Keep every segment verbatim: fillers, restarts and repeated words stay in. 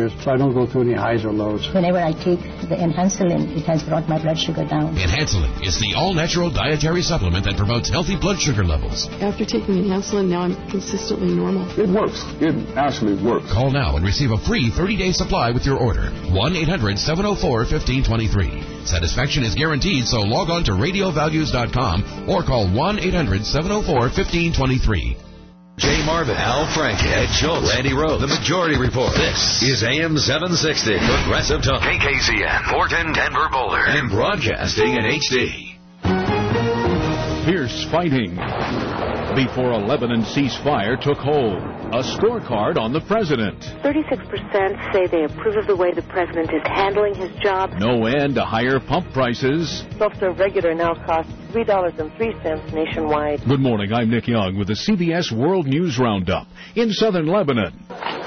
temperatures so I don't go through any highs or lows. Whenever I take the Enhancelin, it has brought my blood sugar down. Enhancelin is the all-natural dietary supplement that promotes healthy blood sugar levels. After taking Enhancelin, now I'm consistently normal. It works. It actually works. Call now and receive a free thirty-day supply with your order. one eight hundred seven oh four one five two three. Satisfaction is guaranteed, so log on to radio values dot com or call one eight hundred seven oh four one five two three. Jay Marvin, Al Franken, Ed Schultz, Randy Rhodes, The Majority Report. This is A M seven sixty, Progressive Talk. K K C N, Portland, Denver, Boulder. And broadcasting in H D. Fierce fighting before a Lebanon ceasefire took hold. A scorecard on the president. thirty-six percent say they approve of the way the president is handling his job. No end to higher pump prices. Self-serve regular now costs three dollars and three cents nationwide. Good morning, I'm Nick Young with the C B S World News Roundup. In southern Lebanon,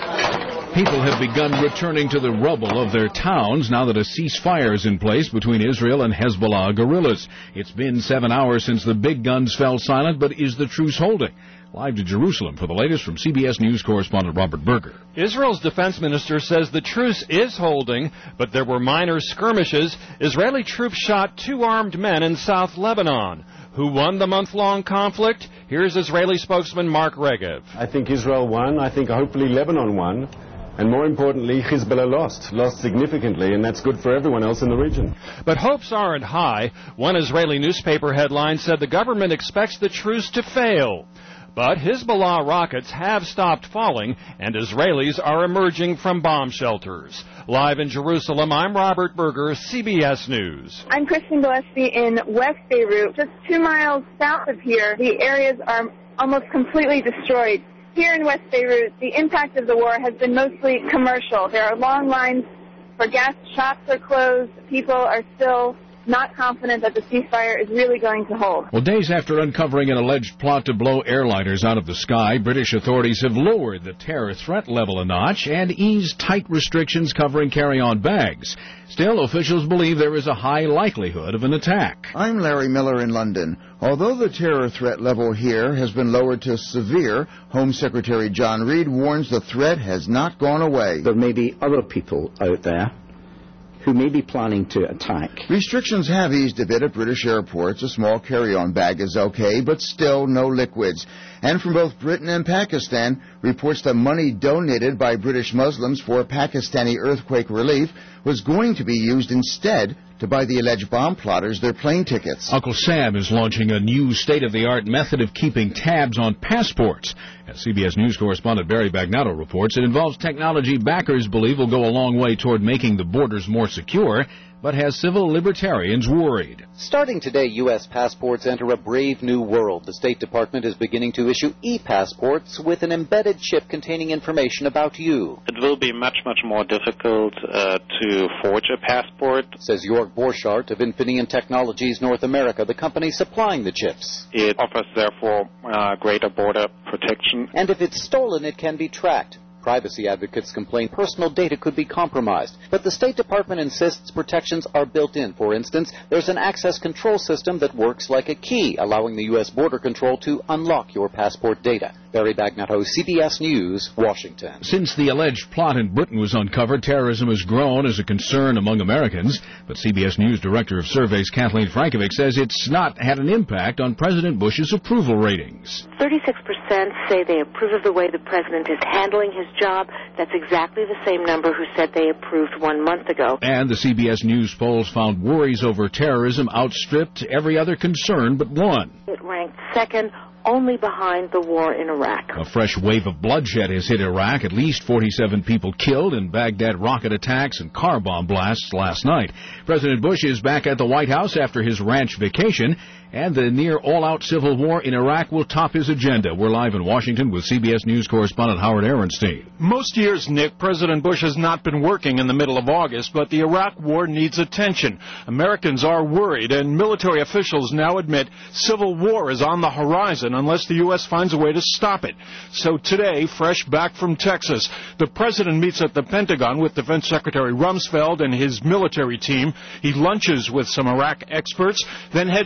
people have begun returning to the rubble of their towns now that a ceasefire is in place between Israel and Hezbollah guerrillas. It's been seven hours since the big guns fell silent, but is the truce holding? Live to Jerusalem for the latest from C B S News correspondent Robert Berger. Israel's defense minister says the truce is holding, but there were minor skirmishes. Israeli troops shot two armed men in South Lebanon. Who won the month-long conflict? Here's Israeli spokesman Mark Regev. I think Israel won. I think hopefully Lebanon won. And more importantly, Hezbollah lost, lost significantly, and that's good for everyone else in the region. But hopes aren't high. One Israeli newspaper headline said the government expects the truce to fail. But Hezbollah rockets have stopped falling, and Israelis are emerging from bomb shelters. Live in Jerusalem, I'm Robert Berger, C B S News. I'm Kristen Gillespie in West Beirut. Just two miles south of here, the areas are almost completely destroyed. Here in West Beirut, the impact of the war has been mostly commercial. There are long lines for gas. Shops are closed. People are still not confident that the ceasefire is really going to hold. Well, days after uncovering an alleged plot to blow airliners out of the sky, British authorities have lowered the terror threat level a notch and eased tight restrictions covering carry-on bags. Still, officials believe there is a high likelihood of an attack. I'm Larry Miller in London. Although the terror threat level here has been lowered to severe, Home Secretary John Reid warns the threat has not gone away. There may be other people out there who may be planning to attack. Restrictions have eased a bit at British airports. A small carry-on bag is okay, but still no liquids. And from both Britain and Pakistan, reports that money donated by British Muslims for Pakistani earthquake relief was going to be used instead to buy the alleged bomb plotters their plane tickets. Uncle Sam is launching a new state-of-the-art method of keeping tabs on passports. As C B S News correspondent Barry Bagnatto reports, it involves technology backers believe will go a long way toward making the borders more secure, but has civil libertarians worried. Starting today, U S passports enter a brave new world. The State Department is beginning to issue e-passports with an embedded chip containing information about you. It will be much, much more difficult uh, to forge a passport, says Jörg Borchardt of Infineon Technologies North America, the company supplying the chips. It offers, therefore, uh, greater border protection. And if it's stolen, it can be tracked. Privacy advocates complain personal data could be compromised. But the State Department insists protections are built in. For instance, there's an access control system that works like a key, allowing the U S Border Control to unlock your passport data. Barry Bagnatto, C B S News, Washington. Since the alleged plot in Britain was uncovered, terrorism has grown as a concern among Americans. But C B S News Director of Surveys Kathleen Frankovic says it's not had an impact on President Bush's approval ratings. thirty-six percent say they approve of the way the president is handling his job. That's exactly the same number who said they approved one month ago. And the C B S News polls found worries over terrorism outstripped every other concern but one. It ranked second, only behind the war in Iraq. A fresh wave of bloodshed has hit Iraq. At least forty-seven people killed in Baghdad rocket attacks and car bomb blasts last night. President Bush is back at the White House after his ranch vacation, and the near all-out civil war in Iraq will top his agenda. We're live in Washington with C B S News correspondent Howard Ehrenstein. Most years, Nick, President Bush has not been working in the middle of August, but the Iraq war needs attention. Americans are worried, and military officials now admit civil war is on the horizon unless the U S finds a way to stop it. So today, fresh back from Texas, the president meets at the Pentagon with Defense Secretary Rumsfeld and his military team. He lunches with some Iraq experts, then heads for the State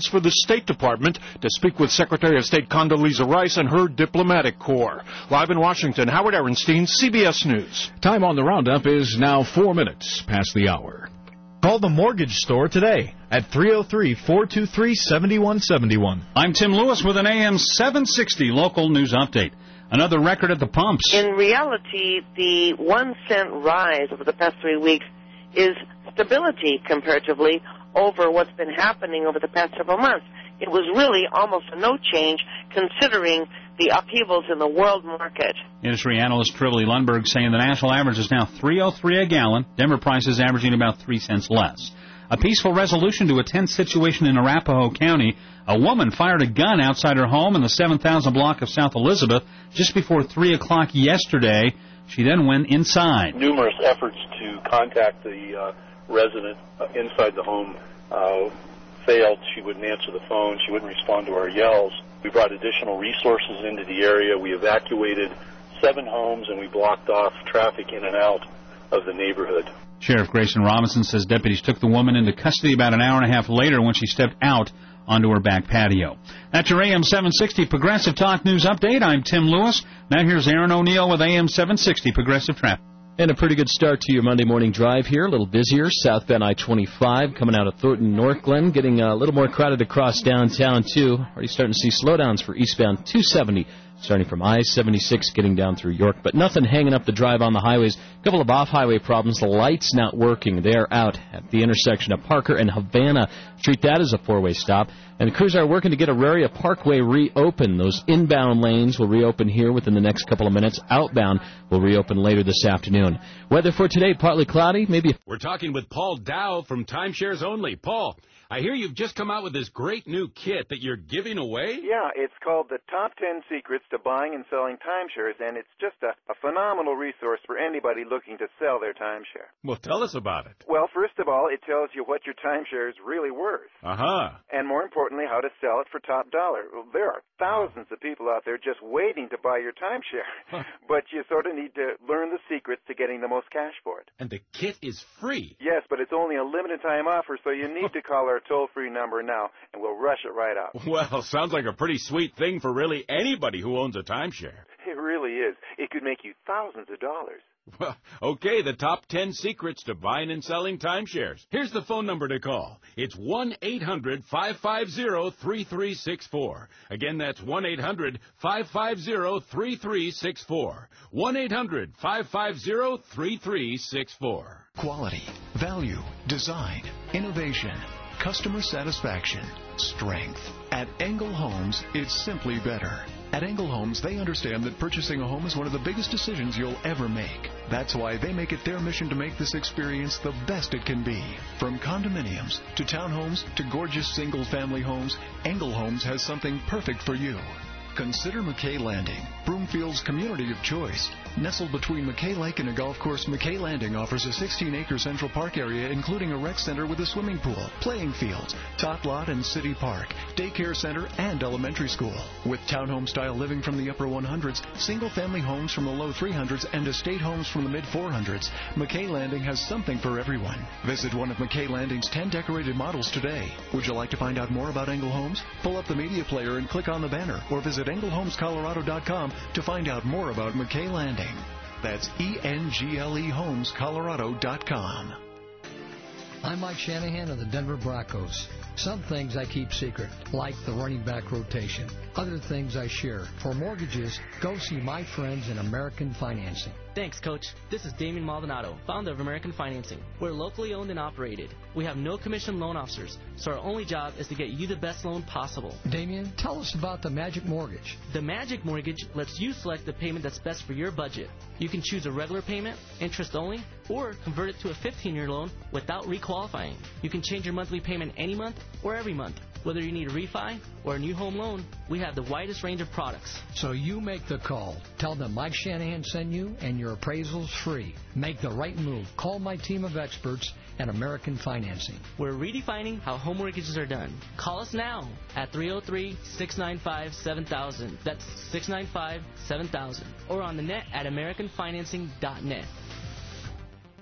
State Department to speak with Secretary of State Condoleezza Rice and her diplomatic corps. Live in Washington, Howard Ehrenstein, C B S News. Time on the roundup is now four minutes past the hour. Call the Mortgage Store today at three oh three, four two three, seven one seven one. I'm Tim Lewis with an A M seven sixty local news update. Another record at the pumps. In reality, the one cent rise over the past three weeks is stability comparatively over what's been happening over the past several months. It was really almost a no change considering the upheavals in the world market. Industry analyst Trively Lundberg saying the national average is now three oh three a gallon. Denver prices averaging about three cents less. A peaceful resolution to a tense situation in Arapahoe County. A woman fired a gun outside her home in the seven thousand block of South Elizabeth just before three o'clock yesterday. She then went inside. Numerous efforts to contact the uh, resident uh, inside the home uh, failed. She wouldn't answer the phone. She wouldn't respond to our yells. We brought additional resources into the area. We evacuated seven homes, and we blocked off traffic in and out of the neighborhood. Sheriff Grayson Robinson says deputies took the woman into custody about an hour and a half later when she stepped out onto her back patio. That's your A M seven sixty Progressive Talk News Update. I'm Tim Lewis. Now here's Aaron O'Neill with A M seven sixty Progressive Traffic. And a pretty good start to your Monday morning drive here. A little busier. Southbound I twenty-five coming out of Thornton, North Glen. Getting a little more crowded across downtown, too. Already starting to see slowdowns for eastbound two seventy. Starting from I seventy-six, getting down through York. But nothing hanging up the drive on the highways. A couple of off-highway problems. The light's not working. They're out at the intersection of Parker and Havana. Treat that as a four-way stop. And the crews are working to get Auraria Parkway reopened. Those inbound lanes will reopen here within the next couple of minutes. Outbound will reopen later this afternoon. Weather for today, partly cloudy, maybe. We're talking with Paul Dow from Timeshares Only. Paul, I hear you've just come out with this great new kit that you're giving away? Yeah, it's called the Top ten Secrets to Buying and Selling Timeshares, and it's just a, a phenomenal resource for anybody looking to sell their timeshare. Well, tell us about it. Well, first of all, it tells you what your timeshare is really worth. Uh-huh. And more importantly, how to sell it for top dollar. Well, there are thousands of people out there just waiting to buy your timeshare, huh. But you sort of need to learn the secrets to getting the most cash for it. And the kit is free. Yes, but it's only a limited time offer, so you need to call our toll-free number now, and we'll rush it right out. Well, sounds like a pretty sweet thing for really anybody who owns a timeshare. It really is. It could make you thousands of dollars. Well, okay, the top ten secrets to buying and selling timeshares. Here's the phone number to call. It's one eight hundred, five five zero, three three six four. Again, that's one eight hundred, five five zero, three three six four. one eight hundred, five five zero, three three six four. Quality, value, design, innovation, customer satisfaction, strength. At Engel Homes, it's simply better. At Engel Homes, they understand that purchasing a home is one of the biggest decisions you'll ever make. That's why they make it their mission to make this experience the best it can be. From condominiums to townhomes to gorgeous single-family homes, Engel Homes has something perfect for you. Consider McKay Landing, Broomfield's community of choice. Nestled between McKay Lake and a golf course, McKay Landing offers a sixteen-acre Central Park area, including a rec center with a swimming pool, playing fields, tot lot and city park, daycare center, and elementary school. With townhome-style living from the upper one hundreds, single-family homes from the low three hundreds, and estate homes from the mid four hundreds, McKay Landing has something for everyone. Visit one of McKay Landing's ten decorated models today. Would you like to find out more about Engel Homes? Pull up the media player and click on the banner, or visit engel homes colorado dot com to find out more about McKay Landing. That's E N G L E homes colorado dot com. I'm Mike Shanahan of the Denver Broncos. Some things I keep secret, like the running back rotation. Other things I share. For mortgages, go see my friends in American Financing. Thanks, Coach. This is Damien Maldonado, founder of American Financing. We're locally owned and operated. We have no commission loan officers, so our only job is to get you the best loan possible. Damien, tell us about the Magic Mortgage. The Magic Mortgage lets you select the payment that's best for your budget. You can choose a regular payment, interest only, or convert it to a fifteen-year loan without requalifying. You can change your monthly payment any month or every month. Whether you need a refi or a new home loan, we have the widest range of products. So you make the call. Tell them Mike Shanahan sent you, and your appraisal's free. Make the right move. Call my team of experts at American Financing. We're redefining how home mortgages are done. Call us now at three oh three, six nine five, seven thousand. That's six nine five, seven thousand. Or on the net at american financing dot net.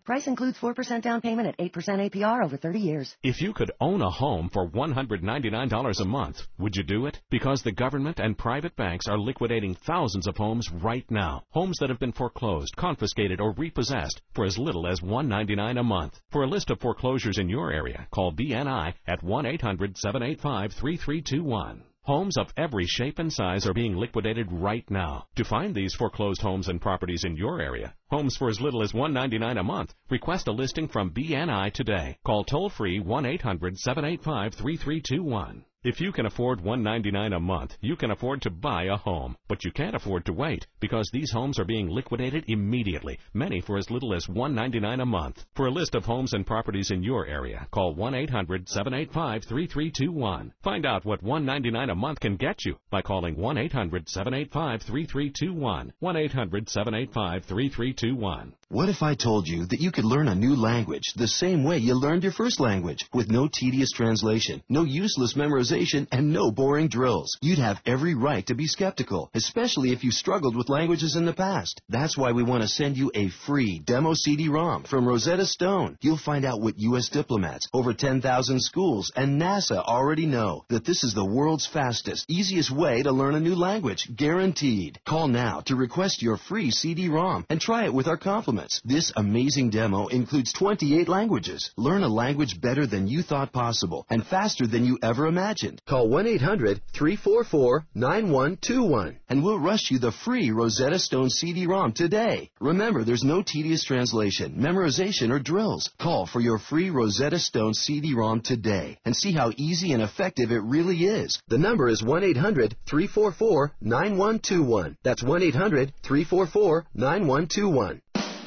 Price includes four percent down payment at eight percent A P R over thirty years. If you could own a home for one hundred ninety-nine dollars a month, would you do it? Because the government and private banks are liquidating thousands of homes right now. Homes that have been foreclosed, confiscated, or repossessed for as little as one hundred ninety-nine dollars a month. For a list of foreclosures in your area, call B N I at one eight hundred seven eight five three three two one. Homes of every shape and size are being liquidated right now. To find these foreclosed homes and properties in your area, homes for as little as one hundred ninety-nine dollars a month, request a listing from B N I today. Call toll-free one eight hundred seven eight five three three two one. If you can afford one hundred ninety-nine dollars a month, you can afford to buy a home. But you can't afford to wait, because these homes are being liquidated immediately, many for as little as one hundred ninety-nine dollars a month. For a list of homes and properties in your area, call one eight hundred seven eight five three three two one. Find out what one hundred ninety-nine dollars a month can get you by calling one eight hundred seven eight five three three two one. one eight hundred seven eight five three three two one. What if I told you that you could learn a new language the same way you learned your first language, with no tedious translation, no useless memorization, and no boring drills? You'd have every right to be skeptical, especially if you struggled with languages in the past. That's why we want to send you a free demo C D ROM from Rosetta Stone. You'll find out what U S diplomats, over ten thousand schools, and NASA already know, that this is the world's fastest, easiest way to learn a new language, guaranteed. Call now to request your free C D ROM and try it with our compliments. This amazing demo includes twenty-eight languages. Learn a language better than you thought possible and faster than you ever imagined. Call one eight hundred three four four nine one two one and we'll rush you the free Rosetta Stone C D ROM today. Remember, there's no tedious translation, memorization, or drills. Call for your free Rosetta Stone C D ROM today and see how easy and effective it really is. The number is one eight hundred three four four nine one two one. That's one eight hundred three four four nine one two one.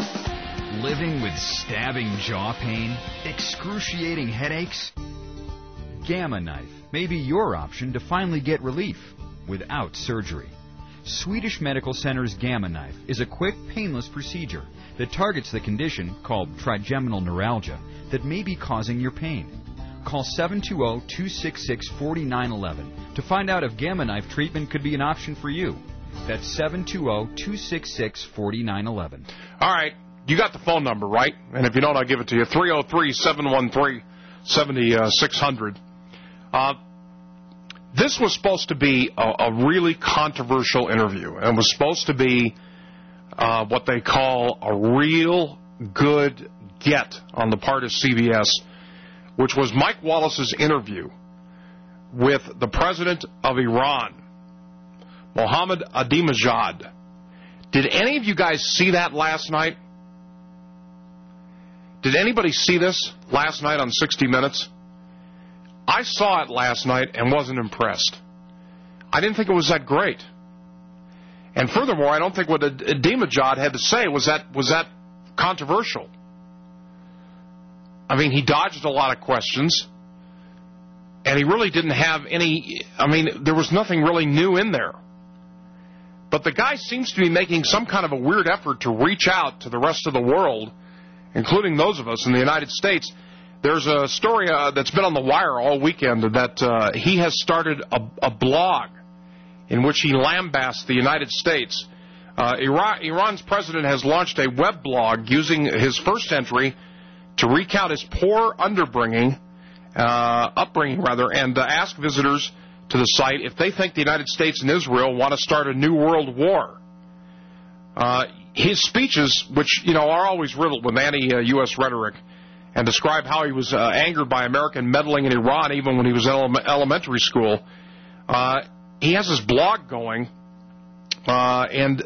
Living with stabbing jaw pain? Excruciating headaches? Gamma Knife may be your option to finally get relief without surgery. Swedish Medical Center's Gamma Knife is a quick, painless procedure that targets the condition called trigeminal neuralgia that may be causing your pain. Call seven two zero two six six four nine one one to find out if Gamma Knife treatment could be an option for you. That's seven two zero two six six four nine one one. All right. You got the phone number, right? And if you don't, I'll give it to you. three oh three, seven one three, seven six hundred. Uh, this was supposed to be a, a really controversial interview. And was supposed to be uh, what they call a real good get on the part of C B S, which was Mike Wallace's interview with the president of Iran, Mohammad Ahmadinejad. Did any of you guys see that last night? Did anybody see this last night on sixty minutes? I saw it last night and wasn't impressed. I didn't think it was that great. And furthermore, I don't think what Ahmadinejad had to say was that was that controversial. I mean, he dodged a lot of questions, and he really didn't have any, I mean, there was nothing really new in there. But the guy seems to be making some kind of a weird effort to reach out to the rest of the world, including those of us in the United States. There's a story uh, that's been on the wire all weekend that uh, he has started a, a blog in which he lambasts the United States. Uh, Iran, Iran's president has launched a web blog using his first entry to recount his poor underbringing, uh, upbringing rather, and uh, ask visitors to the site if they think the United States and Israel want to start a new world war. Uh, his speeches, which, you know, are always riddled with anti-U S rhetoric, and describe how he was uh, angered by American meddling in Iran even when he was in ele- elementary school. Uh, he has his blog going, uh, and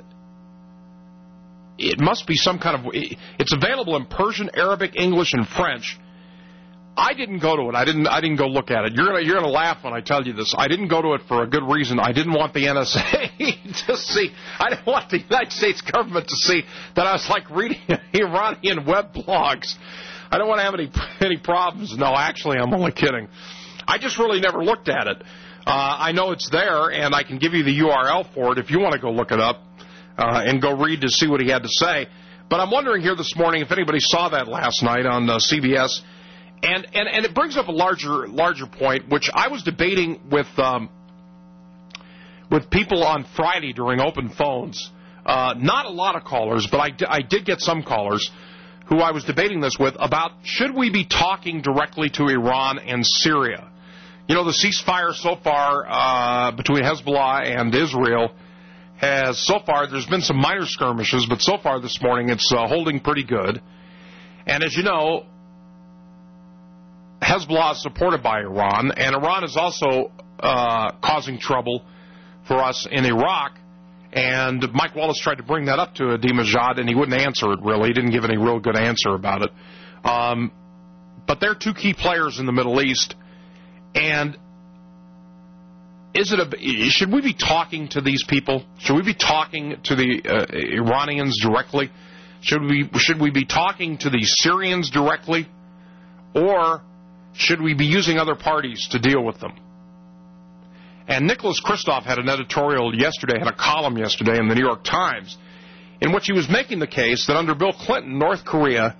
it must be some kind of... It's available in Persian, Arabic, English, and French. I didn't go to it. I didn't. I didn't go look at it. You're gonna. You're gonna laugh when I tell you this. I didn't go to it for a good reason. I didn't want the N S A to see. I didn't want the United States government to see that I was like reading Iranian web blogs. I don't want to have any any problems. No, actually, I'm only kidding. I just really never looked at it. Uh, I know it's there, and I can give you the U R L for it if you want to go look it up uh, and go read to see what he had to say. But I'm wondering here this morning if anybody saw that last night on uh, C B S. And, and and it brings up a larger larger point, which I was debating with um, with people on Friday during open phones. Uh, not a lot of callers, but I, d- I did get some callers who I was debating this with about should we be talking directly to Iran and Syria. You know, the ceasefire so far uh, between Hezbollah and Israel has so far, there's been some minor skirmishes, but so far this morning it's uh, holding pretty good. And as you know, Hezbollah is supported by Iran, and Iran is also uh, causing trouble for us in Iraq. And Mike Wallace tried to bring that up to Ahmadinejad, and he wouldn't answer it, really. He didn't give any real good answer about it. Um, but they're two key players in the Middle East. And is it a, should we be talking to these people? Should we be talking to the uh, Iranians directly? Should we, should we be talking to the Syrians directly? Or should we be using other parties to deal with them? And Nicholas Kristof had an editorial yesterday, had a column yesterday in the New York Times, in which he was making the case that under Bill Clinton, North Korea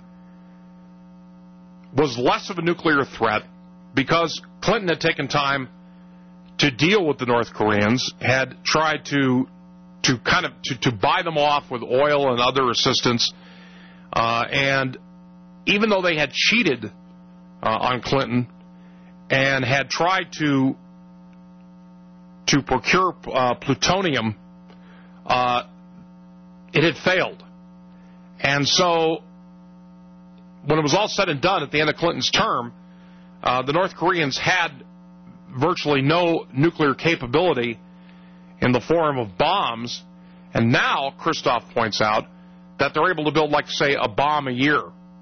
was less of a nuclear threat because Clinton had taken time to deal with the North Koreans, had tried to to kind of to, to buy them off with oil and other assistance, uh, and even though they had cheated uh, on Clinton and had tried to to procure uh, plutonium, uh, it had failed. And so when it was all said and done at the end of Clinton's term, uh, the North Koreans had virtually no nuclear capability in the form of bombs, and now, Kristof points out, that they're able to build, like, say, a bomb a year.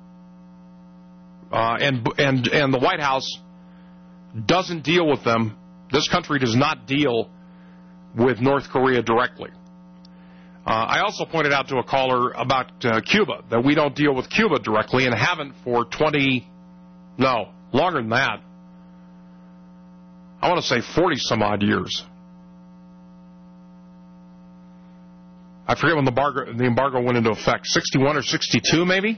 Uh, and, and, and the White House doesn't deal with them. This country does not deal with North Korea directly. Uh, I also pointed out to a caller about uh, Cuba, that we don't deal with Cuba directly and haven't for twenty, no, longer than that. I want to say forty-some-odd years. I forget when the embargo, the embargo went into effect, sixty-one or sixty-two maybe?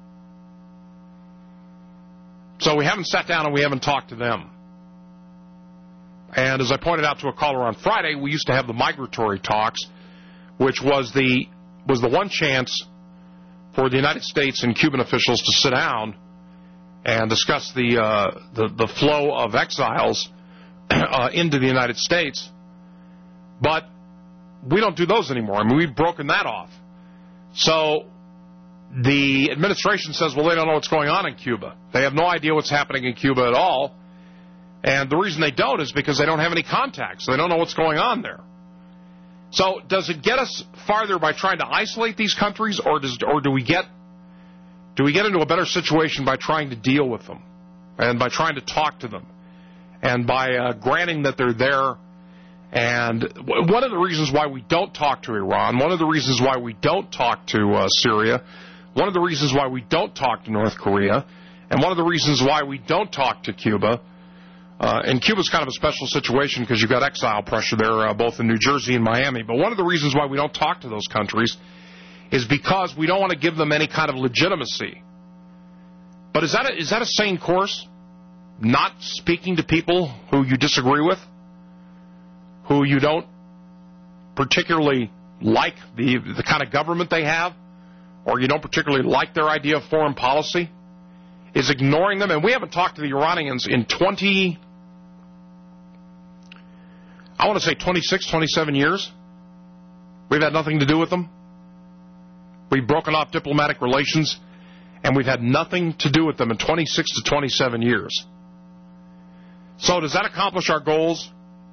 So we haven't sat down and we haven't talked to them. And as I pointed out to a caller on Friday, we used to have the migratory talks, which was the was the one chance for the United States and Cuban officials to sit down and discuss the uh, the, the flow of exiles uh, into the United States. But we don't do those anymore. I mean, we've broken that off. So the administration says, well, they don't know what's going on in Cuba. They have no idea what's happening in Cuba at all. And the reason they don't is because they don't have any contacts. They don't know what's going on there. So does it get us farther by trying to isolate these countries, or does or do we get do we get into a better situation by trying to deal with them and by trying to talk to them and by uh, granting that they're there? And one of the reasons why we don't talk to Iran, one of the reasons why we don't talk to uh, Syria, one of the reasons why we don't talk to North Korea, and one of the reasons why we don't talk to Cuba. Uh, and Cuba's kind of a special situation because you've got exile pressure there, uh, both in New Jersey and Miami. But one of the reasons why we don't talk to those countries is because we don't want to give them any kind of legitimacy. But is that a, is that a sane course? Not speaking to people who you disagree with, who you don't particularly like the the kind of government they have, or you don't particularly like their idea of foreign policy? Is ignoring them? And we haven't talked to the Iranians in twenty, I want to say twenty-six, twenty-seven years. We've had nothing to do with them. We've broken off diplomatic relations, and we've had nothing to do with them in twenty-six to twenty-seven years. So does that accomplish our goals?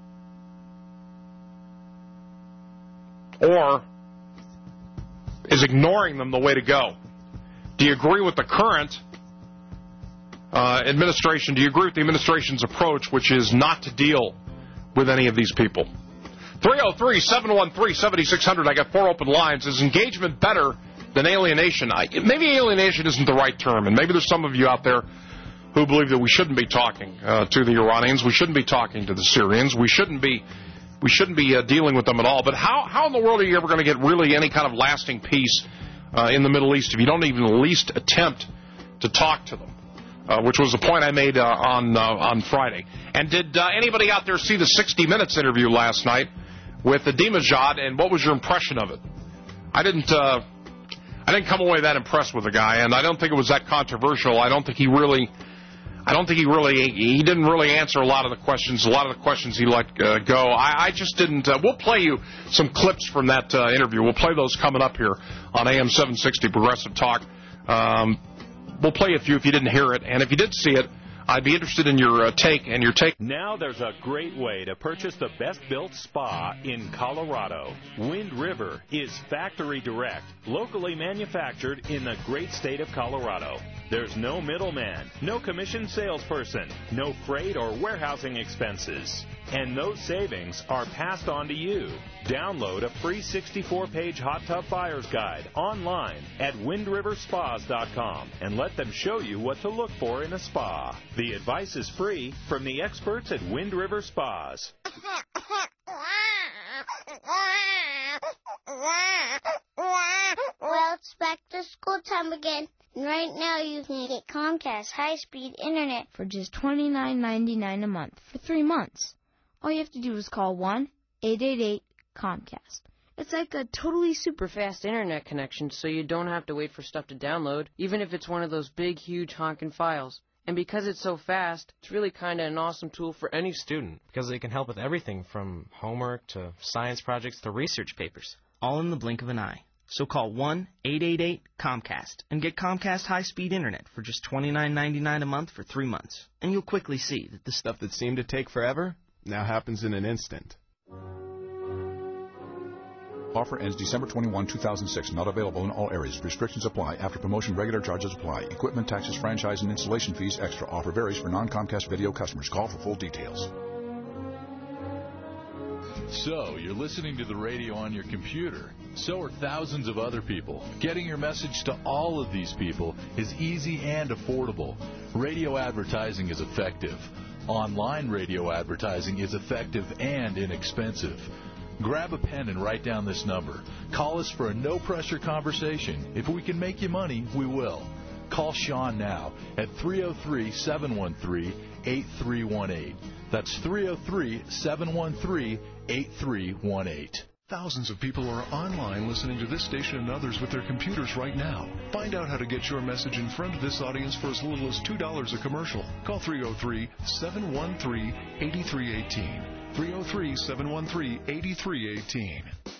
Or is ignoring them the way to go? Do you agree with the current uh, administration? Do you agree with the administration's approach, which is not to deal with any of these people? three oh three, seven one three, seven six zero zero. I got four open lines. Is engagement better than alienation? I, maybe alienation isn't the right term, and maybe there's some of you out there who believe that we shouldn't be talking uh, to the Iranians. We shouldn't be talking to the Syrians. We shouldn't be we shouldn't be uh, dealing with them at all. But how, how in the world are you ever going to get really any kind of lasting peace uh, in the Middle East if you don't even at least attempt to talk to them? Uh, which was the point I made uh, on uh, on Friday. And did uh, anybody out there see the sixty minutes interview last night with Ahmadinejad, and what was your impression of it? I didn't. Uh, I didn't come away that impressed with the guy, and I don't think it was that controversial. I don't think he really, I don't think he really, he didn't really answer a lot of the questions. A lot of the questions he let uh, go. I, I just didn't. Uh, we'll play you some clips from that uh, interview. We'll play those coming up here on A M seven sixty Progressive Talk. Um, we'll play a few if you didn't hear it, and if you did see it, I'd be interested in your uh, take and your take. Now there's a great way to purchase the best-built spa in Colorado. Wind River is factory direct, locally manufactured in the great state of Colorado. There's no middleman, no commission salesperson, no freight or warehousing expenses. And those savings are passed on to you. Download a free sixty-four page hot tub buyer's guide online at wind river spas dot com and let them show you what to look for in a spa. The advice is free from the experts at Wind River Spas. Well, it's back to school time again. And right now you can get Comcast high-speed internet for just twenty-nine ninety-nine a month for three months. All you have to do is call one eight eight eight Comcast. It's like a totally super fast internet connection, so you don't have to wait for stuff to download, even if it's one of those big, huge honking files. And because it's so fast, it's really kind of an awesome tool for any student, because it can help with everything from homework to science projects to research papers, all in the blink of an eye. So call one eight eight eight Comcast and get Comcast high-speed internet for just twenty-nine ninety-nine a month for three months. And you'll quickly see that the stuff that seemed to take forever now happens in an instant. Offer ends December twenty-first, two thousand six. Not available in all areas. Restrictions apply. After promotion, regular charges apply. Equipment, taxes, franchise, and installation fees extra. Offer varies for non-Comcast video customers. Call for full details. So, you're listening to the radio on your computer. So are thousands of other people. Getting your message to all of these people is easy and affordable. Radio advertising is effective. Online radio advertising is effective and inexpensive. Grab a pen and write down this number. Call us for a no-pressure conversation. If we can make you money, we will. Call Sean now at three oh three, seven one three, eight three one eight. That's three oh three, seven one three, eight three one eight. Thousands of people are online listening to this station and others with their computers right now. Find out how to get your message in front of this audience for as little as two dollars a commercial. Call three oh three, seven one three, eight three one eight. three oh three, seven one three, eight three one eight.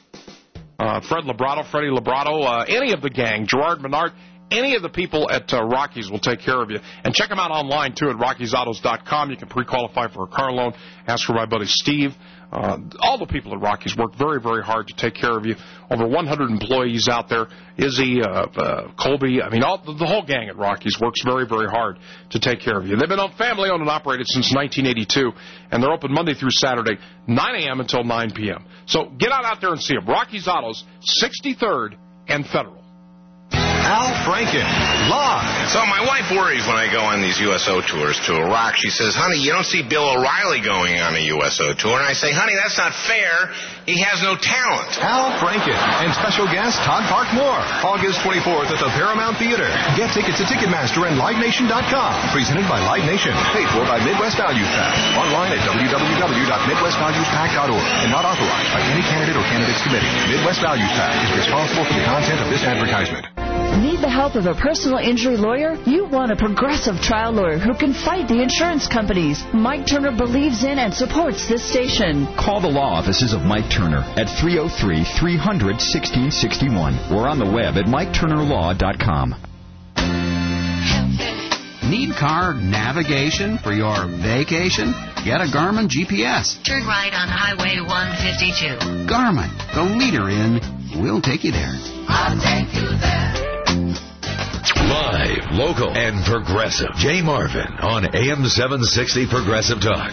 Uh, Fred Librato, Freddie Librato, uh, any of the gang, Gerard Menard, any of the people at uh, Rockies will take care of you. And check them out online, too, at rockies autos dot com. You can pre-qualify for a car loan. Ask for my buddy Steve. Uh, all the people at Rockies work very, very hard to take care of you. Over one hundred employees out there. Izzy, uh, uh, Colby, I mean, all, the whole gang at Rockies works very, very hard to take care of you. They've been family-owned and operated since nineteen eighty-two, and they're open Monday through Saturday, nine a.m. until nine p.m. So get out out there and see them. Rockies Autos, sixty-third and Federal. Al Franken, live. So my wife worries when I go on these U S O tours to Iraq. She says, honey, you don't see Bill O'Reilly going on a U S O tour. And I say, honey, that's not fair. He has no talent. Al Franken and special guest Todd Parkmore, August twenty-fourth at the Paramount Theater. Get tickets at Ticketmaster and Live Nation dot com. Presented by Live Nation. Paid for by Midwest Values Pack. Online at w w w dot midwest values pack dot org. And not authorized by any candidate or candidates committee. Midwest Values Pack is responsible for the content of this advertisement. Need the help of a personal injury lawyer? You want a progressive trial lawyer who can fight the insurance companies. Mike Turner believes in and supports this station. Call the law offices of Mike Turner at three oh three, three hundred, sixteen sixty-one or on the web at mike turner law dot com. Need car navigation for your vacation? Get a Garmin G P S. Turn right on Highway one fifty-two. Garmin, the leader in we'll take you there. I'll take you there. Live, local, and progressive. Jay Marvin on A M seven sixty Progressive Talk.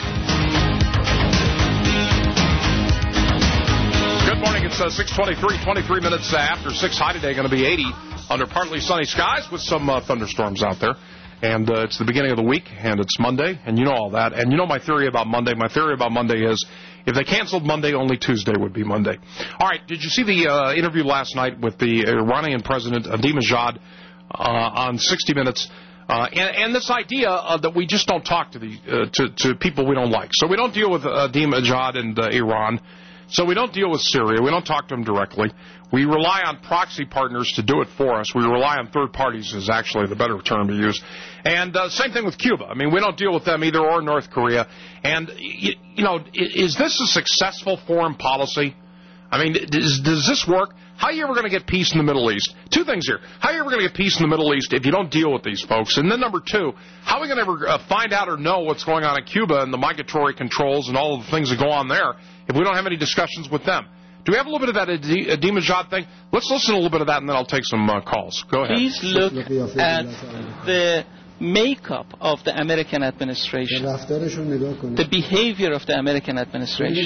Good morning. It's uh, six twenty-three, twenty-three minutes after six. High today, going to be eighty under partly sunny skies with some uh, thunderstorms out there. And uh, it's the beginning of the week, and it's Monday, and you know all that. And you know my theory about Monday. My theory about Monday is if they canceled Monday, only Tuesday would be Monday. All right, did you see the uh, interview last night with the Iranian president, Ahmadinejad, uh, on sixty minutes? Uh, and, and this idea uh, that we just don't talk to the uh, to, to people we don't like. So we don't deal with Ahmadinejad and uh, Iran. So we don't deal with Syria. We don't talk to them directly. We rely on proxy partners to do it for us. We rely on third parties is actually the better term to use. And uh, same thing with Cuba. I mean, we don't deal with them either, or North Korea. And, you, you know, is this a successful foreign policy? I mean, does, does this work? How are you ever going to get peace in the Middle East? Two things here. How are you ever going to get peace in the Middle East if you don't deal with these folks? And then number two, how are we going to ever uh, find out or know what's going on in Cuba and the migratory controls and all of the things that go on there if we don't have any discussions with them? Do we have a little bit of that Ahmadinejad thing? Let's listen to a little bit of that, and then I'll take some uh, calls. Go ahead. Please look at the makeup of the American administration, the behavior of the American administration.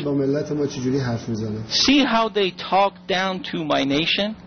See how they talk down to my nation?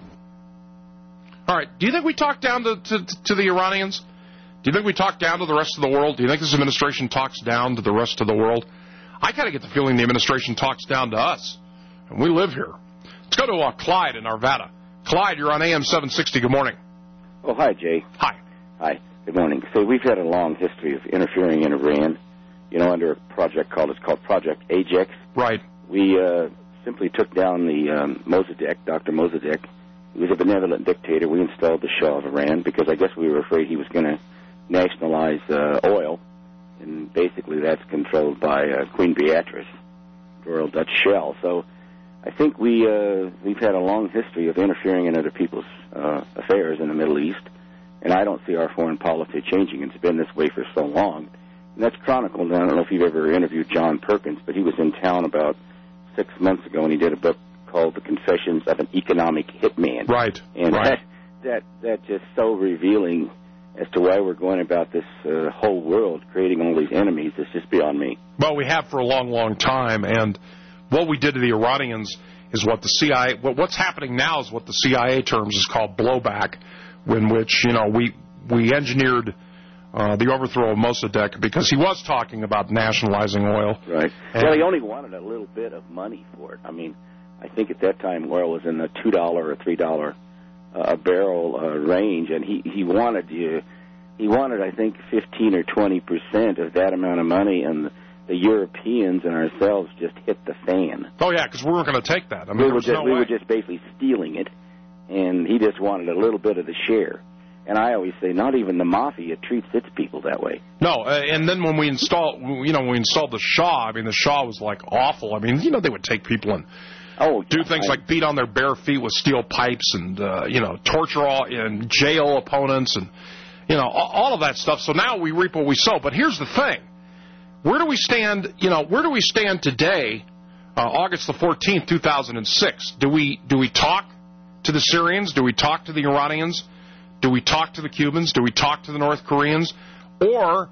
All right. Do you think we talk down to, to, to the Iranians? Do you think we talk down to the rest of the world? Do you think this administration talks down to the rest of the world? I kind of get the feeling the administration talks down to us. And we live here. Let's go to uh, Clyde in Arvada. Clyde, you're on A M seven sixty. Good morning. Oh, hi, Jay. Hi. Hi. Good morning. So we've had a long history of interfering in Iran, you know, under a project called, it's called Project Ajax. Right. We uh, simply took down the um, Mossadegh, Doctor Mossadegh. He was a benevolent dictator. We installed the Shah of Iran because I guess we were afraid he was going to nationalize uh, oil, and basically that's controlled by uh, Queen Beatrice, Royal Dutch Shell. So I think we, uh, we've had a long history of interfering in other people's uh, affairs in the Middle East, and I don't see our foreign policy changing. It's been this way for so long. And that's chronicled. I don't know if you've ever interviewed John Perkins, but he was in town about six months ago, and he did a book called The Confessions of an Economic Hitman. Right, and right. that, that, that's just so revealing as to why we're going about this uh, whole world, creating all these enemies. It's just beyond me. Well, we have for a long, long time, and what we did to the Iranians is what the C I A, what, what's happening now is what the C I A terms is called blowback, in which, you know, we, we engineered uh, the overthrow of Mossadegh because he was talking about nationalizing oil. Right. And well, he only wanted a little bit of money for it. I mean, I think at that time oil was in the two dollars or three dollars uh, a barrel uh, range, and he, he wanted you, he wanted, I think, fifteen or twenty percent of that amount of money, and the, the Europeans and ourselves just hit the fan. Oh, yeah, because we weren't going to take that. I mean, we there were was just, no we way. were just basically stealing it, and he just wanted a little bit of the share. And I always say, not even the mafia treats its people that way. No, uh, and then when we installed, you know, when we installed the Shah, I mean, the Shah was like awful. I mean, you know, they would take people and oh, do things I, like beat on their bare feet with steel pipes and, uh, you know, torture all and jail opponents and, you know, all, all of that stuff. So now we reap what we sow. But here's the thing. Where do we stand, you know, where do we stand today, uh, August the fourteenth, two thousand six? Do we, do we talk to the Syrians? Do we talk to the Iranians? Do we talk to the Cubans? Do we talk to the North Koreans? Or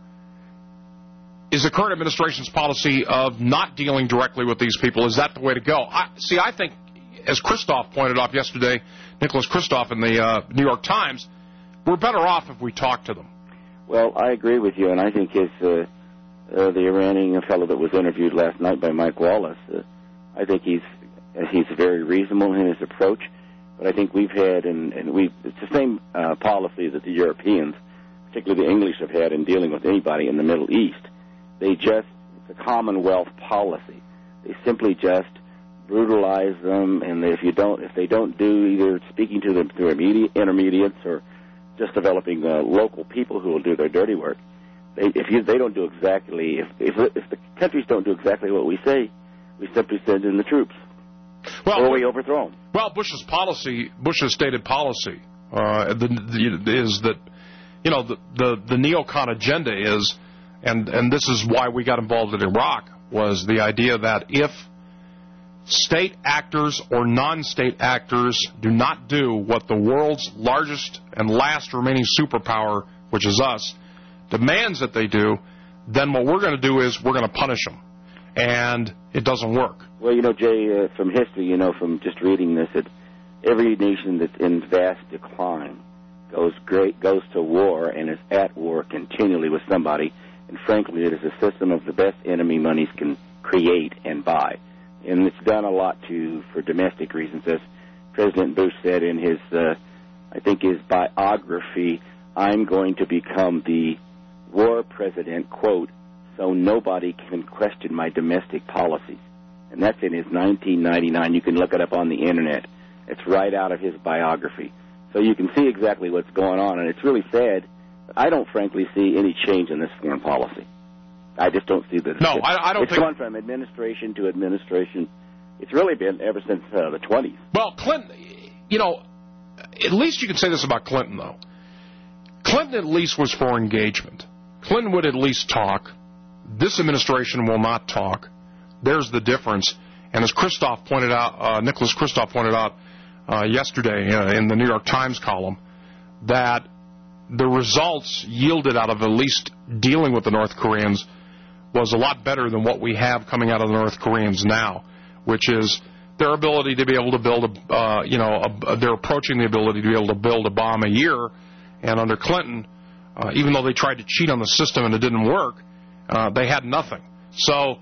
is the current administration's policy of not dealing directly with these people, is that the way to go? I, see, I think, as Christoph pointed out yesterday, Nicholas Christoph in the uh, New York Times, we're better off if we talk to them. Well, I agree with you, and I think his, uh, uh, the Iranian fellow that was interviewed last night by Mike Wallace, uh, I think he's he's very reasonable in his approach. But I think we've had, and, and we it's the same uh, policy that the Europeans, particularly the English, have had in dealing with anybody in the Middle East. They just, it's a Commonwealth policy. They simply just brutalize them, and if you don't, if they don't do either speaking to them through intermediates or just developing uh, local people who will do their dirty work, they, if you, they don't do exactly, if, if if the countries don't do exactly what we say, we simply send in the troops. Well, or we overthrow them. Well, Bush's policy, Bush's stated policy, uh, the, the, is that, you know, the, the, the neocon agenda is, and, and this is why we got involved in Iraq, was the idea that if state actors or non-state actors do not do what the world's largest and last remaining superpower, which is us, demands that they do, then what we're going to do is we're going to punish them. And it doesn't work. Well, you know, Jay, uh, from history, you know, from just reading this, that every nation that's in vast decline goes great, goes to war and is at war continually with somebody. And frankly, it is a system of the best enemy monies can create and buy. And it's done a lot to for domestic reasons. As President Bush said in his, uh, I think his biography, I'm going to become the war president, quote, so nobody can question my domestic policies. and that's in his nineteen ninety-nine. You can look it up on the Internet. It's right out of his biography. So you can see exactly what's going on, and it's really sad. I don't, frankly, see any change in this foreign policy. I just don't see that. No, it's, I, I don't it's think... gone from administration to administration. It's really been ever since uh, the twenties. Well, Clinton, you know, at least you can say this about Clinton, though. Clinton at least was for engagement. Clinton would at least talk. This administration will not talk. There's the difference. And as Christoph pointed out, uh, Nicholas Christoph pointed out uh, yesterday uh, in the New York Times column, that the results yielded out of at least dealing with the North Koreans was a lot better than what we have coming out of the North Koreans now, which is their ability to be able to build a, uh, you know, a, they're approaching the ability to be able to build a bomb a year. And under Clinton, uh, even though they tried to cheat on the system and it didn't work, uh, they had nothing. So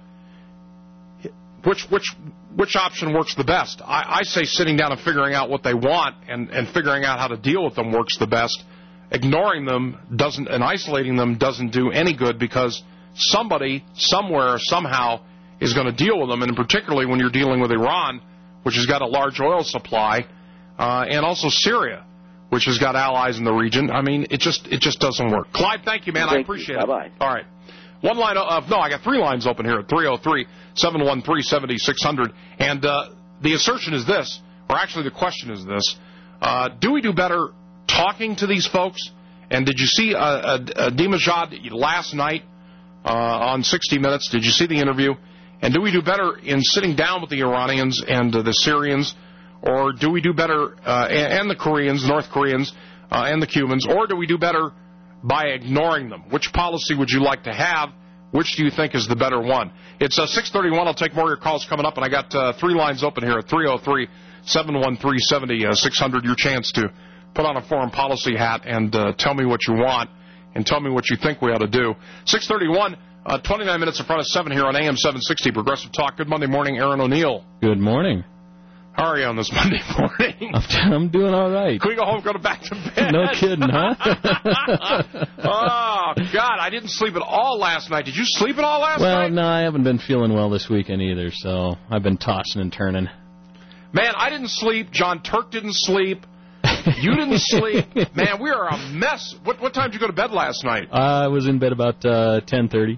which which which option works the best? I, I say sitting down and figuring out what they want and, and figuring out how to deal with them works the best. Ignoring them doesn't, and isolating them doesn't do any good, because somebody, somewhere, somehow is going to deal with them, and particularly when you're dealing with Iran, which has got a large oil supply, uh, and also Syria, which has got allies in the region. I mean, it just it just doesn't work. Clyde, thank you, man. Thank I appreciate you. it. Bye-bye. All right. One line of, no, I got three lines open here at three oh three, seven one three, seven six zero zero. And uh, the assertion is this, or actually the question is this, uh, do we do better talking to these folks? And did you see uh, uh, Ahmadinejad last night uh, on sixty minutes? Did you see the interview? And do we do better in sitting down with the Iranians and uh, the Syrians, or do we do better, uh, and, and the Koreans, North Koreans, uh, and the Cubans, or do we do better by ignoring them? Which policy would you like to have? Which do you think is the better one? It's uh, six thirty-one. I'll take more of your calls coming up, and I got uh, three lines open here at three oh three, seven one three, seven oh six hundred. Your chance to put on a foreign policy hat and uh, tell me what you want and tell me what you think we ought to do. six thirty-one, uh, twenty-nine minutes in front of seven here on A M seven sixty Progressive Talk. Good Monday morning, Aaron O'Neill. Good morning. How are you on this Monday morning? I'm doing all right. Can we go home and go to back to bed? No kidding, huh? Oh, God, I didn't sleep at all last night. Did you sleep at all last well, night? Well, no, I haven't been feeling well this weekend either, so I've been tossing and turning. Man, I didn't sleep. John Turk didn't sleep. You didn't sleep. Man, we are a mess. What what time did you go to bed last night? Uh, I was in bed about uh, ten thirty.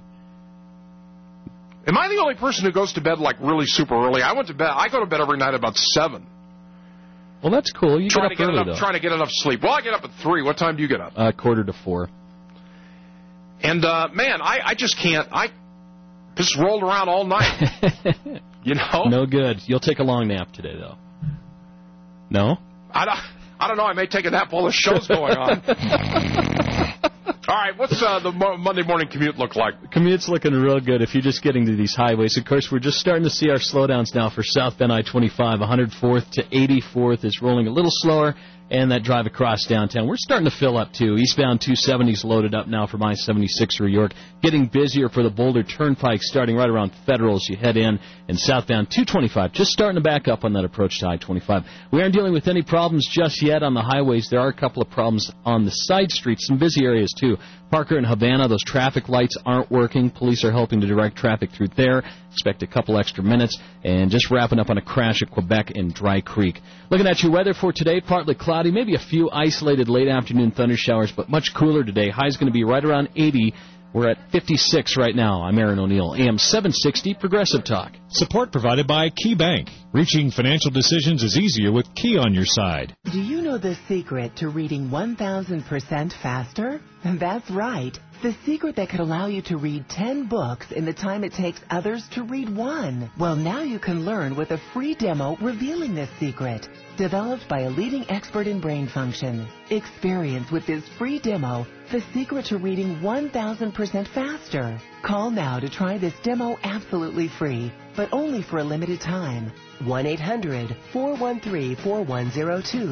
Am I the only person who goes to bed, like, really super early? I went to bed. I go to bed every night about seven. Well, that's cool. You trying get up to get early, enough, though. Trying to get enough sleep. Well, I get up at three. What time do you get up? Uh, quarter to four. And, uh, man, I, I just can't. I just rolled around all night. You know? No good. You'll take a long nap today, though. No? I don't, I don't know. I may take a nap while the show's going on. All right, what's uh, the mo- Monday morning commute look like? The commute's looking real good if you're just getting to these highways. Of course, we're just starting to see our slowdowns now for southbound I twenty-five. one hundred fourth to eighty-fourth is rolling a little slower, and that drive across downtown. We're starting to fill up, too. Eastbound two seventy's loaded up now from I seventy-six for York. Getting busier for the Boulder Turnpike starting right around Federal as you head in. And southbound two twenty-five just starting to back up on that approach to I twenty-five. We aren't dealing with any problems just yet on the highways. There are a couple of problems on the side streets, some busy areas, too. Parker and Havana, those traffic lights aren't working. Police are helping to direct traffic through there. Expect a couple extra minutes. And just wrapping up on a crash at Quebec in Dry Creek. Looking at your weather for today, partly cloudy, maybe a few isolated late afternoon thunder showers, but much cooler today. High's going to be right around eighty. We're at fifty-six right now. I'm Aaron O'Neill, A M seven sixty Progressive Talk. Support provided by Key Bank. Reaching financial decisions is easier with Key on your side. Do you know the secret to reading one thousand percent faster? That's right. The secret that could allow you to read ten books in the time it takes others to read one. Well, now you can learn with a free demo revealing this secret. Developed by a leading expert in brain function. Experience with this free demo the secret to reading one thousand percent faster. Call now to try this demo absolutely free, but only for a limited time. one eight hundred, four one three, four one zero two.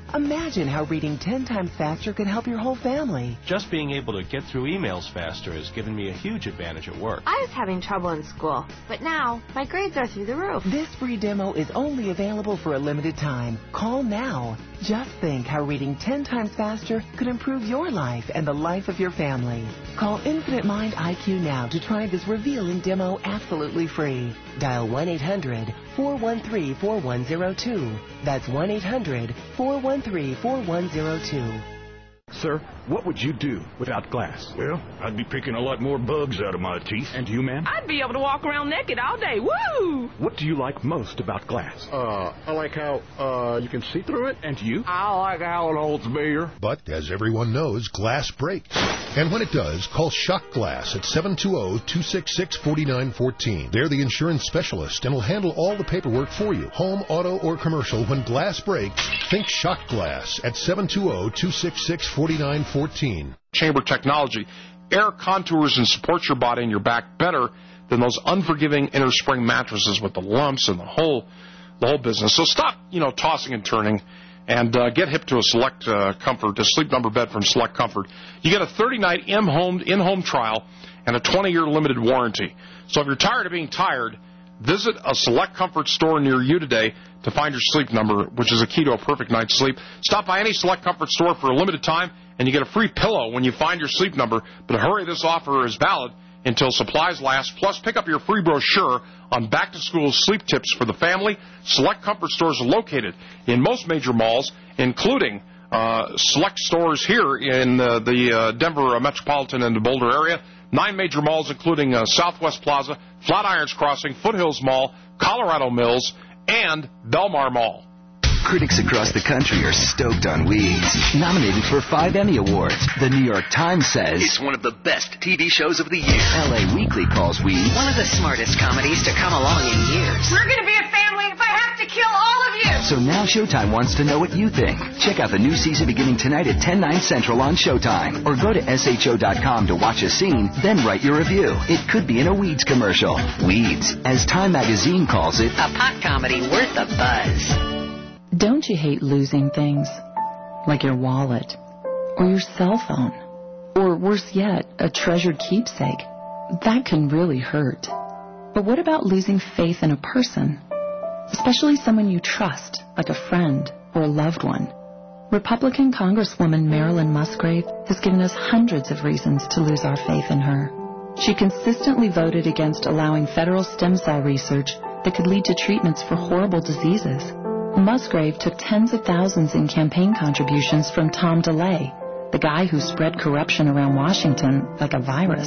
Imagine how reading ten times faster could help your whole family. Just being able to get through emails faster has given me a huge advantage at work. I was having trouble in school, but now my grades are through the roof. This free demo is only available for a limited time. Call now. Just think how reading ten times faster could improve your life and the life of your family. Call Infinite Mind I Q now to try this revealing demo absolutely free. Dial one eight hundred, four one three, four one zero two. That's one eight hundred, four one three, four one zero two. Sir, what would you do without glass? Well, I'd be picking a lot more bugs out of my teeth. And you, ma'am? I'd be able to walk around naked all day. Woo! What do you like most about glass? Uh, I like how, uh, you can see through it. And you? I like how it holds beer. But, as everyone knows, glass breaks. And when it does, call Shock Glass at seven two zero, two six six, four nine one four. They're the insurance specialist and will handle all the paperwork for you. Home, auto, or commercial, when glass breaks, think Shock Glass at seven two zero, two six six, four nine one four. Chamber technology. Air contours and supports your body and your back better than those unforgiving inner spring mattresses with the lumps and the whole the whole business. So stop, you know, tossing and turning and uh, get hip to a Select uh, Comfort, a sleep number bed from Select Comfort. You get a thirty-night in-home in-home trial and a twenty-year limited warranty. So if you're tired of being tired, visit a Select Comfort store near you today to find your sleep number, which is a key to a perfect night's sleep. Stop by any Select Comfort store for a limited time, and you get a free pillow when you find your sleep number. But hurry, this offer is valid until supplies last. Plus, pick up your free brochure on back-to-school sleep tips for the family. Select Comfort stores are located in most major malls, including uh, select stores here in uh, the uh, Denver uh, metropolitan and the Boulder area. Nine major malls, including uh, Southwest Plaza, Flatirons Crossing, Foothills Mall, Colorado Mills, and Belmar Mall. Critics across the country are stoked on Weeds. Nominated for five Emmy Awards, the New York Times says it's one of the best T V shows of the year. L A Weekly calls Weeds one of the smartest comedies to come along in years. We're going to be a family if I have to kill all of you. So now Showtime wants to know what you think. Check out the new season beginning tonight at ten, nine central on Showtime. Or go to S H O dot com to watch a scene, then write your review. It could be in a Weeds commercial. Weeds, as Time Magazine calls it, a pot comedy worth the buzz. Don't you hate losing things? Like your wallet, or your cell phone, or worse yet, a treasured keepsake. That can really hurt. But what about losing faith in a person? Especially someone you trust, like a friend or a loved one. Republican Congresswoman Marilyn Musgrave has given us hundreds of reasons to lose our faith in her. She consistently voted against allowing federal stem cell research that could lead to treatments for horrible diseases. Musgrave took tens of thousands in campaign contributions from Tom DeLay, the guy who spread corruption around Washington like a virus.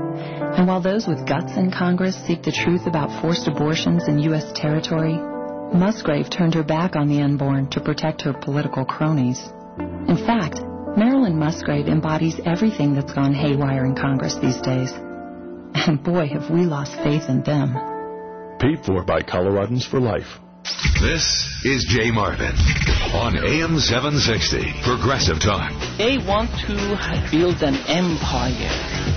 And while those with guts in Congress seek the truth about forced abortions in U S territory, Musgrave turned her back on the unborn to protect her political cronies. In fact, Marilyn Musgrave embodies everything that's gone haywire in Congress these days. And boy, have we lost faith in them. Paid for by Coloradans for Life. This is Jay Marvin on A M seven sixty, Progressive Talk. They want to build an empire.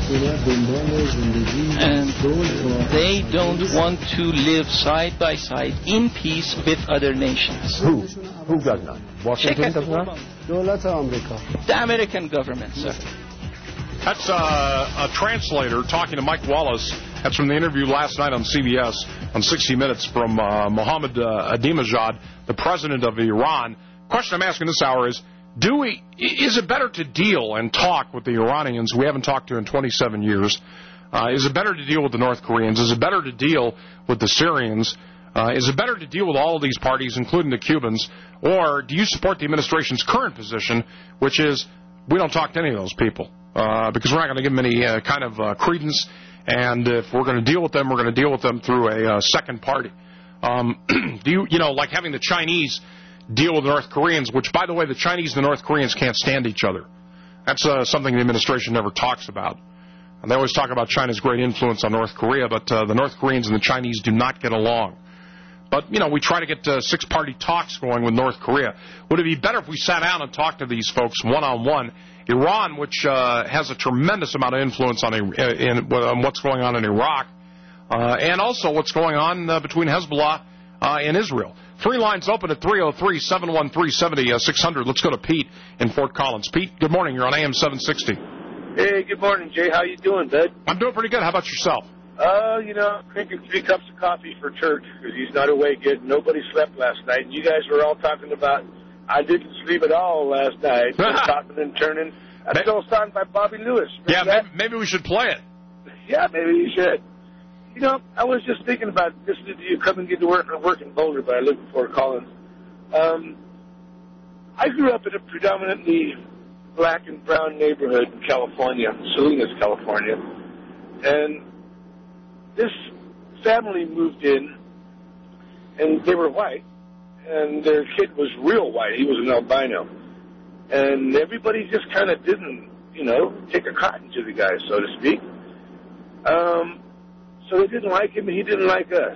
And they don't want to live side by side in peace with other nations. Who? Who got that? Washington does that? The American government, sir. That's uh, a translator talking to Mike Wallace. That's from the interview last night on C B S on sixty minutes from uh, Mohammed uh, Ahmadinejad, the president of Iran. Question I'm asking this hour is, do we? Is it better to deal and talk with the Iranians we haven't talked to in twenty-seven years? Uh, is it better to deal with the North Koreans? Is it better to deal with the Syrians? Uh, is it better to deal with all of these parties, including the Cubans? Or do you support the administration's current position, which is we don't talk to any of those people uh, because we're not going to give them any uh, kind of uh, credence? And if we're going to deal with them, we're going to deal with them through a uh, second party. Um, do you, you know, like having the Chinese deal with the North Koreans, which, by the way, the Chinese and the North Koreans can't stand each other. That's uh, something the administration never talks about. And they always talk about China's great influence on North Korea, but uh, the North Koreans and the Chinese do not get along. But, you know, we try to get uh, six-party talks going with North Korea. Would it be better if we sat down and talked to these folks one-on-one? Iran, which uh, has a tremendous amount of influence on, in, in, on what's going on in Iraq, uh, and also what's going on uh, between Hezbollah uh, and Israel. Three lines open at three oh three, seven one three, seven six hundred. Let's go to Pete in Fort Collins. Pete, good morning. You're on A M seven sixty. Hey, good morning, Jay. How you doing, bud? I'm doing pretty good. How about yourself? Uh, you know, drinking three cups of coffee for church because he's not awake yet. Nobody slept last night. And you guys were all talking about, I didn't sleep at all last night. Topping and turning. That's still a song by Bobby Lewis. Remember yeah, that? maybe, maybe we should play it. Yeah, maybe you should. You know, I was just thinking about listening to you coming into work. I work in Boulder, but I live in Fort Collins. Um, I grew up in a predominantly black and brown neighborhood in California, Salinas, California. And this family moved in, and they were white, and their kid was real white. He was an albino. And everybody just kind of didn't, you know, take a cotton to the guy, so to speak. Um, so they didn't like him, and he didn't like us.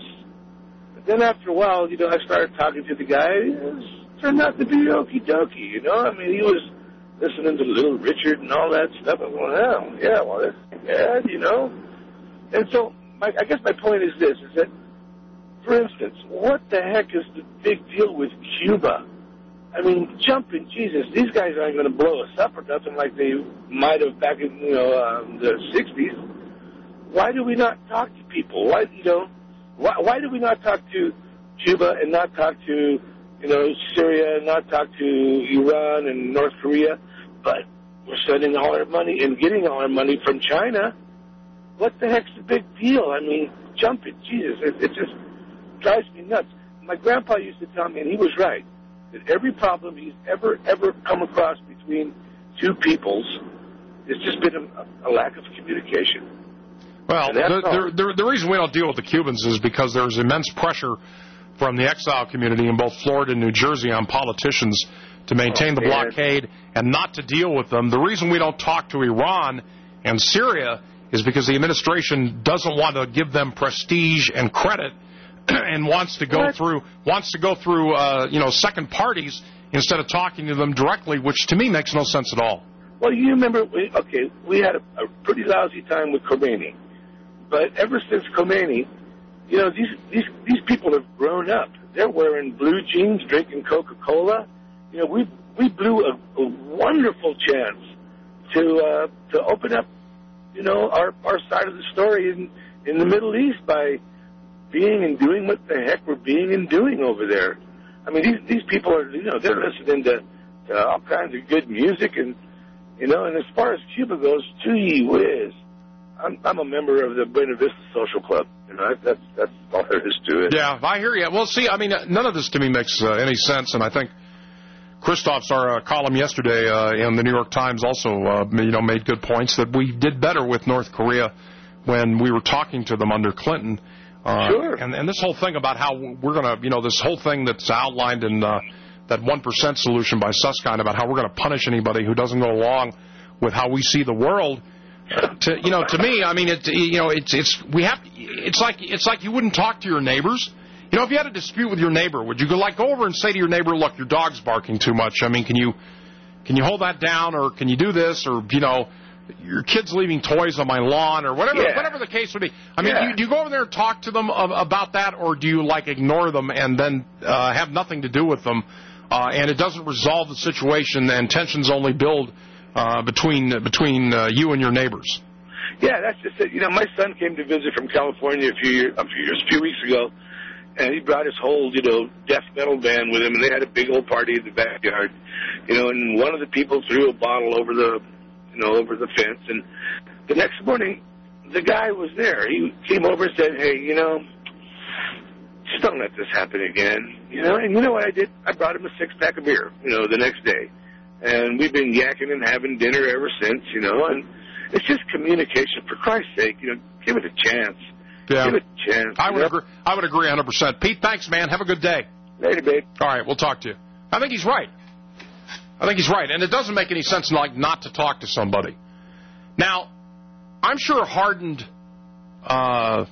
But then after a while, you know, I started talking to the guy. It was, turned out to be okie dokie, you know. I mean, he was listening to Little Richard and all that stuff. I went, well, yeah, well, that's bad, you know. And so my, I guess my point is this, is that, for instance, what the heck is the big deal with Cuba? I mean, jumping Jesus, these guys aren't going to blow us up or nothing like they might have back in, you know, um, the sixties. Why do we not talk to people? Why, you know, why, why do we not talk to Cuba and not talk to, you know, Syria and not talk to Iran and North Korea? But we're sending all our money and getting all our money from China. What the heck's the big deal? I mean, jumping Jesus, it, it just drives me nuts. My grandpa used to tell me, and he was right, that every problem he's ever, ever come across between two peoples has just been a, a lack of communication. Well, the, the, the, the reason we don't deal with the Cubans is because there's immense pressure from the exile community in both Florida and New Jersey on politicians to maintain oh, the man. blockade and not to deal with them. The reason we don't talk to Iran and Syria is because the administration doesn't want to give them prestige and credit and wants to go what? through wants to go through uh, you know second parties instead of talking to them directly, which to me makes no sense at all. Well, you remember, we, okay, we had a, a pretty lousy time with Khomeini, but ever since Khomeini, you know, these these these people have grown up. They're wearing blue jeans, drinking Coca-Cola. You know, we we blew a, a wonderful chance to uh, to open up, you know, our our side of the story in in the Middle East by being and doing what the heck we're being and doing over there. I mean, these these people are, you know, they're listening to, to all kinds of good music, and you know, and as far as Cuba goes, gee whiz, I'm I'm a member of the Buena Vista Social Club. You know, that's that's all there is to it. Yeah, I hear you. Well, see, I mean, none of this to me makes uh, any sense, and I think Christoph's our uh, column yesterday uh, in the New York Times also, uh, you know, made good points that we did better with North Korea when we were talking to them under Clinton. Uh, sure. And, and this whole thing about how we're going to, you know, this whole thing that's outlined in uh, that one percent solution by Susskind about how we're going to punish anybody who doesn't go along with how we see the world. To, you know, to me, I mean, it, you know, it's it's we have it's like it's like you wouldn't talk to your neighbors. You know, if you had a dispute with your neighbor, would you go like go over and say to your neighbor, "Look, your dog's barking too much. I mean, can you can you hold that down, or can you do this, or you know, your kid's leaving toys on my lawn, or whatever yeah. whatever the case would be." I mean, yeah. do, you, do you go over there and talk to them of, about that, or do you like ignore them and then uh, have nothing to do with them, uh, and it doesn't resolve the situation, and tensions only build uh, between between uh, you and your neighbors? Yeah, that's just it. You know, my son came to visit from California a few years, a few years, a few weeks ago, and he brought his whole, you know, death metal band with him, and they had a big old party in the backyard. You know, and one of the people threw a bottle over the, you know, over the fence, and the next morning, the guy was there. He came over and said, "Hey, you know, just don't let this happen again." You know, and you know what I did? I brought him a six pack of beer. You know, the next day, and we've been yakking and having dinner ever since. You know, and it's just communication. For Christ's sake, you know, give it a chance. Yeah. Give it a chance. I would know? agree. I would agree one hundred percent. Pete, thanks, man. Have a good day. Later, babe. All right, we'll talk to you. I think he's right. I think he's right, and it doesn't make any sense, like, not to talk to somebody. Now, I'm sure hardened uh,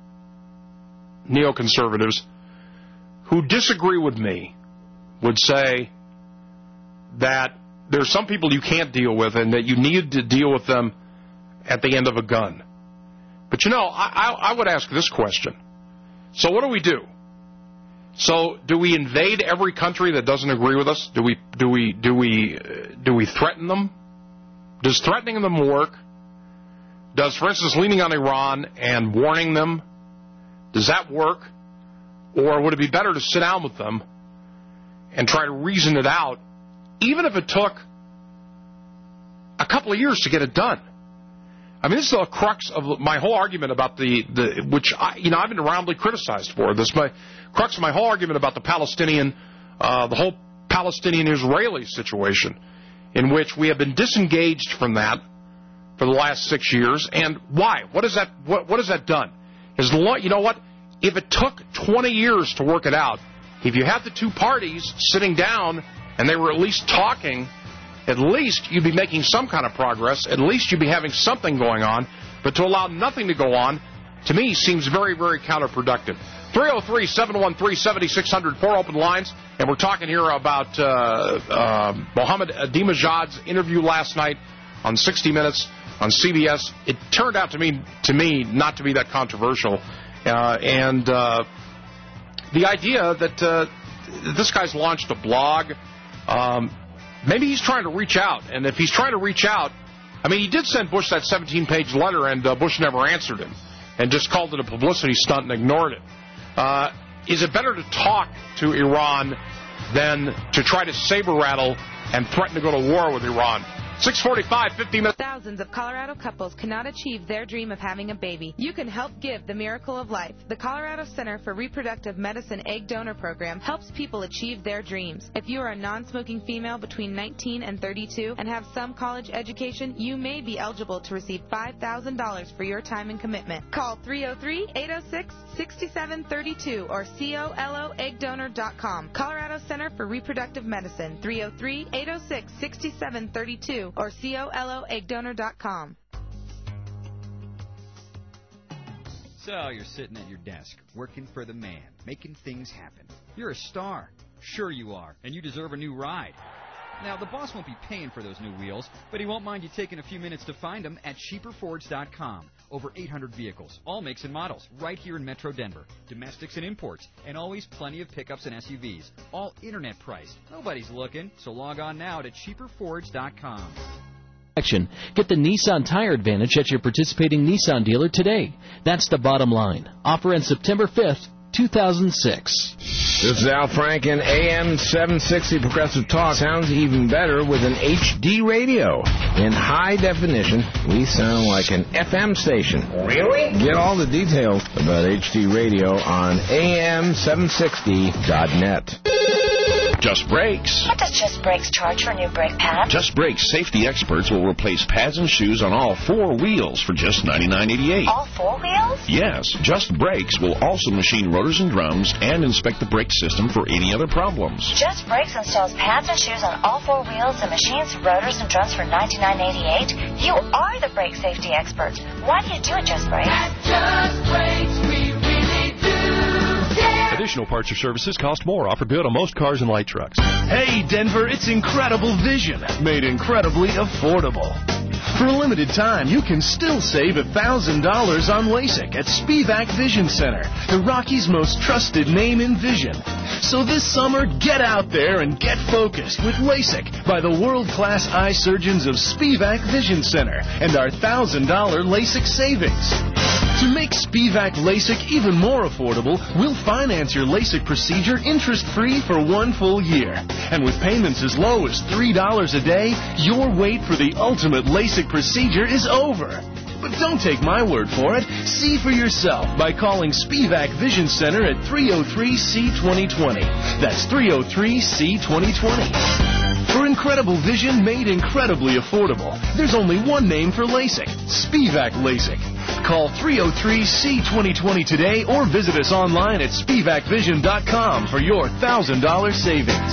neoconservatives who disagree with me would say that there's some people you can't deal with and that you need to deal with them at the end of a gun. But, you know, I, I, I would ask this question. So what do we do? So, do we invade every country that doesn't agree with us? Do we do we do we uh, do we threaten them? Does threatening them work? Does, for instance, leaning on Iran and warning them, does that work? Or would it be better to sit down with them and try to reason it out, even if it took a couple of years to get it done? I mean, this is the crux of my whole argument about the, the which, I, you know, I've been roundly criticized for. This my crux of my whole argument about the Palestinian, uh, the whole Palestinian-Israeli situation, in which we have been disengaged from that for the last six years. And why? What is that? What, what has that done? Is the law, you know what? If it took twenty years to work it out, if you had the two parties sitting down and they were at least talking, at least you'd be making some kind of progress. At least you'd be having something going on. But to allow nothing to go on, to me, seems very, very counterproductive. three oh three, seven one three, seven six zero zero, four open lines. And we're talking here about uh, uh, Mohammed Ahmadinejad's interview last night on sixty minutes on C B S. It turned out to me, to me not to be that controversial. Uh, and uh, the idea that uh, this guy's launched a blog, um, maybe he's trying to reach out. And if he's trying to reach out, I mean, he did send Bush that seventeen-page letter, and uh, Bush never answered him and just called it a publicity stunt and ignored it. Uh, is it better to talk to Iran than to try to saber-rattle and threaten to go to war with Iran? six forty-five, fifty minutes. Thousands of Colorado couples cannot achieve their dream of having a baby. You can help give the miracle of life. The Colorado Center for Reproductive Medicine Egg Donor Program helps people achieve their dreams. If you are a non-smoking female between nineteen and thirty-two and have some college education, you may be eligible to receive five thousand dollars for your time and commitment. Call three oh three, eight oh six, six seven three two or colo egg donor dot com. Colorado Center for Reproductive Medicine, three oh three, eight oh six, six seven three two or colo egg donor dot com. So you're sitting at your desk, working for the man, making things happen. You're a star. Sure you are, and you deserve a new ride. Now, the boss won't be paying for those new wheels, but he won't mind you taking a few minutes to find them at cheaper fords dot com. Over eight hundred vehicles, all makes and models, right here in Metro Denver. Domestics and imports, and always plenty of pickups and S U Vs. All internet priced. Nobody's looking, so log on now to cheaper fords dot com. Get the Nissan Tire Advantage at your participating Nissan dealer today. That's the bottom line. Offer ends September fifth, two thousand six. This is Al Franken, A M seven sixty Progressive Talk. Sounds even better with an H D radio. In high definition, we sound like an F M station. Really? Get all the details about H D radio on A M seven sixty dot net. Just Brakes. What does Just Brakes charge for a new brake pad? Just Brakes safety experts will replace pads and shoes on all four wheels for just ninety-nine eighty-eight. All four wheels? Yes. Just Brakes will also machine rotors and drums and inspect the brake system for any other problems. Just Brakes installs pads and shoes on all four wheels and machines rotors and drums for ninety-nine eighty-eight. You are the brake safety experts. Why do you do it, Just Brakes? At Just Brakes, we really do care. Additional parts or services cost more. Offer good on most cars and light trucks. Hey, Denver, it's Incredible Vision, made incredibly affordable. For a limited time, you can still save one thousand dollars on LASIK at Spivak Vision Center, the Rockies' most trusted name in vision. So this summer, get out there and get focused with LASIK by the world-class eye surgeons of Spivak Vision Center and our one thousand dollars LASIK savings. To make Spivak LASIK even more affordable, we'll finance your LASIK procedure interest-free for one full year. And with payments as low as three dollars a day, your wait for the ultimate LASIK procedure is over. But don't take my word for it. See for yourself by calling Spivak Vision Center at three oh three, C twenty twenty. That's three oh three, C twenty twenty. For incredible vision made incredibly affordable, there's only one name for LASIK, Spivak LASIK. Call three oh three, C twenty twenty today or visit us online at spivak vision dot com for your one thousand dollars savings.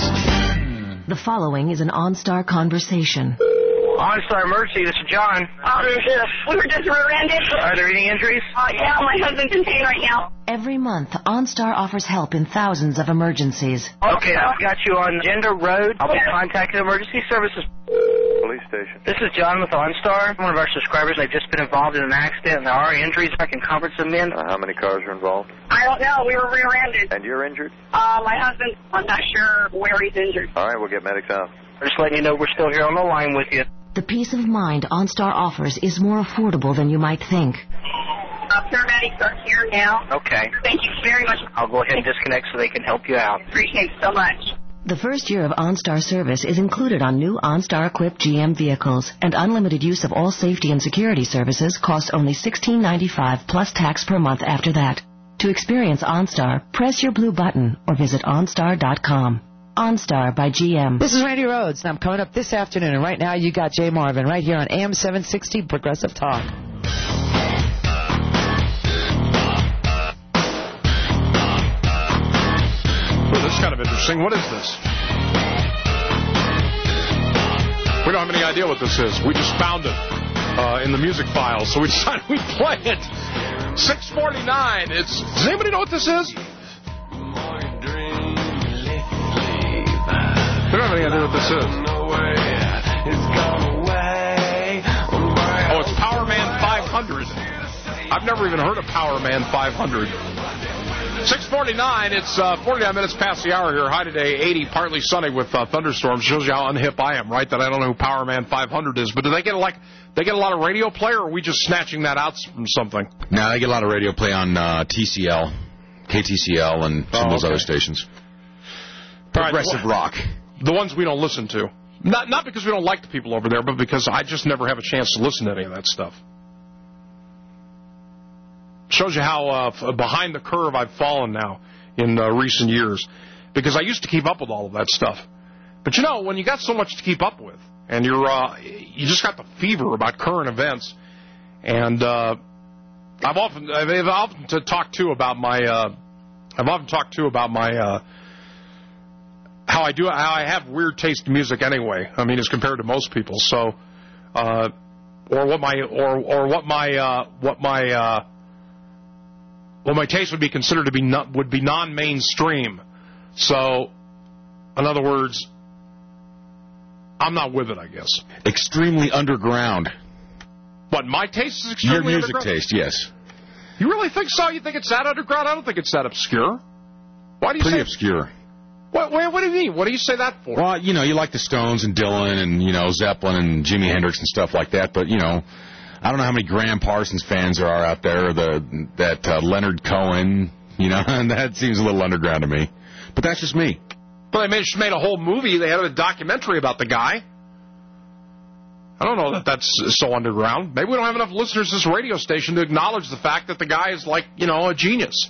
The following is an OnStar conversation. OnStar Emergency, this is John. Oh, this is, we were just rear-ended. Are there any injuries? Uh, yeah, my husband's in pain right now. Every month, OnStar offers help in thousands of emergencies. Okay, I've got you on Gender Road. I'll be contacting emergency services. police station. This is John with OnStar. One of our subscribers, they've just been involved in an accident, and there are injuries. I can comfort some men. Uh, how many cars are involved? I don't know. We were rear-ended. And you're injured? Uh, my husband, I'm not sure where he's injured. All right, we'll get medics out. Just letting you know we're still here on the line with you. The peace of mind OnStar offers is more affordable than you might think. Uh, paramedics are here now. Okay. Thank you very much. I'll go ahead and disconnect so they can help you out. Appreciate it so much. The first year of OnStar service is included on new OnStar-equipped G M vehicles, and unlimited use of all safety and security services costs only sixteen ninety-five plus tax per month after that. To experience OnStar, press your blue button or visit OnStar dot com. OnStar by G M. This is Randy Rhodes, and I'm coming up this afternoon, and right now you got Jay Marvin right here on A M seven sixty Progressive Talk. Oh, this is kind of interesting. What is this? We don't have any idea what this is. We just found it uh, in the music files, so we decided we'd play it. six forty-nine. It's. Does anybody know what this is? We don't have any idea what this is. Oh, it's Power Man five hundred. I've never even heard of Power Man five hundred. six forty-nine, it's uh, forty-nine minutes past the hour here. High today, eighty, partly sunny with uh, thunderstorms. Shows you how unhip I am, right? That I don't know who Power Man five hundred is. But do they get like they get a lot of radio play, or are we just snatching that out from something? No, they get a lot of radio play on uh, T C L, K T C L, and some oh, of those okay. other stations. Progressive right, rock. The ones we don't listen to. Not not because we don't like the people over there, but because I just never have a chance to listen to any of that stuff. Shows you how uh, behind the curve I've fallen now in uh, recent years. Because I used to keep up with all of that stuff. But, you know, when you got so much to keep up with, and you're uh, you just got the fever about current events, and uh, I've often I've often to talk too about my uh, I've often talked too about my uh, how I do how I have weird taste in music anyway. I mean, as compared to most people. So, uh, or what my or or what my uh, what my uh, Well, my taste would be considered to be not, would be non-mainstream. So, in other words, I'm not with it, I guess. Extremely underground. What, my taste is extremely Your music underground? taste, yes. You really think so? You think it's that underground? I don't think it's that obscure. Why do you Pretty say obscure. What, what, what do you mean? What do you say that for? Well, you know, you like the Stones and Dylan and, you know, Zeppelin and Jimi Hendrix and stuff like that, but, you know, I don't know how many Graham Parsons fans there are out there, or the that uh, Leonard Cohen, you know, and that seems a little underground to me. But that's just me. Well, they just made a whole movie. They had a documentary about the guy. I don't know that that's so underground. Maybe we don't have enough listeners to this radio station to acknowledge the fact that the guy is like, you know, a genius.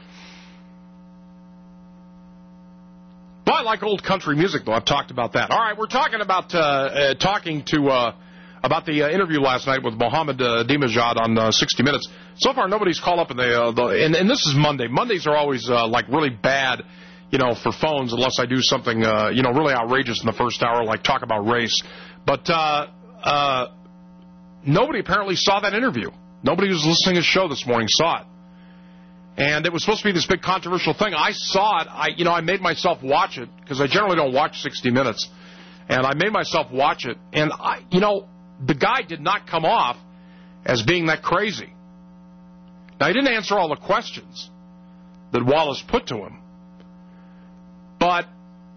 But I like old country music, though. I've talked about that. All right, we're talking about uh, uh, talking to uh, about the uh, interview last night with Mohammed uh, Ahmadinejad on uh, sixty minutes. So far, nobody's called up, in the, uh, the and, and this is Monday. Mondays are always uh, like really bad, you know, for phones unless I do something, uh, you know, really outrageous in the first hour, like talk about race. But uh, uh, nobody apparently saw that interview. Nobody who was listening to the show this morning saw it. And it was supposed to be this big controversial thing. I saw it. I, you know, I made myself watch it because I generally don't watch sixty minutes. And I made myself watch it. And, I, you know, the guy did not come off as being that crazy. Now, he didn't answer all the questions that Wallace put to him. But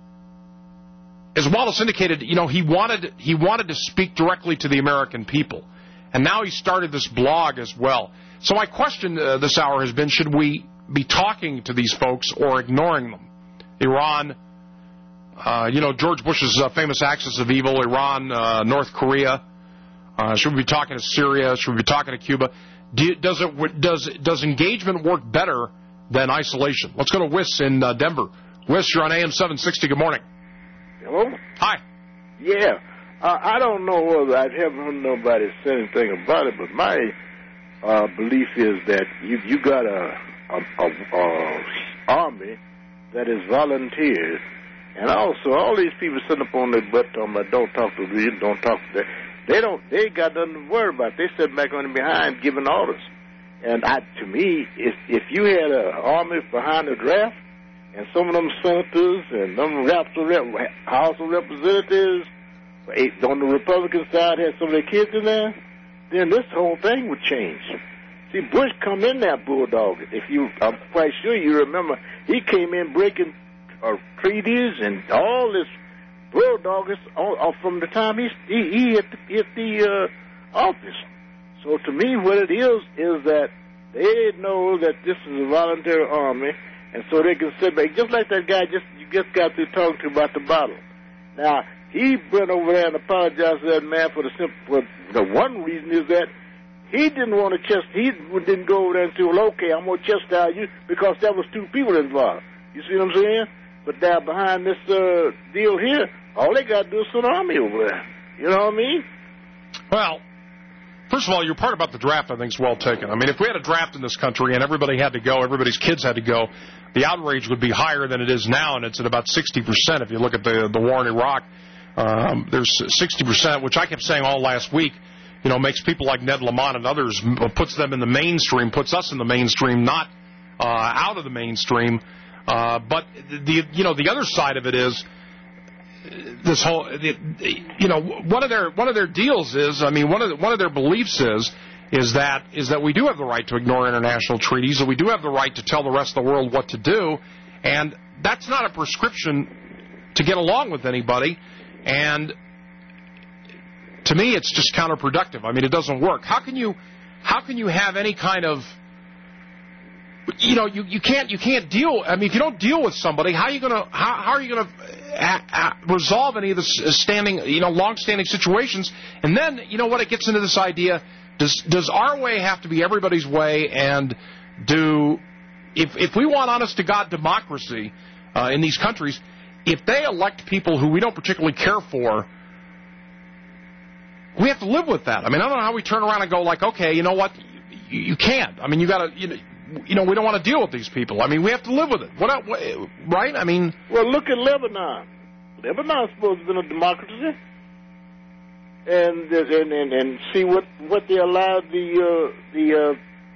as Wallace indicated, you know, he wanted he wanted to speak directly to the American people. And now he started this blog as well. So my question uh, this hour has been, should we be talking to these folks or ignoring them? Iran, uh, you know, George Bush's uh, famous axis of evil, Iran, uh, North Korea. Uh, should we be talking to Syria? Should we be talking to Cuba? Do you, does, it, does, does engagement work better than isolation? Let's go to Wiss in uh, Denver. Wiss, you're on A M seven sixty. Good morning. Hello? Hi. Yeah. Uh, I don't know whether I haven't heard nobody say anything about it, but my uh, belief is that you you got a, a, a, a army that is volunteers, and also all these people sitting up on their butt talking about don't talk to me, don't talk to them. They don't. They got nothing to worry about. They sit back on the behind giving orders. And I, to me, if if you had an army behind the draft, and some of them senators and them House of Representatives on the Republican side had some of their kids in there, then this whole thing would change. See, Bush come in there bulldog. If you, I'm quite sure you remember, he came in breaking uh, treaties and all this bulldog from the time he he, he hit the, hit the uh, office. So to me, what it is is that they know that this is a voluntary army, and so they can sit back, just like that guy just you just got through talking to about the bottle. Now he went over there and apologized to that man for the simple. For the one reason is that he didn't want to chest. He didn't go over there and say, "Well, okay, I'm gonna chastise you," because there was two people involved. You see what I'm saying? But now behind this uh, deal here, all they got to do is send an army over there. You know what I mean? Well, first of all, your part about the draft, I think, is well taken. I mean, if we had a draft in this country and everybody had to go, everybody's kids had to go, the outrage would be higher than it is now, and it's at about sixty percent. If you look at the the war in Iraq, um, there's sixty percent, which I kept saying all last week. You know, makes people like Ned Lamont and others, puts them in the mainstream, puts us in the mainstream, not uh, out of the mainstream. Uh, but the you know the other side of it is this whole the, you know one of their one of their deals is I mean one of the, one of their beliefs is is that is that we do have the right to ignore international treaties, and we do have the right to tell the rest of the world what to do, and that's not a prescription to get along with anybody. And to me, it's just counterproductive. I mean, it doesn't work. How can you, how can you have any kind of, you know, you, you can't you can't deal. I mean, if you don't deal with somebody, how are you gonna how, how are you gonna uh, uh, resolve any of the standing, you know, long-standing situations? And then, you know what? It gets into this idea: does does our way have to be everybody's way? And do if if we want honest to God democracy uh, in these countries, if they elect people who we don't particularly care for, we have to live with that. I mean, I don't know how we turn around and go like, okay, you know what? You, you can't. I mean, you got to, you know, you know, we don't want to deal with these people. I mean, we have to live with it. What, what right? I mean, well, look at Lebanon. Lebanon's supposed to be a democracy, and and and, and see what, what they allowed the uh, the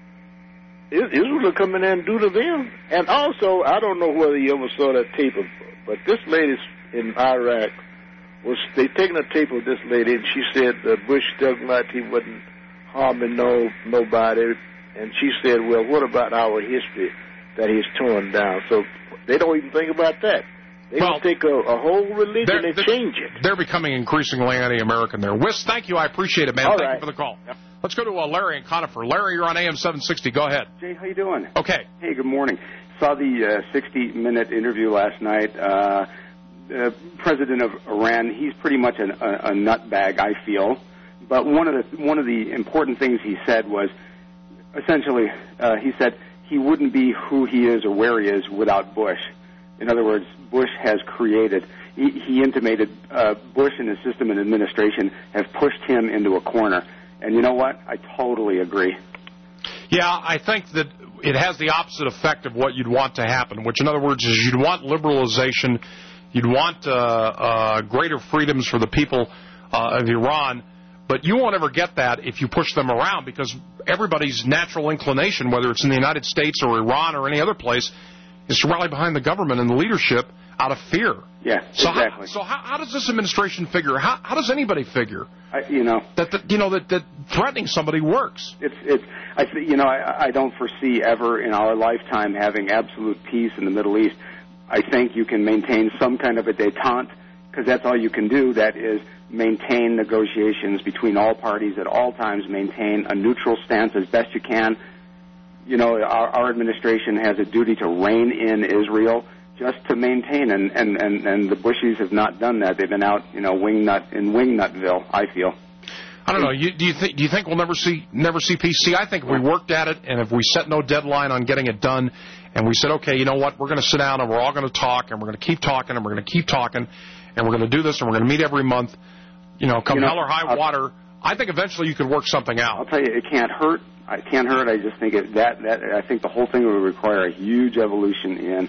uh, Israel to come in there and do to them. And also, I don't know whether you ever saw that tape of, but this lady in Iraq. Was they taking a tape of this lady, and she said uh, Bush talking about he wasn't harming no nobody, and she said, well, what about our history that he's torn down? So they don't even think about that. They well, don't take a, a whole religion and change it. They're becoming increasingly anti-American there. Whis, thank you. I appreciate it, man. All thank right. you for the call. Yep. Let's go to uh, Larry in Conifer. Larry, you're on A M seven sixty. Go ahead. Jay, how you doing? Okay. Hey, good morning. Saw the sixty-minute uh, interview last night. Uh, Uh, President of Iran, he's pretty much an, a, a nutbag, I feel. But one of the one of the important things he said was, essentially, uh, he said he wouldn't be who he is or where he is without Bush. In other words, Bush has created. He, he intimated uh, Bush and his system and administration have pushed him into a corner. And you know what? I totally agree. Yeah, I think that it has the opposite effect of what you'd want to happen, which, in other words, is you'd want liberalization. You'd want uh, uh, greater freedoms for the people uh, of Iran, but you won't ever get that if you push them around, because everybody's natural inclination, whether it's in the United States or Iran or any other place, is to rally behind the government and the leadership out of fear. Yeah, so exactly. How, so how, how does this administration figure? How, how does anybody figure? I, you know that the, you know that, that threatening somebody works. It's it's. I th- you know I, I don't foresee ever in our lifetime having absolute peace in the Middle East. I think you can maintain some kind of a détente, because that's all you can do. That is maintain negotiations between all parties at all times, maintain a neutral stance as best you can. You know, our, our administration has a duty to rein in Israel just to maintain, and, and, and, and the Bushies have not done that. They've been out, you know, wingnut in Wingnutville, I feel. I don't know. You, do you think? Do you think we'll never see never see peace? See, I think if we worked at it, and if we set no deadline on getting it done, and we said, okay, you know what, we're going to sit down and we're all going to talk, and we're going to keep talking, and we're going to keep talking, and we're going to do this, and we're going to meet every month, you know, come you know, hell or high I'll, water, I think eventually you could work something out. I'll tell you, it can't hurt. It can't hurt. I just think it, that that I think the whole thing would require a huge evolution in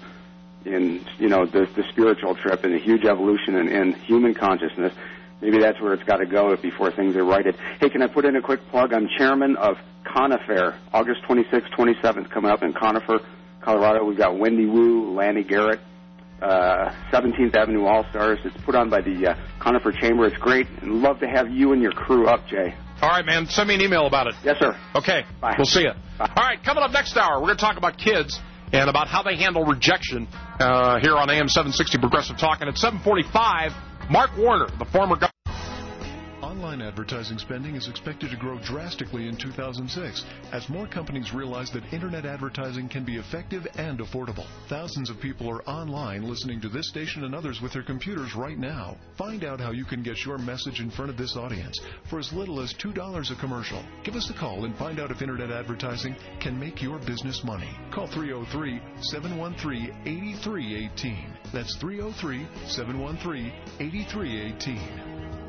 in you know the the spiritual trip, and a huge evolution in, in human consciousness. Maybe that's where it's got to go before things are righted. Hey, can I put in a quick plug? I'm chairman of Conifer, August twenty-sixth, twenty-seventh, coming up in Conifer, Colorado. We've got Wendy Wu, Lanny Garrett, uh, seventeenth Avenue All-Stars. It's put on by the uh, Conifer Chamber. It's great, and love to have you and your crew up, Jay. All right, man. Send me an email about it. Yes, sir. Okay. Bye. We'll see you. Bye. All right, coming up next hour, we're going to talk about kids and about how they handle rejection uh, here on A M seven sixty Progressive Talk. And at seven forty-five, Mark Warner, the former governor. Online advertising spending is expected to grow drastically in two thousand six as more companies realize that internet advertising can be effective and affordable. Thousands of people are online listening to this station and others with their computers right now. Find out how you can get your message in front of this audience for as little as two dollars a commercial. Give us a call and find out if internet advertising can make your business money. Call three oh three, seven one three, eight three one eight. That's three oh three, seven one three, eight three one eight.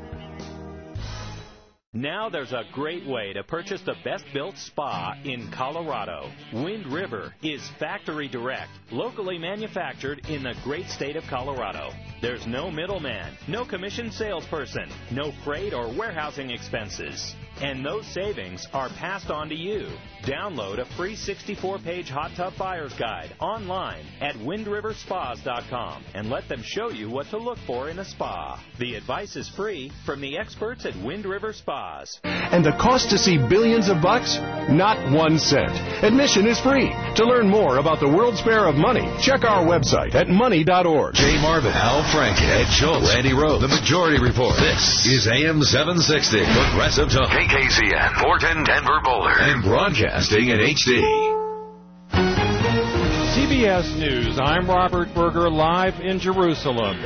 Now there's a great way to purchase the best-built spa in Colorado. Wind River is factory direct, locally manufactured in the great state of Colorado. There's no middleman, no commissioned salesperson, no freight or warehousing expenses. And those savings are passed on to you. Download a free sixty-four page hot tub buyer's guide online at wind river spas dot com and let them show you what to look for in a spa. The advice is free from the experts at Wind River Spas. And the cost to see billions of bucks? Not one cent. Admission is free. To learn more about the World's Fair of Money, check our website at money dot org. Jay Marvin, Al Franken, Ed Schultz, Randy Rhodes, The Majority Report. This is A M seven sixty Progressive Talk. K K C N, four ten Denver Boulder, and broadcasting in H D. C B S News, I'm Robert Berger, live in Jerusalem.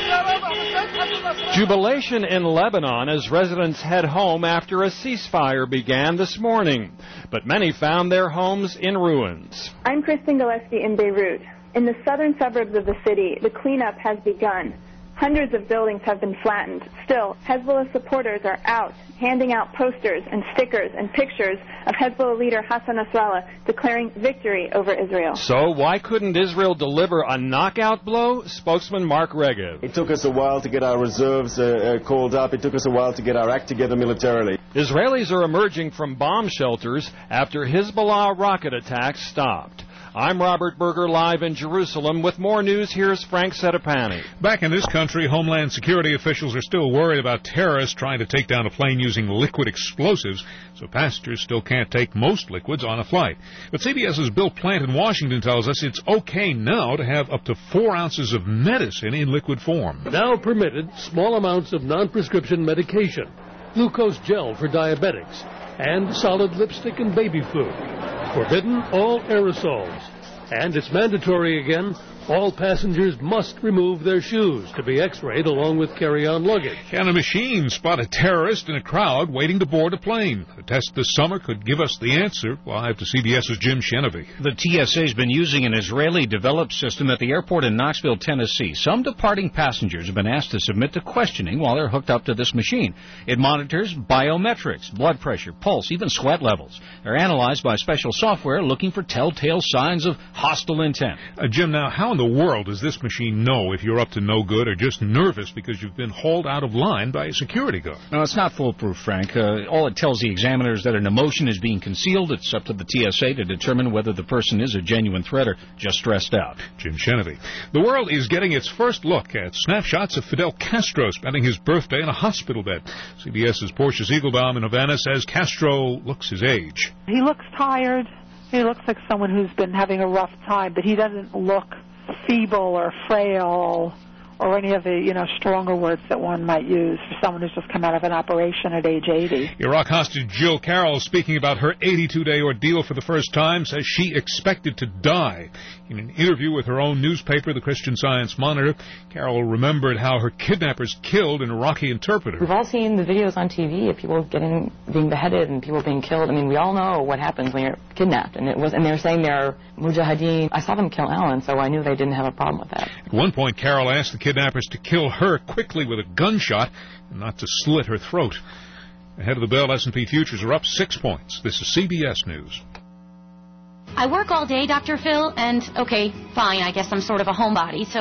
Jubilation in Lebanon as residents head home after a ceasefire began this morning. But many found their homes in ruins. I'm Kristen Gillespie in Beirut. In the southern suburbs of the city, the cleanup has begun. Hundreds of buildings have been flattened. Still, Hezbollah supporters are out, handing out posters and stickers and pictures of Hezbollah leader Hassan Nasrallah declaring victory over Israel. So why couldn't Israel deliver a knockout blow? Spokesman Mark Regev. It took us a while to get our reserves uh, uh, called up. It took us a while to get our act together militarily. Israelis are emerging from bomb shelters after Hezbollah rocket attacks stopped. I'm Robert Berger, live in Jerusalem. With more news, here's Frank Sedapani. Back in this country, Homeland Security officials are still worried about terrorists trying to take down a plane using liquid explosives, so passengers still can't take most liquids on a flight. But CBS's Bill Plant in Washington tells us it's okay now to have up to four ounces of medicine in liquid form. Now permitted small amounts of non-prescription medication, glucose gel for diabetics, and solid lipstick and baby food. Forbidden all aerosols. And it's mandatory again, all passengers must remove their shoes to be x-rayed along with carry-on luggage. Can a machine spot a terrorist in a crowd waiting to board a plane? A test this summer could give us the answer. Live to CBS's Jim Shenovy. The T S A's been using an Israeli-developed system at the airport in Knoxville, Tennessee. Some departing passengers have been asked to submit to questioning while they're hooked up to this machine. It monitors biometrics, blood pressure, pulse, even sweat levels. They're analyzed by special software looking for telltale signs of hostile intent. Uh, Jim, now, how in the world does this machine know if you're up to no good or just nervous because you've been hauled out of line by a security guard? No, it's not foolproof, Frank. Uh, all it tells the examiner is that an emotion is being concealed. It's up to the T S A to determine whether the person is a genuine threat or just stressed out. Jim Shenovy. The world is getting its first look at snapshots of Fidel Castro spending his birthday in a hospital bed. CBS's Portia Siegelbaum in Havana says Castro looks his age. He looks tired. He looks like someone who's been having a rough time, but he doesn't look feeble or frail or any of the, you know, stronger words that one might use for someone who's just come out of an operation at age eighty. Iraq hostage Jill Carroll, speaking about her eighty-two day ordeal for the first time, says she expected to die. In an interview with her own newspaper, the Christian Science Monitor, Carroll remembered how her kidnappers killed an Iraqi interpreter. We've all seen the videos on T V of people getting being beheaded and people being killed. I mean, we all know what happens when you're kidnapped. And it was, and they were saying they're mujahideen. I saw them kill Alan, so I knew they didn't have a problem with that. At one point, Carroll asked the kidnappers to kill her quickly with a gunshot and not to slit her throat. Ahead of the bell, S and P futures are up six points. This is C B S News. I work all day, Doctor Phil, and, okay, fine, I guess I'm sort of a homebody, so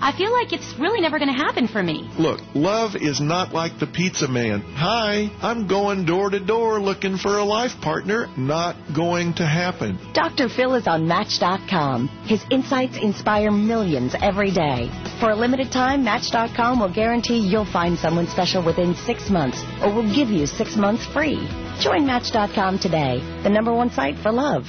I feel like it's really never going to happen for me. Look, love is not like the pizza man. Hi, I'm going door to door looking for a life partner. Not going to happen. Doctor Phil is on Match dot com. His insights inspire millions every day. For a limited time, Match dot com will guarantee you'll find someone special within six months or will give you six months free. Join Match dot com today, the number one site for love.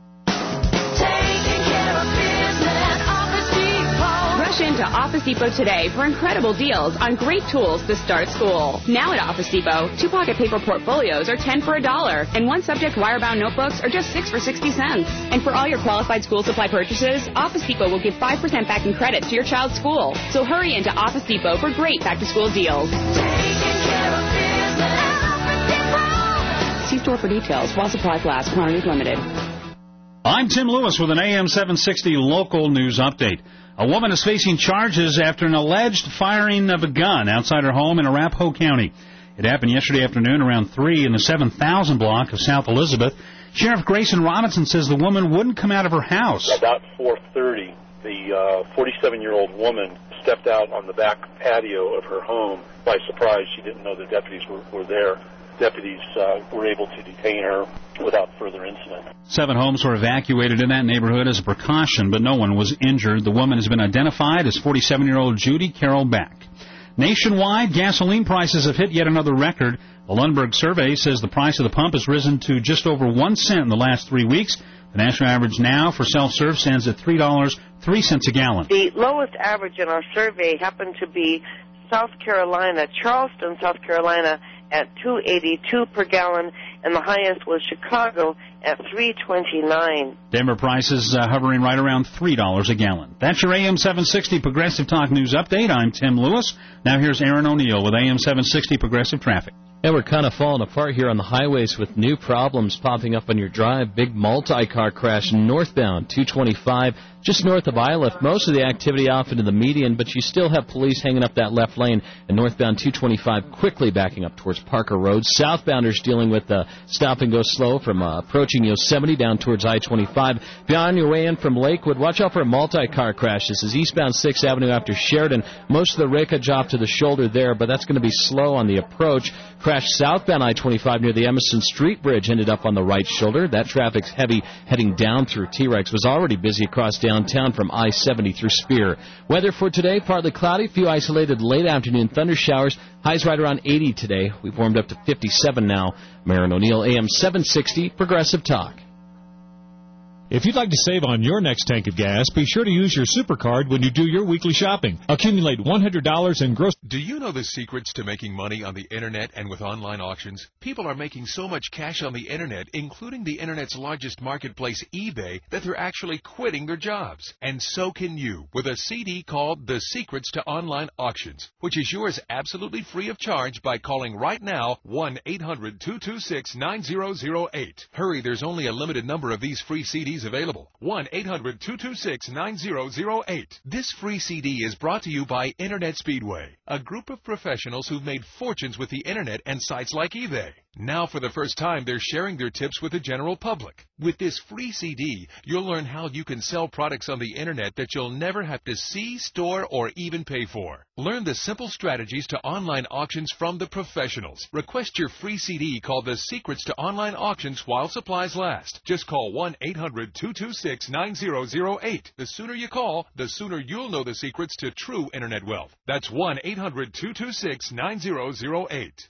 Rush into Office Depot today for incredible deals on great tools to start school. Now at Office Depot, two pocket paper portfolios are ten for a dollar, and one subject wire-bound notebooks are just six for sixty cents. And for all your qualified school supply purchases, Office Depot will give five percent back in credit to your child's school. So hurry into Office Depot for great back-to-school deals. See store for details while supplies last. Quantities limited. I'm Tim Lewis with an A M seven sixty local news update. A woman is facing charges after an alleged firing of a gun outside her home in Arapahoe County. It happened yesterday afternoon around three in the seven thousand block of South Elizabeth. Sheriff Grayson Robinson says the woman wouldn't come out of her house. About four thirty, the forty-seven-year-old woman stepped out on the back patio of her home. By surprise, she didn't know the deputies were, were there. Deputies uh, were able to detain her without further incident. Seven homes were evacuated in that neighborhood as a precaution, but no one was injured. The woman has been identified as forty-seven-year-old Judy Carol Back. Nationwide, gasoline prices have hit yet another record. The Lundberg survey says the price of the pump has risen to just over one cent in the last three weeks. The national average now for self-serve stands at three dollars and three cents a gallon. The lowest average in our survey happened to be South Carolina, Charleston, South Carolina, at two eighty-two per gallon, and the highest was Chicago at three twenty-nine. Denver prices uh, hovering right around three dollars a gallon. That's your A M seven sixty Progressive Talk News Update. I'm Tim Lewis. Now here's Aaron O'Neill with A M seven sixty Progressive Traffic. And we're kind of falling apart here on the highways with new problems popping up on your drive. Big multi-car crash northbound, two twenty-five, just north of Iliff. Most of the activity off into the median, but you still have police hanging up that left lane. And northbound two twenty-five quickly backing up towards Parker Road. Southbounders dealing with uh, stop and go slow from uh, approaching Yosemite down towards I twenty-five. If you're on your way in from Lakewood, watch out for a multi-car crash. This is eastbound sixth Avenue after Sheridan. Most of the wreckage off to the shoulder there, but that's going to be slow on the approach. Crash southbound I twenty-five near the Emerson Street Bridge ended up on the right shoulder. That traffic's heavy heading down through T-Rex. Was already busy across downtown from I seventy through Spear. Weather for today, partly cloudy, few isolated late afternoon thunder showers. Highs right around eighty today. We've warmed up to fifty-seven now. Aaron O'Neill, A M seven sixty, Progressive Talk. If you'd like to save on your next tank of gas, be sure to use your SuperCard when you do your weekly shopping. Accumulate one hundred dollars in gross... Do you know the secrets to making money on the Internet and with online auctions? People are making so much cash on the Internet, including the Internet's largest marketplace, eBay, that they're actually quitting their jobs. And so can you with a C D called The Secrets to Online Auctions, which is yours absolutely free of charge by calling right now one eight hundred two two six nine zero zero eight. Hurry, there's only a limited number of these free C Ds available. one eight hundred two two six nine zero zero eight. This free C D is brought to you by Internet Speedway, a group of professionals who've made fortunes with the Internet and sites like eBay. Now, for the first time, they're sharing their tips with the general public. With this free C D, you'll learn how you can sell products on the Internet that you'll never have to see, store, or even pay for. Learn the simple strategies to online auctions from the professionals. Request your free C D called The Secrets to Online Auctions while supplies last. Just call one eight hundred two two six nine zero zero eight. The sooner you call, the sooner you'll know the secrets to true Internet wealth. That's one eight hundred two two six nine zero zero eight.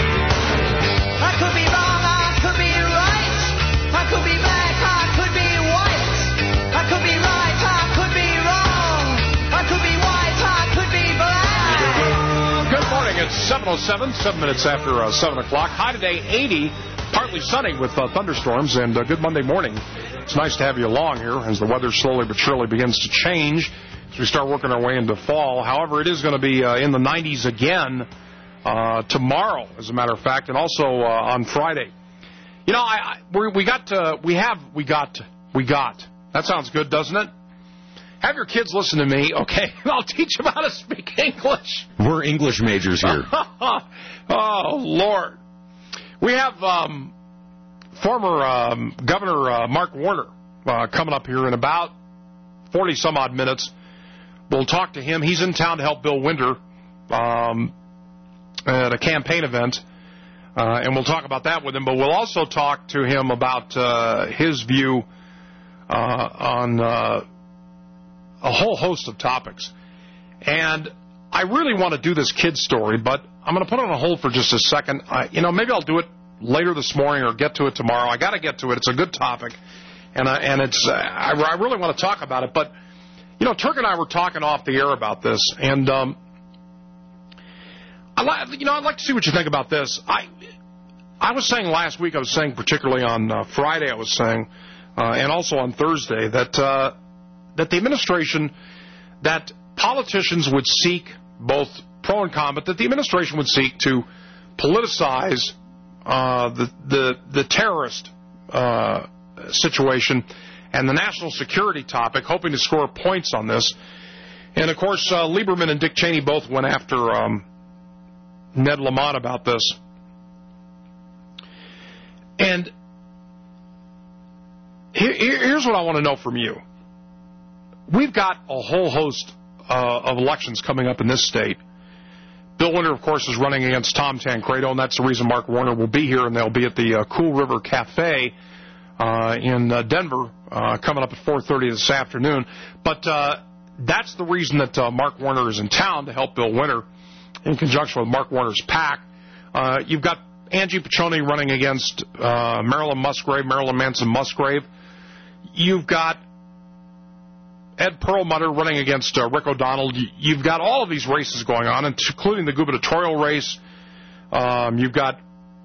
I could be wrong, I could be right. I could be black, I could be white. I could be right, I could be wrong. I could be white, I could be black. Good morning. It's seven oh seven, seven minutes after uh, seven o'clock. High today, eighty. Partly sunny with uh, thunderstorms, and uh, good Monday morning. It's nice to have you along here as the weather slowly but surely begins to change as we start working our way into fall. However, it is going to be uh, in the nineties again uh, tomorrow, as a matter of fact, and also uh, on Friday. You know, I, I we, we got to, we have we got we got. That sounds good, doesn't it? Have your kids listen to me, okay? I'll teach them how to speak English. We're English majors here. Oh, Lord. We have um, former um, Governor uh, Mark Warner uh, coming up here in about forty-some-odd minutes. we'll talk to him. He's in town to help Bill Winter um, at a campaign event, uh, and we'll talk about that with him. But we'll also talk to him about uh, his view uh, on uh, a whole host of topics. And I really want to do this kid story, but I'm going to put it on hold for just a second. I, you know, maybe I'll do it later this morning or get to it tomorrow. I got to get to it. It's a good topic, and I, and it's uh, I, I really want to talk about it. But you know, Turk and I were talking off the air about this, and um, I like you know I'd like to see what you think about this. I I was saying last week, I was saying particularly on uh, Friday, I was saying, uh, and also on Thursday that uh, that the administration, that politicians would seek, both pro and con, but that the administration would seek to politicize uh, the, the the terrorist uh, situation and the national security topic, hoping to score points on this. And, of course, uh, Lieberman and Dick Cheney both went after um, Ned Lamont about this. And here, here's what I want to know from you. We've got a whole host uh, of elections coming up in this state. Bill Winter, of course, is running against Tom Tancredo, and that's the reason Mark Warner will be here, and they'll be at the uh, Cool River Cafe uh, in uh, Denver uh, coming up at four thirty this afternoon. But uh, that's the reason that uh, Mark Warner is in town, to help Bill Winter in conjunction with Mark Warner's PAC. Uh, you've got Angie Piccioni running against uh, Marilyn Musgrave, Marilyn Manson Musgrave. You've got Ed Perlmutter running against uh, Rick O'Donnell. You've got all of these races going on, including the gubernatorial race. Um, you've got,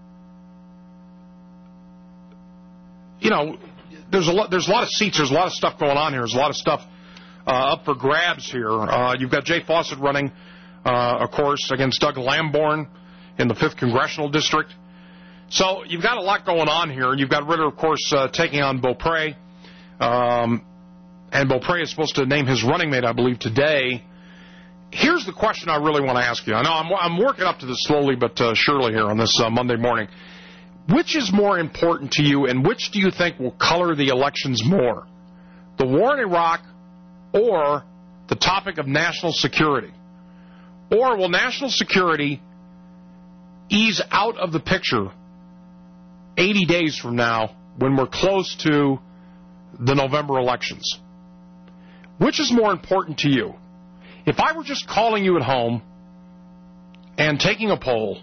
you know, there's a lot. There's a lot of seats. There's a lot of stuff going on here. There's a lot of stuff uh, up for grabs here. Uh, you've got Jay Fawcett running, uh, of course, against Doug Lamborn in the fifth Congressional District. So you've got a lot going on here. And you've got Ritter, of course, uh, taking on Beaupre. Um, and Beaupre is supposed to name his running mate, I believe, today. Here's the question I really want to ask you. I know I'm, I'm working up to this slowly but uh, surely here on this uh, Monday morning. Which is more important to you, and which do you think will color the elections more? The war in Iraq or the topic of national security? Or will national security ease out of the picture eighty days from now when we're close to the November elections? Which is more important to you? If I were just calling you at home and taking a poll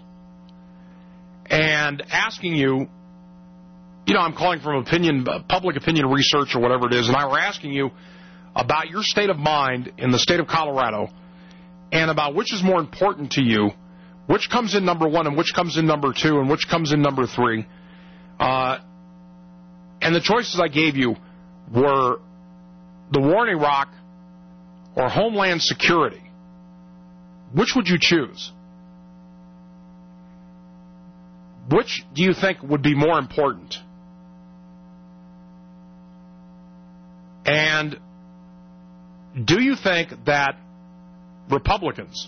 and asking you, you know, I'm calling from opinion, public opinion research or whatever it is, and I were asking you about your state of mind in the state of Colorado and about which is more important to you, which comes in number one and which comes in number two and which comes in number three, uh, and the choices I gave you were the war in Iraq or Homeland Security, which would you choose? Which do you think would be more important? And do you think that Republicans...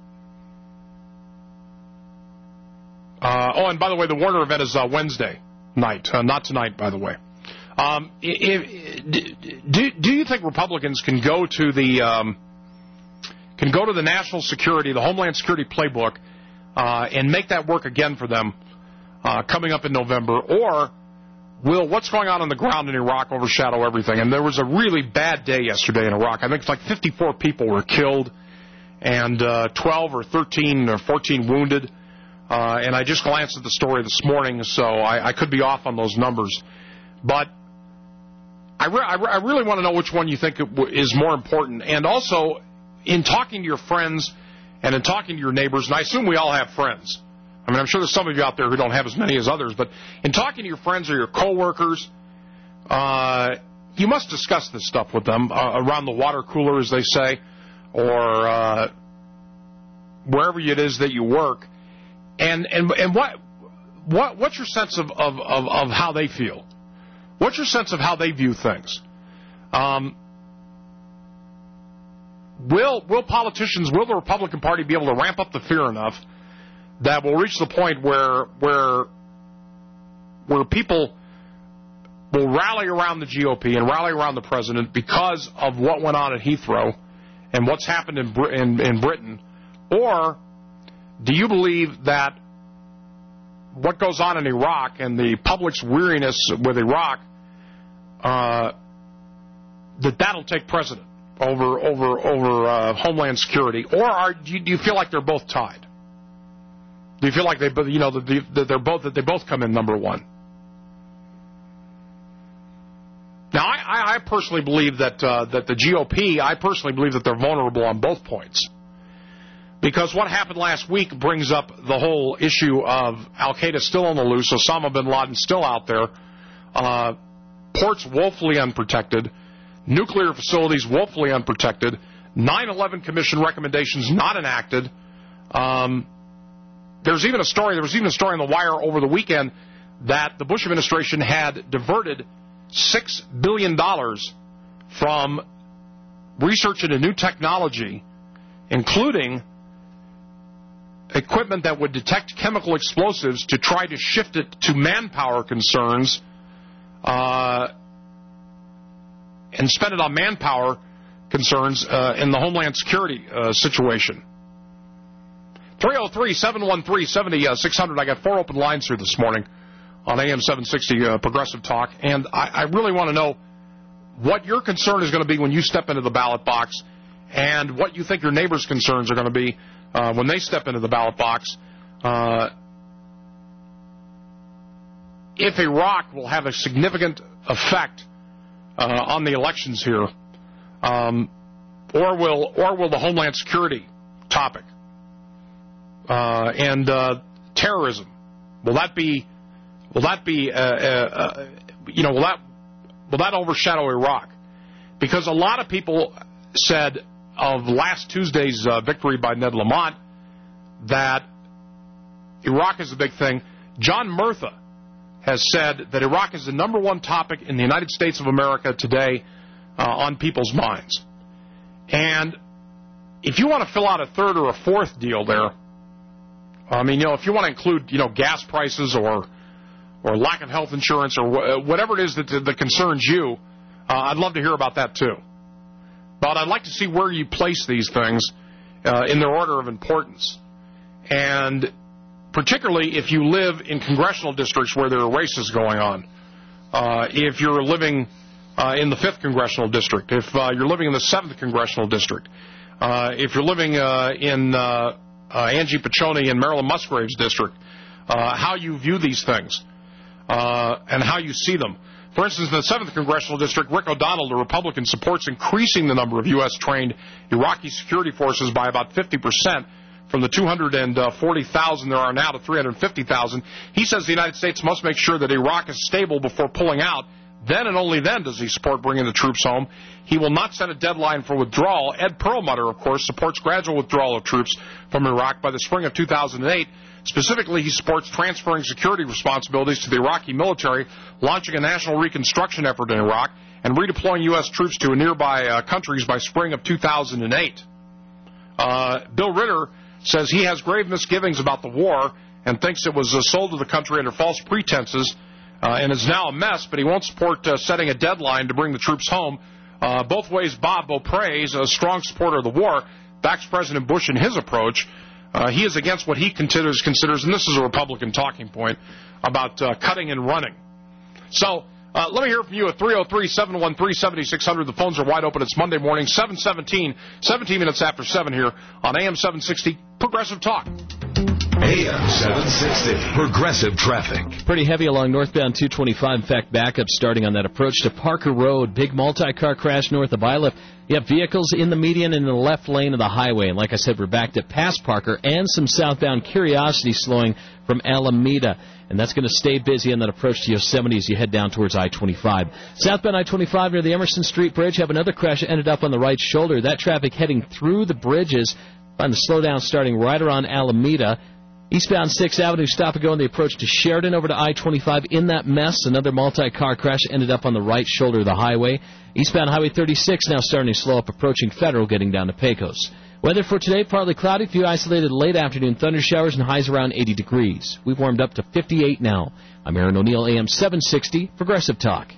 Uh, oh, and by the way, the Warner event is uh, Wednesday night, uh, not tonight, by the way. Um, if, do, do you think Republicans can go to the um, can go to the national security, the Homeland Security playbook, uh, and make that work again for them uh, coming up in November, or will what's going on on the ground in Iraq overshadow everything? And there was a really bad day yesterday in Iraq. I think it's like fifty-four people were killed and uh, twelve or thirteen or fourteen wounded. Uh, and I just glanced at the story this morning, so I, I could be off on those numbers. But I, re- I, re- I really want to know which one you think is more important. And also, in talking to your friends and in talking to your neighbors, and I assume we all have friends. I mean, I'm sure there's some of you out there who don't have as many as others, but in talking to your friends or your coworkers, uh, you must discuss this stuff with them uh, around the water cooler, as they say, or uh, wherever it is that you work. And and and what what what's your sense of, of, of, of how they feel? What's your sense of how they view things? Um, will will politicians, will the Republican Party be able to ramp up the fear enough that will reach the point where where where people will rally around the G O P and rally around the president because of what went on at Heathrow and what's happened in, Br- in, in Britain? Or do you believe that what goes on in Iraq and the public's weariness with Iraq, uh, that that'll take precedent over over over uh, Homeland Security? Or are, do, you, do you feel like they're both tied? Do you feel like they, you know, that they're both that they both come in number one? Now, I, I personally believe that uh, that the G O P, I personally believe that they're vulnerable on both points. Because what happened last week brings up the whole issue of Al-Qaeda still on the loose, Osama bin Laden still out there, uh, ports woefully unprotected, nuclear facilities woefully unprotected, nine eleven Commission recommendations not enacted. Um, there's even a story, there was even a story on the wire over the weekend that the Bush administration had diverted six billion dollars from research into new technology, including equipment that would detect chemical explosives, to try to shift it to manpower concerns uh, and spend it on manpower concerns uh, in the Homeland Security uh, situation. three oh three, seven one three, seven six hundred. I got four open lines here this morning on A M seven sixty uh, Progressive Talk, and I, I really want to know what your concern is going to be when you step into the ballot box, and what you think your neighbors' concerns are going to be uh, when they step into the ballot box. Uh, if Iraq will have a significant effect uh, on the elections here, um, or will or will the Homeland Security topic uh, and uh, terrorism, will that be Will that be, uh, uh, you know, will that will that overshadow Iraq? Because a lot of people said of last Tuesday's uh, victory by Ned Lamont that Iraq is a big thing. John Murtha has said that Iraq is the number one topic in the United States of America today uh, on people's minds. And if you want to fill out a third or a fourth deal there, I mean, you know, if you want to include, you know, gas prices or or lack of health insurance, or wh- whatever it is that, that concerns you, uh, I'd love to hear about that too. But I'd like to see where you place these things uh, in their order of importance. And particularly if you live in congressional districts where there are races going on. Uh, if you're living uh, in the fifth Congressional District, if uh, you're living in the seventh Congressional District, uh, if you're living uh, in uh, uh, Angie Piccioni and Marilyn Musgrave's district, uh, how you view these things. Uh, and how you see them. For instance, in the seventh Congressional District, Rick O'Donnell, the Republican, supports increasing the number of U S-trained Iraqi security forces by about fifty percent from the two hundred forty thousand there are now to three hundred fifty thousand. He says the United States must make sure that Iraq is stable before pulling out. Then and only then does he support bringing the troops home. He will not set a deadline for withdrawal. Ed Perlmutter, of course, supports gradual withdrawal of troops from Iraq by the spring of two thousand eight. Specifically, he supports transferring security responsibilities to the Iraqi military, launching a national reconstruction effort in Iraq, and redeploying U S troops to nearby uh, countries by spring of two thousand eight. Uh, Bill Ritter says he has grave misgivings about the war and thinks it was uh, sold to the country under false pretenses uh, and is now a mess, but he won't support uh, setting a deadline to bring the troops home. Uh, both ways, Bob Beaupre is a strong supporter of the war, backs President Bush in his approach. Uh, he is against what he considers, considers, and this is a Republican talking point, about uh, cutting and running. So uh, let me hear from you at three oh three, seven one three, seven six hundred. The phones are wide open. It's Monday morning, seven seventeen, seventeen minutes after seven here on A M seven sixty Progressive Talk. A M seven sixty Progressive Traffic. Pretty heavy along northbound two twenty-five. In fact, backup starting on that approach to Parker Road. Big multi-car crash north of Iliff. You have vehicles in the median and in the left lane of the highway. And like I said, we're backed up past Parker and some southbound Curiosity slowing from Alameda. And that's going to stay busy on that approach to Yosemite as you head down towards I twenty-five. Southbound I twenty-five near the Emerson Street Bridge, have another crash that ended up on the right shoulder. That traffic heading through the bridges. Find the slowdown starting right around Alameda. Eastbound sixth Avenue, stop and go on the approach to Sheridan over to I twenty-five. In that mess, another multi-car crash ended up on the right shoulder of the highway. Eastbound Highway thirty-six now starting to slow up, approaching Federal, getting down to Pecos. Weather for today, partly cloudy, few isolated late afternoon thunder showers, and highs around eighty degrees. We've warmed up to fifty-eight now. I'm Aaron O'Neill, A M seven sixty, Progressive Talk.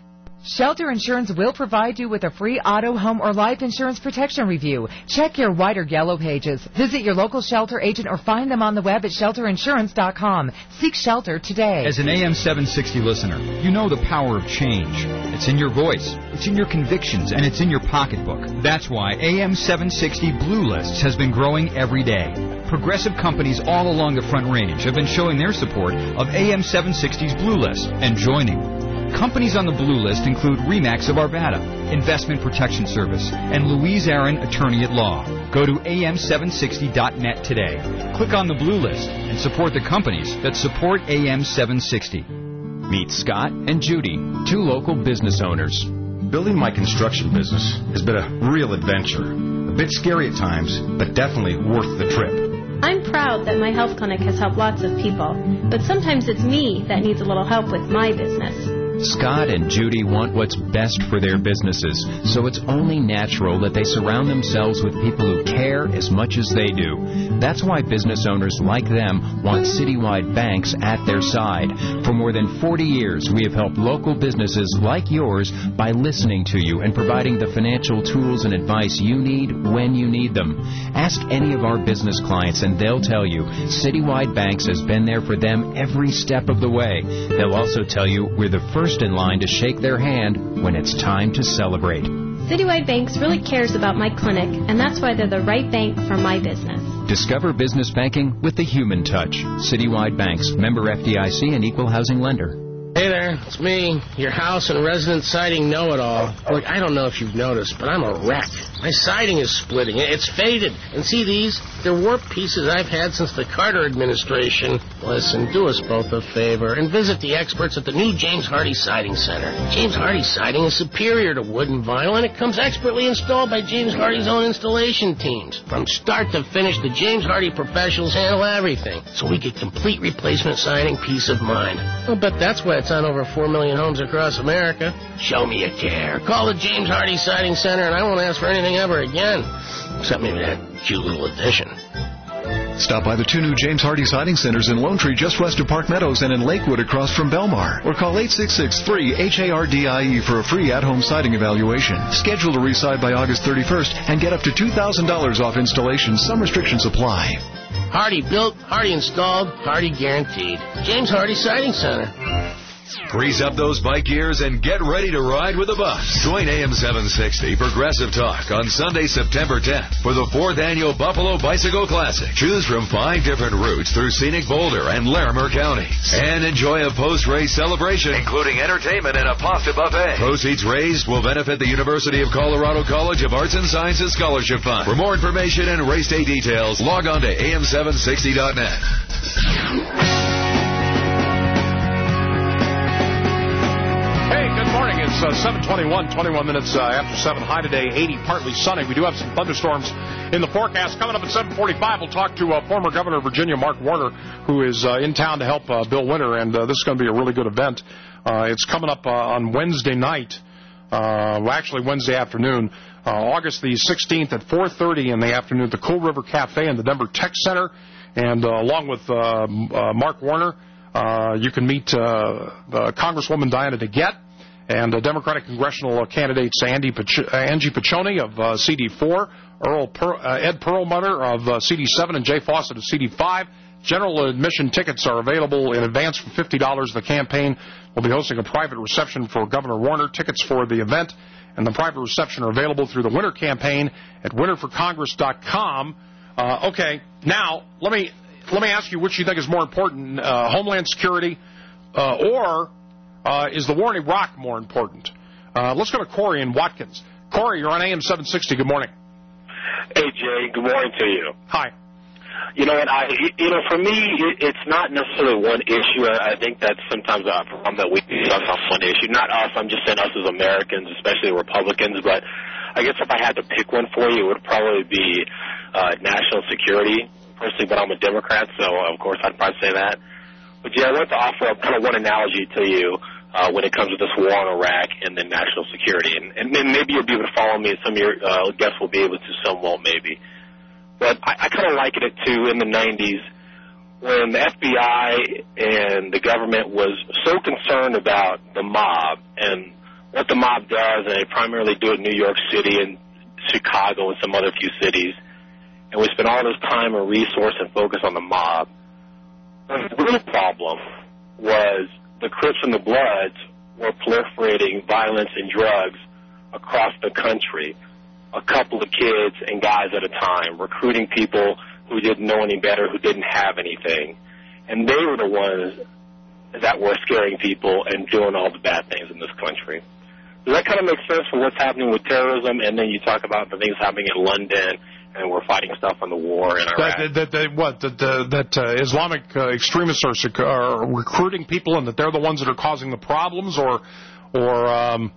Shelter Insurance will provide you with a free auto, home, or life insurance protection review. Check your white or yellow pages. Visit your local shelter agent or find them on the web at shelter insurance dot com. Seek shelter today. As an A M seven sixty listener, you know the power of change. It's in your voice, it's in your convictions, and it's in your pocketbook. That's why A M seven sixty Blue Lists has been growing every day. Progressive companies all along the Front Range have been showing their support of A M seven sixty's Blue List and joining. Companies on the Blue List include RE/MAX of Arvada, Investment Protection Service, and Louise Aaron, Attorney at Law. Go to A M seven sixty dot net today. Click on the Blue List and support the companies that support A M seven sixty. Meet Scott and Judy, two local business owners. Building my construction business has been a real adventure. A bit scary at times, but definitely worth the trip. I'm proud that my health clinic has helped lots of people, but sometimes it's me that needs a little help with my business. Scott and Judy want what's best for their businesses, so it's only natural that they surround themselves with people who care as much as they do. That's why business owners like them want Citywide Banks at their side. For more than forty years, we have helped local businesses like yours by listening to you and providing the financial tools and advice you need when you need them. Ask any of our business clients and they'll tell you Citywide Banks has been there for them every step of the way. They'll also tell you we're the first in line to shake their hand when it's time to celebrate. Citywide Banks really cares about my clinic, and that's why they're the right bank for my business. Discover business banking with the human touch. Citywide Banks, member F D I C and equal housing lender. Hey there, it's me, your house and resident siding know-it-all. Look, I don't know if you've noticed, but I'm a wreck. My siding is splitting. It's faded. And see these? They're warped pieces I've had since the Carter administration. Listen, do us both a favor and visit the experts at the new James Hardy Siding Center. James Hardy Siding is superior to wood and vinyl, and it comes expertly installed by James Hardy's own installation teams. From start to finish, the James Hardy professionals handle everything, so we get complete replacement siding peace of mind. I'll bet that's why it's on over four million homes across America. Show me you care. Call the James Hardy Siding Center, and I won't ask for anything ever again. Except maybe that cute little addition. Stop by the two new James Hardy Siding Centers in Lone Tree just west of Park Meadows and in Lakewood across from Belmar. Or call eight six six, three, H A R D I E for a free at-home siding evaluation. Schedule to reside by August thirty-first and get up to two thousand dollars off installation. Some restrictions apply. Hardy built, Hardy installed, Hardy guaranteed. James Hardy Siding Center. Grease up those bike gears and get ready to ride with the bus. Join A M seven sixty Progressive Talk on Sunday, September tenth for the fourth annual Buffalo Bicycle Classic. Choose from five different routes through scenic Boulder and Larimer counties. And enjoy a post-race celebration, including entertainment and a pasta buffet. Proceeds raised will benefit the University of Colorado College of Arts and Sciences Scholarship Fund. For more information and race day details, log on to A M seven sixty dot net. Good morning. It's uh, seven twenty-one, twenty-one minutes uh, after seven. High today, eighty, partly sunny. We do have some thunderstorms in the forecast. Coming up at seven forty-five, we'll talk to uh, former Governor of Virginia, Mark Warner, who is uh, in town to help uh, Bill Winter, and uh, this is going to be a really good event. Uh, it's coming up uh, on Wednesday night, uh, well, actually Wednesday afternoon, uh, August the sixteenth at four thirty in the afternoon at the Cool River Cafe in the Denver Tech Center, and uh, along with uh, uh, Mark Warner, uh, you can meet uh, the Congresswoman Diana DeGette, and uh, Democratic congressional uh, candidates Andy Pach- uh, Angie Piccioni of uh, C D four, Earl per- uh, Ed Perlmutter of uh, C D seven, and Jay Fawcett of C D five. General admission tickets are available in advance for fifty dollars. The campaign will be hosting a private reception for Governor Warner. Tickets for the event and the private reception are available through the Winter campaign at winter for congress dot com. Uh, okay, now let me let me ask you which you think is more important, uh, Homeland Security uh, or Uh, is the war in Iraq more important? Uh, let's go to Corey in Watkins. Corey, you're on A M seven sixty. Good morning. Hey, Jay. Good morning to you. Hi. You know what? I, you know, for me, it, it's not necessarily one issue. I, I think that's sometimes a problem that we discuss on one issue. Not us. I'm just saying us as Americans, especially Republicans. But I guess if I had to pick one for you, it would probably be uh, national security. Personally, but I'm a Democrat, so of course I'd probably say that. But Jay, I want to offer up kind of one analogy to you. Uh, when it comes to this war in Iraq and then national security. And, and maybe you'll be able to follow me, and some of your uh, guests will be able to, some won't maybe. But I, I kind of liken it to in the nineties when the F B I and the government was so concerned about the mob and what the mob does, and they primarily do it in New York City and Chicago and some other few cities, and we spend all this time and resource and focus on the mob. The real problem was the Crips and the Bloods were proliferating violence and drugs across the country, a couple of kids and guys at a time, recruiting people who didn't know any better, who didn't have anything. And they were the ones that were scaring people and doing all the bad things in this country. Does that kind of make sense for what's happening with terrorism? And then you talk about the things happening in London, and we're fighting stuff on the war in Iraq. That, that, that, what, that, uh, that uh, Islamic uh, extremists are, are recruiting people and that they're the ones that are causing the problems? Or, or um,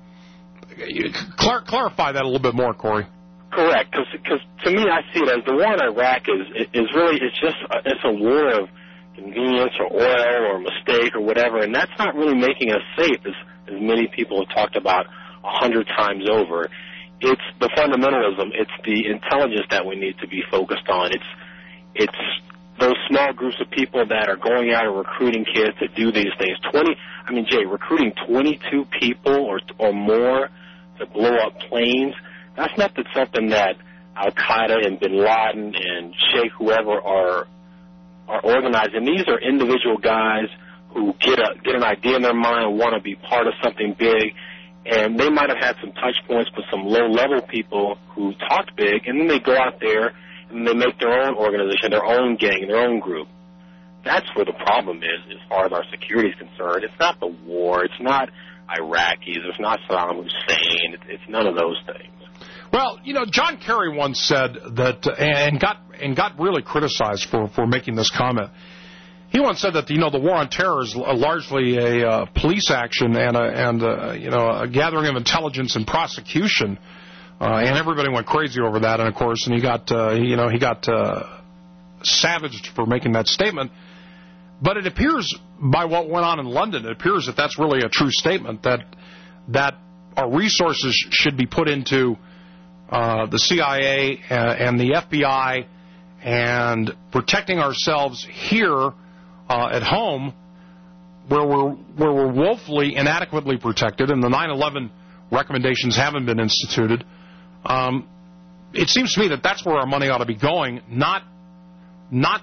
clar- clarify that a little bit more, Corey. Correct, because to me I see it as the war in Iraq is, is really, it's just, a, it's a war of convenience or oil or mistake or whatever, and that's not really making us safe, as, as many people have talked about a hundred times over. It's the fundamentalism, it's the intelligence that we need to be focused on. It's it's those small groups of people that are going out and recruiting kids to do these things. Twenty, I mean, Jay, recruiting twenty-two people or or more to blow up planes. That's not that something that Al Qaeda and Bin Laden and Sheikh whoever are are organizing. These are individual guys who get a get an idea in their mind and want to be part of something big. And they might have had some touch points with some low-level people who talked big, and then they go out there and they make their own organization, their own gang, their own group. That's where the problem is, as far as our security is concerned. It's not the war. It's not Iraqis. It's not Saddam Hussein. It's, it's none of those things. Well, you know, John Kerry once said that, uh, and got and got really criticized for, for making this comment. He once said that, you know, the war on terror is largely a uh, police action and, a, and a, you know, a gathering of intelligence and prosecution, uh, and everybody went crazy over that. And of course, and he got, uh, you know, he got uh, savaged for making that statement. But it appears, by what went on in London, it appears that that's really a true statement, that that our resources should be put into uh, the C I A and the F B I and protecting ourselves here. Uh, at home, where we're where we're woefully inadequately protected, and the nine eleven recommendations haven't been instituted. Um, it seems to me that that's where our money ought to be going, not not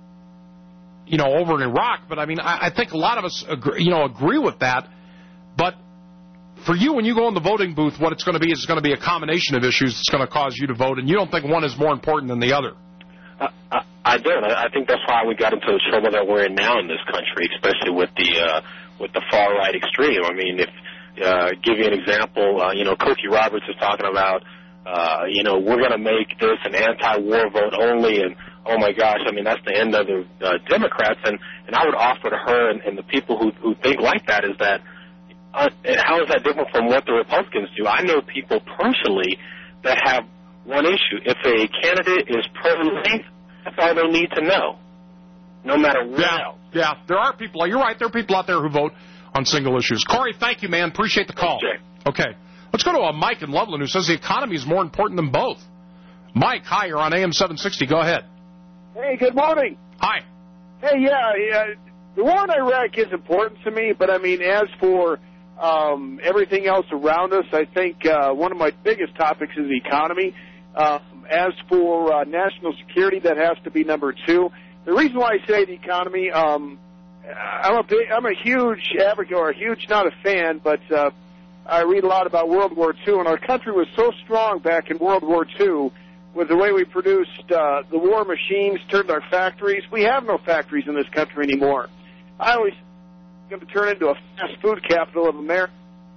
you know over in Iraq. But I mean, I, I think a lot of us agree, you know agree with that. But for you, when you go in the voting booth, what it's going to be is it's going to be a combination of issues that's going to cause you to vote, and you don't think one is more important than the other. Uh, I, I don't. I think that's why we got into the trouble that we're in now in this country, especially with the uh, with the far right extreme. I mean, if uh, give you an example, uh, you know, Cokie Roberts is talking about, uh, you know, we're going to make this an anti-war vote only, and oh my gosh, I mean, that's the end of the uh, Democrats. And, and I would offer to her and, and the people who who think like that is that uh, how is that different from what the Republicans do? I know people personally that have one issue. If a candidate is pro-life, that's all they need to know, no matter what yeah, else. Yeah, there are people, you're right, there are people out there who vote on single issues. Corey, thank you, man. Appreciate the call. Okay. Okay. Let's go to uh, Mike in Loveland, who says the economy is more important than both. Mike, hi, you're on A M seven sixty. Go ahead. Hey, good morning. Hi. Hey, yeah, yeah, the war in Iraq is important to me, but, I mean, as for um, everything else around us, I think uh, one of my biggest topics is the economy. Uh, As for uh, national security, that has to be number two. The reason why I say the economy, um, I'm a big, I'm a huge advocate, or a huge, not a fan, but uh, I read a lot about World War Two, and our country was so strong back in World War Two with the way we produced uh, the war machines, turned our factories. We have no factories in this country anymore. I always going to turn into a fast food capital of America.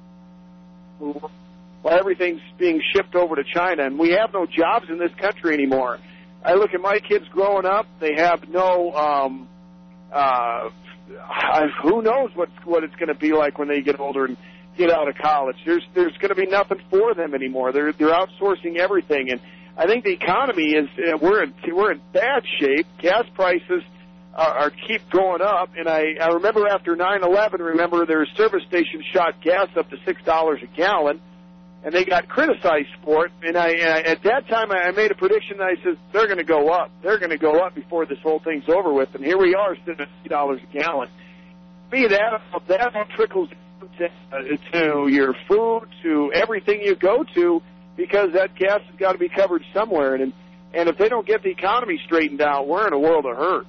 While everything's being shipped over to China, and we have no jobs in this country anymore. I look at my kids growing up; they have no. Um, uh, I, who knows what what it's going to be like when they get older and get out of college? There's there's going to be nothing for them anymore. They're they're outsourcing everything, and I think the economy is uh, we're in we're in bad shape. Gas prices are, are keep going up, and I I remember after nine eleven, remember their service stations shot gas up to six dollars a gallon. And they got criticized for it. And I, uh, at that time, I made a prediction that I said, they're going to go up. They're going to go up before this whole thing's over with. And here we are, sitting at three dollars a gallon. Me, that, that all trickles to, uh, to your food, to everything you go to, because that gas has got to be covered somewhere. And and if they don't get the economy straightened out, we're in a world of hurt.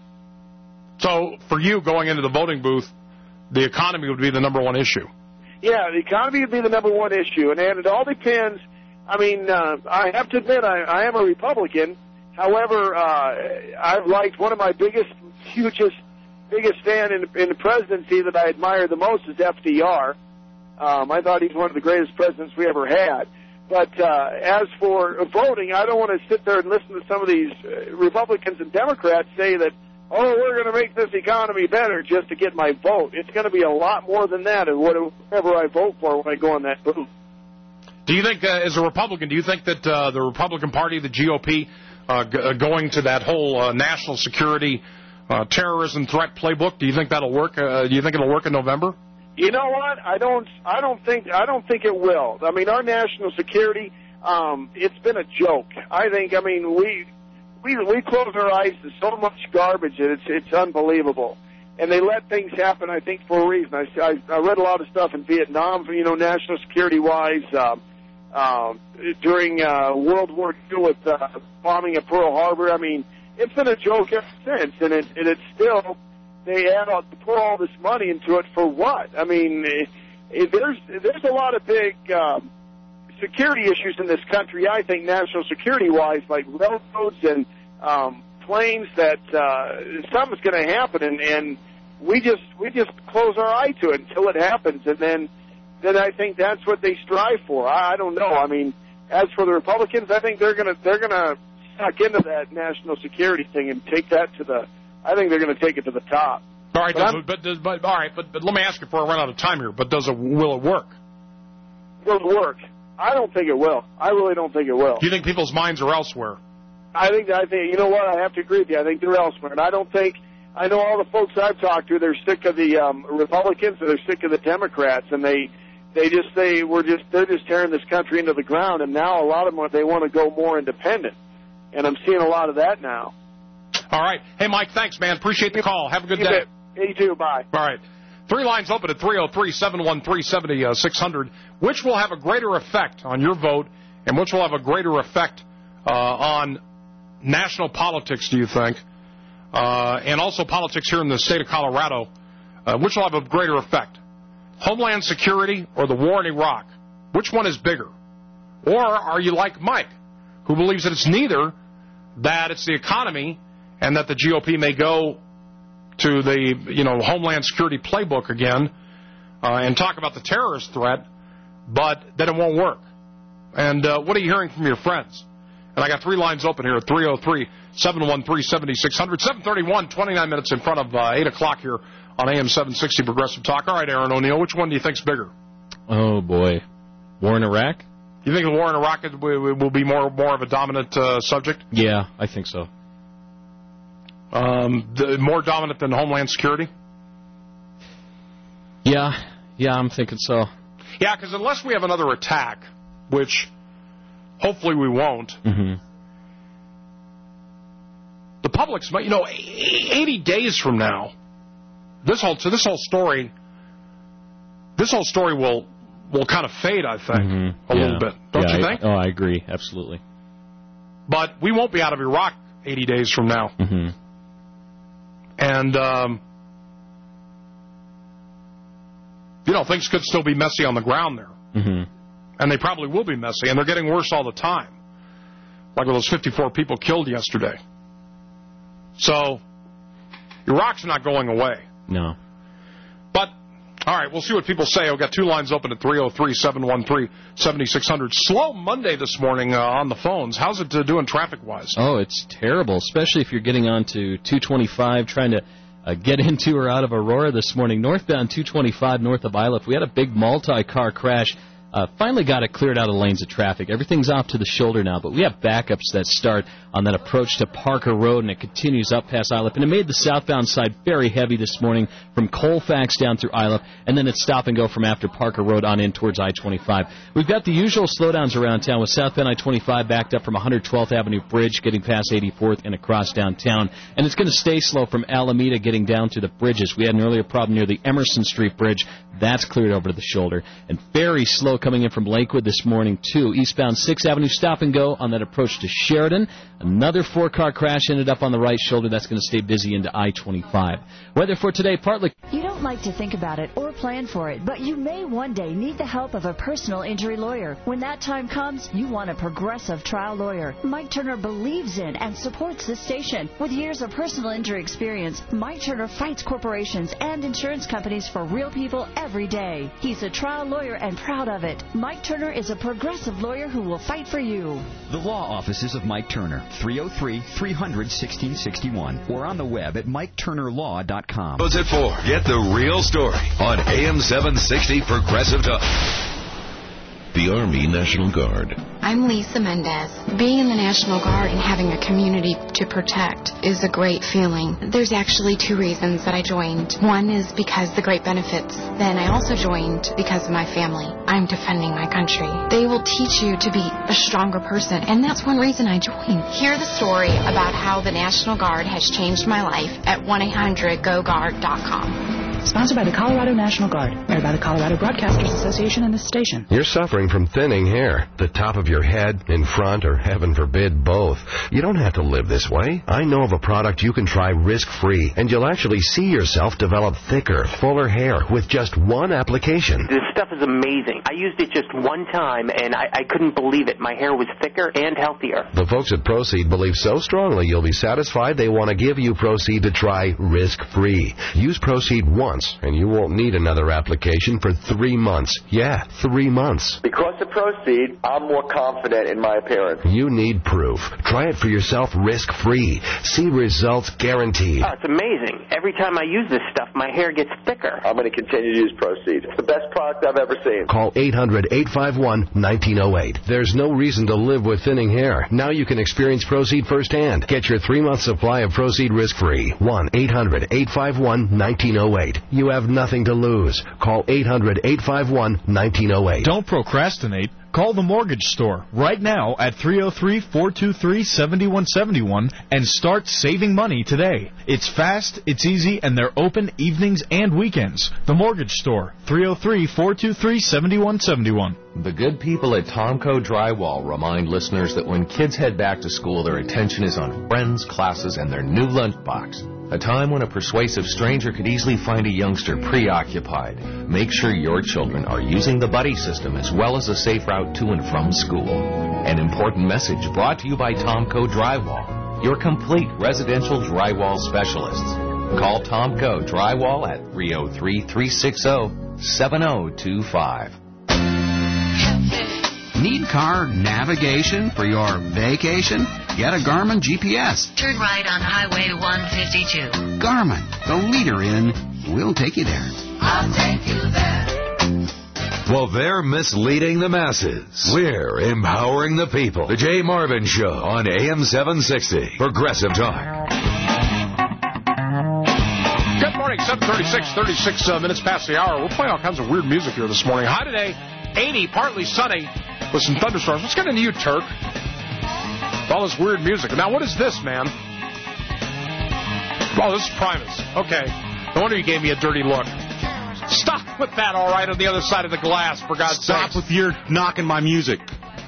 So for you going into the voting booth, the economy would be the number one issue. Yeah, the economy would be the number one issue, and, and it all depends. I mean, uh, I have to admit I, I am a Republican. However, uh, I've liked one of my biggest, hugest, biggest fan in, in the presidency that I admire the most is F D R. Um, I thought he's one of the greatest presidents we ever had. But uh, as for voting, I don't want to sit there and listen to some of these uh, Republicans and Democrats say that, oh, we're going to make this economy better just to get my vote. It's going to be a lot more than that, and whatever I vote for when I go in that booth. Do you think, uh, as a Republican, do you think that uh, the Republican Party, the G O P, uh, g- uh, going to that whole uh, national security uh, terrorism threat playbook, do you think that'll work? Uh, do you think it'll work in November? You know what? I don't. I don't think. I don't think it will. I mean, our national security. Um, it's been a joke. I think. I mean, we we we close our eyes to so much garbage that it's it's unbelievable. And they let things happen, I think, for a reason. I I, I read a lot of stuff in Vietnam, you know, national security wise. Uh, uh, during uh, World War Two with uh, bombing at Pearl Harbor. I mean, it's been a joke ever since, and it and it's still. They add all, pour all this money into it for what? I mean, it, it, there's there's a lot of big um, security issues in this country. I think national security wise, like railroads and um, planes, that uh, something's going to happen, and, and we just we just close our eye to it until it happens, and then then I think that's what they strive for. I, I don't know. I mean, as for the Republicans, I think they're going to they're going to suck into that national security thing and take that to the. I think they're going to take it to the top. All right, but, does, but, does, but all right, but, but let me ask you before I run out of time here. But does it will it work? Will it work? I don't think it will. I really don't think it will. Do you think people's minds are elsewhere? I think I think you know what? I have to agree with you. I think they're elsewhere, and I don't think I know all the folks I've talked to. They're sick of the um, Republicans, and they're sick of the Democrats, and they they just say we're just they're just tearing this country into the ground. And now a lot of them they want to go more independent, and I'm seeing a lot of that now. All right. Hey, Mike, thanks, man. Appreciate the call. Have a good you day. Bet. You too. Bye. All right. Three lines open at three oh three, seven one three, seven six zero zero. Which will have a greater effect on your vote, and which will have a greater effect uh, on national politics, do you think? Uh, and also politics here in the state of Colorado. Uh, which will have a greater effect? Homeland Security or the war in Iraq? Which one is bigger? Or are you like Mike, who believes that it's neither, that it's the economy, and that the G O P may go to the, you know, Homeland Security playbook again uh, and talk about the terrorist threat, but then it won't work. And uh, what are you hearing from your friends? And I got three lines open here at three oh three, seven one three, seven six zero zero. seven thirty-one, twenty-nine minutes in front of uh, eight o'clock here on A M seven sixty Progressive Talk. All right, Aaron O'Neill, which one do you think's bigger? Oh, boy. War in Iraq? You think the war in Iraq will be more more of a dominant uh, subject? Yeah, I think so. Um, the, more dominant than Homeland Security? Yeah, yeah, I'm thinking so. Yeah, because unless we have another attack, which hopefully we won't, mm-hmm. the public's, you know, eighty days from now, this whole so this whole story, this whole story will will kind of fade, I think, mm-hmm. a yeah. little bit. Don't yeah, you I, think? Oh, I agree, absolutely. But we won't be out of Iraq eighty days from now. Mm-hmm. And, um, you know, things could still be messy on the ground there. Mm-hmm. And they probably will be messy, and they're getting worse all the time. Like with those fifty-four people killed yesterday. So, Iraq's not going away. No. But, all right, we'll see what people say. I've got two lines open at three oh three, seven one three, seven six zero zero. Slow Monday this morning uh, on the phones. How's it uh, doing traffic-wise? Oh, it's terrible, especially if you're getting onto two twenty-five, trying to uh, get into or out of Aurora this morning. Northbound two twenty-five north of Iliff, we had a big multi-car crash. Uh, finally got it cleared out of lanes of traffic. Everything's off to the shoulder now, but we have backups that start on that approach to Parker Road, and it continues up past Iliff. And it made the southbound side very heavy this morning from Colfax down through Iliff, and then it's stop and go from after Parker Road on in towards I twenty-five. We've got the usual slowdowns around town with southbound I twenty-five backed up from one hundred twelfth Avenue Bridge getting past eighty-fourth and across downtown. And it's going to stay slow from Alameda getting down to the bridges. We had an earlier problem near the Emerson Street Bridge That's cleared over to the shoulder. And very slow coming in from Lakewood this morning, too. Eastbound sixth Avenue stop and go on that approach to Sheridan. Another four-car crash ended up on the right shoulder. That's going to stay busy into I twenty-five. Weather for today, partly. You don't like to think about it or plan for it, but you may one day need the help of a personal injury lawyer. When that time comes, you want a progressive trial lawyer. Mike Turner believes in and supports this station. With years of personal injury experience, Mike Turner fights corporations and insurance companies for real people every day. He's a trial lawyer and proud of it. Mike Turner is a progressive lawyer who will fight for you. The law offices of Mike Turner, three oh three, three hundred, sixteen sixty-one, or on the web at mike turner law dot com. What's it for? Get the real story on A M seven sixty Progressive Talk. The Army National Guard. I'm Lisa Mendez. Being in the National Guard and having a community to protect is a great feeling. There's actually two reasons that I joined. One is because the great benefits. Then I also joined because of my family. I'm defending my country. They will teach you to be a stronger person, and that's one reason I joined. Hear the story about how the National Guard has changed my life at one eight hundred go guard dot com. Sponsored by the Colorado National Guard. Aired by the Colorado Broadcasters Association and this station. You're suffering from thinning hair. The top of your head, in front, or heaven forbid, both. You don't have to live this way. I know of a product you can try risk-free, and you'll actually see yourself develop thicker, fuller hair with just one application. This stuff is amazing. I used it just one time, and I, I couldn't believe it. My hair was thicker and healthier. The folks at Proceed believe so strongly you'll be satisfied they want to give you Proceed to try risk-free. Use Proceed once, and you won't need another application for three months. Yeah, three months. Because of Proceed, I'm more confident in my appearance. You need proof. Try it for yourself risk-free. See results guaranteed. Oh, it's amazing. Every time I use this stuff, my hair gets thicker. I'm going to continue to use Proceed. It's the best product I've ever seen. Call eight hundred, eight five one, one nine zero eight. There's no reason to live with thinning hair. Now you can experience Proceed firsthand. Get your three-month supply of Proceed risk-free. one eight hundred, eight five one, one nine zero eight. You have nothing to lose. Call eight hundred, eight five one, one nine zero eight. Don't procrastinate. Call the Mortgage Store right now at three oh three, four two three, seven one seven one and start saving money today. It's fast, it's easy, and they're open evenings and weekends. The Mortgage Store, three oh three, four two three, seven one seven one. The good people at Tomco Drywall remind listeners that when kids head back to school, their attention is on friends, classes, and their new lunchbox. A time when a persuasive stranger could easily find a youngster preoccupied. Make sure your children are using the buddy system as well as a safe route to and from school. An important message brought to you by Tomco Drywall, your complete residential drywall specialists. Call Tomco Drywall at three oh three, three six zero, seven oh two five. Need car navigation for your vacation? Get a Garmin G P S. Turn right on Highway one fifty-two. Garmin, the leader in we'll take you there. I'll take you there. Well, they're misleading the masses. We're empowering the people. The Jay Marvin Show on A M seven sixty. Progressive Talk. Good morning, seven thirty-six, thirty-six uh, minutes past the hour. We're playing all kinds of weird music here this morning. High today, eighty, partly sunny, with some thunderstorms. Let's get into you, Turk. All this weird music. Now, what is this, man? Oh, this is Primus. Okay. No wonder you gave me a dirty look. Stop with that, all right, on the other side of the glass, for God's sake. Stop with your knocking my music.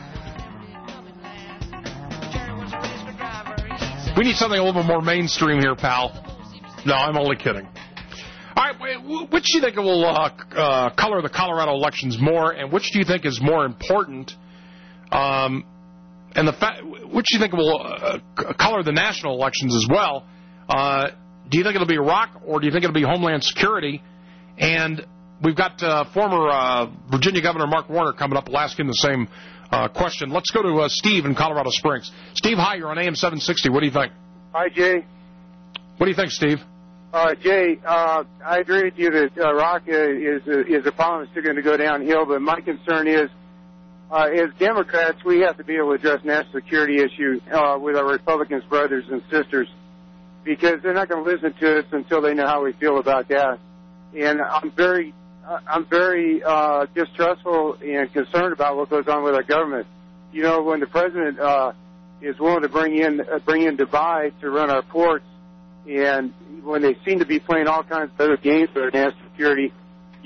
We need something a little bit more mainstream here, pal. No, I'm only kidding. All right, which do you think will uh, uh, color the Colorado elections more, and which do you think is more important? Um, and the fa- which do you think will uh, color the national elections as well? Uh, do you think it'll be Iraq, or do you think it'll be Homeland Security? And we've got uh, former uh, Virginia Governor Mark Warner coming up. We'll ask him the same uh, question. Let's go to uh, Steve in Colorado Springs. Steve, hi. You're on A M seven sixty. What do you think? Hi, Jay. What do you think, Steve? Uh, Jay, uh, I agree with you that uh, Iraq is uh, is a problem that's still going to go downhill, but my concern is, uh, as Democrats, we have to be able to address national security issues uh, with our Republicans, brothers and sisters, because they're not going to listen to us until they know how we feel about that. And I'm very, I'm very uh, distrustful and concerned about what goes on with our government. You know, when the president uh, is willing to bring in uh, bring in Dubai to run our ports, and when they seem to be playing all kinds of other games for national security,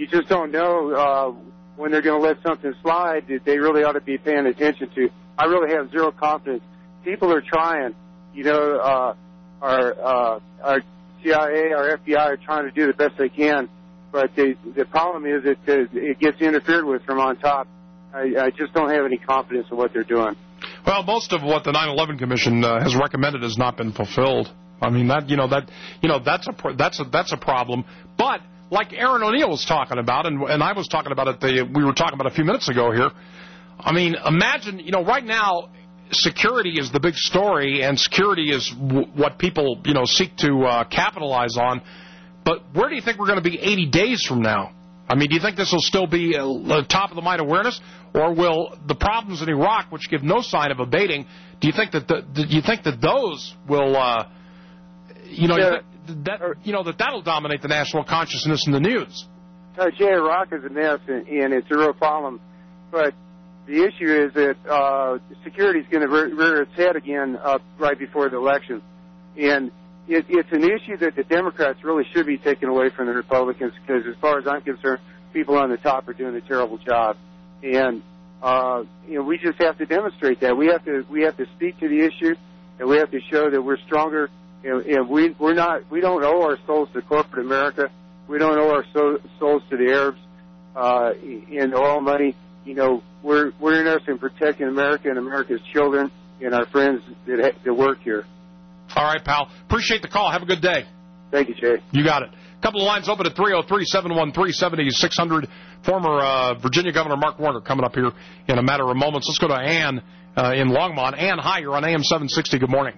you just don't know uh, when they're going to let something slide that they really ought to be paying attention to. I really have zero confidence. People are trying. You know, uh, our uh, our C I A, our F B I are trying to do the best they can, but they, the problem is that uh, it gets interfered with from on top. I, I just don't have any confidence in what they're doing. Well, most of what the nine eleven Commission uh, has recommended has not been fulfilled. I mean, that you know that you know that's a that's a that's a problem. But like Aaron O'Neill was talking about, and and I was talking about it, the, we were talking about a few minutes ago here. I mean, imagine, you know, right now security is the big story, and security is w- what people you know seek to uh, capitalize on. But where do you think we're going to be eighty days from now? I mean, do you think this will still be uh, top of the mind awareness, or will the problems in Iraq, which give no sign of abating, do you think that the, do you think that those will, uh, you know, Yeah. that you know that that'll dominate the national consciousness in the news? Uh, Jay, Iraq is a mess, and, and it's a real problem. But the issue is that uh, security is going to rear, rear its head again uh, right before the election, and It, it's an issue that the Democrats really should be taking away from the Republicans, because as far as I'm concerned, people on the top are doing a terrible job, and uh, you know we just have to demonstrate that. We have to we have to speak to the issue, and we have to show that we're stronger. You know, and we we're not we don't owe our souls to corporate America. We don't owe our so, souls to the Arabs uh, in oil money. You know, we're we're interested in protecting America and America's children and our friends that that work here. All right, pal. Appreciate the call. Have a good day. Thank you, Jay. You got it. A couple of lines open at three oh three, seven one three, seven six zero zero. Former uh, Virginia Governor Mark Warner coming up here in a matter of moments. Let's go to Ann uh, in Longmont. Ann, hi. You're on A M seven sixty. Good morning.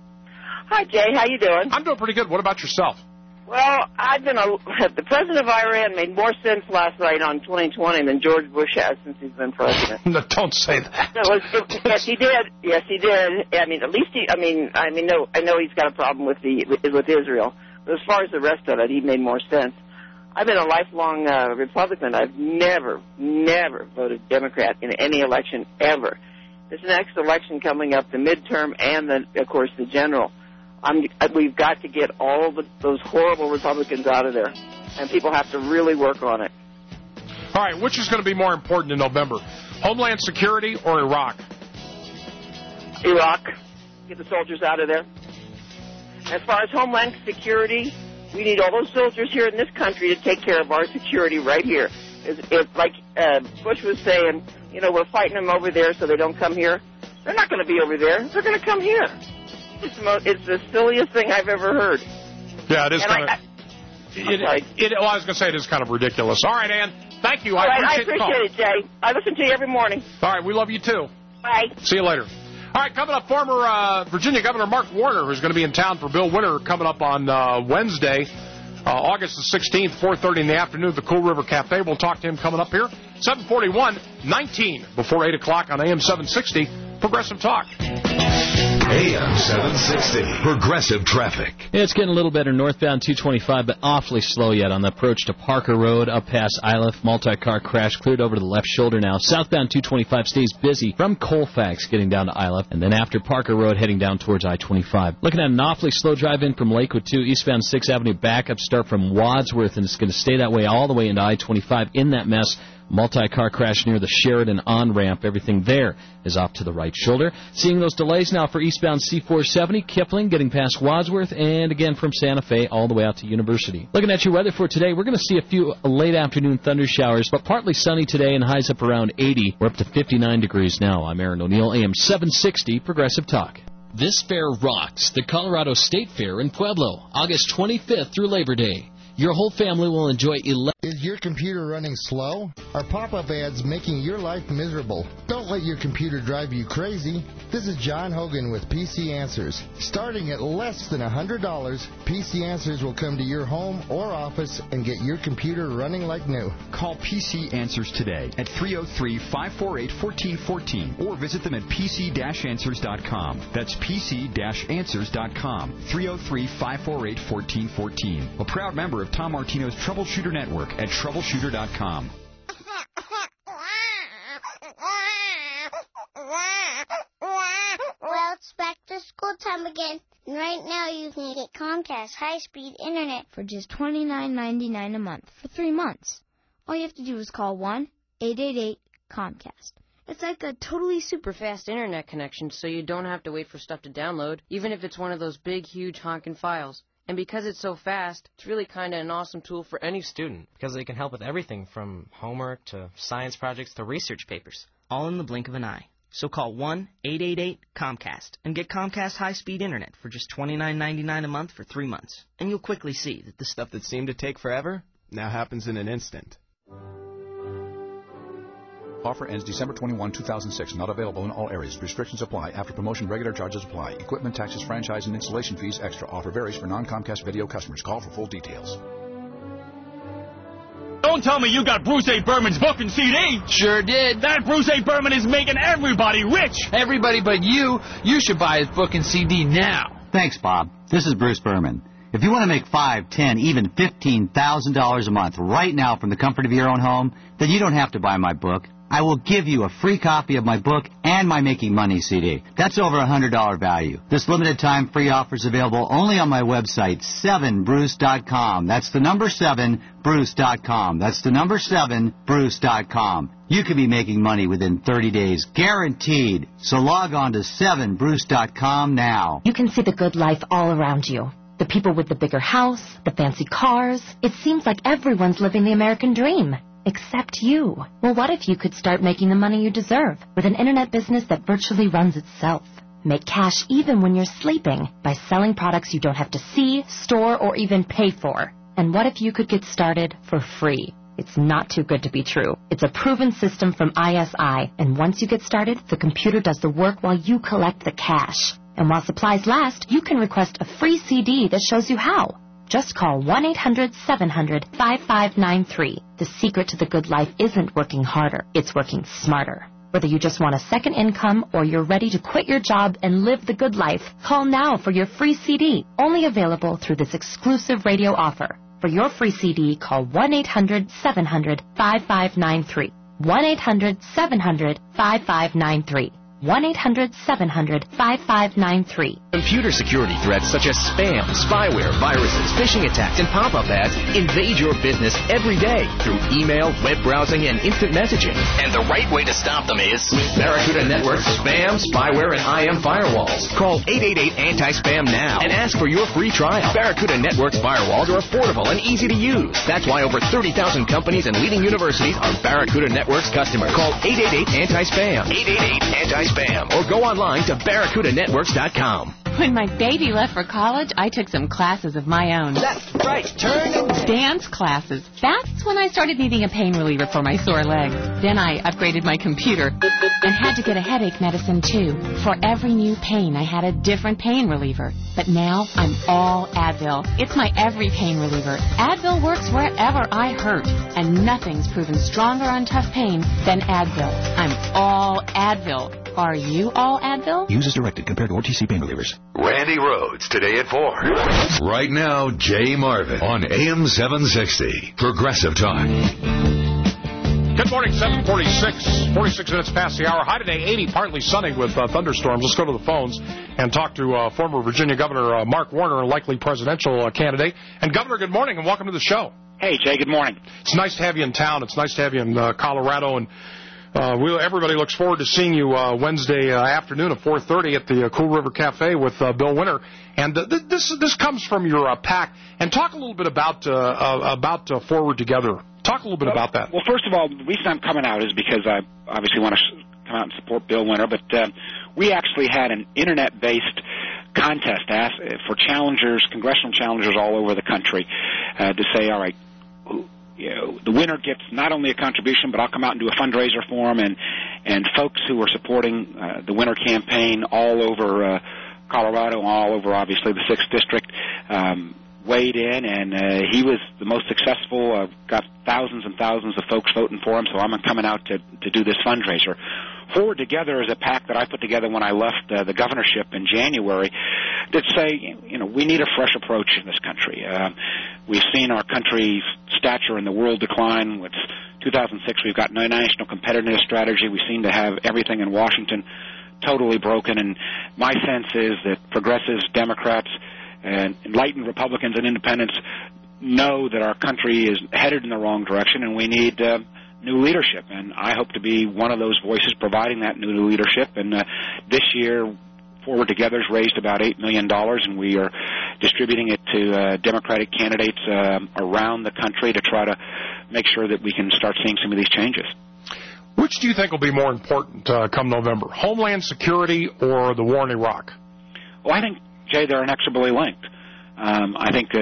Hi, Jay. How you doing? I'm doing pretty good. What about yourself? Well, I've been a, the president of Iran made more sense last night on twenty twenty than George Bush has since he's been president. No, don't say that. No, it, it, yes, he did. Yes, he did. I mean, at least he. I mean, I mean, no, I know he's got a problem with the with, with Israel, but as far as the rest of it, he made more sense. I've been a lifelong uh, Republican. I've never, never voted Democrat in any election ever. This next election coming up, the midterm and the, of course, the general. I'm, we've got to get all the, those horrible Republicans out of there, and people have to really work on it. All right, which is going to be more important in November, Homeland Security or Iraq? Iraq. Get the soldiers out of there. As far as Homeland Security, we need all those soldiers here in this country to take care of our security right here. If, if like uh, Bush was saying, you know, we're fighting them over there so they don't come here. They're not going to be over there. They're going to come here. It's the, most, it's the silliest thing I've ever heard. Yeah, it is and kind I, of. It, it, it, well, I was going to say it is kind of ridiculous. All right, Ann. Thank you. I right, appreciate, I appreciate the call. it, Jay. I listen to you every morning. All right, we love you too. Bye. See you later. All right, coming up, former uh, Virginia Governor Mark Warner, who's going to be in town for Bill Winter, coming up on uh, Wednesday, uh, August the sixteenth, four thirty in the afternoon at the Cool River Cafe. We'll talk to him coming up here. seven forty-one, nineteen before eight o'clock on A M seven sixty, Progressive Talk. A M seven sixty, Progressive Traffic. Yeah, it's getting a little better northbound two twenty-five, but awfully slow yet on the approach to Parker Road, up past Iliff. Multi-car crash cleared over to the left shoulder now. Southbound two twenty-five stays busy from Colfax getting down to Iliff, and then after Parker Road heading down towards I twenty-five. Looking at an awfully slow drive in from Lakewood two, eastbound sixth Avenue backup start from Wadsworth, and it's going to stay that way all the way into I twenty-five in that mess. Multi-car crash near the Sheridan on-ramp. Everything there is off to the right shoulder. Seeing those delays now for eastbound C four seventy, Kipling getting past Wadsworth, and again from Santa Fe all the way out to University. Looking at your weather for today, we're going to see a few late afternoon thunder showers, but partly sunny today and highs up around eighty. We're up to fifty-nine degrees now. I'm Aaron O'Neill, A M seven sixty, Progressive Talk. This fair rocks, the Colorado State Fair in Pueblo, August twenty-fifth through Labor Day. Your whole family will enjoy eleven... Is your computer running slow? Are pop-up ads making your life miserable? Don't let your computer drive you crazy. This is John Hogan with P C Answers. Starting at less than one hundred dollars, P C Answers will come to your home or office and get your computer running like new. Call P C Answers today at three oh three, five four eight, one four one four or visit them at p c dash answers dot com. That's p c dash answers dot com. three oh three, five four eight, one four one four. A proud member of Tom Martino's Troubleshooter Network at troubleshooter dot com. Well, it's back to school time again. And right now you can get Comcast high-speed internet for just twenty-nine ninety-nine a month for three months. All you have to do is call one eight eight eight Comcast. It's like a totally super fast internet connection, so you don't have to wait for stuff to download, even if it's one of those big, huge honking files. And because it's so fast, it's really kind of an awesome tool for any student, because they can help with everything from homework to science projects to research papers. All in the blink of an eye. So call one eight eight eight Comcast and get Comcast high-speed internet for just twenty-nine ninety-nine a month for three months. And you'll quickly see that the stuff that seemed to take forever now happens in an instant. Offer ends December twenty-first, two thousand six. Not available in all areas. Restrictions apply. After promotion, regular charges apply. Equipment, taxes, franchise, and installation fees extra. Offer varies for non-Comcast video customers. Call for full details. Don't tell me you got Bruce A. Berman's book and C D. Sure did. That Bruce A. Berman is making everybody rich. Everybody but you. You should buy his book and C D now. Thanks, Bob. This is Bruce Berman. If you want to make five, ten, even fifteen thousand dollars a month right now from the comfort of your own home, then you don't have to buy my book. I will give you a free copy of my book and my Making Money C D. That's over a one hundred dollars value. This limited time free offer is available only on my website, seven bruce dot com. That's the number seven bruce dot com. That's the number seven bruce dot com. You could be making money within thirty days, guaranteed. So log on to seven bruce dot com now. You can see the good life all around you. The people with the bigger house, the fancy cars. It seems like everyone's living the American dream. Except you. Well, what if you could start making the money you deserve with an internet business that virtually runs itself? Make cash even when you're sleeping by selling products you don't have to see, store, or even pay for. And what if you could get started for free? It's not too good to be true. It's a proven system from I S I, and once you get started, the computer does the work while you collect the cash. And while supplies last, you can request a free C D that shows you how. Just call one eight hundred seven hundred five five nine three. The secret to the good life isn't working harder, it's working smarter. Whether you just want a second income or you're ready to quit your job and live the good life, call now for your free C D, only available through this exclusive radio offer. For your free C D, call one eight hundred seven hundred five five nine three. one eight hundred seven hundred five five nine three. one eight hundred seven hundred five five nine three. Computer security threats such as spam, spyware, viruses, phishing attacks, and pop-up ads invade your business every day through email, web browsing, and instant messaging. And the right way to stop them is Barracuda Network's spam, spyware, and I M firewalls. Call eight eight eight anti spam now and ask for your free trial. Barracuda Network's firewalls are affordable and easy to use. That's why over thirty thousand companies and leading universities are Barracuda Network's customers. Call eight eight eight anti spam. eight eight eight anti spam. Or go online to barracuda networks dot com. When my baby left for college, I took some classes of my own. Left, right, turn. Dance classes. That's when I started needing a pain reliever for my sore legs. Then I upgraded my computer and had to get a headache medicine, too. For every new pain, I had a different pain reliever. But now I'm all Advil. It's my every pain reliever. Advil works wherever I hurt, and nothing's proven stronger on tough pain than Advil. I'm all Advil. Are you all Advil? Use as directed compared to O T C pain relievers. Randy Rhodes, today at four. Right now, Jay Marvin on A M seven sixty. Progressive Talk. Good morning, seven forty-six. forty-six minutes past the hour. High today, eighty, partly sunny with uh, thunderstorms. Let's go to the phones and talk to uh, former Virginia Governor uh, Mark Warner, a likely presidential uh, candidate. And, Governor, good morning and welcome to the show. Hey, Jay, good morning. It's nice to have you in town. It's nice to have you in uh, Colorado. And Uh, we'll, everybody looks forward to seeing you uh, Wednesday uh, afternoon at four thirty at the uh, Cool River Cafe with uh, Bill Winter. And uh, th- this this comes from your uh, PAC. And talk a little bit about uh, uh, about uh, Forward Together. Talk a little bit well, about that. Well, first of all, the reason I'm coming out is because I obviously want to come out and support Bill Winter. But uh, we actually had an Internet-based contest asked for challengers, congressional challengers all over the country uh, to say, all right, you know, the winner gets not only a contribution, but I'll come out and do a fundraiser for them. And, and folks who are supporting uh, the winter campaign all over uh, Colorado, all over, obviously, the sixth District, um, weighed in, and uh, he was the most successful. I've got thousands and thousands of folks voting for him, so I'm coming out to, to do this fundraiser. Forward Together is a PAC that I put together when I left uh, the governorship in January that say, you know, we need a fresh approach in this country. Uh, we've seen our country's stature in the world decline. With two thousand six, we've got no national competitiveness strategy. We seem to have everything in Washington totally broken, and my sense is that progressives, Democrats, and enlightened Republicans and independents know that our country is headed in the wrong direction and we need uh, new leadership. And I hope to be one of those voices providing that new leadership. And uh, this year, Forward Together's raised about eight million dollars, and we are distributing it to uh, Democratic candidates uh, around the country to try to make sure that we can start seeing some of these changes. Which do you think will be more important uh, come November, Homeland Security or the war in Iraq? Well, I think, Jay, they're inexorably linked. Um, I think uh,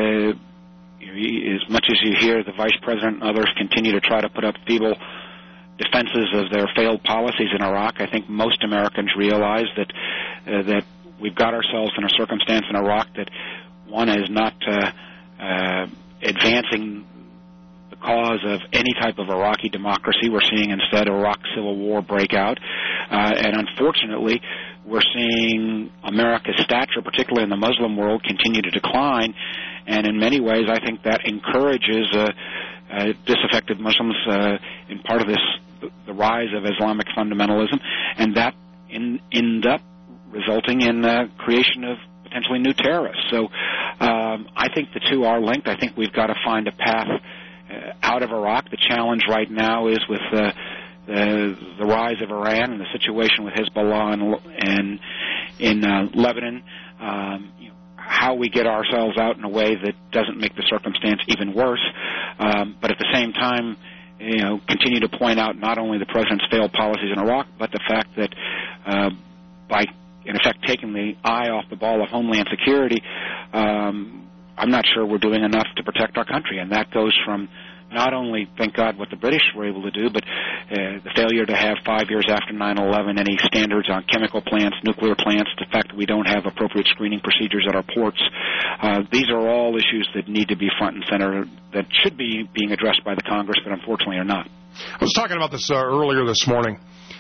you know, as much as you hear the Vice President and others continue to try to put up feeble defenses of their failed policies in Iraq, I think most Americans realize that uh, that we've got ourselves in a circumstance in Iraq that, one, is not uh, uh, advancing the cause of any type of Iraqi democracy. We're seeing instead Iraq civil war break out. Uh, and unfortunately, we're seeing America's stature, particularly in the Muslim world, continue to decline. And in many ways, I think that encourages uh, uh, disaffected Muslims uh, in part of this, the rise of Islamic fundamentalism, and that in, end up resulting in the creation of potentially new terrorists. So um, I think the two are linked. I think we've got to find a path uh, out of Iraq. The challenge right now is with uh, the, the rise of Iran and the situation with Hezbollah and, and in uh, Lebanon. Um, you know, how we get ourselves out in a way that doesn't make the circumstance even worse, um, but at the same time, you know, continue to point out not only the president's failed policies in Iraq, but the fact that uh, by, in effect, taking the eye off the ball of Homeland Security, um, I'm not sure we're doing enough to protect our country. And that goes from not only, thank God, what the British were able to do, but uh, the failure to have five years after nine eleven any standards on chemical plants, nuclear plants, the fact that we don't have appropriate screening procedures at our ports. Uh, these are all issues that need to be front and center, that should be being addressed by the Congress, but unfortunately are not. I was talking about this uh, earlier this morning.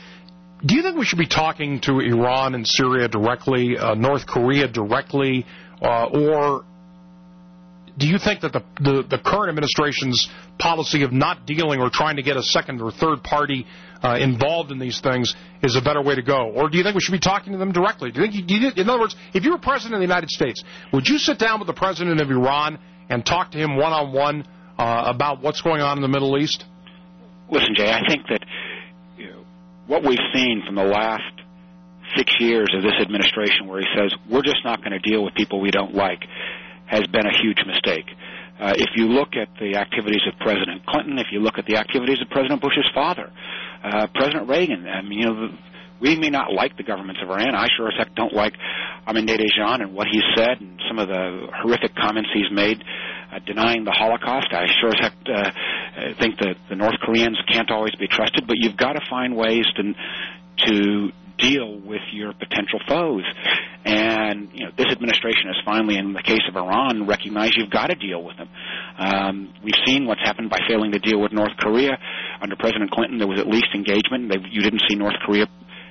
Do you think we should be talking to Iran and Syria directly, uh, North Korea directly, uh, or do you think that the, the, the current administration's policy of not dealing or trying to get a second or third party uh, involved in these things is a better way to go? Or do you think we should be talking to them directly? Do you think, you, do you, in other words, if you were president of the United States, would you sit down with the president of Iran and talk to him one-on-one uh, about what's going on in the Middle East? Listen, Jay, I think that you know, what we've seen from the last six years of this administration where he says, we're just not going to deal with people we don't like, has been a huge mistake. Uh, if you look at the activities of President Clinton, if you look at the activities of President Bush's father, uh, President Reagan, I mean, you know, we may not like the governments of Iran. I sure as heck don't like Ahmadinejad and what he's said and some of the horrific comments he's made uh, denying the Holocaust. I sure as heck uh, think that the North Koreans can't always be trusted, but you've got to find ways to to deal with your potential foes. And, you know, this administration has finally, in the case of Iran, recognized you've got to deal with them. Um, we've seen what's happened by failing to deal with North Korea. Under President Clinton, there was at least engagement. They, you didn't see North Korea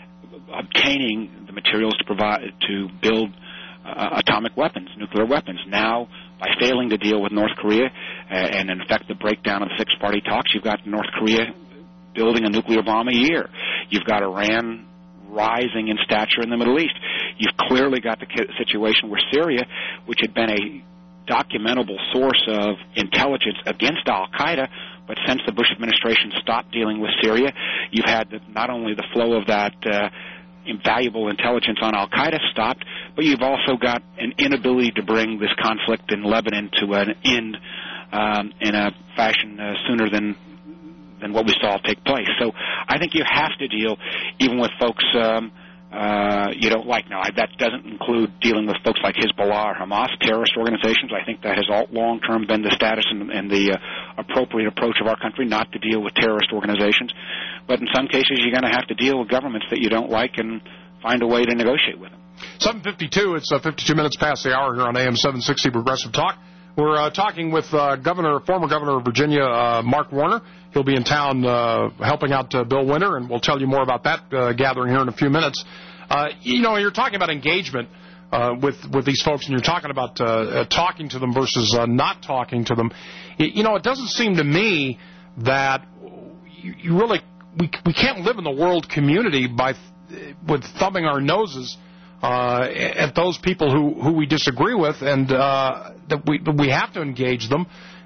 obtaining the materials to provide to build uh, atomic weapons, nuclear weapons. Now, by failing to deal with North Korea uh, and, in effect, the breakdown of the six-party talks, you've got North Korea building a nuclear bomb a year. You've got Iran rising in stature in the Middle East. You've clearly got the situation where Syria, which had been a documentable source of intelligence against al-Qaeda, but since the Bush administration stopped dealing with Syria, you've had the, not only the flow of that uh, invaluable intelligence on al-Qaeda stopped, but you've also got an inability to bring this conflict in Lebanon to an end um, in a fashion uh, sooner than than what we saw take place. So I think you have to deal even with folks um, uh, you don't like. Now, that doesn't include dealing with folks like Hezbollah or Hamas, terrorist organizations. I think that has all long-term been the status and, and the uh, appropriate approach of our country, not to deal with terrorist organizations. But in some cases, you're going to have to deal with governments that you don't like and find a way to negotiate with them. seven fifty-two, it's uh, fifty-two minutes past the hour here on A M seven sixty Progressive Talk. We're uh, talking with uh, Governor, former Governor of Virginia, uh, Mark Warner. He'll be in town uh, helping out uh, Bill Winter, and we'll tell you more about that uh, gathering here in a few minutes. Uh, you know, you're talking about engagement uh, with with these folks, and you're talking about uh, uh, talking to them versus uh, not talking to them. You know, it doesn't seem to me that you, you really we we can't live in the world community by with thumbing our noses Uh, at those people who, who we disagree with, and uh, that we we have to engage them.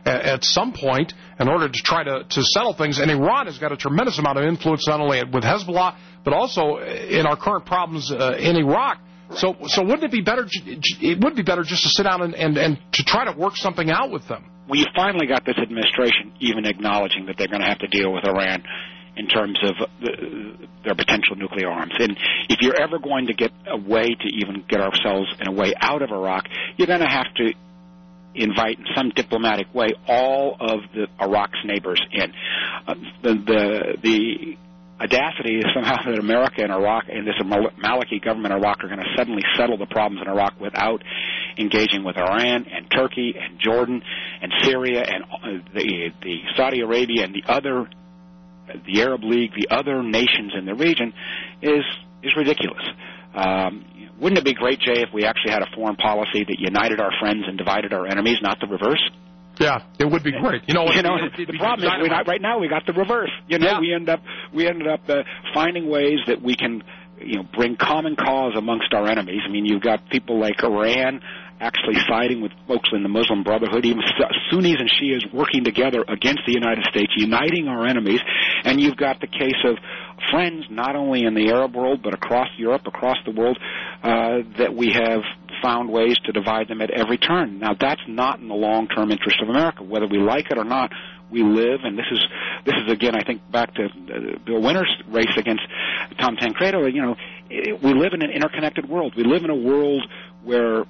at, at some point in order to try to, to settle things. And Iran has got a tremendous amount of influence not only with Hezbollah, but also in our current problems uh, in Iraq. So, so wouldn't it be better? It would be better just to sit down and, and, and to try to work something out with them. Well, you finally got this administration even acknowledging that they're going to have to deal with Iran in terms of the, their potential nuclear arms. And if you're ever going to get a way to even get ourselves in a way out of Iraq, you're going to have to invite in some diplomatic way all of the Iraq's neighbors in. Uh, the the the audacity is somehow that America and Iraq and this Maliki government in Iraq are going to suddenly settle the problems in Iraq without engaging with Iran and Turkey and Jordan and Syria and uh, the, the Saudi Arabia and the other, the Arab League, the other nations in the region is is ridiculous. Um, wouldn't it be great, Jay, if we actually had a foreign policy that united our friends and divided our enemies, not the reverse? Yeah, it would be great. You know, you know the, the problem is we not, right now we got the reverse. You know, yeah. we end up we ended up uh, finding ways that we can, you know, bring common cause amongst our enemies. I mean, you've got people like Iran actually siding with folks in the Muslim Brotherhood, even Sunnis and Shias working together against the United States, uniting our enemies. And you've got the case of friends not only in the Arab world but across Europe, across the world, uh, that we have found ways to divide them at every turn. Now, that's not in the long-term interest of America. Whether we like it or not, we live, and this is, this is again, I think, back to uh, Bill Winter's race against Tom Tancredo, you know, it, we live in an interconnected world. We live in a world where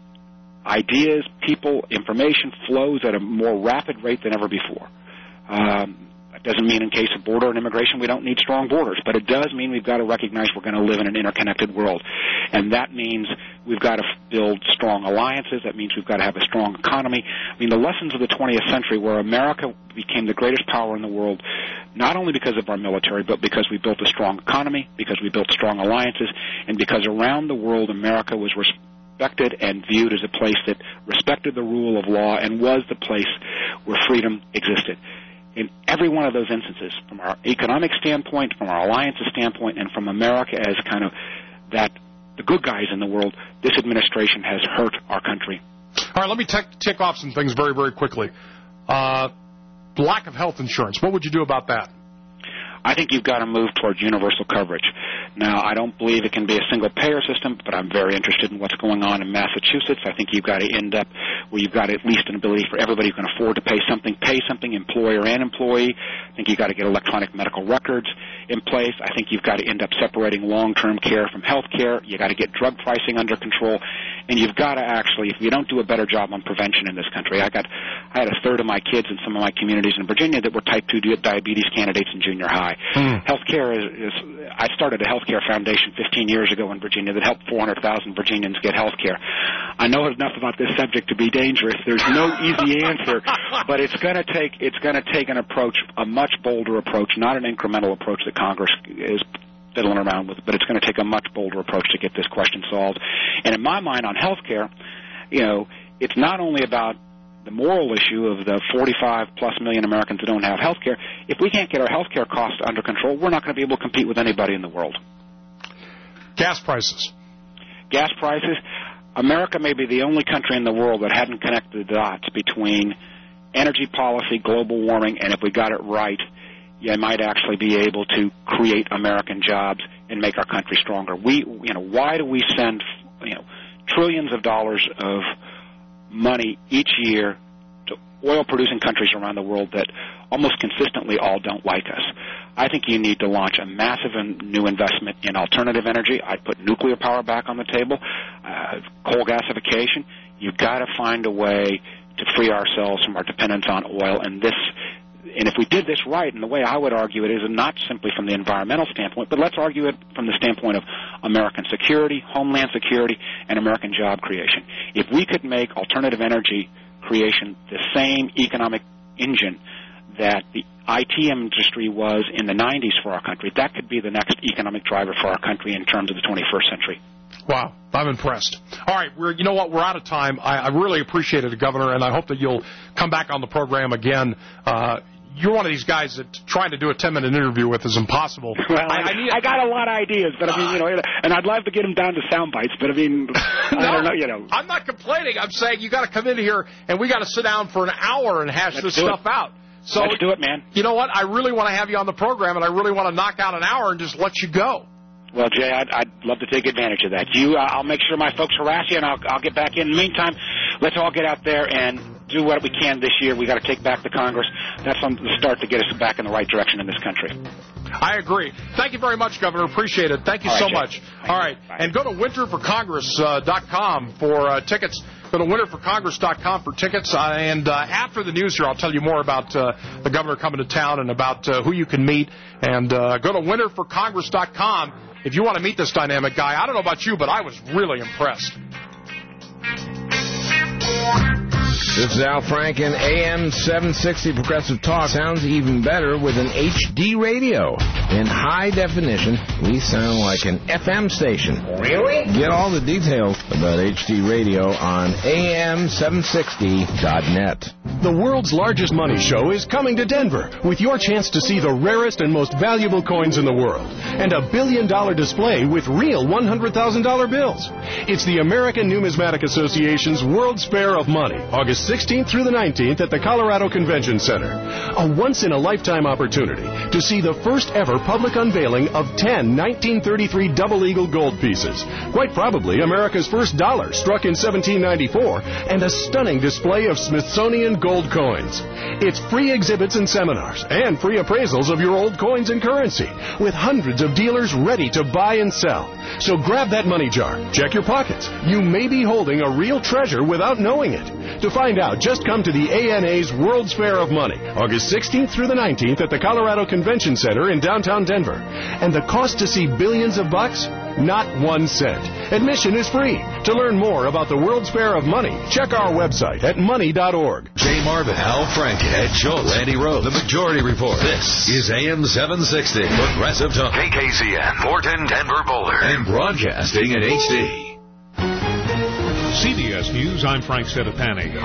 ideas, people, information flows at a more rapid rate than ever before. Um, It doesn't mean in case of border and immigration we don't need strong borders, but it does mean we've got to recognize we're going to live in an interconnected world. And that means we've got to build strong alliances. That means we've got to have a strong economy. I mean, the lessons of the twentieth century where America became the greatest power in the world, not only because of our military, but because we built a strong economy, because we built strong alliances, and because around the world America was respected and viewed as a place that respected the rule of law and was the place where freedom existed. In every one of those instances, from our economic standpoint, from our alliances standpoint, and from America as kind of that the good guys in the world, this administration has hurt our country. All right, let me tick, tick off some things very, very quickly. Uh, lack of health insurance. What would you do about that? I think you've got to move towards universal coverage. Now, I don't believe it can be a single-payer system, but I'm very interested in what's going on in Massachusetts. I think you've got to end up where you've got at least an ability for everybody who can afford to pay something, pay something, employer and employee. I think you've got to get electronic medical records in place. I think you've got to end up separating long-term care from health care. You've got to get drug pricing under control. And you've got to actually, if you don't do a better job on prevention in this country, I got, I had a third of my kids in some of my communities in Virginia that were type two diabetes candidates in junior high. Mm. Healthcare is, is, I started a healthcare foundation fifteen years ago in Virginia that helped four hundred thousand Virginians get healthcare. I know enough about this subject to be dangerous. There's no easy answer, but it's going to take, it's going to take an approach, a much bolder approach, not an incremental approach that Congress is fiddling around with, but it's going to take a much bolder approach to get this question solved. And in my mind on health care, you know, it's not only about the moral issue of the forty-five plus million Americans who don't have health care. If we can't get our health care costs under control, we're not going to be able to compete with anybody in the world. Gas prices. Gas prices. America may be the only country in the world that hadn't connected the dots between energy policy, global warming, and if we got it right, you might actually be able to create American jobs and make our country stronger. We, you know, why do we send, you know, trillions of dollars of money each year to oil-producing countries around the world that almost consistently all don't like us? I think you need to launch a massive new investment in alternative energy. I'd put nuclear power back on the table, uh, coal gasification. You've got to find a way to free ourselves from our dependence on oil, and this. And if we did this right, and the way I would argue it is not simply from the environmental standpoint, but let's argue it from the standpoint of American security, homeland security, and American job creation. If we could make alternative energy creation the same economic engine that the I T industry was in the nineties for our country, that could be the next economic driver for our country in terms of the twenty-first century. Wow, I'm impressed. All right, we're, you know what, we're out of time. I, I really appreciate it, Governor, and I hope that you'll come back on the program again. Uh, you're one of these guys that trying to do a ten-minute interview with is impossible. Well, I, I, I, need, I got a lot of ideas, but I mean, you know, and I'd love to get them down to sound bites, but I mean, no, I don't know, you know. I'm not complaining. I'm saying you got to come in here and we got to sit down for an hour and hash Let's this do stuff it. out. So, Let's do it, man. You know what? I really want to have you on the program, and I really want to knock out an hour and just let you go. Well, Jay, I'd, I'd love to take advantage of that. You, uh, I'll make sure my folks harass you, and I'll, I'll get back in. In the meantime, let's all get out there and do what we can this year. We got to take back the Congress. That's on the start to get us back in the right direction in this country. I agree. Thank you very much, Governor. Appreciate it. Thank you all so right, much. Jay. All right. Bye. And go to winter for congress dot com for uh, tickets. Go to winter for congress dot com for tickets. Uh, and uh, after the news here, I'll tell you more about uh, the governor coming to town and about uh, who you can meet. And uh, go to winter for congress dot com if you want to meet this dynamic guy. I don't know about you, but I was really impressed. This is Al Franken, A M seven sixty Progressive Talk. Sounds even better with an H D radio. In high definition, we sound like an F M station. Really? Get all the details about H D radio on A M seven sixty dot net. The world's largest money show is coming to Denver with your chance to see the rarest and most valuable coins in the world and a billion-dollar display with real one hundred thousand dollar bills. It's the American Numismatic Association's World's Fair of Money, August sixteenth through the nineteenth at the Colorado Convention Center. A once-in-a-lifetime opportunity to see the first-ever public unveiling of ten nineteen thirty-three Double Eagle gold pieces, quite probably America's first dollar struck in seventeen ninety-four, and a stunning display of Smithsonian gold coins. It's free exhibits and seminars and free appraisals of your old coins and currency with hundreds of dealers ready to buy and sell. So grab that money jar, check your pockets. You may be holding a real treasure without knowing it. To find out, just come to the A N A's World's Fair of Money, August sixteenth through the nineteenth at the Colorado Convention Center in downtown Denver. And the cost to see billions of bucks? Not one cent. Admission is free. To learn more about the World's Fair of Money, check our website at money dot org. Jay Marvin, Al Franken, Ed Schultz, Randy Rhodes, The Majority Report. This is A M seven sixty, Progressive Talk. K K Z N, Morton, Denver, Boulder. And broadcasting in H D. C B S News, I'm Frank Sedapani.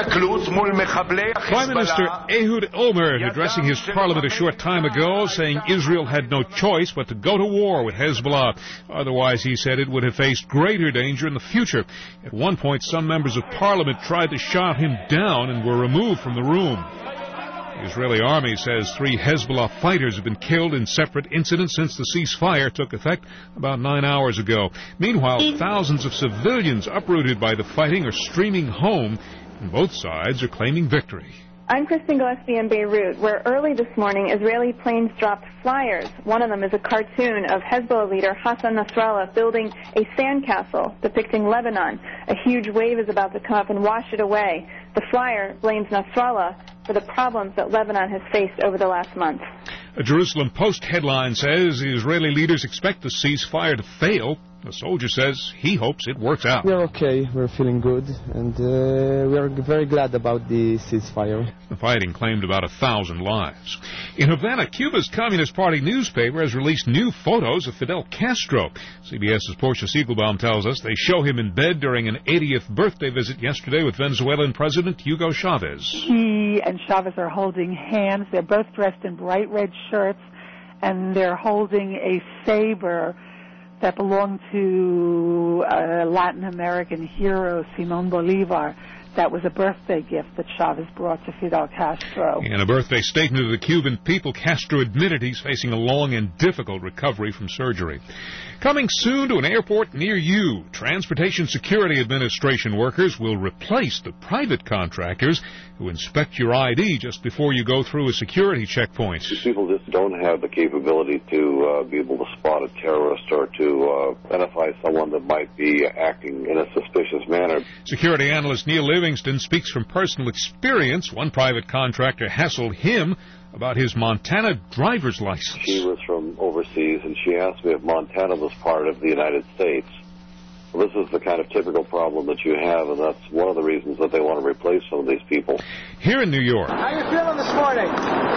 Prime Minister Ehud Olmert addressing his parliament a short time ago, saying Israel had no choice but to go to war with Hezbollah. Otherwise, he said, it would have faced greater danger in the future. At one point, some members of parliament tried to shout him down and were removed from the room. The Israeli army says three Hezbollah fighters have been killed in separate incidents since the ceasefire took effect about nine hours ago. Meanwhile, thousands of civilians uprooted by the fighting are streaming home, and both sides are claiming victory. I'm Kristen Gillespie in Beirut, where early this morning Israeli planes dropped flyers. One of them is a cartoon of Hezbollah leader Hassan Nasrallah building a sandcastle depicting Lebanon. A huge wave is about to come up and wash it away. The flyer blames Nasrallah for the problems that Lebanon has faced over the last month. A Jerusalem Post headline says the Israeli leaders expect the ceasefire to fail. The soldier says he hopes it works out. We're okay. We're feeling good, and uh, we're very glad about the ceasefire. The fighting claimed about a thousand lives. In Havana, Cuba's Communist Party newspaper has released new photos of Fidel Castro. CBS's Portia Siegelbaum tells us they show him in bed during an eightieth birthday visit yesterday with Venezuelan President Hugo Chavez. He and Chavez are holding hands. They're both dressed in bright red shirts, and they're holding a saber that belonged to a Latin American hero, Simon Bolivar. That was a birthday gift that Chavez brought to Fidel Castro. In a birthday statement to the Cuban people, Castro admitted he's facing a long and difficult recovery from surgery. Coming soon to an airport near you, Transportation Security Administration workers will replace the private contractors who inspect your I D just before you go through a security checkpoint. People just don't have the capability to uh, be able to spot a terrorist or to uh, identify someone that might be acting in a suspicious manner. Security analyst Neil Livingston speaks from personal experience. One private contractor hassled him about his Montana driver's license. She was from overseas, and she asked me if Montana was part of the United States. Well, this is the kind of typical problem that you have, and that's one of the reasons that they want to replace some of these people. Here in New York, how you feeling this morning?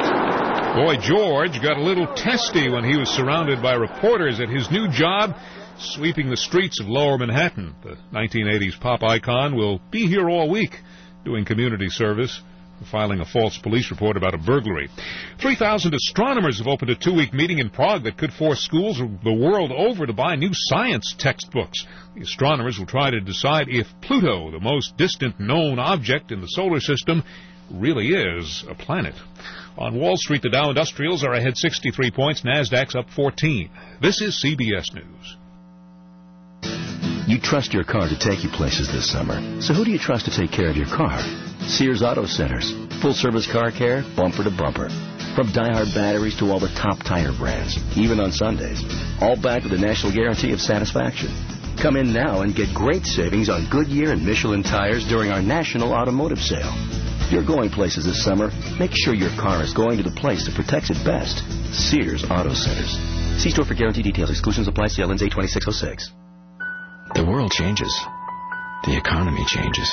Boy George got a little testy when he was surrounded by reporters at his new job, sweeping the streets of Lower Manhattan. The nineteen eighties pop icon will be here all week doing community service. for filing a false police report about a burglary. three thousand astronomers have opened a two-week meeting in Prague that could force schools the world over to buy new science textbooks. The astronomers will try to decide if Pluto, the most distant known object in the solar system, really is a planet. On Wall Street, the Dow Industrials are ahead sixty-three points, NASDAQ's up fourteen. This is C B S News. You trust your car to take you places this summer. So who do you trust to take care of your car? Sears Auto Centers. Full-service car care, bumper to bumper. From Die-Hard batteries to all the top tire brands, even on Sundays. All backed with a national guarantee of satisfaction. Come in now and get great savings on Goodyear and Michelin tires during our national automotive sale. If you're going places this summer, make sure your car is going to the place that protects it best. Sears Auto Centers. See store for guarantee details. Exclusions apply. C L N Z twenty-six oh six. The world changes. The economy changes.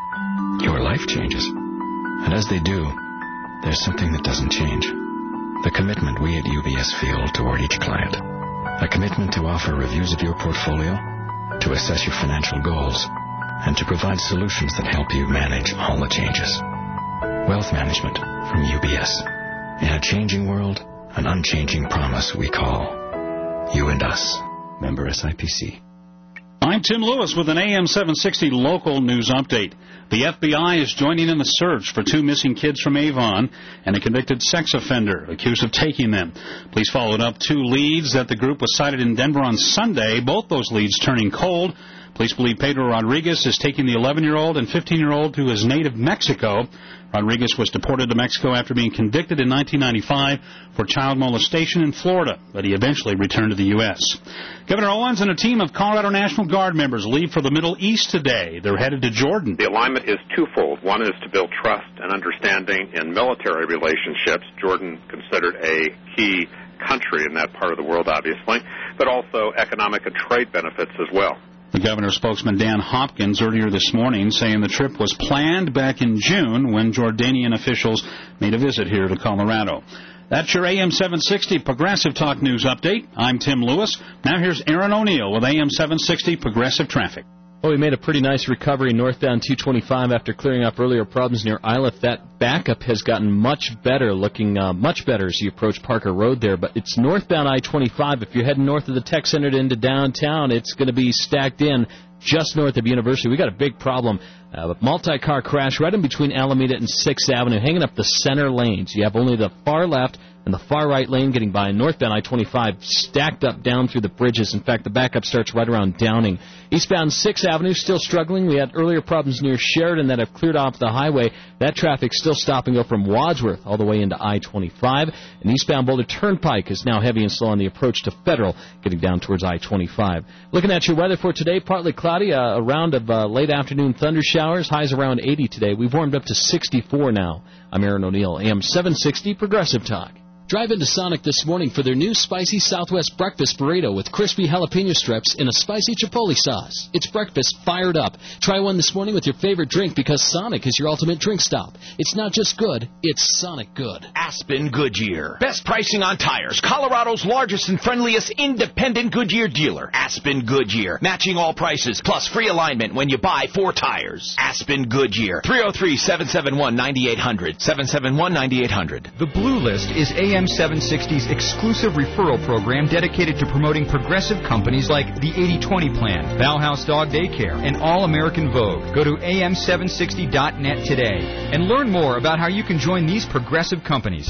Your life changes. And as they do, there's something that doesn't change. The commitment we at U B S feel toward each client. A commitment to offer reviews of your portfolio, to assess your financial goals, and to provide solutions that help you manage all the changes. Wealth management from U B S. In a changing world, an unchanging promise we call You and Us. Member S I P C. I'm Tim Lewis with an A M seven sixty local news update. The F B I is joining in the search for two missing kids from Avon and a convicted sex offender accused of taking them. Police followed up two leads that the group was cited in Denver on Sunday, both those leads turning cold. Police believe Pedro Rodriguez is taking the eleven-year-old and fifteen-year-old to his native Mexico. Rodriguez was deported to Mexico after being convicted in nineteen ninety-five for child molestation in Florida, but he eventually returned to the U S Governor Owens and a team of Colorado National Guard members leave for the Middle East today. They're headed to Jordan. The alignment is twofold. One is to build trust and understanding in military relationships. Jordan considered a key country in that part of the world, obviously, but also economic and trade benefits as well. The governor's spokesman, Dan Hopkins, earlier this morning saying the trip was planned back in June when Jordanian officials made a visit here to Colorado. That's your A M seven sixty Progressive Talk News Update. I'm Tim Lewis. Now here's Aaron O'Neill with A M seven sixty Progressive Traffic. Well, we made a pretty nice recovery northbound two twenty-five after clearing up earlier problems near Iliff. That backup has gotten much better, looking uh, much better as you approach Parker Road there. But it's northbound I twenty-five. If you're heading north of the Tech Center into downtown, it's going to be stacked in just north of University. We got a big problem. Uh, a multi-car crash right in between Alameda and sixth Avenue, hanging up the center lanes. You have only the far left and the far right lane getting by. Northbound I twenty-five stacked up down through the bridges. In fact, the backup starts right around Downing. Eastbound sixth Avenue still struggling. We had earlier problems near Sheridan that have cleared off the highway. That traffic still stopping up from Wadsworth all the way into I twenty-five. And eastbound Boulder Turnpike is now heavy and slow on the approach to Federal, getting down towards I twenty-five. Looking at your weather for today, partly cloudy, uh, a round of uh, late afternoon thunder showers. Highs around eighty today. We've warmed up to sixty-four now. I'm Aaron O'Neill, A M seven sixty Progressive Talk. Drive into Sonic this morning for their new spicy Southwest breakfast burrito with crispy jalapeno strips in a spicy chipotle sauce. It's breakfast fired up. Try one this morning with your favorite drink because Sonic is your ultimate drink stop. It's not just good, it's Sonic good. Aspen Goodyear. Best pricing on tires. Colorado's largest and friendliest independent Goodyear dealer. Aspen Goodyear. Matching all prices plus free alignment when you buy four tires. Aspen Goodyear. three oh three, seven seven one, nine eight hundred. seven seven one, nine eight hundred. The Blue List is A M seven sixty's exclusive referral program dedicated to promoting progressive companies like the eighty twenty Plan, Valhouse Dog Daycare, and All American Vogue. Go to A M seven sixty dot net today and learn more about how you can join these progressive companies.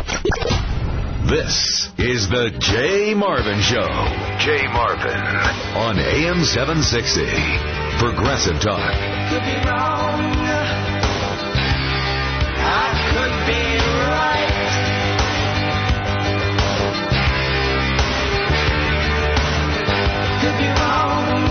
This is the Jay Marvin Show. Jay Marvin on A M seven sixty. Progressive Talk. Could be wrong. I could be right. Could be wrong.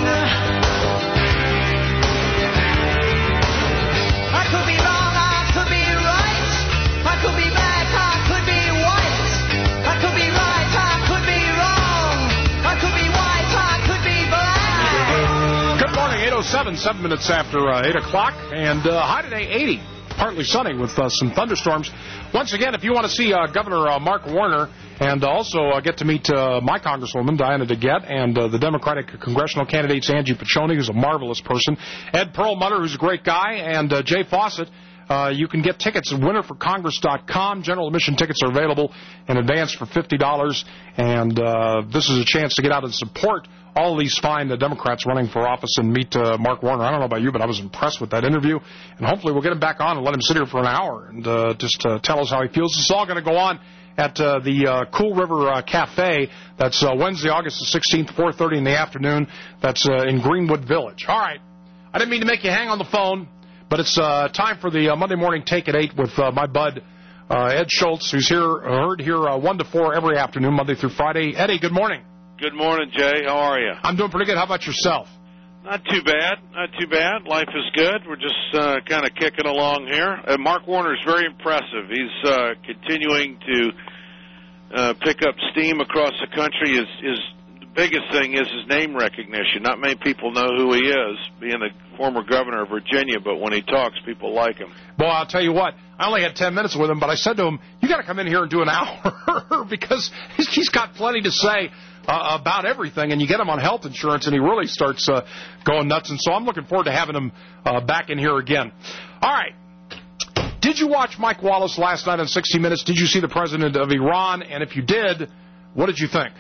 I could be wrong, I could be right. I could be black, I could be white. I could be right, I could be wrong. I could be white, I could be black. Good morning, eight oh seven, seven minutes after uh, eight o'clock. And uh, high today, eighty. Partly sunny with uh, some thunderstorms. Once again, if you want to see uh, Governor uh, Mark Warner and also uh, get to meet uh, my Congresswoman, Diana DeGette, and uh, the Democratic congressional candidates, Angie Piccioni, who's a marvelous person, Ed Perlmutter, who's a great guy, and uh, Jay Fawcett, Uh, you can get tickets at winner for congress dot com. General admission tickets are available in advance for fifty dollars, and uh, this is a chance to get out and support all these fine uh, Democrats running for office and meet uh, Mark Warner. I don't know about you, but I was impressed with that interview, and hopefully we'll get him back on and let him sit here for an hour and uh, just uh, tell us how he feels. This is all going to go on at uh, the uh, Cool River uh, Cafe. That's uh, Wednesday, August the sixteenth, four thirty in the afternoon. That's uh, in Greenwood Village. All right. I didn't mean to make you hang on the phone, but it's uh, time for the uh, Monday Morning Take at eight with uh, my bud uh, Ed Schultz, who's here, heard here uh, one to four every afternoon, Monday through Friday. Eddie, good morning. Good morning, Jay. How are you? I'm doing pretty good. How about yourself? Not too bad. Not too bad. Life is good. We're just uh, kind of kicking along here. Uh, Mark Warner is very impressive. He's uh, continuing to uh, pick up steam across the country. His, his biggest thing is his name recognition. Not many people know who he is, being the former governor of Virginia, but when he talks, people like him. Boy, I'll tell you what, I only had ten minutes with him, but I said to him, you got to come in here and do an hour because he's, he's got plenty to say uh, about everything, and you get him on health insurance, and he really starts uh, going nuts, and so I'm looking forward to having him uh, back in here again. All right. Did you watch Mike Wallace last night on sixty minutes? Did you see the president of Iran? And if you did, what did you think?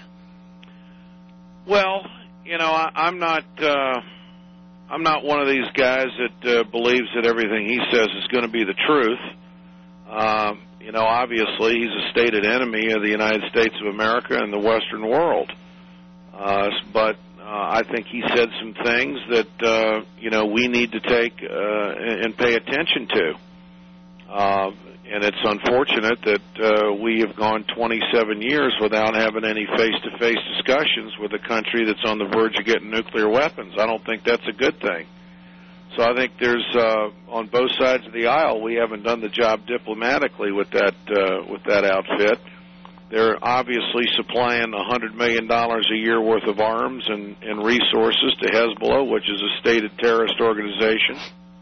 Well, you know, I, I'm not uh, I'm not one of these guys that uh, believes that everything he says is going to be the truth. Um, you know, obviously, he's a stated enemy of the United States of America and the Western world. Uh, but uh, I think he said some things that, uh, you know, we need to take uh, and pay attention to. Uh, and it's unfortunate that uh, we have gone twenty-seven years without having any face-to-face discussions with a country that's on the verge of getting nuclear weapons. I don't think that's a good thing. So I think there's, uh, on both sides of the aisle, we haven't done the job diplomatically with that uh, with that outfit. They're obviously supplying one hundred million dollars a year worth of arms and, and resources to Hezbollah, which is a stated terrorist organization.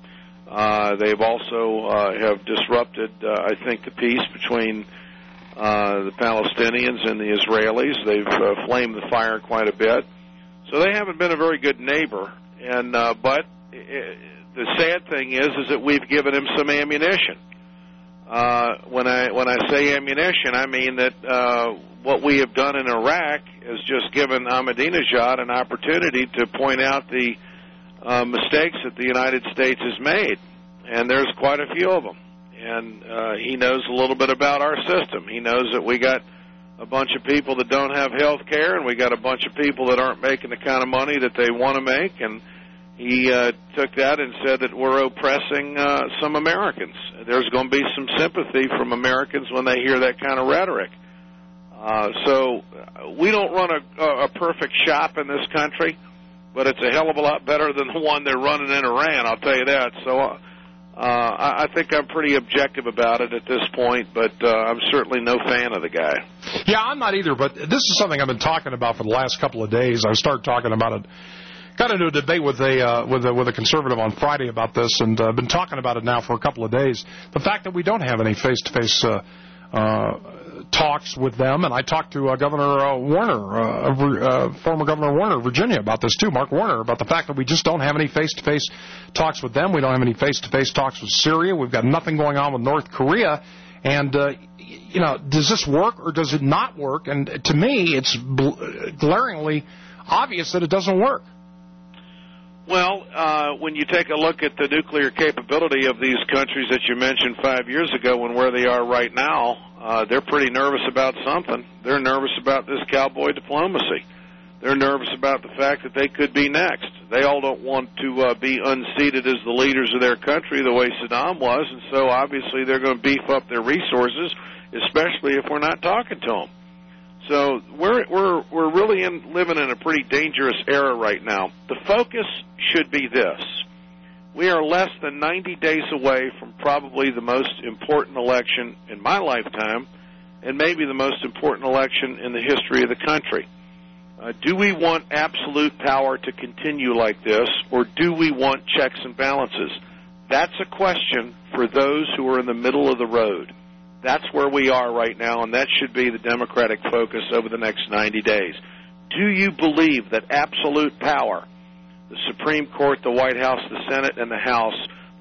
Uh, they've also uh, have disrupted, uh, I think, the peace between uh, the Palestinians and the Israelis. They've uh, flamed the fire quite a bit. So they haven't been a very good neighbor. And uh, but it, the sad thing is, is that we've given him some ammunition. Uh, when I when I say ammunition, I mean that uh, what we have done in Iraq has just given Ahmadinejad an opportunity to point out the Uh, mistakes that the United States has made, and there's quite a few of them. And uh, he knows a little bit about our system. He knows that we got a bunch of people that don't have health care, and we got a bunch of people that aren't making the kind of money that they want to make. And he uh, took that and said that we're oppressing uh, some Americans. There's going to be some sympathy from Americans when they hear that kind of rhetoric. Uh, so we don't run a, a perfect shop in this country, but it's a hell of a lot better than the one they're running in Iran, I'll tell you that. So uh, I, I think I'm pretty objective about it at this point, but uh, I'm certainly no fan of the guy. Yeah, I'm not either, but this is something I've been talking about for the last couple of days. I started talking about it, got into a debate with a, uh, with a, with a conservative on Friday about this, and I've uh, been talking about it now for a couple of days. The fact that we don't have any face-to-face uh, uh, talks with them, and I talked to uh, Governor uh, Warner, uh, uh, former Governor Warner of Virginia about this too, Mark Warner, about the fact that we just don't have any face-to-face talks with them. We don't have any face-to-face talks with Syria. We've got nothing going on with North Korea. And, uh, you know, does this work or does it not work? And to me, it's bl- glaringly obvious that it doesn't work. Well, uh, when you take a look at the nuclear capability of these countries that you mentioned five years ago and where they are right now, uh, they're pretty nervous about something. They're nervous about this cowboy diplomacy. They're nervous about the fact that they could be next. They all don't want to uh, be unseated as the leaders of their country the way Saddam was, and so obviously they're going to beef up their resources, especially if we're not talking to them. So we're we're we're really in, living in a pretty dangerous era right now. The focus should be this. We are less than ninety days away from probably the most important election in my lifetime, and maybe the most important election in the history of the country. Uh, do we want absolute power to continue like this, or do we want checks and balances? That's a question for those who are in the middle of the road. That's where we are right now, and that should be the Democratic focus over the next ninety days. Do you believe that absolute power, the Supreme Court, the White House, the Senate, and the House, the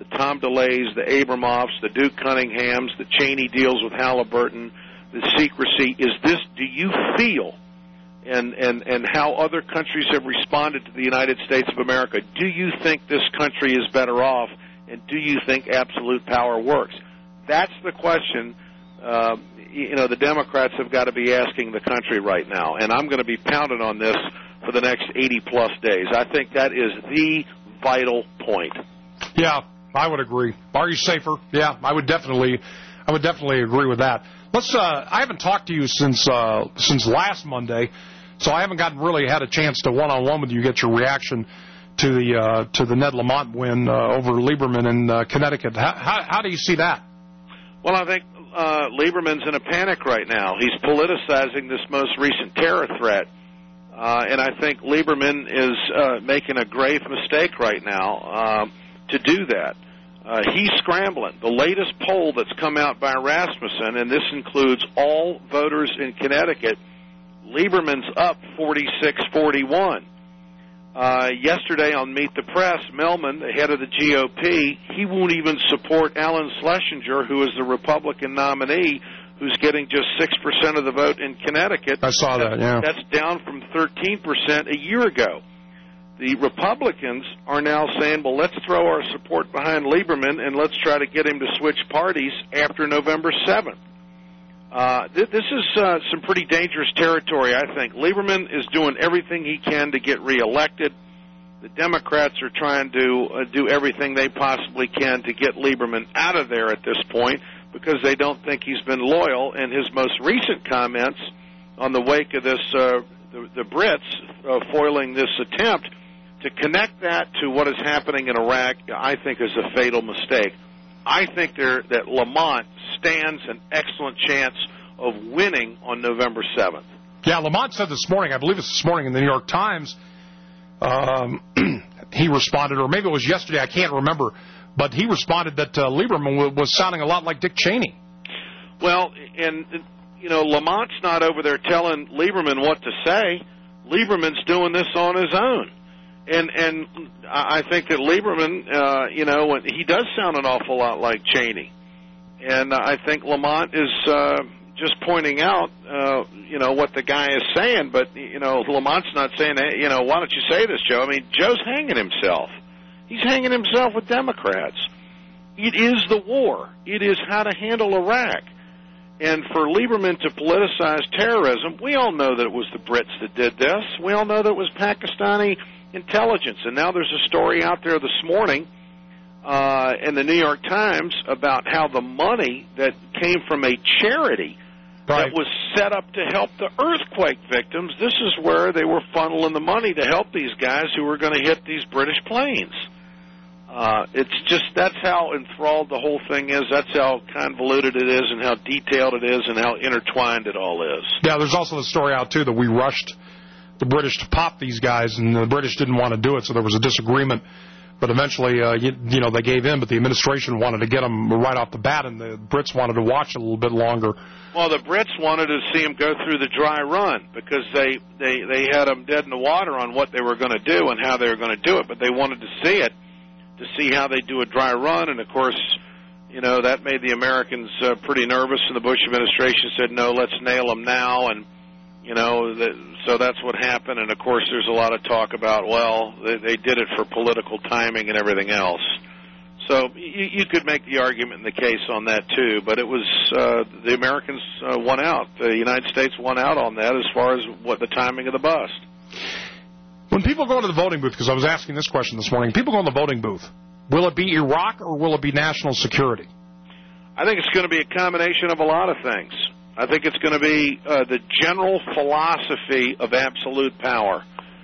the Tom DeLays, the Abramoffs, the Duke Cunninghams, the Cheney deals with Halliburton, the secrecy. Is this, do you feel, and, and, and how other countries have responded to the United States of America, do you think this country is better off, and do you think absolute power works? That's the question, uh, you know, the Democrats have got to be asking the country right now, and I'm going to be pounding on this for the next eighty-plus days. I think that is the vital point. Yeah, I would agree. Are you safer? Yeah, I would definitely, I would definitely agree with that. Let's. Uh, I haven't talked to you since uh, since last Monday, so I haven't gotten really had a chance to one-on-one with you, get your reaction to the uh, to the Ned Lamont win uh, over Lieberman in uh, Connecticut. How, how, how do you see that? Well, I think uh, Lieberman's in a panic right now. He's politicizing this most recent terror threat. Uh, and I think Lieberman is uh, making a grave mistake right now uh, to do that. Uh, he's scrambling. The latest poll that's come out by Rasmussen, and this includes all voters in Connecticut, Lieberman's up forty-six forty-one. Uh, yesterday on Meet the Press, Melman, the head of the G O P, he won't even support Alan Schlesinger, who is the Republican nominee, who's getting just six percent of the vote in Connecticut. I saw that, yeah. That's down from thirteen percent a year ago. The Republicans are now saying, well, let's throw our support behind Lieberman and let's try to get him to switch parties after November seventh. Uh, th- this is uh, some pretty dangerous territory, I think. Lieberman is doing everything he can to get reelected. The Democrats are trying to uh, do everything they possibly can to get Lieberman out of there at this point, because they don't think he's been loyal, and his most recent comments on the wake of this, uh, the, the Brits uh, foiling this attempt, to connect that to what is happening in Iraq, I think is a fatal mistake. I think there, that Lamont stands an excellent chance of winning on November seventh. Yeah, Lamont said this morning, I believe it's this morning in the New York Times, um, he responded, or maybe it was yesterday, I can't remember, but he responded that uh, Lieberman was sounding a lot like Dick Cheney. Well, and, you know, Lamont's not over there telling Lieberman what to say. Lieberman's doing this on his own. And and I think that Lieberman, uh, you know, he does sound an awful lot like Cheney. And I think Lamont is uh, just pointing out, uh, you know, what the guy is saying. But, you know, Lamont's not saying, hey, you know, why don't you say this, Joe? I mean, Joe's hanging himself. He's hanging himself with Democrats. It is the war. It is how to handle Iraq. And for Lieberman to politicize terrorism, we all know that it was the Brits that did this. We all know that it was Pakistani intelligence. And now there's a story out there this morning uh, in the New York Times about how the money that came from a charity right. that was set up to help the earthquake victims, this is where they were funneling the money to help these guys who were going to hit these British planes. Uh, it's just, that's how enthralled the whole thing is. That's how convoluted it is and how detailed it is and how intertwined it all is. Yeah, there's also the story out, too, that we rushed the British to pop these guys, and the British didn't want to do it, so there was a disagreement. But eventually, uh, you, you know, they gave in, but the administration wanted to get them right off the bat, and the Brits wanted to watch it a little bit longer. Well, the Brits wanted to see them go through the dry run because they, they, they had them dead in the water on what they were going to do and how they were going to do it, but they wanted to see it, to see how they do a dry run, and of course, you know, that made the Americans uh, pretty nervous, and the Bush administration said, no, let's nail them now, and, you know, the, so that's what happened, and of course there's a lot of talk about, well, they, they did it for political timing and everything else. So you, you could make the argument in the case on that, too, but it was, uh, the Americans uh, won out. The United States won out on that as far as what the timing of the bust. When people go into the voting booth, because I was asking this question this morning, people go in the voting booth, will it be Iraq or will it be national security? I think it's going to be a combination of a lot of things. I think it's going to be uh, the general philosophy of absolute power.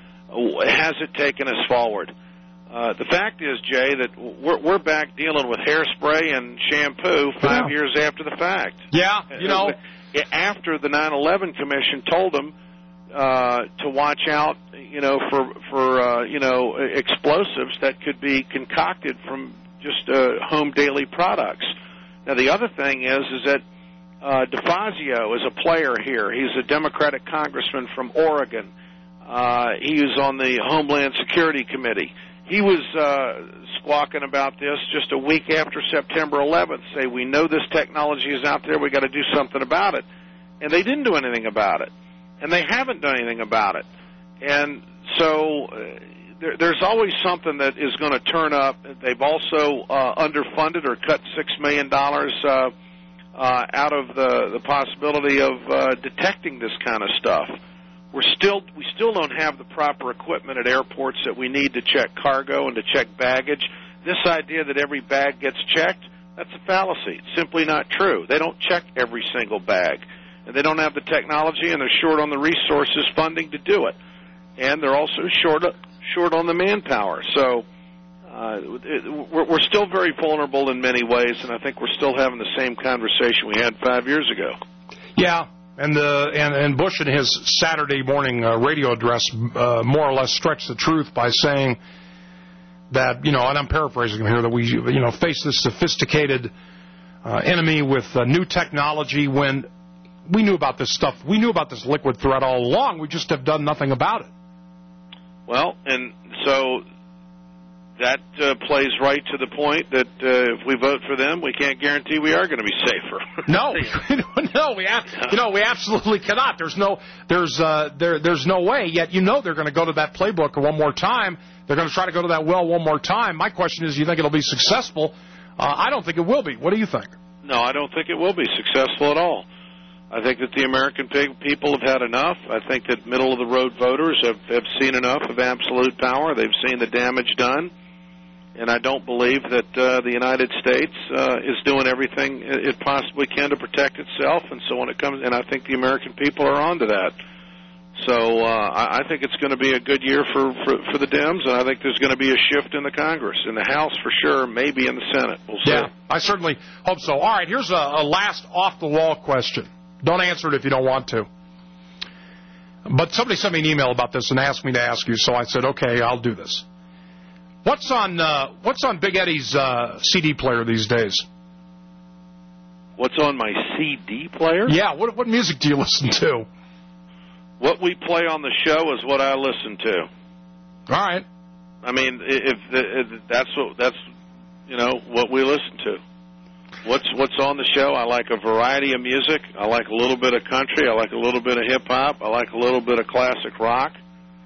Has it taken us forward? Uh, the fact is, Jay, that we're, we're back dealing with hairspray and shampoo five yeah. years after the fact. Yeah, you know. After the nine eleven Commission told them uh, to watch out, you know, for, for uh, you know, explosives that could be concocted from just uh, home daily products. Now, the other thing is, is that uh, DeFazio is a player here. He's a Democratic congressman from Oregon. Uh, he was on the Homeland Security Committee. he was uh, squawking about this just a week after September eleventh, say, we know this technology is out there, we got to do something about it. And they didn't do anything about it. And they haven't done anything about it. And so uh, there, there's always something that is going to turn up. They've also uh, underfunded or cut six million dollars uh, uh, out of the, the possibility of uh, detecting this kind of stuff. We're still we still don't have the proper equipment at airports that we need to check cargo and to check baggage. This idea that every bag gets checked, that's a fallacy. It's simply not true. They don't check every single bag. And they don't have the technology, and they're short on the resources funding to do it. And they're also short short on the manpower. So uh, it, we're, we're still very vulnerable in many ways, and I think we're still having the same conversation we had five years ago. Yeah. And the and, and Bush in his Saturday morning uh, radio address uh, more or less stretched the truth by saying that, you know, and I'm paraphrasing him here, that we, you know, face this sophisticated uh, enemy with uh, new technology when we knew about this stuff. We knew about this liquid threat all along. We just have done nothing about it. Well, and so that uh, plays right to the point that uh, if we vote for them, we can't guarantee we are going to be safer. No, no, we have, you know, we absolutely cannot. There's no, there's, uh, there, there's no way. Yet you know they're going to go to that playbook one more time. They're going to try to go to that well one more time. My question is, do you think it'll be successful? Uh, I don't think it will be. What do you think? No, I don't think it will be successful at all. I think that the American people have had enough. I think that middle-of-the-road voters have, have seen enough of absolute power. They've seen the damage done. And I don't believe that uh, the United States uh, is doing everything it possibly can to protect itself. And so when it comes, and I think the American people are onto that. So uh, I, I think it's going to be a good year for, for, for the Dems, and I think there's going to be a shift in the Congress, in the House for sure, maybe in the Senate. We'll see. Yeah, I certainly hope so. All right, here's a, a last off-the-wall question. Don't answer it if you don't want to. But somebody sent me an email about this and asked me to ask you, so I said, okay, I'll do this. What's on uh, What's on Big Eddie's uh, C D player these days? What's on my C D player? Yeah, what what music do you listen to? What we play on the show is what I listen to. All right. I mean, if, if that's what that's you know what we listen to. What's what's on the show? I like a variety of music. I like a little bit of country. I like a little bit of hip hop. I like a little bit of classic rock.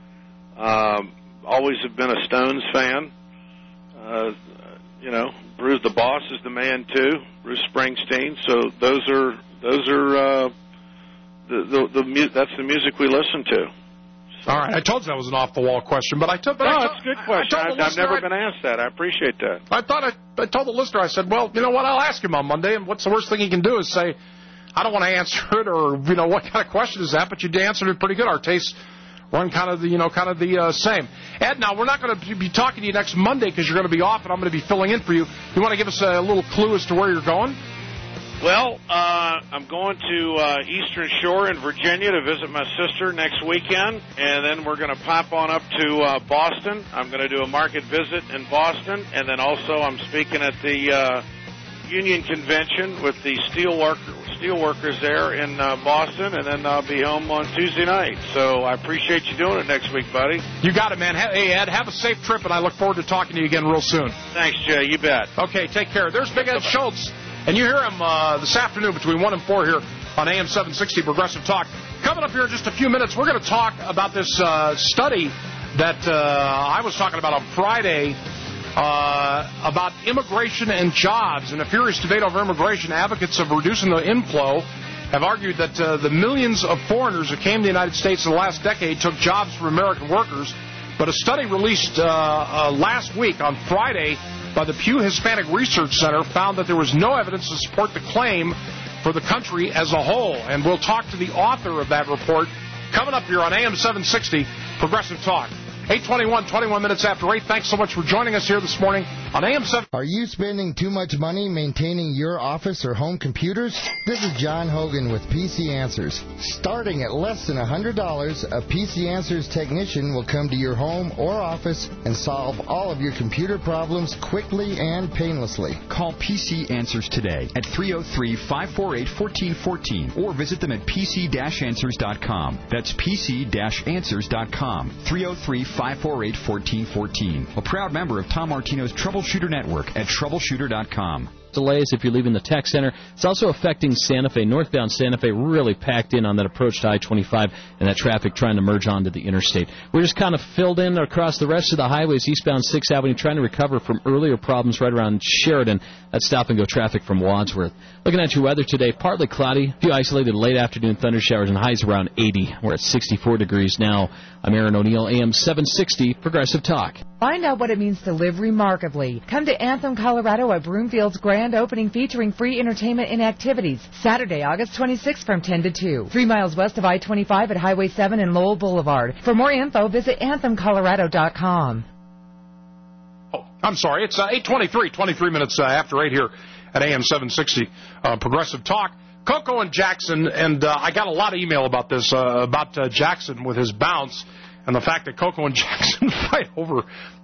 Um, always have been a Stones fan. Uh, you know, Bruce the Boss is the man too. Bruce Springsteen. So those are those are uh, the the, the mu- that's the music we listen to. So. All right, I told you that was an off-the-wall question, but I took. No, I that's a good question. I've, I've never I, been asked that. I appreciate that. I thought I, I told the listener. I said, well, you know what? I'll ask him on Monday, and what's the worst thing he can do is say, I don't want to answer it, or you know, what kind of question is that? But you answered it pretty good. Our tastes run kind of the you know kind of the uh, same. Ed, now we're not going to be talking to you next Monday because you're going to be off, and I'm going to be filling in for you. You want to give us a little clue as to where you're going? Well, uh, I'm going to uh, Eastern Shore in Virginia to visit my sister next weekend, and then we're going to pop on up to uh, Boston. I'm going to do a market visit in Boston, and then also I'm speaking at the uh, Union Convention with the steel, worker, steel workers there in uh, Boston, and then I'll be home on Tuesday night. So I appreciate you doing it next week, buddy. You got it, man. Hey, Ed, have a safe trip, and I look forward to talking to you again real soon. Thanks, Jay. You bet. Okay, take care. There's Big Ed Schultz. And you hear him uh, this afternoon between one and four here on A M seven sixty Progressive Talk. Coming up here in just a few minutes, we're going to talk about this uh, study that uh, I was talking about on Friday uh, about immigration and jobs. In a furious debate over immigration, advocates of reducing the inflow have argued that uh, the millions of foreigners who came to the United States in the last decade took jobs from American workers. But a study released uh, uh, last week on Friday by the Pew Hispanic Research Center found that there was no evidence to support the claim for the country as a whole. And we'll talk to the author of that report coming up here on A M seven sixty Progressive Talk. eight twenty-one, twenty-one minutes after eight. Thanks so much for joining us here this morning On A M seven... Are you spending too much money maintaining your office or home computers? This is John Hogan with P C Answers. Starting at less than one hundred dollars, a P C Answers technician will come to your home or office and solve all of your computer problems quickly and painlessly. Call P C Answers today at three oh three, five four eight, one four one four or visit them at p c dash answers dot com. That's p c dash answers dot com. three oh three, five four eight, one four one four. A proud member of Tom Martino's Troubleshooter Network at troubleshooter dot com. Delays if you're leaving the tech center. It's also affecting Santa Fe. Northbound Santa Fe really packed in on that approach to I twenty-five and that traffic trying to merge onto the interstate. We're just kind of filled in across the rest of the highways, eastbound sixth Avenue, trying to recover from earlier problems right around Sheridan. That's stop-and-go traffic from Wadsworth. Looking at your weather today, partly cloudy, a few isolated late afternoon thunder showers, and highs around eighty. We're at sixty-four degrees now. I'm Aaron O'Neill, A M seven sixty, Progressive Talk. Find out what it means to live remarkably. Come to Anthem, Colorado at Broomfield's grand opening featuring free entertainment and activities. Saturday, August twenty-sixth from ten to two. Three miles west of I twenty-five at Highway seven and Lowell Boulevard. For more info, visit anthem colorado dot com. Oh, I'm sorry. It's uh, eight twenty-three, twenty-three minutes uh, after eight here at A M seven sixty, uh, Progressive Talk. Coco and Jackson, and uh, I got a lot of email about this, uh, about uh, Jackson with his bounce and the fact that Coco and Jackson fight over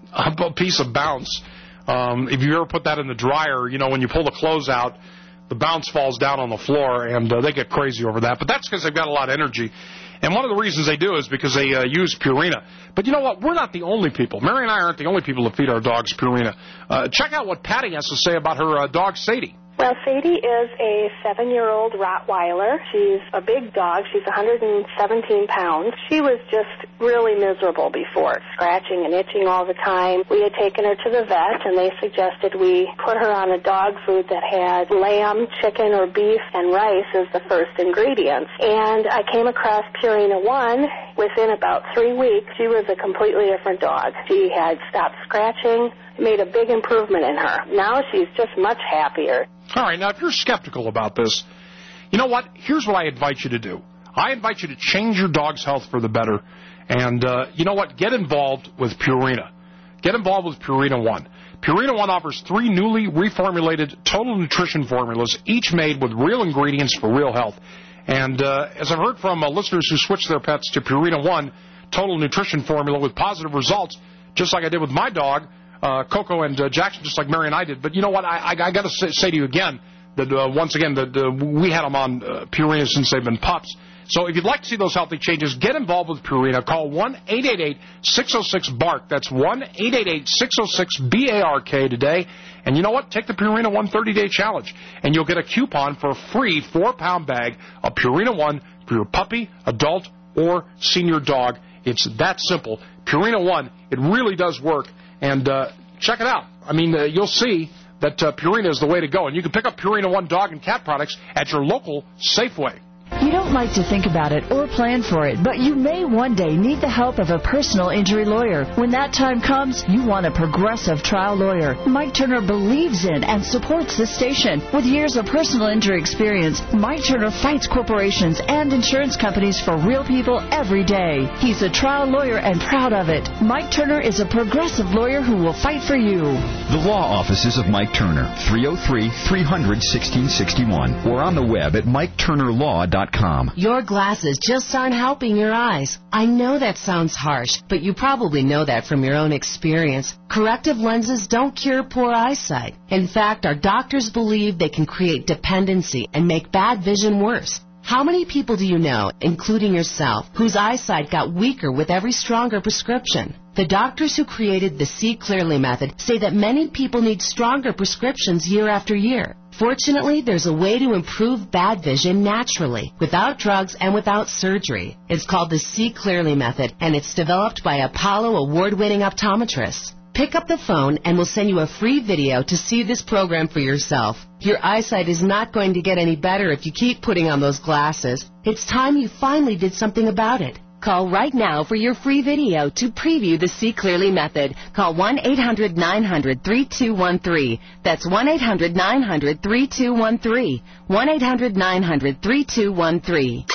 a piece of bounce. Um, if you ever put that in the dryer, you know, when you pull the clothes out, the bounce falls down on the floor, and uh, they get crazy over that. But that's because they've got a lot of energy. And one of the reasons they do is because they uh, use Purina. But you know what? We're not the only people. Mary and I aren't the only people that feed our dogs Purina. Uh, check out what Patty has to say about her uh, dog, Sadie. Well, Sadie is a seven-year-old Rottweiler. She's a big dog. She's one hundred seventeen pounds. She was just really miserable before, scratching and itching all the time. We had taken her to the vet, and they suggested we put her on a dog food that had lamb, chicken, or beef, and rice as the first ingredients. And I came across Purina One. Within about three weeks, she was a completely different dog. She had stopped scratching, made a big improvement in her. Now she's just much happier. All right, now if you're skeptical about this, you know what? Here's what I invite you to do. I invite you to change your dog's health for the better. And uh, you know what? Get involved with Purina. Get involved with Purina One. Purina One offers three newly reformulated total nutrition formulas, each made with real ingredients for real health. And uh, as I've heard from uh, listeners who switched their pets to Purina One total nutrition formula with positive results, just like I did with my dog, Uh, Coco and uh, Jackson, just like Mary and I did. But you know what? I, I, I got to say, say to you again that uh, once again that uh, we had them on uh, Purina since they've been pups. So if you'd like to see those healthy changes, get involved with Purina. Call one eight eight eight, six oh six, B A R K. That's one eight eight eight, six oh six, B A R K today. And you know what? Take the Purina One thirty-day challenge, and you'll get a coupon for a free four-pound bag of Purina One for your puppy, adult, or senior dog. It's that simple. Purina One, it really does work. And uh, check it out. I mean, uh, you'll see that uh, Purina is the way to go. And you can pick up Purina One dog and cat products at your local Safeway. You don't like to think about it or plan for it, but you may one day need the help of a personal injury lawyer. When that time comes, you want a progressive trial lawyer. Mike Turner believes in and supports this station. With years of personal injury experience, Mike Turner fights corporations and insurance companies for real people every day. He's a trial lawyer and proud of it. Mike Turner is a progressive lawyer who will fight for you. The law offices of Mike Turner, three oh three, three hundred, sixteen sixty-one, or on the web at mike turner law dot com. Your glasses just aren't helping your eyes. I know that sounds harsh, but you probably know that from your own experience. Corrective lenses don't cure poor eyesight. In fact, our doctors believe they can create dependency and make bad vision worse. How many people do you know, including yourself, whose eyesight got weaker with every stronger prescription? The doctors who created the See Clearly method say that many people need stronger prescriptions year after year. Fortunately, there's a way to improve bad vision naturally, without drugs and without surgery. It's called the See Clearly method, and it's developed by Apollo award-winning optometrists. Pick up the phone and we'll send you a free video to see this program for yourself. Your eyesight is not going to get any better if you keep putting on those glasses. It's time you finally did something about it. Call right now for your free video to preview the See Clearly method. Call one eight hundred, nine hundred, three two one three. That's one eight hundred, nine hundred, three two one three. one eight hundred, nine hundred, three two one three.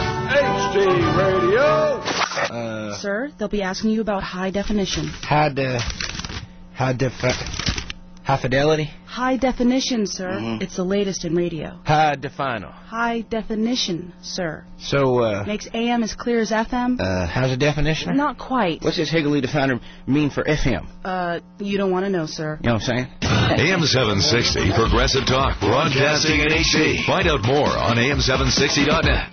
H D Radio. Uh, Sir, they'll be asking you about high definition. High de... High def... High fidelity? High definition, sir. Mm-hmm. It's the latest in radio. High definer. High definition, sir. So, uh... Makes A M as clear as F M. Uh, how's the definition? Not quite. What's this Higgly definer mean for F M? Uh, you don't want to know, sir. You know what I'm saying? A M seven sixty, Progressive Talk, broadcasting in H D. Find out more on A M seven sixty dot net.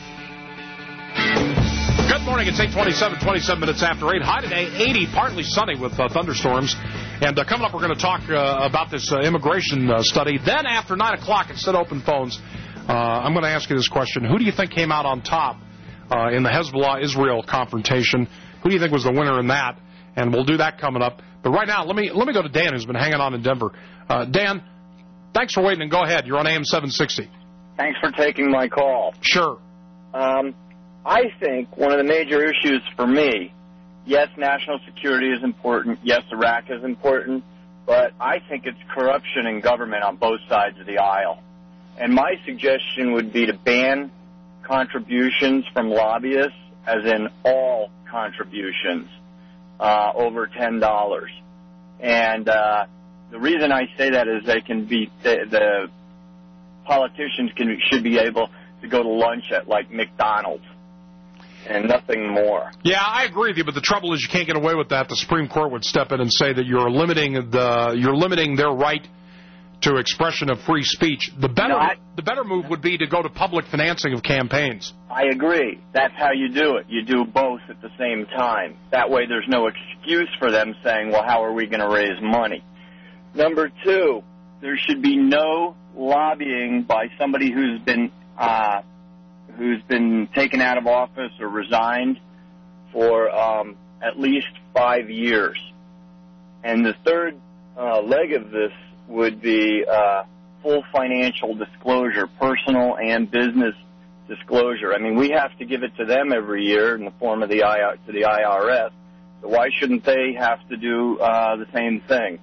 Good morning. It's eight twenty-seven, twenty-seven minutes after eight. High today, eighty, partly sunny with uh, thunderstorms. And uh, coming up, we're going to talk uh, about this uh, immigration uh, study. Then after nine o'clock, instead of open phones, uh, I'm going to ask you this question. Who do you think came out on top uh, in the Hezbollah-Israel confrontation? Who do you think was the winner in that? And we'll do that coming up. But right now, let me let me go to Dan, who's been hanging on in Denver. Uh, Dan, thanks for waiting, and go ahead. You're on A M seven sixty. Thanks for taking my call. Sure. Um, I think one of the major issues for me, yes, national security is important. Yes, Iraq is important. But I think it's corruption in government on both sides of the aisle. And my suggestion would be to ban contributions from lobbyists, as in all contributions, uh, over ten dollars. And uh, the reason I say that is they can be, the, the politicians can should be able to go to lunch at, like, McDonald's. And nothing more. Yeah, I agree with you, but the trouble is you can't get away with that. The Supreme Court would step in and say that you're limiting the you're limiting their right to expression of free speech. The better no, I, the better move would be to go to public financing of campaigns. I agree. That's how you do it. You do both at the same time. That way there's no excuse for them saying, well, how are we going to raise money? Number two, there should be no lobbying by somebody who's been uh, who's been taken out of office or resigned for um, at least five years. And the third uh, leg of this would be uh, full financial disclosure, personal and business disclosure. I mean, we have to give it to them every year in the form of the I R, to the I R S. So why shouldn't they have to do uh, the same thing?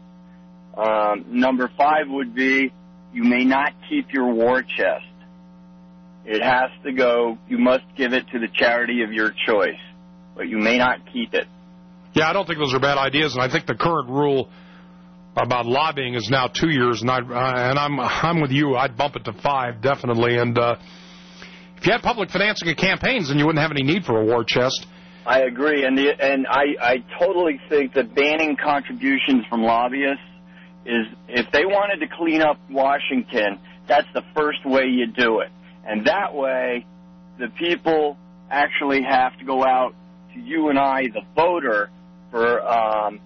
Um, number five would be you may not keep your war chest. It has to go, you must give it to the charity of your choice, but you may not keep it. Yeah, I don't think those are bad ideas, and I think the current rule about lobbying is now two years, and, I, uh, and I'm I'm with you. I'd bump it to five, definitely. And uh, if you had public financing of campaigns, then you wouldn't have any need for a war chest. I agree, and the, and I, I totally think that banning contributions from lobbyists is, if they wanted to clean up Washington, that's the first way you do it. And that way, the people actually have to go out to you and I, the voter, for um,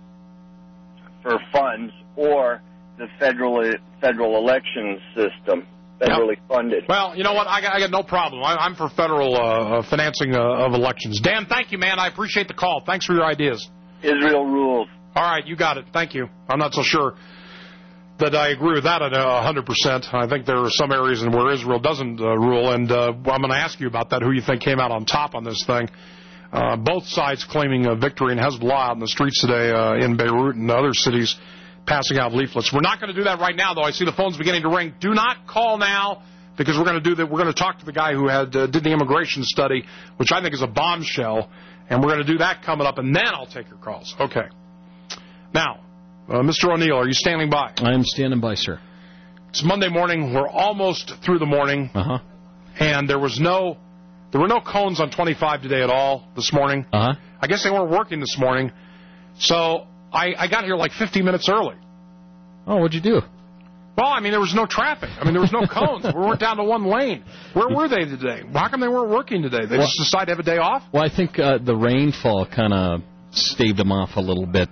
for funds or the federal federal elections system, federally yep. funded. Well, you know what? I got, I got no problem. I, I'm for federal uh, financing uh, of elections. Dan, thank you, man. I appreciate the call. Thanks for your ideas. Israel rules. All right, you got it. Thank you. I'm not so sure that I agree with that at one hundred percent. I think there are some areas in where Israel doesn't uh, rule, and uh, I'm going to ask you about that, who you think came out on top on this thing. Uh, both sides claiming a victory in Hezbollah out in the streets today uh, in Beirut and other cities, passing out leaflets. We're not going to do that right now, though. I see the phones beginning to ring. Do not call now, because we're going to do that. We're going to talk to the guy who had uh, did the immigration study, which I think is a bombshell, and we're going to do that coming up, and then I'll take your calls. Okay. Now, Uh, Mister O'Neill, are you standing by? I am standing by, sir. It's Monday morning. We're almost through the morning. Uh-huh. And there was no, there were no cones on twenty-five today at all this morning. Uh-huh. I guess they weren't working this morning. So I, I got here like fifteen minutes early. Oh, what'd you do? Well, I mean, there was no traffic. I mean, there was no cones. We weren't down to one lane. Where were they today? How come they weren't working today? They well, just decided to have a day off? Well, I think uh, the rainfall kind of staved them off a little bit.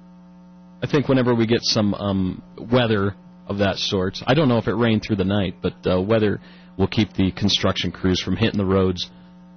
I think whenever we get some um, weather of that sort, I don't know if it rained through the night, but uh, weather will keep the construction crews from hitting the roads.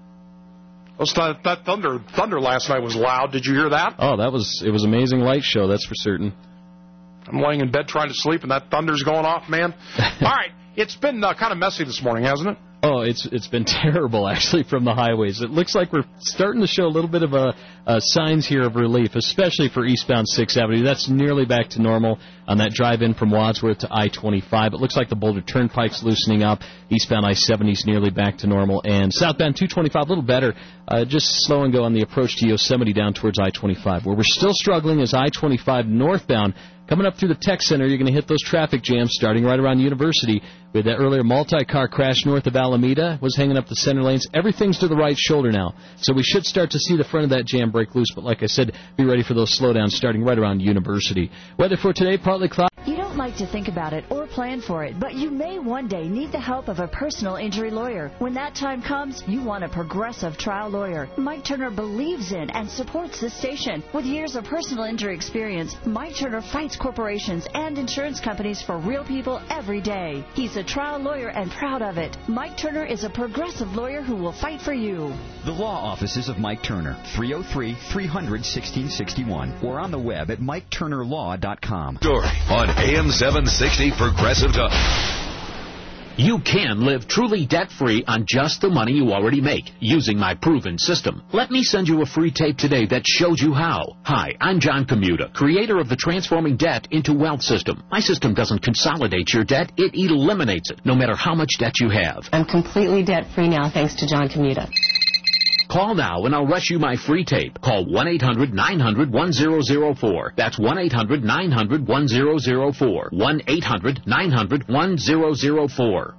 That, that thunder thunder last night was loud. Did you hear that? Oh, that was it was an amazing light show, that's for certain. I'm laying in bed trying to sleep, and that thunder's going off, man. All right, it's been uh, kind of messy this morning, hasn't it? Oh, it's it's been terrible, actually, from the highways. It looks like we're starting to show a little bit of a, a signs here of relief, especially for eastbound sixth Avenue. That's nearly back to normal on that drive-in from Wadsworth to I twenty-five. It looks like the Boulder Turnpike's loosening up. Eastbound I seventy is nearly back to normal. And southbound two twenty-five, a little better, uh, just slow and go on the approach to Yosemite down towards I twenty-five. Where we're still struggling is I twenty-five northbound Coming up through the tech center, you're going to hit those traffic jams starting right around University. We had that earlier multi-car crash north of Alameda, was hanging up the center lanes. Everything's to the right shoulder now, so we should start to see the front of that jam break loose. But like I said, be ready for those slowdowns starting right around University. Weather for today, partly cloudy. You don't like to think about it or plan for it, but you may one day need the help of a personal injury lawyer. When that time comes, you want a progressive trial lawyer. Mike Turner believes in and supports this station. With years of personal injury experience, Mike Turner fights corporations and insurance companies for real people every day. He's a trial lawyer and proud of it. Mike Turner is a progressive lawyer who will fight for you. The law offices of Mike Turner, three oh three, three hundred, sixteen sixty-one, or on the web at mike turner law dot com. Story on A M seven sixty Progressive Talk. You can live truly debt-free on just the money you already make using my proven system. Let me send you a free tape today that shows you how. Hi, I'm John Commuta, creator of the Transforming Debt into Wealth system. My system doesn't consolidate your debt, it eliminates it, no matter how much debt you have. I'm completely debt-free now thanks to John Commuta. Call now and I'll rush you my free tape. Call one eight hundred nine hundred one zero zero four. That's one eight hundred nine hundred one zero zero four. one eight hundred nine hundred one zero zero four.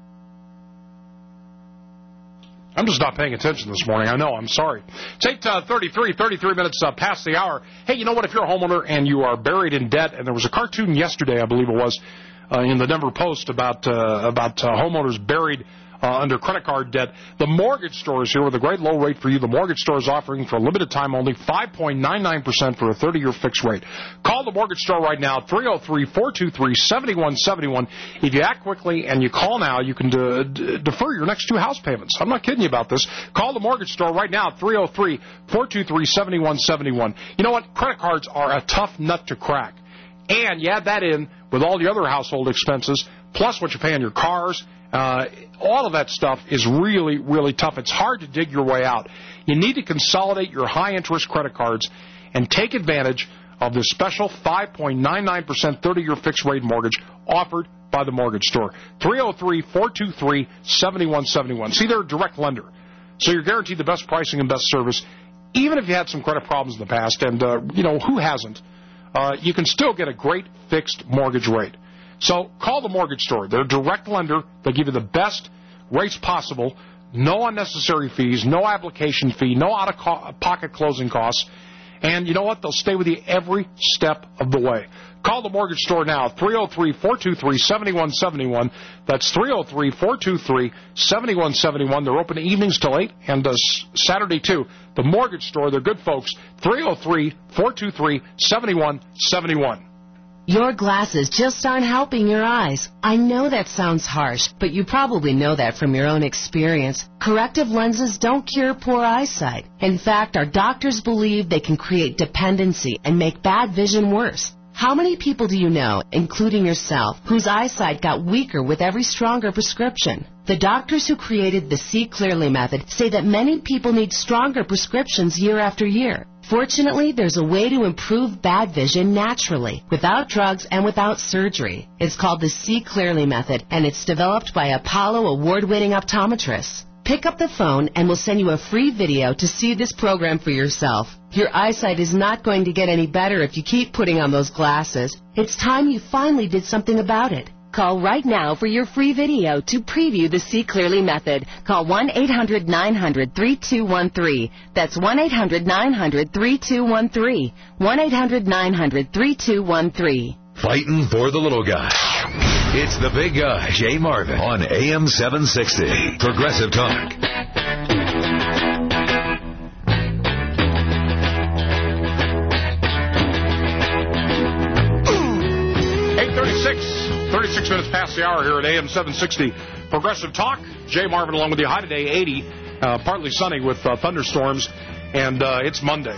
I'm just not paying attention this morning. I know. I'm sorry. It's eight thirty-three, thirty-three minutes uh, past the hour. Hey, you know what? If you're a homeowner and you are buried in debt, and there was a cartoon yesterday, I believe it was, uh, in the Denver Post about uh, about uh, homeowners buried Uh, under credit card debt. The Mortgage Store is here with a great low rate for you. The Mortgage Store is offering for a limited time only five point nine nine percent for a thirty-year fixed rate. Call the Mortgage Store right now, three oh three, four two three, seven one seven one. If you act quickly and you call now, you can de- de- defer your next two house payments. I'm not kidding you about this. Call the Mortgage Store right now, three oh three, four two three, seven one seven one. You know what? Credit cards are a tough nut to crack. And you add that in with all the other household expenses, plus what you pay on your cars. Uh, all of that stuff is really, really tough. It's hard to dig your way out. You need to consolidate your high-interest credit cards and take advantage of this special five point nine nine percent thirty-year fixed-rate mortgage offered by the Mortgage Store. three oh three, four two three, seven one seven one. See, they're a direct lender, so you're guaranteed the best pricing and best service, even if you had some credit problems in the past. And, uh, you know, who hasn't? Uh, you can still get a great fixed mortgage rate. So call the Mortgage Store. They're a direct lender. They give you the best rates possible, no unnecessary fees, no application fee, no out-of-pocket closing costs. And you know what? They'll stay with you every step of the way. Call the Mortgage Store now, three oh three, four two three, seven one seven one. That's three oh three, four two three, seven one seven one. They're open evenings till eight and uh, Saturday, too. The Mortgage Store, they're good folks, three oh three, four two three, seven one seven one. Your glasses just aren't helping your eyes. I know that sounds harsh, but you probably know that from your own experience. Corrective lenses don't cure poor eyesight. In fact, our doctors believe they can create dependency and make bad vision worse. How many people do you know, including yourself, whose eyesight got weaker with every stronger prescription? The doctors who created the See Clearly method say that many people need stronger prescriptions year after year. Fortunately, there's a way to improve bad vision naturally, without drugs and without surgery. It's called the See Clearly method, and it's developed by Apollo award-winning optometrists. Pick up the phone and we'll send you a free video to see this program for yourself. Your eyesight is not going to get any better if you keep putting on those glasses. It's time you finally did something about it. Call right now for your free video to preview the See Clearly method. Call one eight hundred nine hundred three two one three. That's one eight hundred nine hundred three two one three. one eight hundred nine hundred three two one three. Fighting for the little guy. It's the big guy, Jay Marvin, on A M seven sixty. Progressive Talk. eight thirty-six, thirty-six minutes past the hour here at A M seven sixty. Progressive Talk. Jay Marvin along with you. High today, eighty. Uh, partly sunny with uh, thunderstorms, and uh, it's Monday.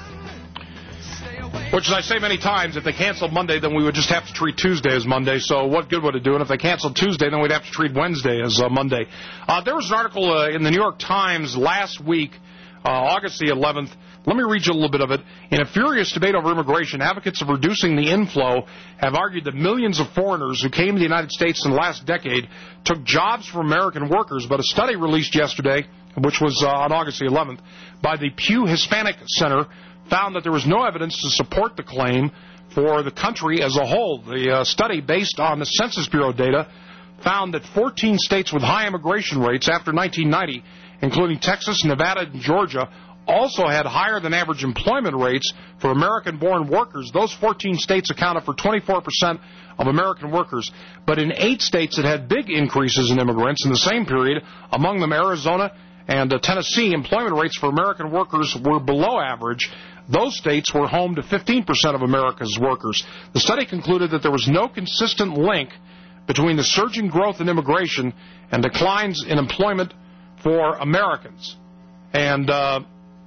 Which, as I say many times, if they canceled Monday, then we would just have to treat Tuesday as Monday. So what good would it do? And if they canceled Tuesday, then we'd have to treat Wednesday as uh, Monday. Uh, there was an article uh, in the New York Times last week, uh, August the eleventh. Let me read you a little bit of it. In a furious debate over immigration, advocates of reducing the inflow have argued that millions of foreigners who came to the United States in the last decade took jobs from American workers. But a study released yesterday, which was uh, on August the eleventh, by the Pew Hispanic Center, found that there was no evidence to support the claim for the country as a whole. The uh, study, based on the Census Bureau data, found that fourteen states with high immigration rates after nineteen ninety, including Texas, Nevada, and Georgia, also had higher than average employment rates for American-born workers. Those fourteen states accounted for twenty-four percent of American workers. But in eight states that had big increases in immigrants in the same period, among them Arizona and uh, Tennessee, employment rates for American workers were below average. Those states were home to fifteen percent of America's workers. The study concluded that there was no consistent link between the surging growth in immigration and declines in employment for Americans. And uh,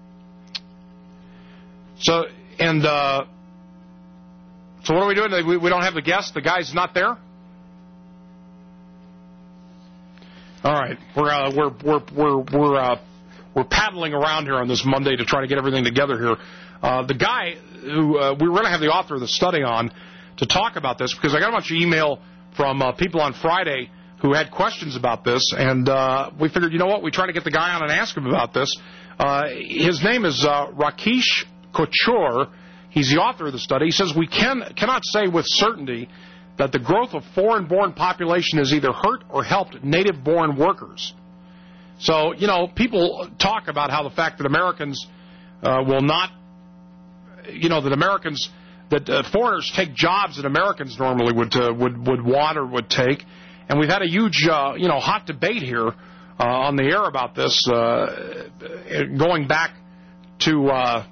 so, and uh, so what are we doing? We, we don't have the guest? The guy's not there? All right, we're uh, we're we're we're we're uh, we're paddling around here on this Monday to try to get everything together here. Uh, the guy who uh, we were going to have the author of the study on to talk about this, because I got a bunch of email from uh, people on Friday who had questions about this, and uh, we figured, you know what, we try to get the guy on and ask him about this. Uh, his name is uh, Rakesh Kochur. He's the author of the study. He says we can cannot say with certainty that the growth of foreign-born population has either hurt or helped native-born workers. So, you know, people talk about how the fact that Americans uh, will not, you know, that Americans, that uh, foreigners take jobs that Americans normally would uh, would would want or would take, and we've had a huge, uh, you know, hot debate here uh, on the air about this, uh, going back to. Uh,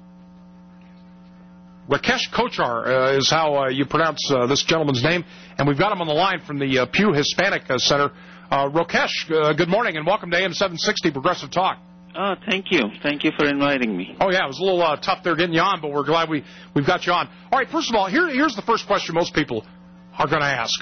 Rakesh Kochur uh, is how uh, you pronounce uh, this gentleman's name, and we've got him on the line from the uh, Pew Hispanic uh, Center. Uh, Rakesh, uh, good morning, and welcome to A M seven sixty Progressive Talk. Oh, thank you. Thank you for inviting me. Oh, yeah, it was a little uh, tough there getting you on, but we're glad we, we've got you on. All right, first of all, here, here's the first question most people are going to ask.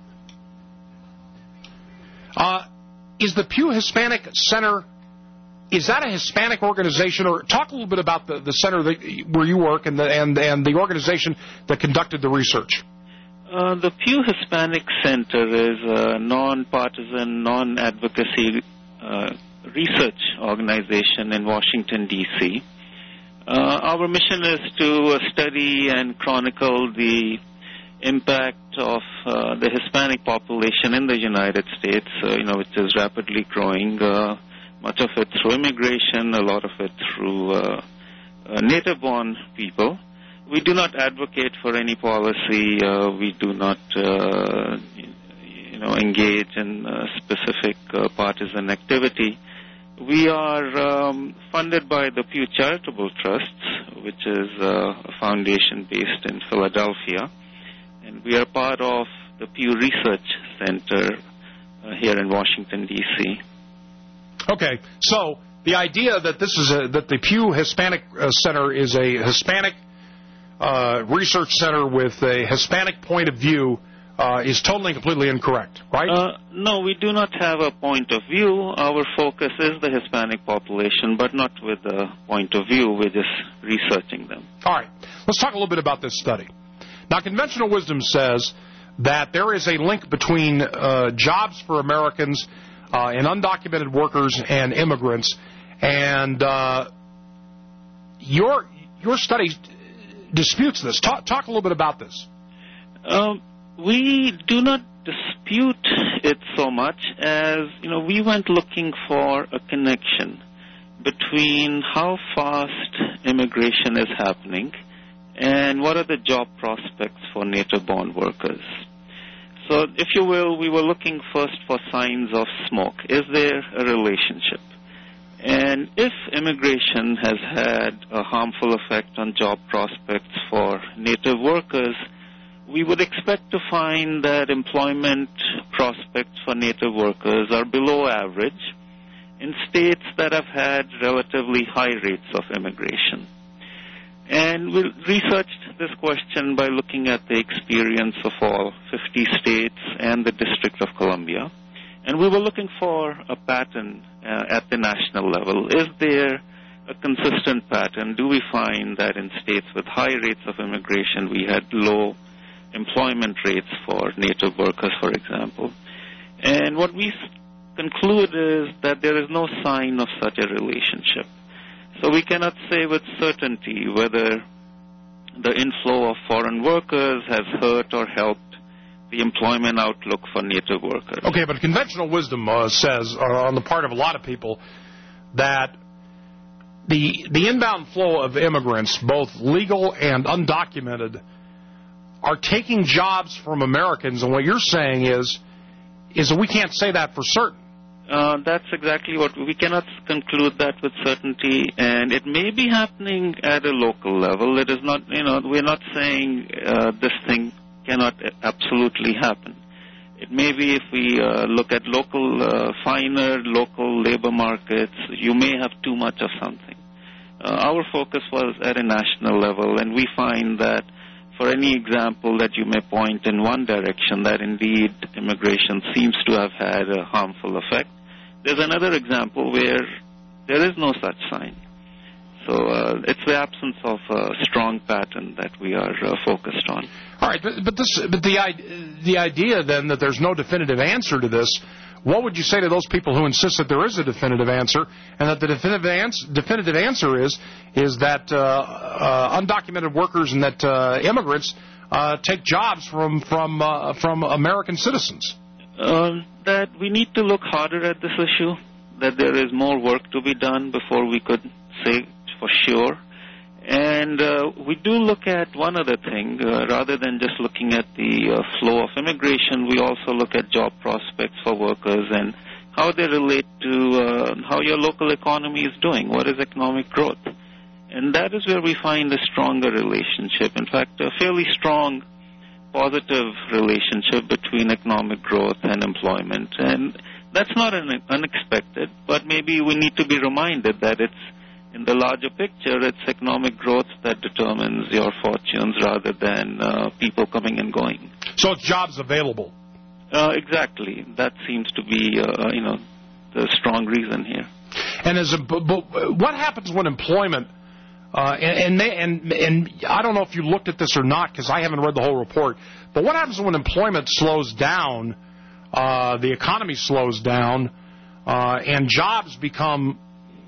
Uh, is the Pew Hispanic Center... Is that a Hispanic organization, or talk a little bit about the, the center that, where you work and the and and the organization that conducted the research? Uh, the Pew Hispanic Center is a non-partisan, non-advocacy uh, research organization in Washington, D C Uh, our mission is to study and chronicle the impact of uh, the Hispanic population in the United States, uh, you know, which is rapidly growing. Uh, Much of it through immigration, a lot of it through uh, uh, native-born people. We do not advocate for any policy. Uh, we do not, uh, you know, engage in uh, specific uh, partisan activity. We are um, funded by the Pew Charitable Trusts, which is uh, a foundation based in Philadelphia, and we are part of the Pew Research Center uh, here in Washington, D C Okay, so the idea that this is a, that the Pew Hispanic uh, Center is a Hispanic uh, research center with a Hispanic point of view uh, is totally and completely incorrect, right? Uh, no, we do not have a point of view. Our focus is the Hispanic population, but not with a point of view. We're just researching them. All right, let's talk a little bit about this study. Now, conventional wisdom says that there is a link between uh, jobs for Americans Uh, and undocumented workers and immigrants, and uh, your your study disputes this. Talk, talk a little bit about this. Um, we do not dispute it so much as, you know, we went looking for a connection between how fast immigration is happening and what are the job prospects for native-born workers. So, if you will, we were looking first for signs of smoke. Is there a relationship? And if immigration has had a harmful effect on job prospects for native workers, we would expect to find that employment prospects for native workers are below average in states that have had relatively high rates of immigration. And we researched this question by looking at the experience of all fifty states and the District of Columbia. And we were looking for a pattern uh, at the national level. Is there a consistent pattern? Do we find that in states with high rates of immigration, we had low employment rates for native workers, for example? And what we conclude is that there is no sign of such a relationship. So we cannot say with certainty whether the inflow of foreign workers has hurt or helped the employment outlook for native workers. Okay, but conventional wisdom uh, says, uh, on the part of a lot of people, that the the inbound flow of immigrants, both legal and undocumented, are taking jobs from Americans, and what you're saying is, is that we can't say that for certain. Uh, that's exactly what we cannot conclude that with certainty, and it may be happening at a local level. It is not, you know, we're not saying uh, this thing cannot absolutely happen. It may be if we uh, look at local, uh, finer local labor markets, you may have too much of something. Uh, our focus was at a national level, and we find that for any example that you may point in one direction, that indeed immigration seems to have had a harmful effect, there's another example where there is no such sign. So uh, it's the absence of a strong pattern that we are uh, focused on. All right, but, but, this, but the, the idea then that there's no definitive answer to this, what would you say to those people who insist that there is a definitive answer, and that the definitive answer, definitive answer is is that uh, uh, undocumented workers and that uh, immigrants uh, take jobs from from uh, from American citizens? Uh, that we need to look harder at this issue, that there is more work to be done before we could say for sure. And uh, we do look at one other thing. Uh, rather than just looking at the uh, flow of immigration, we also look at job prospects for workers and how they relate to uh, how your local economy is doing. What is economic growth? And that is where we find a stronger relationship. In fact, a fairly strong positive relationship between economic growth and employment. And that's not an unexpected, but maybe we need to be reminded that it's in the larger picture, it's economic growth that determines your fortunes rather than uh, people coming and going. So it's jobs available. Uh, exactly. That seems to be, uh, you know, the strong reason here. And as a, but what happens when employment? Uh, and, and and and I don't know if you looked at this or not because I haven't read the whole report. But what happens when employment slows down? Uh, the economy slows down, uh, and jobs become.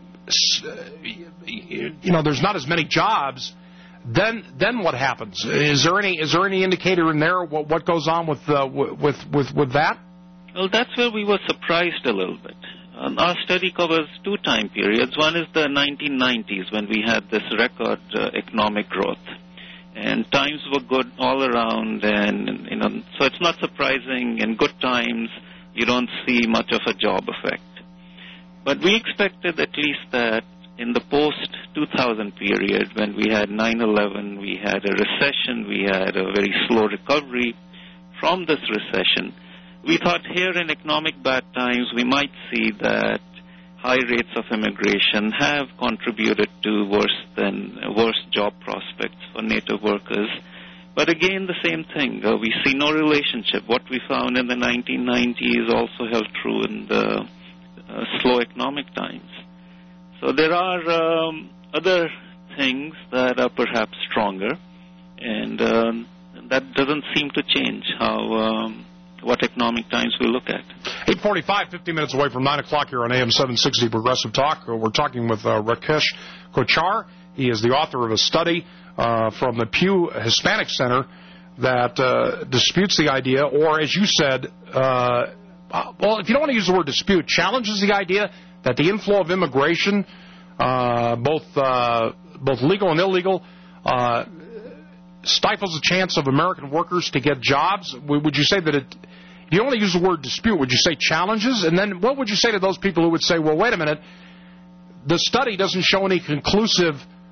You know, there's not as many jobs. Then, then what happens? Is there any is there any indicator in there what what goes on with uh, with with with that? Well, that's where we were surprised a little bit. Um, our study covers two time periods. One is the nineteen nineties when we had this record uh, economic growth, and times were good all around. And you know, so it's not surprising. In good times, you don't see much of a job effect. But we expected at least that in the post two thousand period, when we had nine eleven, we had a recession, we had a very slow recovery from this recession. We thought here in economic bad times, we might see that high rates of immigration have contributed to worse than worse job prospects for native workers. But again, the same thing. Uh, we see no relationship. What we found in the nineteen nineties also held true in the Uh, slow economic times. So there are um, other things that are perhaps stronger, and uh, that doesn't seem to change how um, what economic times we look at. eight forty-five, fifty minutes away from nine o'clock here on A M seven sixty Progressive Talk. We're talking with uh, Rakesh Kochar. He is the author of a study uh, from the Pew Hispanic Center that uh, disputes the idea, or as you said, uh, Uh, well, if you don't want to use the word dispute, challenges the idea that the inflow of immigration, uh, both uh, both legal and illegal, uh, stifles the chance of American workers to get jobs. Would you say that it, you don't want to use the word dispute, would you say challenges? And then what would you say to those people who would say, well, wait a minute, the study doesn't show any conclusive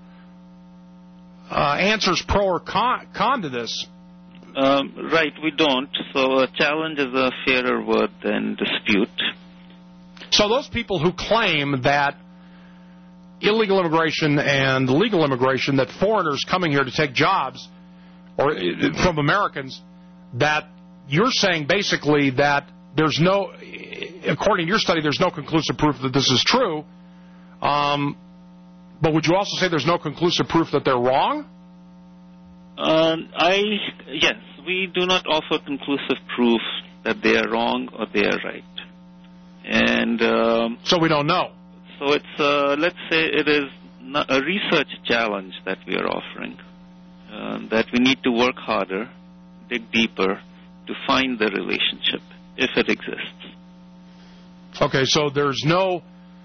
uh, answers pro or con, con to this? Um, right, we don't. So a challenge is a fairer word than dispute. So those people who claim that illegal immigration and legal immigration, that foreigners coming here to take jobs or from Americans, that you're saying basically that there's no, according to your study, there's no conclusive proof that this is true. Um, but would you also say there's no conclusive proof that they're wrong? Uh, I yes, we do not offer conclusive proof that they are wrong or they are right, and um, so we don't know. So it's uh, let's say it is not a research challenge that we are offering, uh, that we need to work harder, dig deeper to find the relationship, if it exists. Okay, so there's no...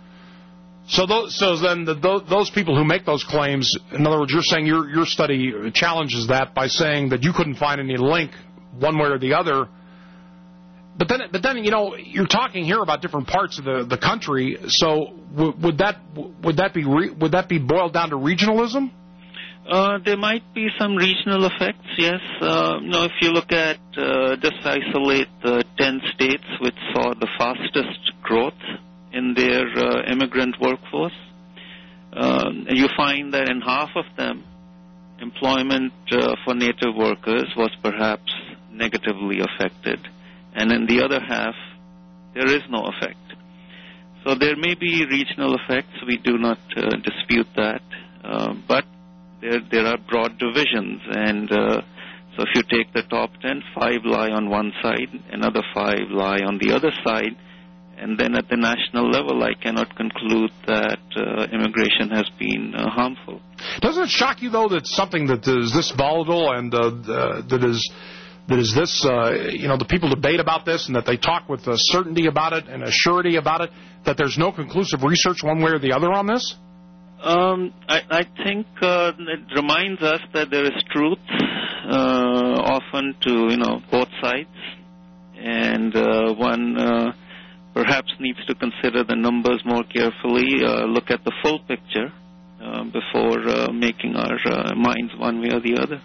So those, so then the, those people who make those claims, in other words, you're saying your your study challenges that by saying that you couldn't find any link one way or the other. But then, but then you know, you're talking here about different parts of the, the country. So w- would that would that be re- would that be boiled down to regionalism? Uh, there might be some regional effects, yes. Uh, you know, if you look at uh, just isolate the ten states which saw the fastest growth in their uh, immigrant workforce, um, you find that in half of them, employment uh, for native workers was perhaps negatively affected, and in the other half, there is no effect. So there may be regional effects. We do not uh, dispute that, uh, but there, there are broad divisions, and uh, so if you take the top ten, five lie on one side, another five lie on the other side. And then at the national level, I cannot conclude that uh, immigration has been uh, harmful. Doesn't it shock you, though, that something that is this volatile and uh, uh, that is that is this, uh, you know, the people debate about this and that they talk with uh, certainty about it and a surety about it, that there's no conclusive research one way or the other on this? Um, I, I think uh, it reminds us that there is truth uh, often to, you know, both sides, and uh, one... Uh, perhaps needs to consider the numbers more carefully, uh, look at the full picture uh, before uh, making our uh, minds one way or the other.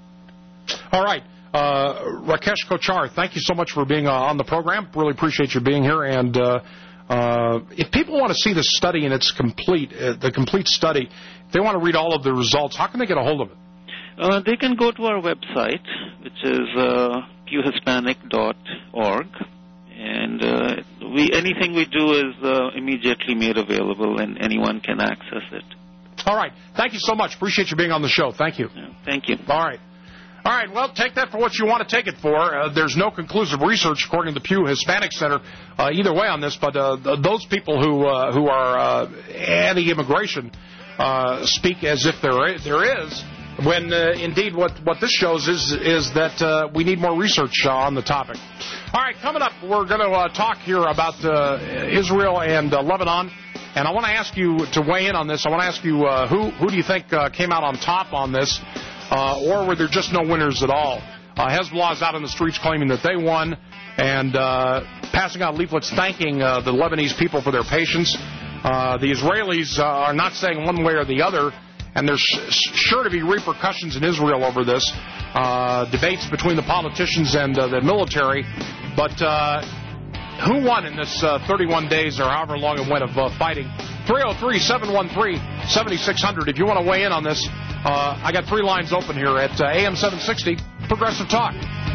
All right. Uh, Rakesh Kochar, thank you so much for being uh, on the program. Really appreciate you being here. And uh, uh, if people want to see the study in its complete, uh, the complete study, if they want to read all of the results, how can they get a hold of it? Uh, they can go to our website, which is uh, pew hispanic dot org. And uh, we anything we do is uh, immediately made available, and anyone can access it. All right. Thank you so much. Appreciate you being on the show. Thank you. Yeah, thank you. All right. All right. Well, take that for what you want to take it for. Uh, there's no conclusive research, according to the Pew Hispanic Center, uh, either way on this. But uh, th- those people who uh, who are uh, anti-immigration uh, speak as if there is, there is when uh, indeed what, what this shows is is that uh, we need more research uh, on the topic. All right, coming up, we're going to uh, talk here about uh, Israel and uh, Lebanon, and I want to ask you to weigh in on this. I want to ask you uh, who who do you think uh, came out on top on this, uh, or were there just no winners at all? Uh, Hezbollah is out on the streets claiming that they won and uh, passing out leaflets thanking uh, the Lebanese people for their patience. Uh, the Israelis uh, are not saying one way or the other. And there's sure to be repercussions in Israel over this. Uh, debates between the politicians and uh, the military. But uh, who won in this uh, thirty-one days or however long it went of uh, fighting? three oh three, seven one three, seven six zero zero. If you want to weigh in on this, uh, I got three lines open here at uh, A M seven sixty, Progressive Talk.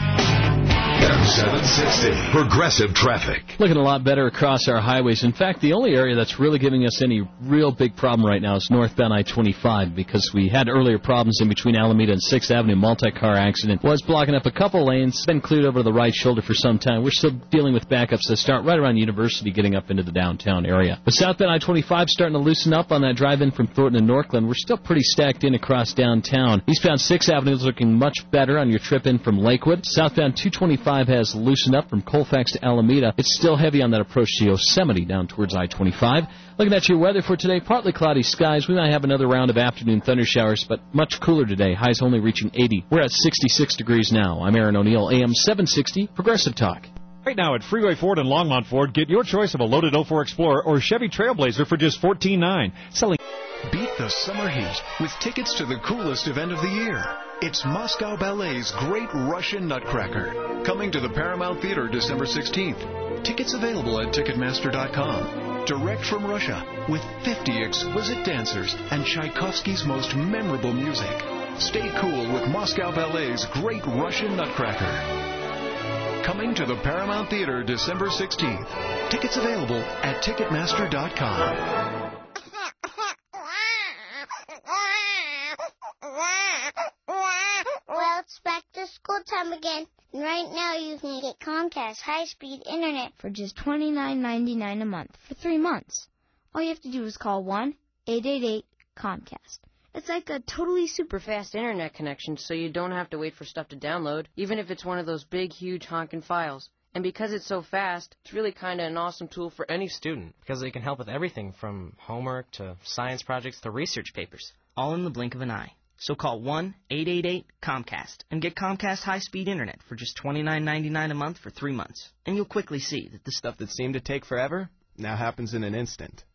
A M seven sixty, Progressive Traffic. Looking a lot better across our highways. In fact, the only area that's really giving us any real big problem right now is northbound I twenty-five, because we had earlier problems in between Alameda and sixth Avenue. Multi-car accident was blocking up a couple lanes. Been cleared over to the right shoulder for some time. We're still dealing with backups that start right around University, getting up into the downtown area. But southbound I twenty-five starting to loosen up on that drive-in from Thornton and Northland. We're still pretty stacked in across downtown. Eastbound sixth Avenue is looking much better on your trip in from Lakewood. Southbound two twenty-five has loosened up from Colfax to Alameda. It's still heavy on that approach to Yosemite down towards I twenty-five. Looking at your weather for today, partly cloudy skies. We might have another round of afternoon thunder showers, but much cooler today. Highs only reaching eighty. We're at sixty-six degrees now. I'm Aaron O'Neill, A M seven sixty, Progressive Talk. Right now at Freeway Ford and Longmont Ford, get your choice of a loaded oh four Explorer or Chevy Trailblazer for just fourteen nine dollars. Selling. Beat the summer heat with tickets to the coolest event of the year. It's Moscow Ballet's Great Russian Nutcracker, coming to the Paramount Theater December sixteenth. Tickets available at Ticketmaster dot com. Direct from Russia, with fifty exquisite dancers and Tchaikovsky's most memorable music. Stay cool with Moscow Ballet's Great Russian Nutcracker. Coming to the Paramount Theater December sixteenth. Tickets available at Ticketmaster dot com. Well, it's back to school time again. And right now you can get Comcast high-speed internet for just twenty-nine ninety-nine a month for three months. All you have to do is call one eight eight eight Comcast. It's like a totally super fast internet connection, so you don't have to wait for stuff to download, even if it's one of those big, huge honking files. And because it's so fast, it's really kind of an awesome tool for any student, because they can help with everything from homework to science projects to research papers, all in the blink of an eye. So call one eight eight eight COMCAST and get Comcast high-speed internet for just twenty-nine ninety-nine a month for three months. And you'll quickly see that the stuff that seemed to take forever now happens in an instant.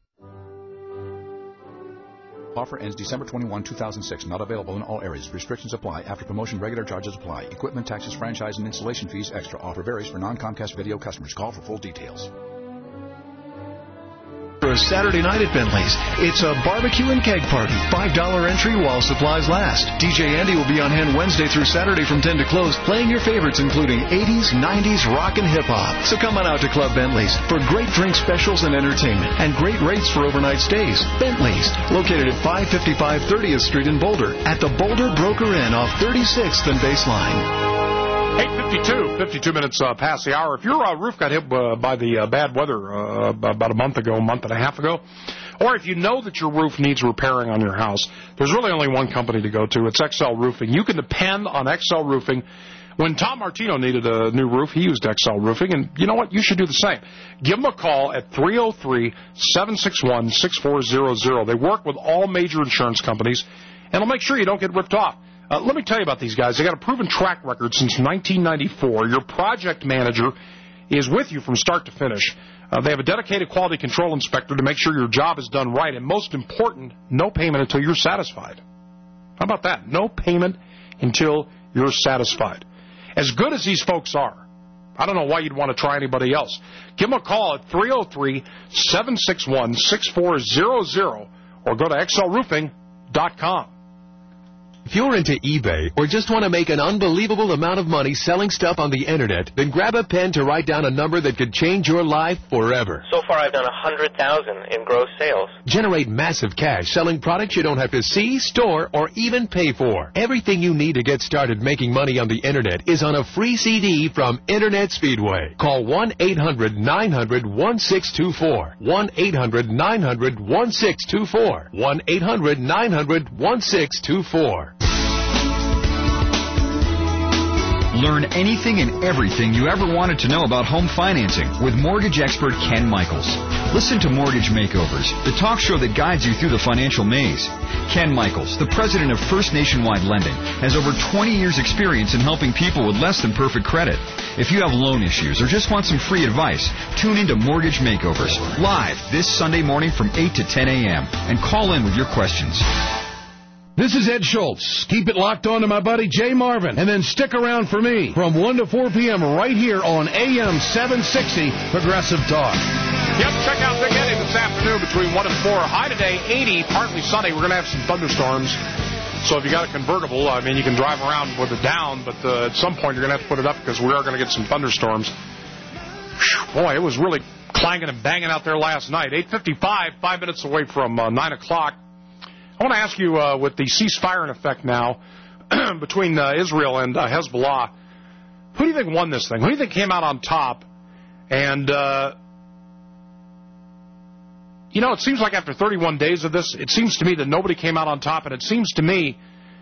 Offer ends December twenty-first, two thousand six. Not available in all areas. Restrictions apply. After promotion, regular charges apply. Equipment, taxes, franchise, and installation fees extra. Offer varies for non-Comcast video customers. Call for full details. For a Saturday night at Bentley's, it's a barbecue and keg party. five dollars entry while supplies last. D J Andy will be on hand Wednesday through Saturday from ten to close, playing your favorites including eighties, nineties, rock, and hip-hop. So come on out to Club Bentley's for great drink specials and entertainment, and great rates for overnight stays. Bentley's, located at five fifty-five thirtieth Street in Boulder, at the Boulder Broker Inn off thirty-sixth and Baseline. eight fifty-two, fifty-two minutes uh, past the hour. If your uh, roof got hit uh, by the uh, bad weather uh, about a month ago, a month and a half ago, or if you know that your roof needs repairing on your house, there's really only one company to go to. It's X L Roofing. You can depend on X L Roofing. When Tom Martino needed a new roof, he used X L Roofing, and you know what? You should do the same. Give them a call at three oh three, seven six one, six four zero zero. They work with all major insurance companies, and they'll make sure you don't get ripped off. Uh, let me tell you about these guys. They got a proven track record since nineteen ninety-four. Your project manager is with you from start to finish. Uh, they have a dedicated quality control inspector to make sure your job is done right. And most important, no payment until you're satisfied. How about that? No payment until you're satisfied. As good as these folks are, I don't know why you'd want to try anybody else. Give them a call at three oh three, seven six one, six four zero zero or go to X L roofing dot com. If you're into eBay or just want to make an unbelievable amount of money selling stuff on the Internet, then grab a pen to write down a number that could change your life forever. So far, I've done one hundred thousand dollars in gross sales. Generate massive cash selling products you don't have to see, store, or even pay for. Everything you need to get started making money on the Internet is on a free C D from Internet Speedway. Call one eight hundred nine hundred one six two four. one eight hundred nine hundred one six two four. one eight hundred nine hundred one six two four. Learn anything and everything you ever wanted to know about home financing with mortgage expert Ken Michaels. Listen to Mortgage Makeovers, the talk show that guides you through the financial maze. Ken Michaels, the president of First Nationwide Lending, has over twenty years experience in helping people with less than perfect credit. If you have loan issues or just want some free advice, tune into Mortgage Makeovers live this Sunday morning from eight to ten a.m. and call in with your questions. This is Ed Schultz. Keep it locked on to my buddy Jay Marvin, and then stick around for me from one to four p.m. right here on A M seven sixty Progressive Talk. Yep, check out Big Eddie this afternoon between one and four. High today, eighty, partly sunny. We're going to have some thunderstorms. So if you got a convertible, I mean, you can drive around with it down, but uh, at some point you're going to have to put it up because we are going to get some thunderstorms. Whew, boy, it was really clanging and banging out there last night. eight fifty-five, five minutes away from uh, nine o'clock. I want to ask you, uh, with the ceasefire in effect now between uh, Israel and uh, Hezbollah, who do you think won this thing? Who do you think came out on top? And, uh, you know, it seems like after thirty-one days of this, it seems to me that nobody came out on top, and it seems to me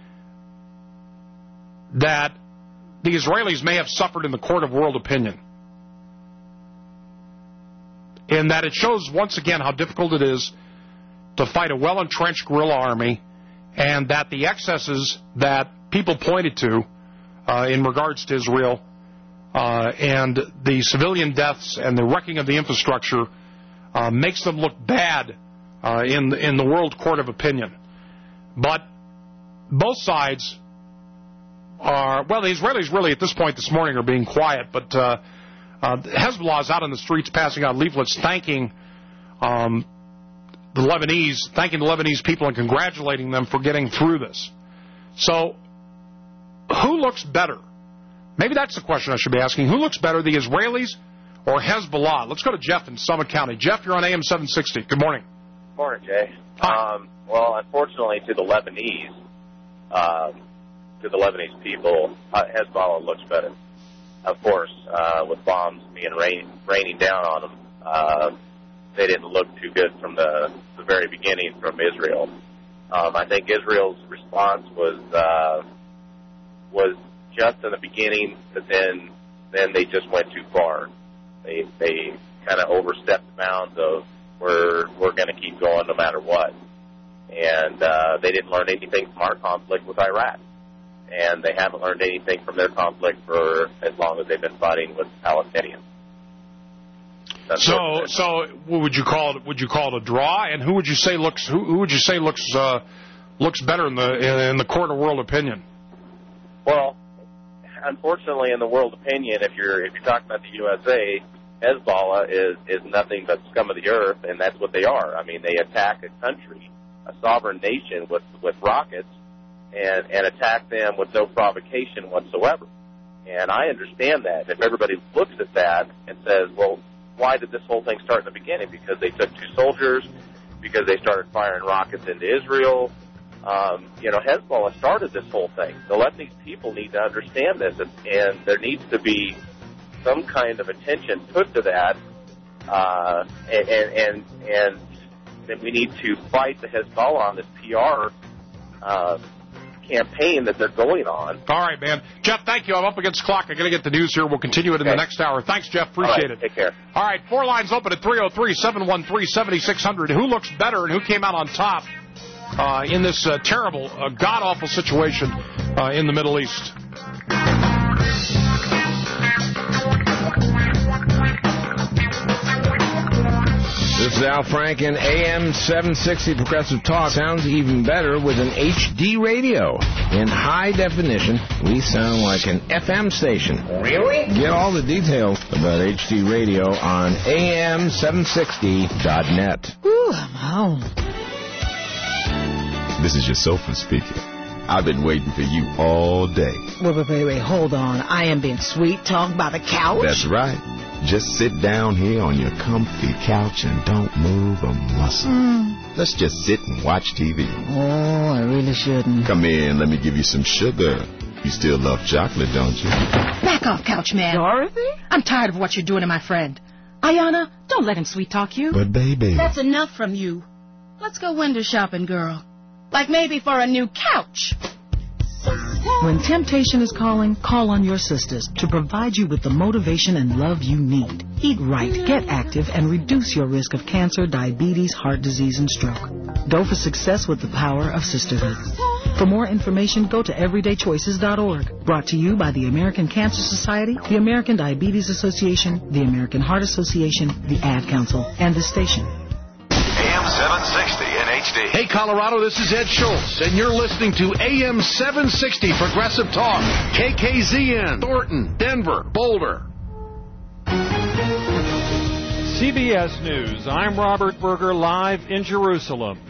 that the Israelis may have suffered in the court of world opinion. In that it shows, once again, how difficult it is to fight a well-entrenched guerrilla army, and that the excesses that people pointed to uh, in regards to Israel uh, and the civilian deaths and the wrecking of the infrastructure uh, makes them look bad uh, in, in the world court of opinion. But both sides are, well, the Israelis really at this point this morning are being quiet, but uh, uh, Hezbollah is out on the streets passing out leaflets thanking um, the Lebanese, thanking the Lebanese people and congratulating them for getting through this. So, who looks better? Maybe that's the question I should be asking. Who looks better, the Israelis or Hezbollah? Let's go to Jeff in Summit County. Jeff, you're on A M seven sixty. Good morning. Morning, Jay. Um, well, unfortunately, to the Lebanese, um, to the Lebanese people, uh, Hezbollah looks better. Of course, uh, with bombs being rain, raining down on them, uh, they didn't look too good from the, the very beginning from Israel. Um, I think Israel's response was uh, was just in the beginning, but then then they just went too far. They they kind of overstepped the bounds of we're we're going to keep going no matter what, and uh, they didn't learn anything from our conflict with Iraq, and they haven't learned anything from their conflict for as long as they've been fighting with Palestinians. That's So, so what would you call it? Would you call it a draw? And who would you say looks? Who, who would you say looks uh, looks better in the in, in the court of world opinion? Well, unfortunately, in the world opinion, if you're if you're talking about the U S A, Hezbollah is is nothing but scum of the earth, and that's what they are. I mean, they attack a country, a sovereign nation, with with rockets, and and attack them with no provocation whatsoever. And I understand that. If everybody looks at that and says, well, why did this whole thing start in the beginning? Because they took two soldiers, because they started firing rockets into Israel. Um, you know, Hezbollah started this whole thing. The Lebanese people need to understand this, and, and there needs to be some kind of attention put to that, uh, and, and, and, and then we need to fight the Hezbollah on this P R uh, campaign that they're going on. All right, man. Jeff, thank you. I'm up against the clock. I got to get the news here. We'll continue it in Okay. the next hour. Thanks, Jeff. Appreciate All right, it. Take care. All right, four lines open at three oh three, seven one three, seven six zero zero. Who looks better and who came out on top uh, in this uh, terrible, uh, god-awful situation uh, in the Middle East? This is Al Franken, A M seven sixty Progressive Talk. Sounds even better with an H D radio. In high definition, we sound like an F M station. Really? Get all the details about H D radio on A M seven sixty dot net. Ooh, I'm home. This is your sofa speaker. I've been waiting for you all day. Wait, wait, wait, wait, hold on. I am being sweet talked by the couch? That's right. Just sit down here on your comfy couch and don't move a muscle. Mm. Let's just sit and watch T V. Oh, I really shouldn't. Come in, let me give you some sugar. You still love chocolate, don't you? Back off, couch man. Dorothy? I'm tired of what you're doing to my friend. Ayana, don't let him sweet talk you. But, baby... That's enough from you. Let's go window shopping, girl. Like maybe for a new couch. When temptation is calling, call on your sisters to provide you with the motivation and love you need. Eat right, get active, and reduce your risk of cancer, diabetes, heart disease, and stroke. Go for success with the power of sisterhood. For more information, go to everyday choices dot org. Brought to you by the American Cancer Society, the American Diabetes Association, the American Heart Association, the Ad Council, and this station. A M seven sixty in H D. Hey, Colorado, this is Ed Schultz, and you're listening to A M seven sixty Progressive Talk, K K Z N, Thornton, Denver, Boulder. C B S News. I'm Robert Berger, live in Jerusalem.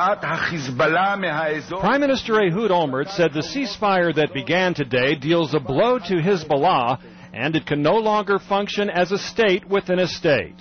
Prime Minister Ehud Olmert said the ceasefire that began today deals a blow to Hezbollah, and it can no longer function as a state within a state.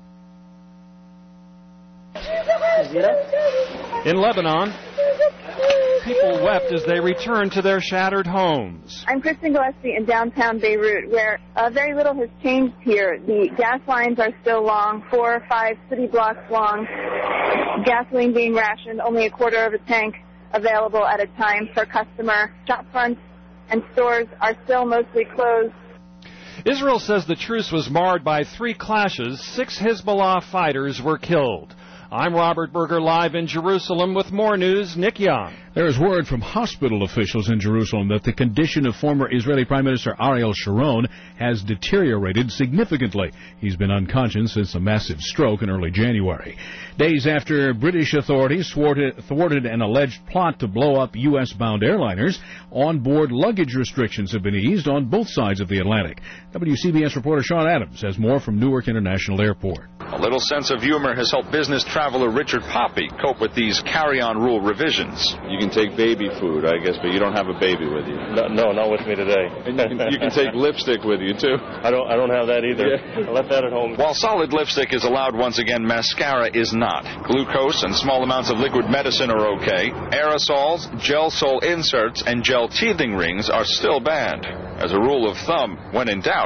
In Lebanon, people wept as they returned to their shattered homes. I'm Kristen Gillespie in downtown Beirut, where uh, very little has changed here. The gas lines are still long, four or five city blocks long. Gasoline being rationed, only a quarter of a tank available at a time per customer. Shop fronts and stores are still mostly closed. Israel says the truce was marred by three clashes. Six Hezbollah fighters were killed. I'm Robert Berger, live in Jerusalem with more news. Nick Young. There is word from hospital officials in Jerusalem that the condition of former Israeli Prime Minister Ariel Sharon has deteriorated significantly. He's been unconscious since a massive stroke in early January. Days after British authorities thwarted, thwarted an alleged plot to blow up U S-bound airliners, on-board luggage restrictions have been eased on both sides of the Atlantic. W C B S reporter Sean Adams has more from Newark International Airport. A little sense of humor has helped business traveler Richard Poppy cope with these carry-on rule revisions. You can take baby food, I guess, but you don't have a baby with you. No, no not with me today. And you can, you can take lipstick with you, too. I don't I don't have that either. Yeah. I left that at home. While solid lipstick is allowed once again, mascara is not. Glucose and small amounts of liquid medicine are okay. Aerosols, gel sole inserts, and gel teething rings are still banned. As a rule of thumb, when in doubt,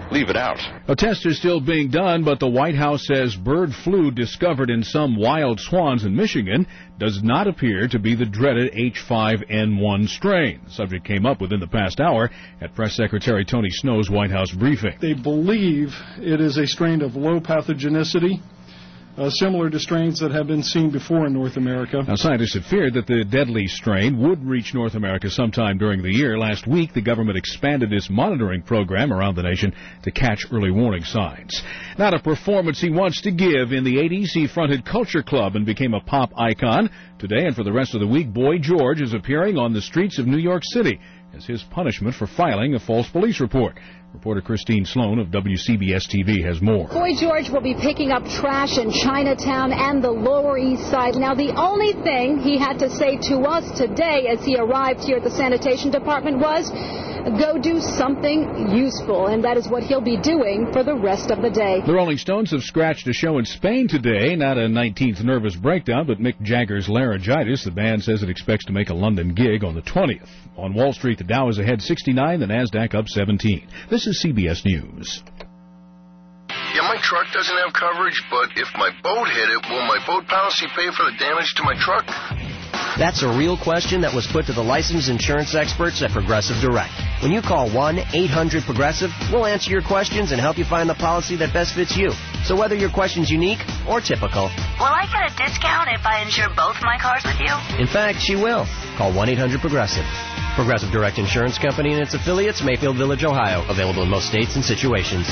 leave it out. A test is still being done, but the White House says bird flu discovered in some wild swans in Michigan does not appear to be the dreaded H five N one strain. The subject came up within the past hour at Press Secretary Tony Snow's White House briefing. They believe it is a strain of low pathogenicity, Uh, similar to strains that have been seen before in North America. Now, scientists had feared that the deadly strain would reach North America sometime during the year. Last week, the government expanded its monitoring program around the nation to catch early warning signs. Not a performance he wants to give. In the eighties, he fronted Culture Club and became a pop icon. Today and for the rest of the week, Boy George is appearing on the streets of New York City as his punishment for filing a false police report. Reporter Christine Sloan of W C B S T V has more. Boy George will be picking up trash in Chinatown and the Lower East Side. Now, the only thing he had to say to us today as he arrived here at the sanitation department was, go do something useful, and that is what he'll be doing for the rest of the day. The Rolling Stones have scratched a show in Spain today. Not a nineteenth nervous breakdown, but Mick Jagger's laryngitis. The band says it expects to make a London gig on the twentieth. On Wall Street, the Dow is ahead sixty-nine, the NASDAQ up seventeen. This is C B S News. Yeah, my truck doesn't have coverage, but if my boat hit it, will my boat policy pay for the damage to my truck? That's a real question that was put to the licensed insurance experts at Progressive Direct. When you call one eight hundred Progressive, we'll answer your questions and help you find the policy that best fits you. So whether your question's unique or typical, will I get a discount if I insure both my cars with you? In fact, she will. Call one eight hundred Progressive. Progressive Direct Insurance Company and its affiliates, Mayfield Village, Ohio. Available in most states and situations.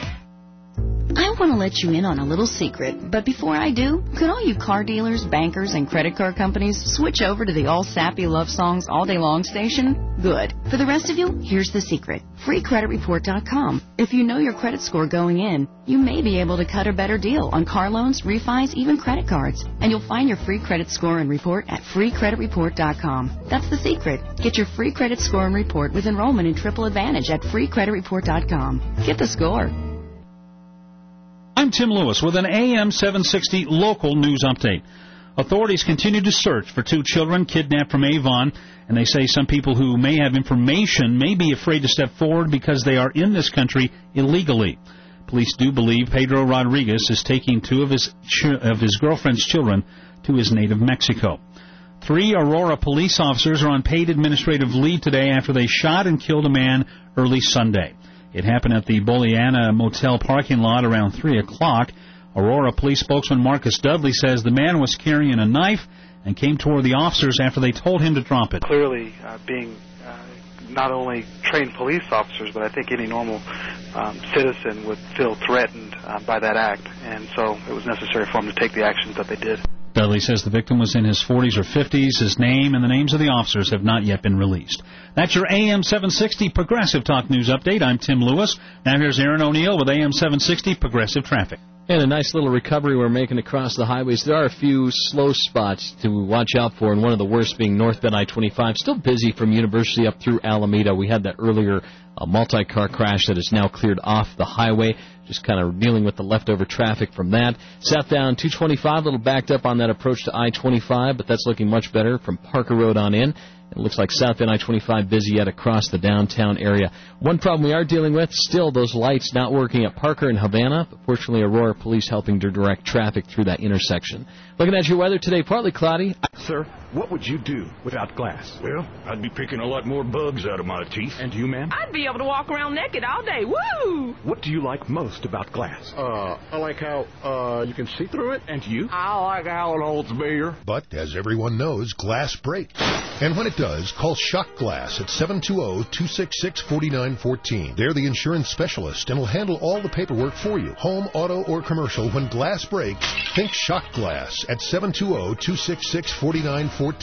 I want to let you in on a little secret, but before I do, could all you car dealers, bankers, and credit card companies switch over to the all sappy love songs all day long station? Good. For the rest of you, here's the secret. free credit report dot com. If you know your credit score going in, you may be able to cut a better deal on car loans, refis, even credit cards. And you'll find your free credit score and report at free credit report dot com. That's the secret. Get your free credit score and report with enrollment in Triple Advantage at free credit report dot com. Get the score. I'm Tim Lewis with an A M seven sixty local news update. Authorities continue to search for two children kidnapped from Avon, and they say some people who may have information may be afraid to step forward because they are in this country illegally. Police do believe Pedro Rodriguez is taking two of his ch- of his girlfriend's children to his native Mexico. Three Aurora police officers are on paid administrative leave today after they shot and killed a man early Sunday. It happened at the Boliana Motel parking lot around three o'clock. Aurora police spokesman Marcus Dudley says the man was carrying a knife and came toward the officers after they told him to drop it. Clearly, uh, being uh, not only trained police officers, but I think any normal um, citizen would feel threatened uh, by that act, and so it was necessary for them to take the actions that they did. Dudley says the victim was in his forties or fifties. His name and the names of the officers have not yet been released. That's your A M seven sixty Progressive Talk News Update. I'm Tim Lewis. Now here's Aaron O'Neill with A M seven sixty Progressive Traffic. And a nice little recovery we're making across the highways. There are a few slow spots to watch out for, and one of the worst being northbound I twenty-five. Still busy from University up through Alameda. We had that earlier uh, multi-car crash that is now cleared off the highway. Just kind of dealing with the leftover traffic from that. Southbound two twenty-five, a little backed up on that approach to I twenty-five, but that's looking much better from Parker Road on in. It looks like southbound I twenty-five busy yet across the downtown area. One problem we are dealing with, still those lights not working at Parker and Havana, but fortunately Aurora Police helping to direct traffic through that intersection. Looking at your weather today, partly cloudy. Sir, what would you do without glass? Well, I'd be picking a lot more bugs out of my teeth. And you, ma'am? I'd be able to walk around naked all day. Woo! What do you like most about glass? Uh, I like how, uh, you can see through it. And you? I like how it holds beer. But, as everyone knows, glass breaks. And when it does, call Shock Glass at seven two zero, two six six, four nine one four. They're the insurance specialist and will handle all the paperwork for you. Home, auto, or commercial, when glass breaks, think Shock Glass at seven two zero, two six six, four nine one four.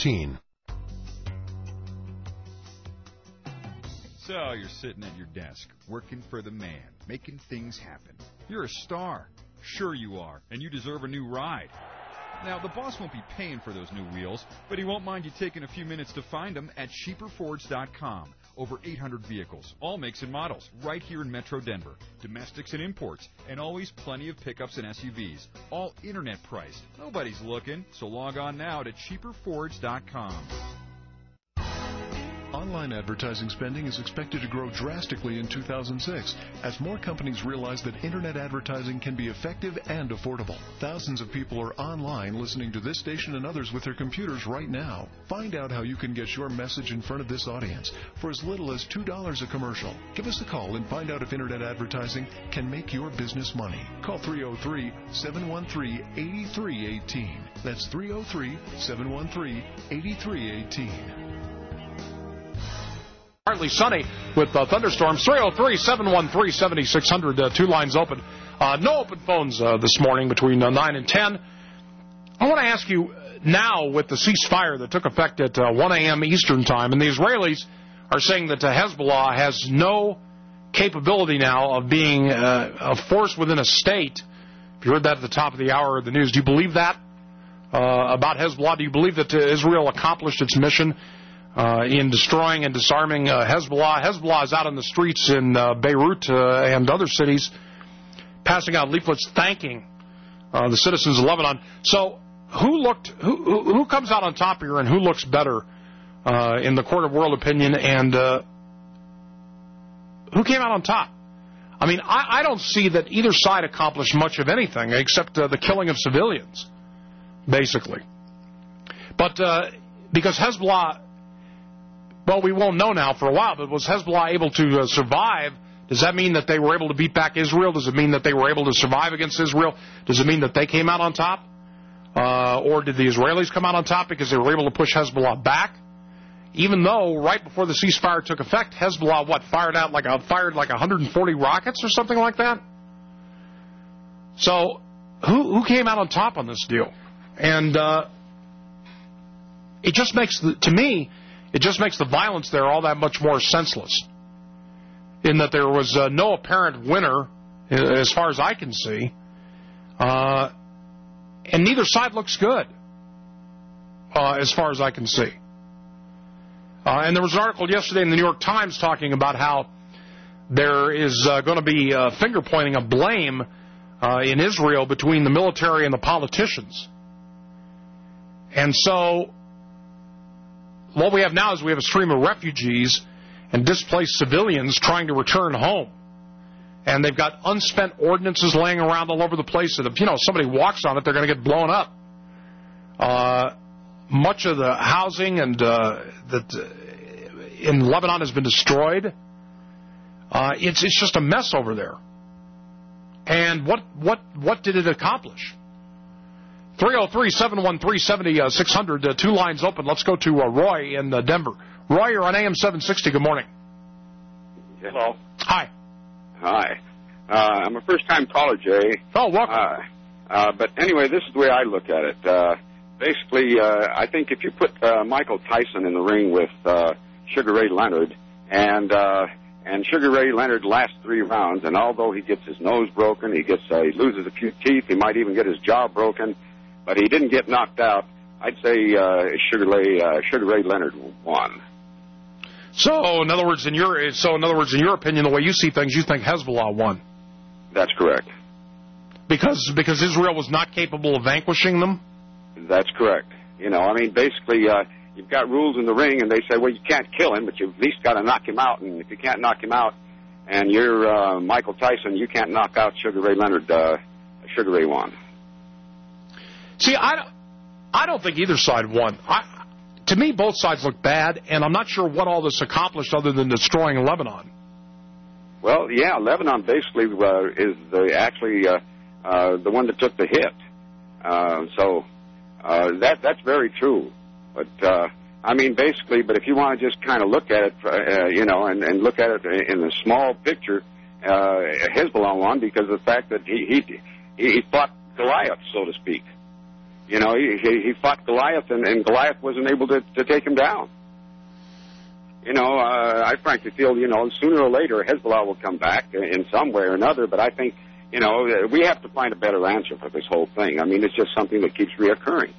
So you're sitting at your desk, working for the man, making things happen. You're a star. Sure you are, and you deserve a new ride. Now, the boss won't be paying for those new wheels, but he won't mind you taking a few minutes to find them at cheaper fords dot com. Over eight hundred vehicles, all makes and models, right here in Metro Denver. Domestics and imports, and always plenty of pickups and S U Vs. All internet priced. Nobody's looking, so log on now to cheaper fords dot com. Online Online advertising spending is expected to grow drastically in two thousand six as more companies realize that Internet advertising can be effective and affordable. Thousands of people are online listening to this station and others with their computers right now. Find out how you can get your message in front of this audience for as little as two dollars a commercial. Give us a call and find out if Internet advertising can make your business money. Call three oh three, seven one three, eight three one eight. That's three oh three, seven one three, eight three one eight. Partly sunny with uh, thunderstorms. three oh three, seven one three, seven six zero zero. Uh, two lines open. Uh, no open phones uh, this morning between uh, nine and ten. I want to ask you now with the ceasefire that took effect at uh, one a.m. Eastern time, and the Israelis are saying that uh, Hezbollah has no capability now of being uh, a force within a state. If you heard that at the top of the hour of the news, do you believe that uh, about Hezbollah? Do you believe that uh, Israel accomplished its mission Uh, in destroying and disarming uh, Hezbollah? Hezbollah is out on the streets in uh, Beirut uh, and other cities passing out leaflets thanking uh, the citizens of Lebanon. So who looked? Who, who, who comes out on top here and who looks better uh, in the court of world opinion, and uh, who came out on top? I mean, I, I don't see that either side accomplished much of anything except uh, the killing of civilians, basically. But uh, because Hezbollah... Well, we won't know now for a while, but was Hezbollah able to uh, survive? Does that mean that they were able to beat back Israel? Does it mean that they were able to survive against Israel? Does it mean that they came out on top? Uh, or did the Israelis come out on top because they were able to push Hezbollah back? Even though right before the ceasefire took effect, Hezbollah, what, fired out like a, fired like one hundred forty rockets or something like that? So who, who came out on top on this deal? And uh, it just makes, the, to me... It just makes the violence there all that much more senseless, in that there was uh, no apparent winner, as far as I can see, uh, and neither side looks good, uh, as far as I can see. Uh, and there was an article yesterday in the New York Times talking about how there is uh, going to be uh, finger-pointing of blame uh, in Israel between the military and the politicians. And so... what we have now is we have a stream of refugees and displaced civilians trying to return home. And they've got unspent ordnances laying around all over the place that if, you know, somebody walks on it, they're going to get blown up. Uh, much of the housing and uh, that uh, in Lebanon has been destroyed. Uh, it's it's just a mess over there. And what what what did it accomplish? three oh three, seven one three, seven six zero zero, uh, two lines open. Let's go to uh, Roy in uh, Denver. Roy, you're on A M seven sixty. Good morning. Hello. Hi. Hi. Uh, I'm a first-time caller, Jay. Oh, welcome. Uh, uh, but anyway, this is the way I look at it. Uh, basically, uh, I think if you put uh, Michael Tyson in the ring with uh, Sugar Ray Leonard, and uh, and Sugar Ray Leonard lasts three rounds, and although he gets his nose broken, he gets uh, he loses a few teeth, he might even get his jaw broken, but he didn't get knocked out. I'd say uh, Sugar Ray uh, Sugar Ray Leonard won. So, in other words, in your so in other words, in your opinion, the way you see things, you think Hezbollah won. That's correct. Because because Israel was not capable of vanquishing them. That's correct. You know, I mean, basically, uh, you've got rules in the ring, and they say, well, you can't kill him, but you've at least got to knock him out. And if you can't knock him out, and you're uh, Michael Tyson, you can't knock out Sugar Ray Leonard. Uh, Sugar Ray won. See, I don't, I don't think either side won. I, to me, both sides look bad, and I'm not sure what all this accomplished other than destroying Lebanon. Well, yeah, Lebanon basically uh, is the, actually uh, uh, the one that took the hit. Uh, so uh, that that's very true. But, uh, I mean, basically, but if you want to just kind of look at it, uh, you know, and, and look at it in a small picture, uh, Hezbollah won because of the fact that he, he, he fought Goliath, so to speak. You know, he, he fought Goliath, and, and Goliath wasn't able to, to take him down. You know, uh, I frankly feel, you know, sooner or later Hezbollah will come back in some way or another, but I think, you know, we have to find a better answer for this whole thing. I mean, it's just something that keeps reoccurring.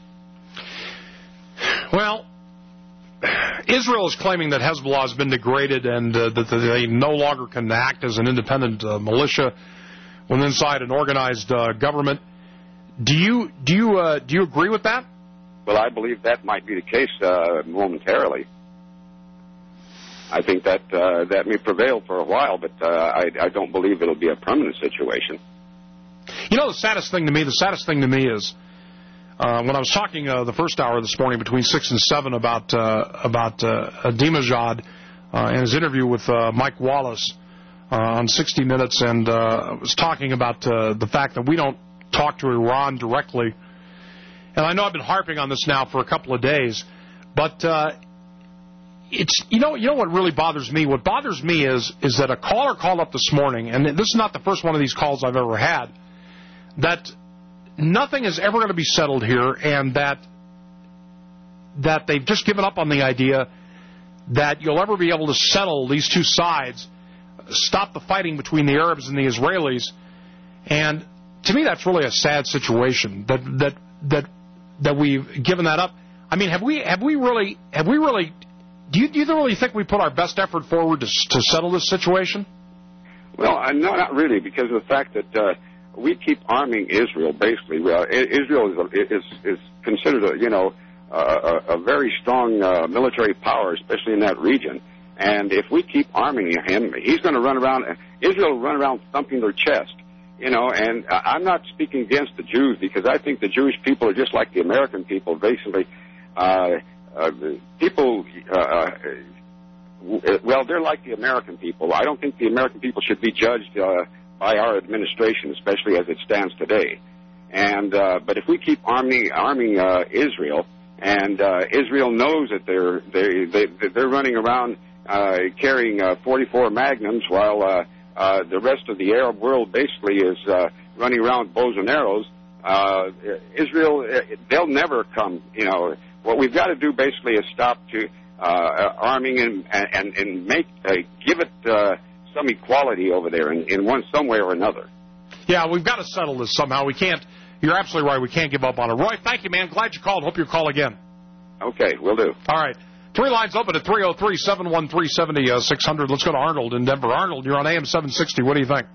Well, Israel is claiming that Hezbollah has been degraded and uh, that they no longer can act as an independent uh, militia when inside an organized uh, government. Do you do you uh, do you agree with that? Well, I believe that might be the case uh, momentarily. I think that uh, that may prevail for a while, but uh, I, I don't believe it'll be a permanent situation. You know, the saddest thing to me, the saddest thing to me is uh, when I was talking uh, the first hour this morning between six and seven about uh, about uh, Ahmadinejad uh, and his interview with uh, Mike Wallace uh, on sixty minutes, and uh, was talking about uh, the fact that we don't talk to Iran directly. And I know I've been harping on this now for a couple of days, but uh, it's you know you know what really bothers me. What bothers me is is that a caller called up this morning, and this is not the first one of these calls I've ever had, that nothing is ever going to be settled here, and that that they've just given up on the idea that you'll ever be able to settle these two sides, stop the fighting between the Arabs and the Israelis. And to me, that's really a sad situation that that that that we've given that up. I mean, have we have we really have we really do you do you really think we put our best effort forward to to settle this situation? Well, uh, no, not really, because of the fact that uh, we keep arming Israel. Basically, uh, Israel is, a, is is considered a you know a, a very strong uh, military power, especially in that region. And if we keep arming him, he's going to run around. Israel will run around thumping their chest. You know, and I'm not speaking against the Jews, because I think the Jewish people are just like the American people, basically. Uh, uh, people, uh, well, they're like the American people. I don't think the American people should be judged uh, by our administration, especially as it stands today. And uh, but if we keep arming, arming uh, Israel, and uh, Israel knows that they're they, they they're running around uh, carrying uh, forty-four Magnums, while uh, Uh, the rest of the Arab world basically is uh, running around with bows and arrows. Uh, Israel, they'll never come. You know, what we've got to do basically is stop to uh, arming and and and make uh, give it uh, some equality over there in, in one some way or another. Yeah, we've got to settle this somehow. We can't. You're absolutely right. We can't give up on it. Roy, thank you, man. Glad you called. Hope you call again. Okay, will do. All right. Three lines open at three oh three, seven one three, seven oh six hundred. Let's go to Arnold in Denver. Arnold, you're on A M seven sixty. What do you think?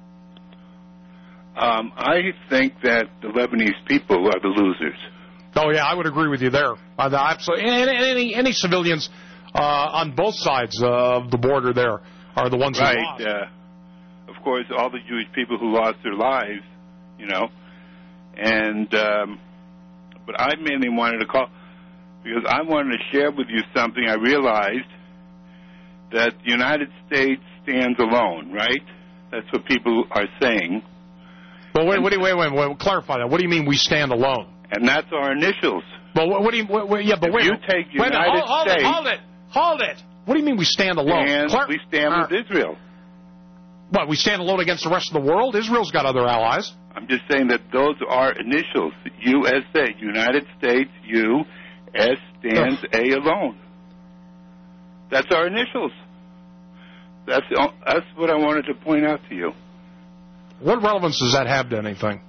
Um, I think that the Lebanese people are the losers. Oh, yeah, I would agree with you there. Uh, the, absolutely. Any, any, any civilians uh, on both sides uh, of the border there are the ones right. who lost. Uh, of course, all the Jewish people who lost their lives, you know. And, um, but I mainly wanted to call, because I wanted to share with you something. I realized that the United States stands alone, right? That's what people are saying. Well, wait, wait, wait, wait, wait, clarify that. What do you mean we stand alone? And that's our initials. Well, what, what do you, what, what, yeah, but if wait. you take wait United minute, hold, States. Hold it, hold it, hold it. What do you mean we stand alone? And Clar- we stand uh, with Israel. What, we stand alone against the rest of the world? Israel's got other allies. I'm just saying that those are initials. U S A, United States, U, S stands A alone. That's our initials. That's that's what I wanted to point out to you. What relevance does that have to anything?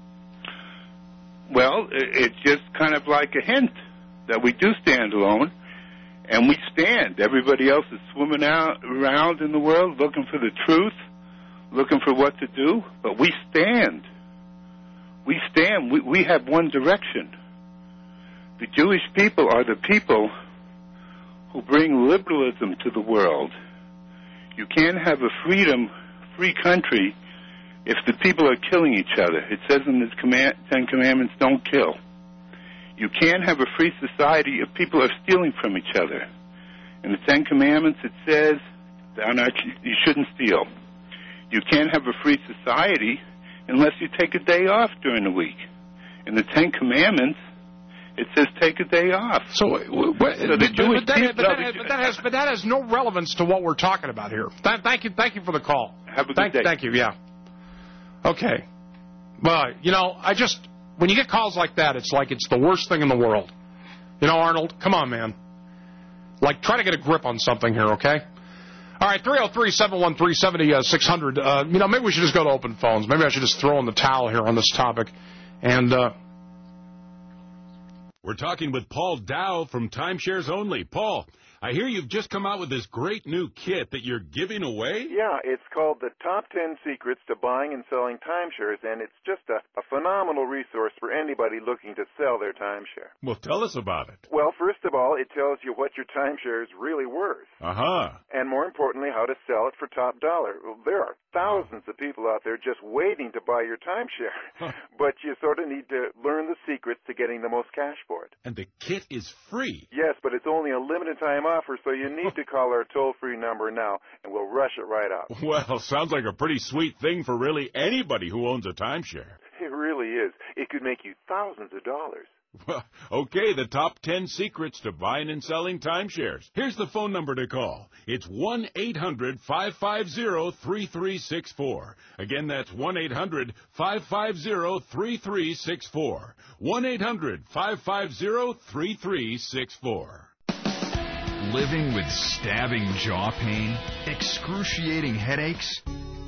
Well, it's just kind of like a hint that we do stand alone, and we stand. Everybody else is swimming out around in the world looking for the truth, looking for what to do, but we stand. We stand. We, we have one direction. The Jewish people are the people who bring liberalism to the world. You can't have a freedom, free country if the people are killing each other. It says in the command, Ten Commandments, don't kill. You can't have a free society if people are stealing from each other. In the Ten Commandments, it says thou not, you shouldn't steal. You can't have a free society unless you take a day off during the week. In the Ten Commandments, it says take a day off. So, what, so the but, Jewish but, that, people, but, that, has, but, that has, but that has no relevance to what we're talking about here. Th- thank you, thank you for the call. Have a good thank, day. Thank you. Yeah. Okay. Well, you know, I just when you get calls like that, it's like it's the worst thing in the world. You know, Arnold, come on, man. Like, try to get a grip on something here, okay? All right, three oh three, seven one three, seven oh six hundred. Uh, you know, maybe we should just go to open phones. Maybe I should just throw in the towel here on this topic. And uh, we're talking with Paul Dow from Timeshares Only. Paul, I hear you've just come out with this great new kit that you're giving away? Yeah, it's called the Top ten Secrets to Buying and Selling Timeshares, and it's just a, a phenomenal resource for anybody looking to sell their timeshare. Well, tell us about it. Well, first of all, it tells you what your timeshare is really worth. Uh-huh. And more importantly, how to sell it for top dollar. Well, there are thousands of people out there just waiting to buy your timeshare, but you sort of need to learn the secrets to getting the most cash for it. And the kit is free. Yes, but it's only a limited time offer, so you need to call our toll-free number now, and we'll rush it right out. Well, sounds like a pretty sweet thing for really anybody who owns a timeshare. It really is. It could make you thousands of dollars. Well, okay, the top ten secrets to buying and selling timeshares. Here's the phone number to call. It's one eight hundred five five zero three three six four. Again, that's one eight hundred five five zero three three six four. one eight hundred five five zero three three six four. Living with stabbing jaw pain? Excruciating headaches?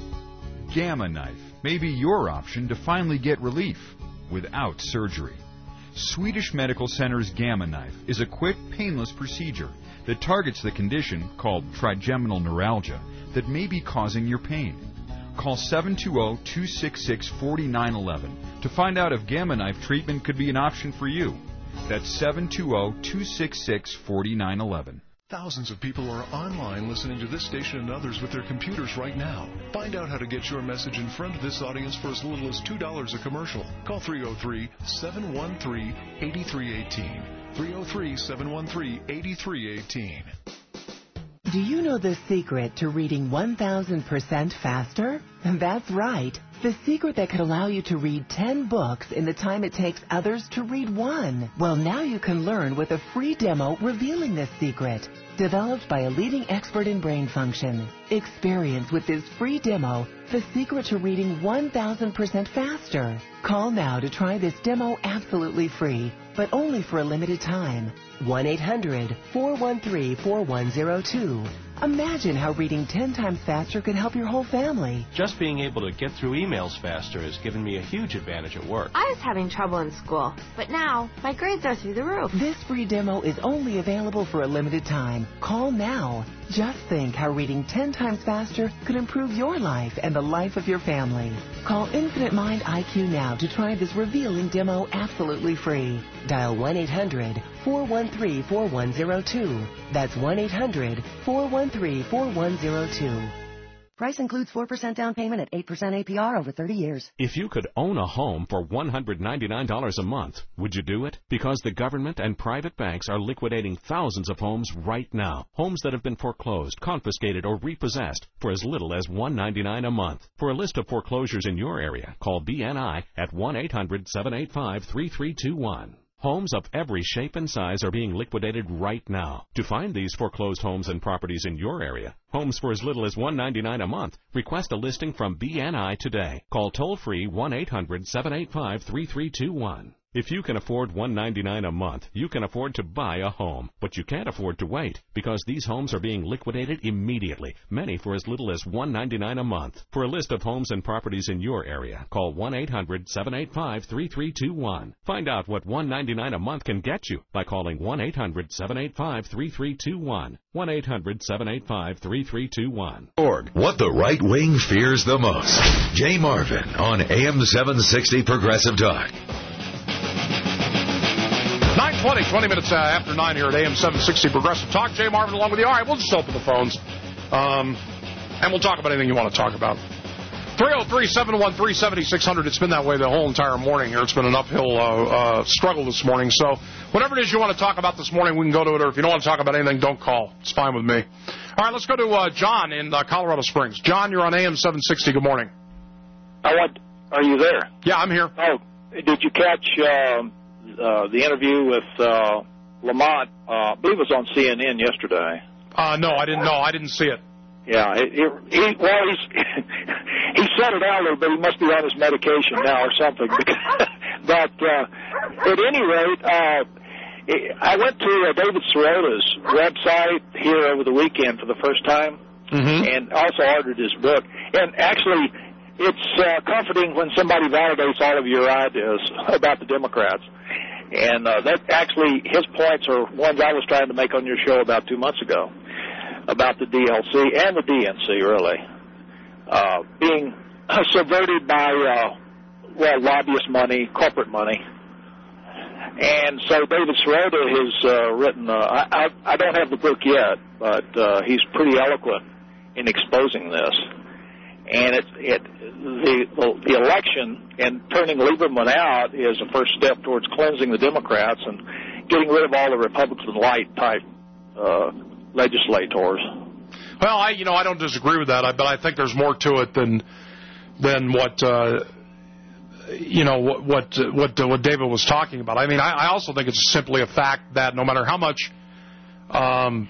Gamma Knife may be your option to finally get relief without surgery. Swedish Medical Center's Gamma Knife is a quick, painless procedure that targets the condition called trigeminal neuralgia that may be causing your pain. Call seven two zero, two six six, four nine one one to find out if Gamma Knife treatment could be an option for you. That's seven two zero, two six six, four nine one one. Thousands of people are online listening to this station and others with their computers right now. Find out how to get your message in front of this audience for as little as two dollars a commercial. Call three oh three, seven one three, eight three one eight. three oh three, seven one three, eight three one eight. Do you know the secret to reading one thousand percent faster? That's right. The secret that could allow you to read ten books in the time it takes others to read one. Well, now you can learn with a free demo revealing this secret. Developed by a leading expert in brain function. Experience with this free demo the secret to reading one thousand percent faster. Call now to try this demo absolutely free, but only for a limited time. one eight hundred, four one three, four one zero two. Imagine how reading ten times faster could help your whole family. Just being able to get through emails faster has given me a huge advantage at work. I was having trouble in school, but now my grades are through the roof. This free demo is only available for a limited time. Call now. Just think how reading ten times faster could improve your life and the life of your family. Call Infinite Mind I Q now to try this revealing demo absolutely free. Dial one eight hundred, four one three, four one zero two. That's one eight hundred, four one three, four one zero two. Price includes four percent down payment at eight percent A P R over thirty years. If you could own a home for one hundred ninety-nine dollars a month, would you do it? Because the government and private banks are liquidating thousands of homes right now. Homes that have been foreclosed, confiscated, or repossessed for as little as one hundred ninety-nine dollars a month. For a list of foreclosures in your area, call B N I at one eight hundred, seven eight five, three three two one. Homes of every shape and size are being liquidated right now. To find these foreclosed homes and properties in your area, homes for as little as one hundred ninety-nine dollars a month, request a listing from B N I today. Call toll-free one eight hundred, seven eight five, three three two one. If you can afford one hundred ninety-nine dollars a month, you can afford to buy a home. But you can't afford to wait, because these homes are being liquidated immediately, many for as little as one hundred ninety-nine dollars a month. For a list of homes and properties in your area, call one eight hundred, seven eight five, three three two one. Find out what one hundred ninety-nine dollars a month can get you by calling one eight hundred, seven eight five, three three two one. one eight hundred, seven eight five, three three two one. What the right wing fears the most. Jay Marvin on A M seven sixty Progressive Talk. nine twenty, twenty minutes uh, after nine here at A M seven sixty Progressive Talk. Jay Marvin along with you. All right, we'll just open the phones, um, and we'll talk about anything you want to talk about. three oh three, seven one three, seven six zero zero. It's been that way the whole entire morning here. It's been an uphill uh, uh, struggle this morning. So whatever it is you want to talk about this morning, we can go to it. Or if you don't want to talk about anything, don't call. It's fine with me. All right, let's go to uh, John in uh, Colorado Springs. John, you're on A M seven sixty. Good morning. I want, are you there? Yeah, I'm here. Oh, did you catch uh, uh, the interview with uh, Lamont? Uh, I believe it was on C N N yesterday. Uh, no, I didn't know. I didn't see it. Yeah, he, he, he well, he's he said it earlier, but he must be on his medication now or something. But uh, at any rate, uh, I went to uh, David Sirota's website here over the weekend for the first time, mm-hmm. and also ordered his book. And actually, it's uh, comforting when somebody validates all of your ideas about the Democrats. And uh, that actually, his points are ones I was trying to make on your show about two months ago about the D L C and the D N C, really, uh, being subverted by, uh, well, lobbyist money, corporate money. And so David Sirota has uh, written, uh, I, I, I don't have the book yet, but uh, he's pretty eloquent in exposing this. And it, it, the, the, the election and turning Lieberman out is a first step towards cleansing the Democrats and getting rid of all the Republican light type uh, legislators. Well, I, you know, I don't disagree with that, but I think there's more to it than than what. Uh, You know what what what what David was talking about. I mean, I, I also think it's simply a fact that no matter how much, um,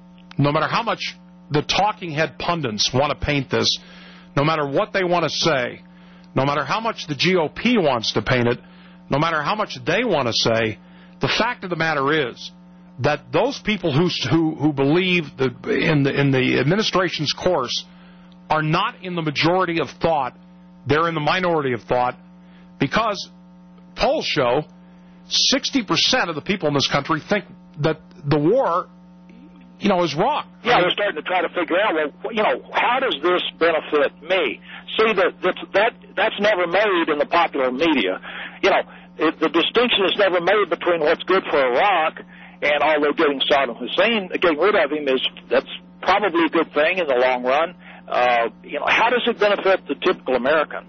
no matter how much the talking head pundits want to paint this, no matter what they want to say, no matter how much the G O P wants to paint it, no matter how much they want to say, the fact of the matter is that those people who who who believe the, in the in the administration's course are not in the majority of thought; they're in the minority of thought. Because polls show sixty percent of the people in this country think that the war, you know, is wrong. Yeah, they're starting to try to figure out, well, you know, how does this benefit me? See, that that's, that that's never made in the popular media. You know, it, the distinction is never made between what's good for Iraq and although getting Saddam Hussein, getting rid of him is that's probably a good thing in the long run. Uh, you know, how does it benefit the typical American?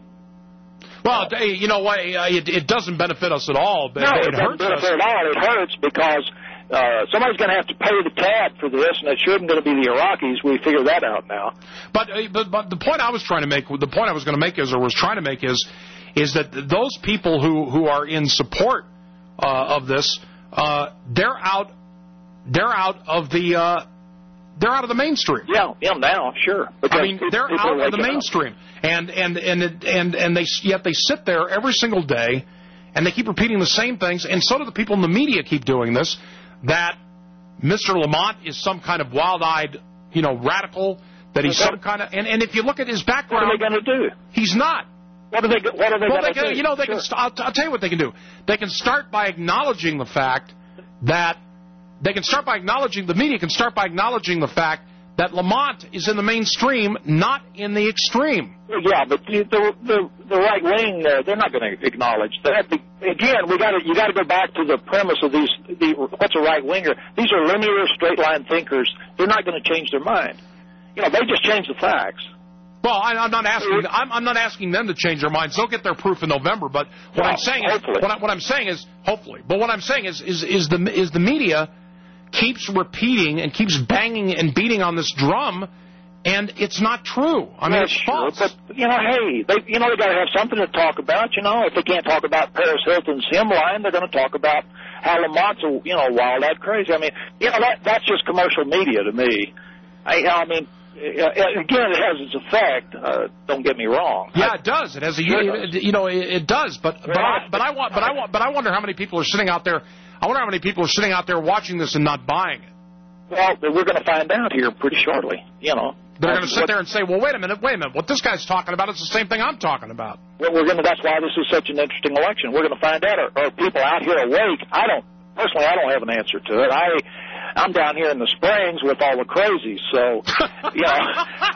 Well, you know what? It, it doesn't benefit us at all. But no, it, it hurts doesn't benefit us. at all. It hurts because uh, somebody's going to have to pay the tab for this, and it shouldn't going to be the Iraqis. We figure that out now. But but but the point I was trying to make, the point I was going to make is, or was trying to make is, is that those people who who are in support uh, of this, uh, they're out, they're out of the. Uh, They're out of the mainstream. Yeah, yeah, now, sure. I mean, they're out of the mainstream, and and and and and they yet they sit there every single day, and they keep repeating the same things. And so do the people in the media keep doing this. That Mister Lamont is some kind of wild-eyed, you know, radical. That he's some kind of and and if you look at his background, what are they going to do? He's not. What are they? What are they well, going to do? You know, they sure. can. I'll, I'll tell you what they can do. They can start by acknowledging the fact that. They can start by acknowledging, the media can start by acknowledging the fact that Lamont is in the mainstream, not in the extreme. Yeah, but the the, the, the right wing, uh, they're not going to acknowledge that. Again, we got to you got to go back to the premise of these. The, what's a right winger? These are linear, straight line thinkers. They're not going to change their mind. You know, they just change the facts. Well, I, I'm not asking. I'm, I'm not asking them to change their minds. They'll get their proof in November. But what well, I'm saying is, what, I, what I'm saying is, hopefully. But what I'm saying is, is, is the is the media. Keeps repeating and keeps banging and beating on this drum, and it's not true. I mean, yeah, it's sure, false. But, you know, hey, they, you know, they got to have something to talk about. You know, if they can't talk about Paris Hilton's hemline, they're going to talk about how Lamont's, a, you know, wild-eyed crazy. I mean, you know, that that's just commercial media to me. I, I mean, again, it has its effect. Uh, don't get me wrong. Yeah, I, it does. It has a, sure you, does. you know, it, it does. But but I, but I want but I want but I wonder how many people are sitting out there. I wonder how many people are sitting out there watching this and not buying it. Well, we're going to find out here pretty shortly, you know. They're going to sit there and say, well, wait a minute, wait a minute. What this guy's talking about is the same thing I'm talking about. Well, we're going to, that's why this is such an interesting election. We're going to find out. Are, are people out here awake? I don't, personally, I don't have an answer to it. I, I'm down here in the Springs with all the crazies, so, you know.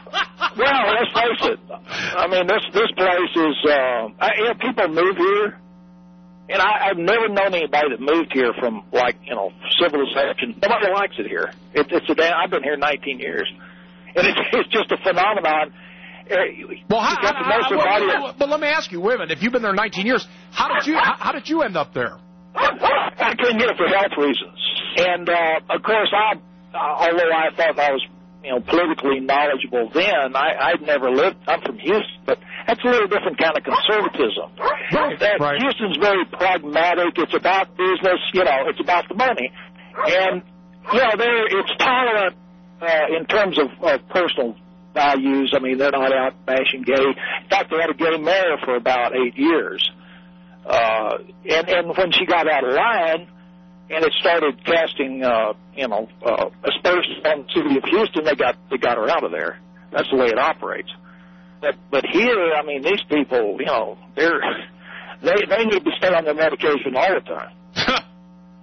Well, let's face it. I mean, this, this place is, uh, I, you know, people move here. And I, I've never known anybody that moved here from, like, you know, civilization. Nobody likes it here. It, it's a damn, I've been here nineteen years. And it's, it's just a phenomenon. Well, how, how, how, well, well, well, let me ask you, wait a minute. If you've been there nineteen years, how did you how, how did you end up there? I came here for health reasons. And, uh, of course, I, uh, although I thought I was, you know, politically knowledgeable then, I, I'd never lived. I'm from Houston, but that's a little different kind of conservatism. Right, that right. Houston's very pragmatic. It's about business. You know, it's about the money. And, you know, there it's tolerant uh, in terms of, of personal values. I mean, they're not out bashing gay. In fact, they had a gay mayor for about eight years. Uh, and, and when she got out of line, and it started casting, uh, you know, uh, aspersions on the city of Houston, they got they got her out of there. That's the way it operates. But but here, I mean, these people, you know, they're they they need to stay on their medication all the time.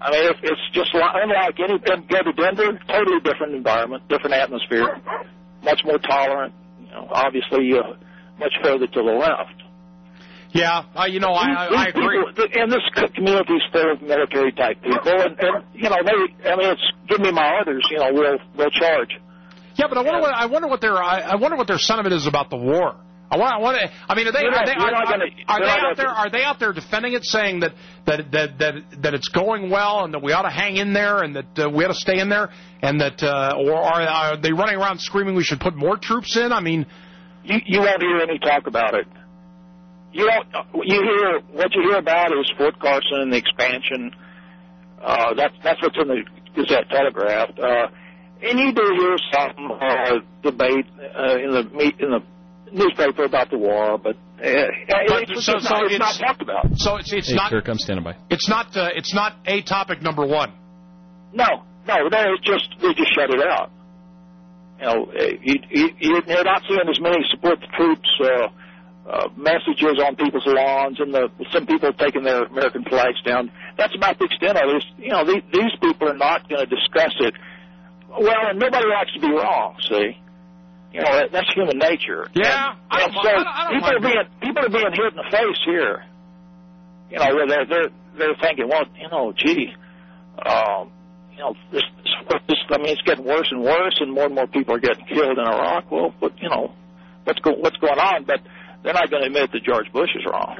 I mean, it's, it's just unlike any, go to Denver, totally different environment, different atmosphere, much more tolerant, you know, obviously uh, much further to the left. Yeah, uh, you know, I, I, I agree. People, and this community is full of military-type people, and, and, you know, they, I mean, it's, give me my orders, you know, we'll, we'll charge. Yeah, but I wonder what, I wonder what their, I, I wonder what their sentiment is about the war. I want, I want to, I mean, are they, are they, are, are, gonna, are they out there, are they out there defending it, saying that, that, that, that, that it's going well and that we ought to hang in there and that uh, we ought to stay in there, and that, uh, or are, are they running around screaming we should put more troops in? I mean, you, you won't hear any talk about it. You don't, you hear, what you hear about is Fort Carson and the expansion. Uh, that's, that's what's in the Gazette Telegraph. Uh, and you do hear some, uh, debate, uh, in the, in the, newspaper about the war, but, uh, but it's, so, it's, so not, it's, it's not talked about. So it's it's hey, not. Kirk, I'm standing by. It's not. Uh, it's not a topic number one. No, no, no. It's just they just shut it out. You know, you, you, you're not seeing as many support the troops uh, uh, messages on people's lawns, and the some people taking their American flags down. That's about the extent of it. You know, these, these people are not going to discuss it. Well, and nobody likes to be wrong. See. You know, that, that's human nature. Yeah, and, I don't, and so I don't, I don't people mind are being people are being hit in the face here. You know, where they're they're they're thinking, well, you know, gee, um, you know, this, this this I mean, it's getting worse and worse, and more and more people are getting killed in Iraq. Well, but you know, what's go, what's going on? But they're not going to admit that George Bush is wrong.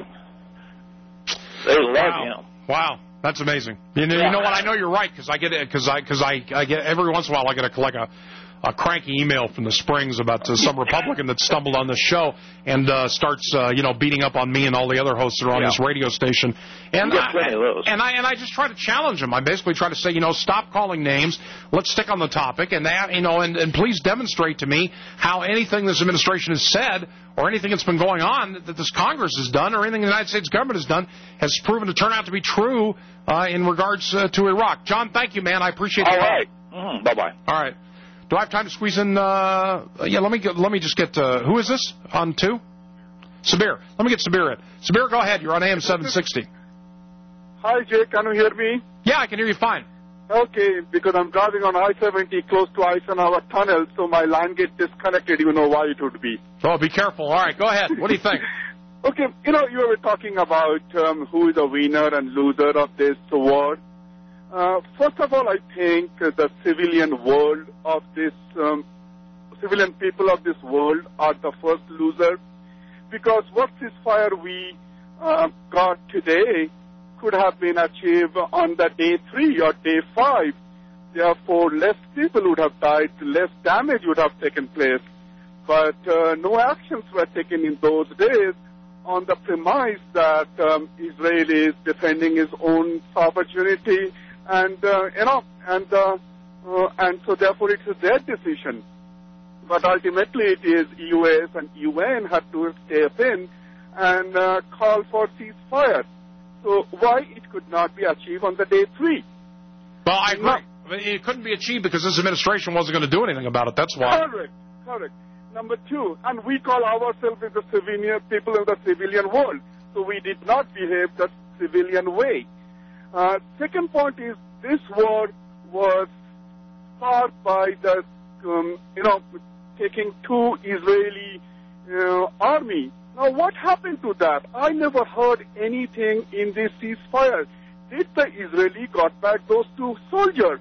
They love wow. him. Wow, that's amazing. You know, yeah. you know what? I know you're right because I get it because I because I I get every once in a while I get a like a. a cranky email from the Springs about uh, some Republican that stumbled on this show and uh, starts, uh, you know, beating up on me and all the other hosts that are on yeah. this radio station. And I, I, and I and I just try to challenge them. I basically try to say, you know, stop calling names. Let's stick on the topic, and that, you know, and, and please demonstrate to me how anything this administration has said or anything that's been going on that this Congress has done or anything the United States government has done has proven to turn out to be true uh, in regards uh, to Iraq. John, thank you, man. I appreciate it. All right. Mm-hmm. Bye bye. All right. Do I have time to squeeze in? Uh, yeah, let me get, let me just get. Uh, who is this on two? Sabir. Let me get Sabir in. Sabir, go ahead. You're on A M seven sixty. Hi, Jay. Can you hear me? Yeah, I can hear you fine. Okay, because I'm driving on I seventy close to Eisenhower Tunnel, so my line gets disconnected. You know why it would be. Oh, be careful. All right, go ahead. What do you think? Okay, you know, you were talking about um, who is a winner and loser of this war. Uh, first of all, I think uh, the civilian world of this, um, civilian people of this world are the first loser, because what ceasefire we uh, got today could have been achieved on the day three or day five. Therefore, less people would have died, less damage would have taken place. But uh, no actions were taken in those days on the premise that um, Israel is defending its own sovereignty. And, uh, you know, and, uh, uh, and so therefore it's their decision. But ultimately it is U S and U N have to step in and uh, call for ceasefire. So why it could not be achieved on the day three? Well, I agree. No. It couldn't be achieved because this administration wasn't going to do anything about it. That's why. Correct, correct. Number two, and we call ourselves the civilian people of the civilian world. So we did not behave the civilian way. Uh, second point is this war was sparked by the, um, you know, taking two Israeli uh, army. Now, what happened to that? I never heard anything in this ceasefire. Did the Israeli got back those two soldiers?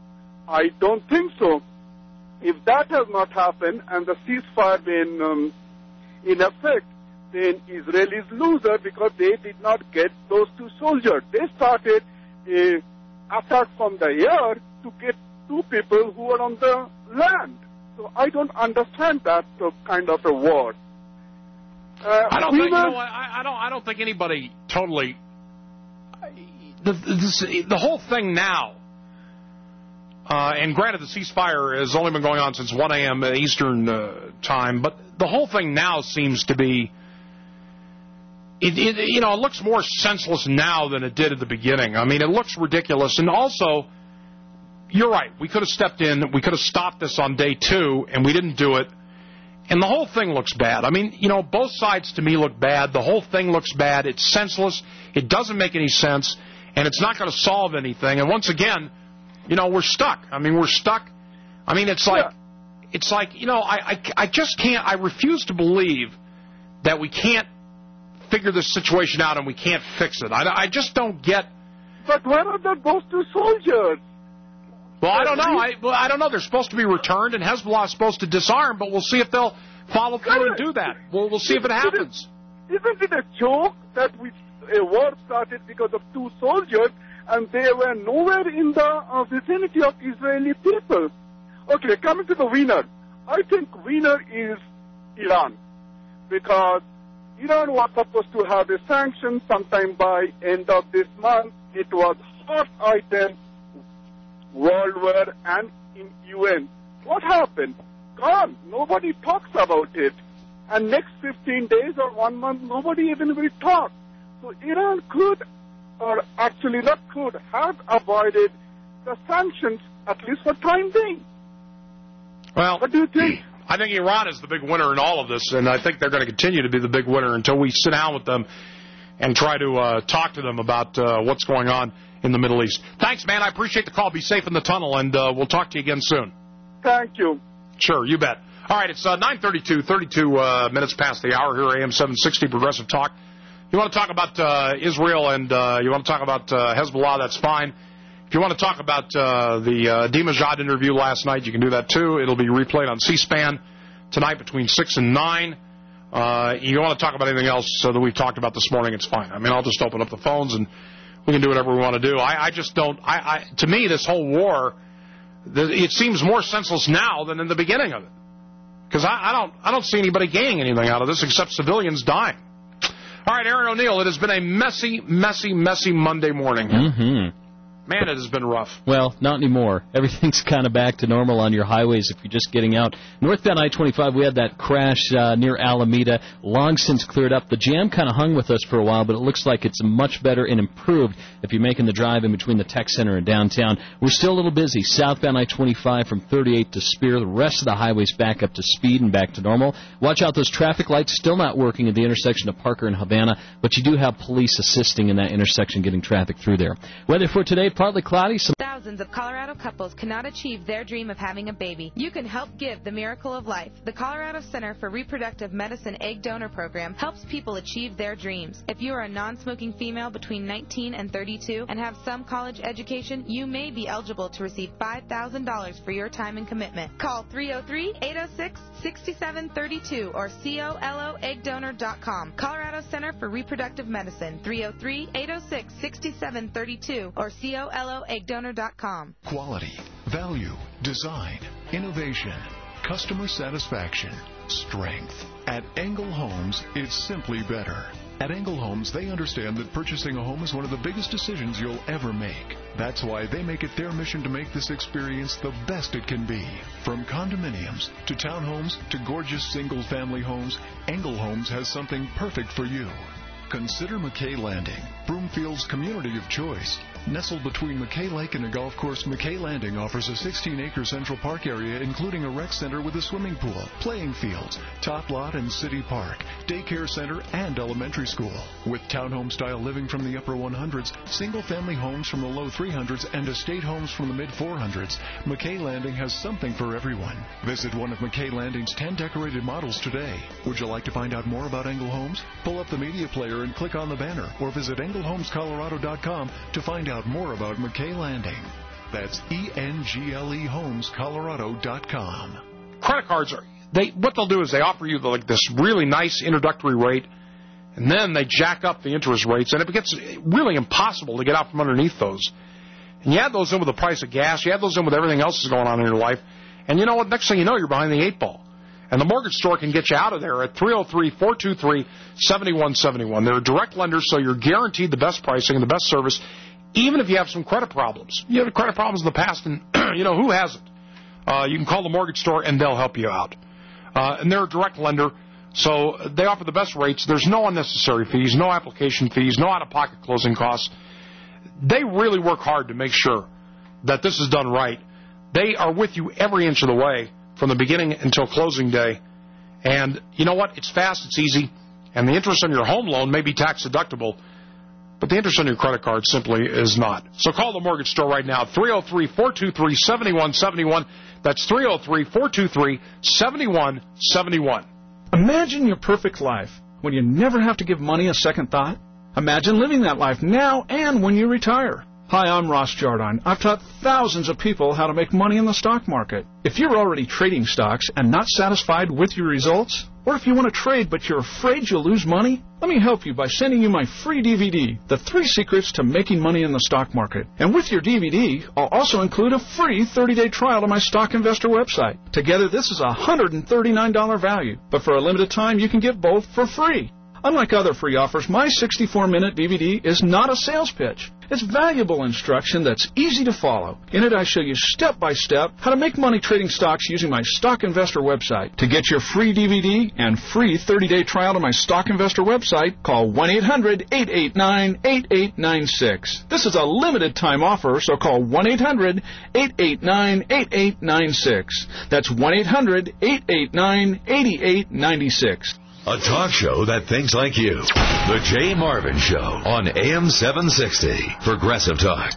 I don't think so. If that has not happened and the ceasefire been um, in effect, then Israel is loser because they did not get those two soldiers. They started a attack from the air to get two people who were on the land. So I don't understand that kind of a war. Uh, I don't we think were, you know what, I, I don't. I don't think anybody totally. The this, the whole thing now. Uh, and granted, the ceasefire has only been going on since one a.m. Eastern uh, time, but the whole thing now seems to be. It, it, you know, it looks more senseless now than it did at the beginning. I mean, it looks ridiculous. And also, you're right. We could have stepped in. We could have stopped this on day two, and we didn't do it. And the whole thing looks bad. I mean, you know, both sides to me look bad. The whole thing looks bad. It's senseless. It doesn't make any sense. and it's not going to solve anything. And once again, you know, we're stuck. I mean, we're stuck. I mean, it's like, yeah. it's like, you know, I, I, I just can't, I refuse to believe that we can't figure this situation out and we can't fix it. I, I just don't get. But where are the, those two soldiers? Well, I don't know. I, well, I don't know. They're supposed to be returned, and Hezbollah is supposed to disarm, but we'll see if they'll follow through and do that. We'll, we'll see if it happens. Isn't it a joke that we, a war started because of two soldiers, and they were nowhere in the uh, vicinity of Israeli people? Okay, coming to the winner. I think winner is Iran, because Iran was supposed to have a sanction sometime by end of this month. It was hot item worldwide and in U N. What happened? Gone. Nobody talks about it. And next fifteen days or one month, nobody even will talk. So Iran could, or actually not could, have avoided the sanctions, at least for time being. Well, what do you think? I think Iran is the big winner in all of this, and I think they're going to continue to be the big winner until we sit down with them and try to uh, talk to them about uh, what's going on in the Middle East. Thanks, man. I appreciate the call. Be safe in the tunnel, and uh, we'll talk to you again soon. Thank you. Sure, you bet. All right, it's uh, nine thirty-two, thirty-two uh, minutes past the hour here, A M seven sixty Progressive Talk. You want to talk about uh, Israel and uh, you want to talk about uh, Hezbollah, that's fine. If you want to talk about uh, the uh, Ahmadinejad interview last night, you can do that too. It'll be replayed on C-SPAN tonight between six and nine. Uh, you want to talk about anything else so that we've talked about this morning, it's fine. I mean, I'll just open up the phones and we can do whatever we want to do. I, I just don't, I, I, to me, this whole war, the, it seems more senseless now than in the beginning of it. Because I, I don't I don't see anybody gaining anything out of this except civilians dying. All right, Aaron O'Neill, it has been a messy, messy, messy Monday morning. Mm-hmm. Man, it has been rough. Well, not anymore. Everything's kind of back to normal on your highways if you're just getting out. Northbound I twenty-five, we had that crash uh, near Alameda. Long since cleared up. The jam kind of hung with us for a while, but it looks like it's much better and improved if you're making the drive in between the tech center and downtown. We're still a little busy. Southbound I twenty-five from thirty-eight to Spear. The rest of the highways back up to speed and back to normal. Watch out, those traffic lights still not working at the intersection of Parker and Havana, but you do have police assisting in that intersection getting traffic through there. Weather for today, partly cloudy. Some Thousands of Colorado couples cannot achieve their dream of having a baby. You can help give the miracle of life. The Colorado Center for Reproductive Medicine Egg Donor Program helps people achieve their dreams. If you are a non-smoking female between nineteen and thirty-two and have some college education, you may be eligible to receive five thousand dollars for your time and commitment. Call three oh three, eight oh six, six seven three two or colo egg donor dot com. Colorado Center for Reproductive Medicine, three oh three, eight oh six, six seven three two or colo egg donor dot com. Quality, value, design, innovation, customer satisfaction, strength. At Engel Homes, it's simply better. At Engel Homes, they understand that purchasing a home is one of the biggest decisions you'll ever make. That's why they make it their mission to make this experience the best it can be. From condominiums to townhomes to gorgeous single-family homes, Engel Homes has something perfect for you. Consider McKay Landing, Broomfield's community of choice. Nestled between McKay Lake and a golf course, McKay Landing offers a sixteen-acre Central Park area, including a rec center with a swimming pool, playing fields, top lot and city park, daycare center, and elementary school. With townhome-style living from the upper hundreds, single-family homes from the low three hundreds, and estate homes from the mid four hundreds, McKay Landing has something for everyone. Visit one of McKay Landing's ten decorated models today. Would you like to find out more about Engel Homes? Pull up the media player and click on the banner, or visit engel homes colorado dot com to find out more about McKay Landing. That's E N G L E homes colorado dot com. Credit cards are, they what they'll do is they offer you the, like this really nice introductory rate, and then they jack up the interest rates, and it gets really impossible to get out from underneath those. And you add those in with the price of gas, you add those in with everything else that's going on in your life, and you know what? Next thing you know, you're behind the eight ball. And the mortgage store can get you out of there at three oh three, four two three, seven one seven one. They're a direct lender, so you're guaranteed the best pricing and the best service, even if you have some credit problems. You had credit problems in the past, and, you know, who hasn't? Uh, you can call the mortgage store, and they'll help you out. Uh, and they're a direct lender, so they offer the best rates. There's no unnecessary fees, no application fees, no out-of-pocket closing costs. They really work hard to make sure that this is done right. They are with you every inch of the way, from the beginning until closing day. And you know what? It's fast, it's easy, and the interest on your home loan may be tax deductible, but the interest on your credit card simply is not. So call the mortgage store right now, three oh three, four two three, seven one seven one. That's three oh three, four two three, seven one seven one. Imagine your perfect life when you never have to give money a second thought. Imagine living that life now and when you retire. Hi, I'm Ross Jardine. I've taught thousands of people how to make money in the stock market. If you're already trading stocks and not satisfied with your results, or if you want to trade but you're afraid you'll lose money, let me help you by sending you my free D V D, The Three Secrets to Making Money in the Stock Market. And with your D V D, I'll also include a free thirty-day trial to my Stock Investor website. Together, this is a one hundred thirty-nine dollars value, but for a limited time, you can get both for free. Unlike other free offers, my sixty-four minute D V D is not a sales pitch. It's valuable instruction that's easy to follow. In it, I show you step-by-step how to make money trading stocks using my Stock Investor website. To get your free D V D and free thirty-day trial to my Stock Investor website, call one eight hundred, eight eight nine, eight eight nine six. This is a limited-time offer, so call one eight hundred, eight eight nine, eight eight nine six. That's one eight hundred, eight eight nine, eight eight nine six. A talk show that thinks like you. The Jay Marvin Show on A M seven sixty. Progressive Talk.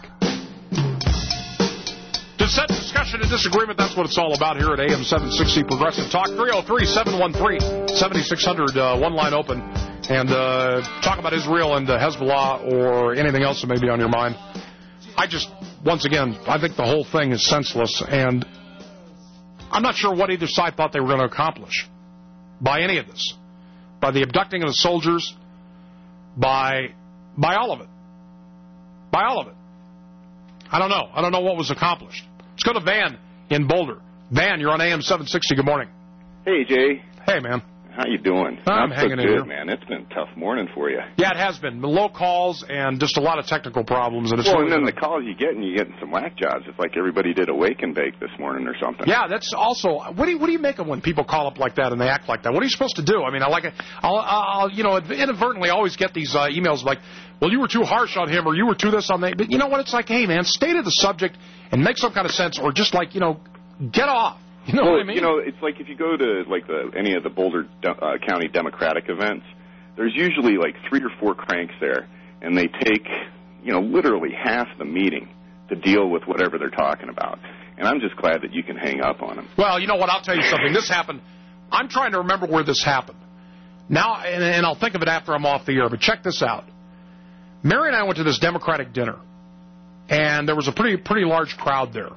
Dissent, discussion, and disagreement, that's what it's all about here at A M seven sixty Progressive Talk. three oh three, seven one three, seven six zero zero, uh, one line open. And uh, talk about Israel and uh, Hezbollah or anything else that may be on your mind. I just, once again, I think the whole thing is senseless. And I'm not sure what either side thought they were going to accomplish by any of this. By the abducting of the soldiers, by by all of it. By all of it. I don't know. I don't know what was accomplished. Let's go to Van in Boulder. Van, you're on A M seven sixty. Good morning. Hey, Jay. Hey, man. How you doing? I'm Not hanging so in good, here. man. It's been a tough morning for you. Yeah, it has been. Low calls and just a lot of technical problems. And it's well, really and then gonna... the calls you get, and you getting some whack jobs. It's like everybody did a wake and bake this morning or something. Yeah, that's also. What do you, what do you make of when people call up like that and they act like that? What are you supposed to do? I mean, I like it. I'll, I'll you know, inadvertently always get these uh, emails like, well, you were too harsh on him, or you were too this on that. But you know what? It's like, hey, man, stay to the subject and make some kind of sense, or just like, you know, get off. You know well, what I mean? You know, it's like if you go to like the any of the Boulder uh, County Democratic events, there's usually like three or four cranks there, and they take, you know, literally half the meeting to deal with whatever they're talking about. And I'm just glad that you can hang up on them. Well, you know what? I'll tell you something. This happened. I'm trying to remember where this happened. Now, and, and I'll think of it after I'm off the air, but check this out. Mary and I went to this Democratic dinner, and there was a pretty pretty large crowd there.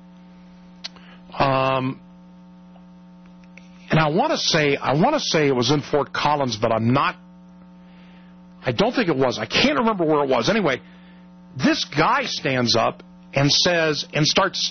Um, and I want to say, I want to say it was in Fort Collins, but I'm not, I don't think it was. I can't remember where it was. Anyway, this guy stands up and says, and starts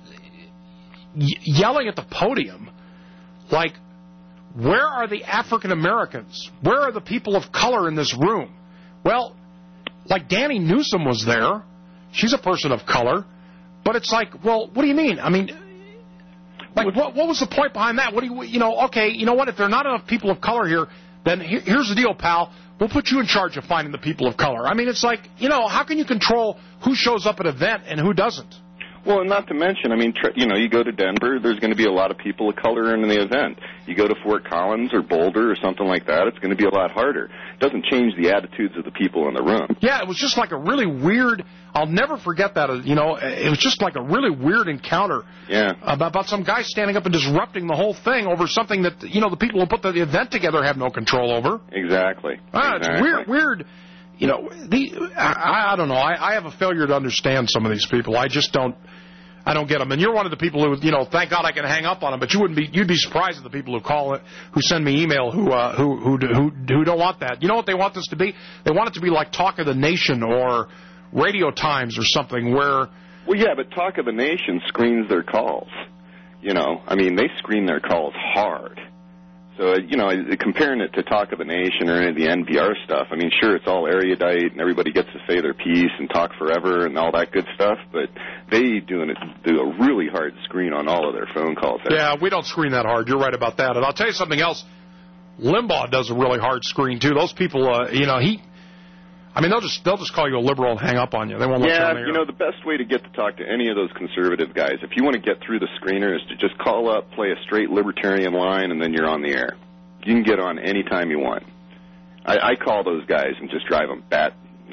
y- yelling at the podium, like, where are the African Americans? Where are the people of color in this room? Well, like Danny Newsom was there. She's a person of color. But it's like, well, what do you mean? I mean, like, what, what was the point behind that? What do you, you know, okay, you know what? If there are not enough people of color here, then here, here's the deal, pal. We'll put you in charge of finding the people of color. I mean, it's like, you know, how can you control who shows up at an event and who doesn't? Well, and not to mention, I mean, tr- you know, you go to Denver, there's going to be a lot of people of color in the event. You go to Fort Collins or Boulder or something like that, it's going to be a lot harder. It doesn't change the attitudes of the people in the room. Yeah, it was just like a really weird, I'll never forget that, you know, it was just like a really weird encounter. Yeah. About, about some guy standing up and disrupting the whole thing over something that, you know, the people who put the event together have no control over. Exactly. Ah, exactly. It's weird, weird. You know, the I, I don't know. I, I have a failure to understand some of these people. I just don't. I don't get them. And you're one of the people who, you know, thank God I can hang up on them. But you wouldn't be. You'd be surprised at the people who call it, who send me email, who uh, who who who who don't want that. You know what they want this to be? They want it to be like Talk of the Nation or Radio Times or something where. Well, yeah, but Talk of the Nation screens their calls. You know, I mean, they screen their calls hard. So, you know, comparing it to Talk of the Nation or any of the N P R stuff, I mean, sure, it's all erudite and everybody gets to say their piece and talk forever and all that good stuff, but they doing it, do a really hard screen on all of their phone calls. Yeah, we don't screen that hard. You're right about that. And I'll tell you something else. Limbaugh does a really hard screen, too. Those people, uh, you know, he... I mean, they'll just they'll just call you a liberal and hang up on you. They won't let yeah, you on the air. You know, the best way to get to talk to any of those conservative guys, if you want to get through the screener, is to just call up, play a straight libertarian line, and then you're on the air. You can get on any time you want. I, I call those guys and just drive them bat, you know,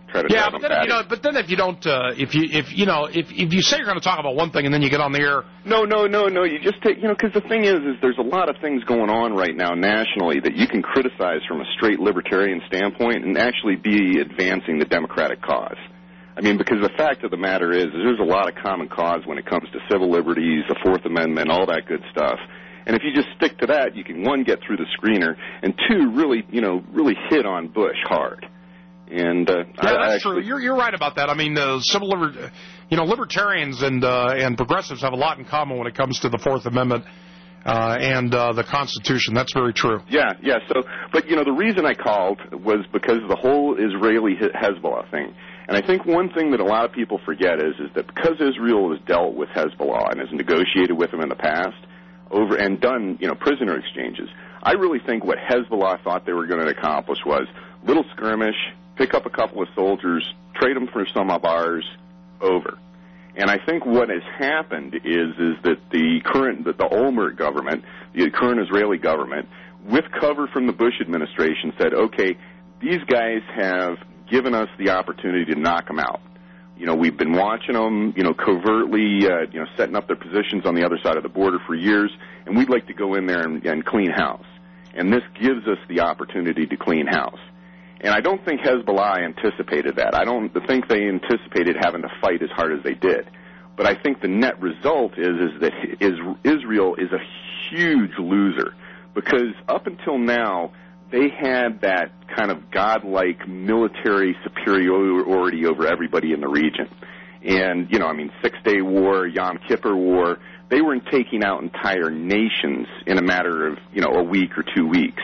try to yeah, drive but them then, you batty. know, but then if you don't, uh, if you, if you know, if if you say you're going to talk about one thing and then you get on the air. No, no, no, no. You just take, you know, because the thing is, is there's a lot of things going on right now nationally that you can criticize from a straight libertarian standpoint and actually be advancing the democratic cause. I mean, because the fact of the matter is, is there's a lot of common cause when it comes to civil liberties, the Fourth Amendment, all that good stuff. And if you just stick to that, you can, one, get through the screener, and two, really, you know, really hit on Bush hard. And uh, yeah, I, that's I actually, true. You're you're right about that. I mean, uh, civil liber- you know, libertarians and uh, and progressives have a lot in common when it comes to the Fourth Amendment uh, and uh, the Constitution. That's very true. Yeah, yeah. So, but you know, the reason I called was because of the whole Israeli Hezbollah thing. And I think one thing that a lot of people forget is is that because Israel has dealt with Hezbollah and has negotiated with them in the past, over and done, you know, prisoner exchanges, I really think what Hezbollah thought they were going to accomplish was little skirmish, pick up a couple of soldiers, trade them for some of ours, over. And I think what has happened is is that the current, that the Olmert government, the current Israeli government, with cover from the Bush administration, said, okay, these guys have given us the opportunity to knock them out. You know, we've been watching them, you know, covertly, uh, you know, setting up their positions on the other side of the border for years, and we'd like to go in there and, and clean house. And this gives us the opportunity to clean house. And I don't think Hezbollah anticipated that. I don't think they anticipated having to fight as hard as they did. But I think the net result is, is that is, Israel is a huge loser, because up until now, they had that kind of godlike military superiority over everybody in the region. And, you know, I mean, Six-Day War, Yom Kippur War, they were taking out entire nations in a matter of, you know, a week or two weeks.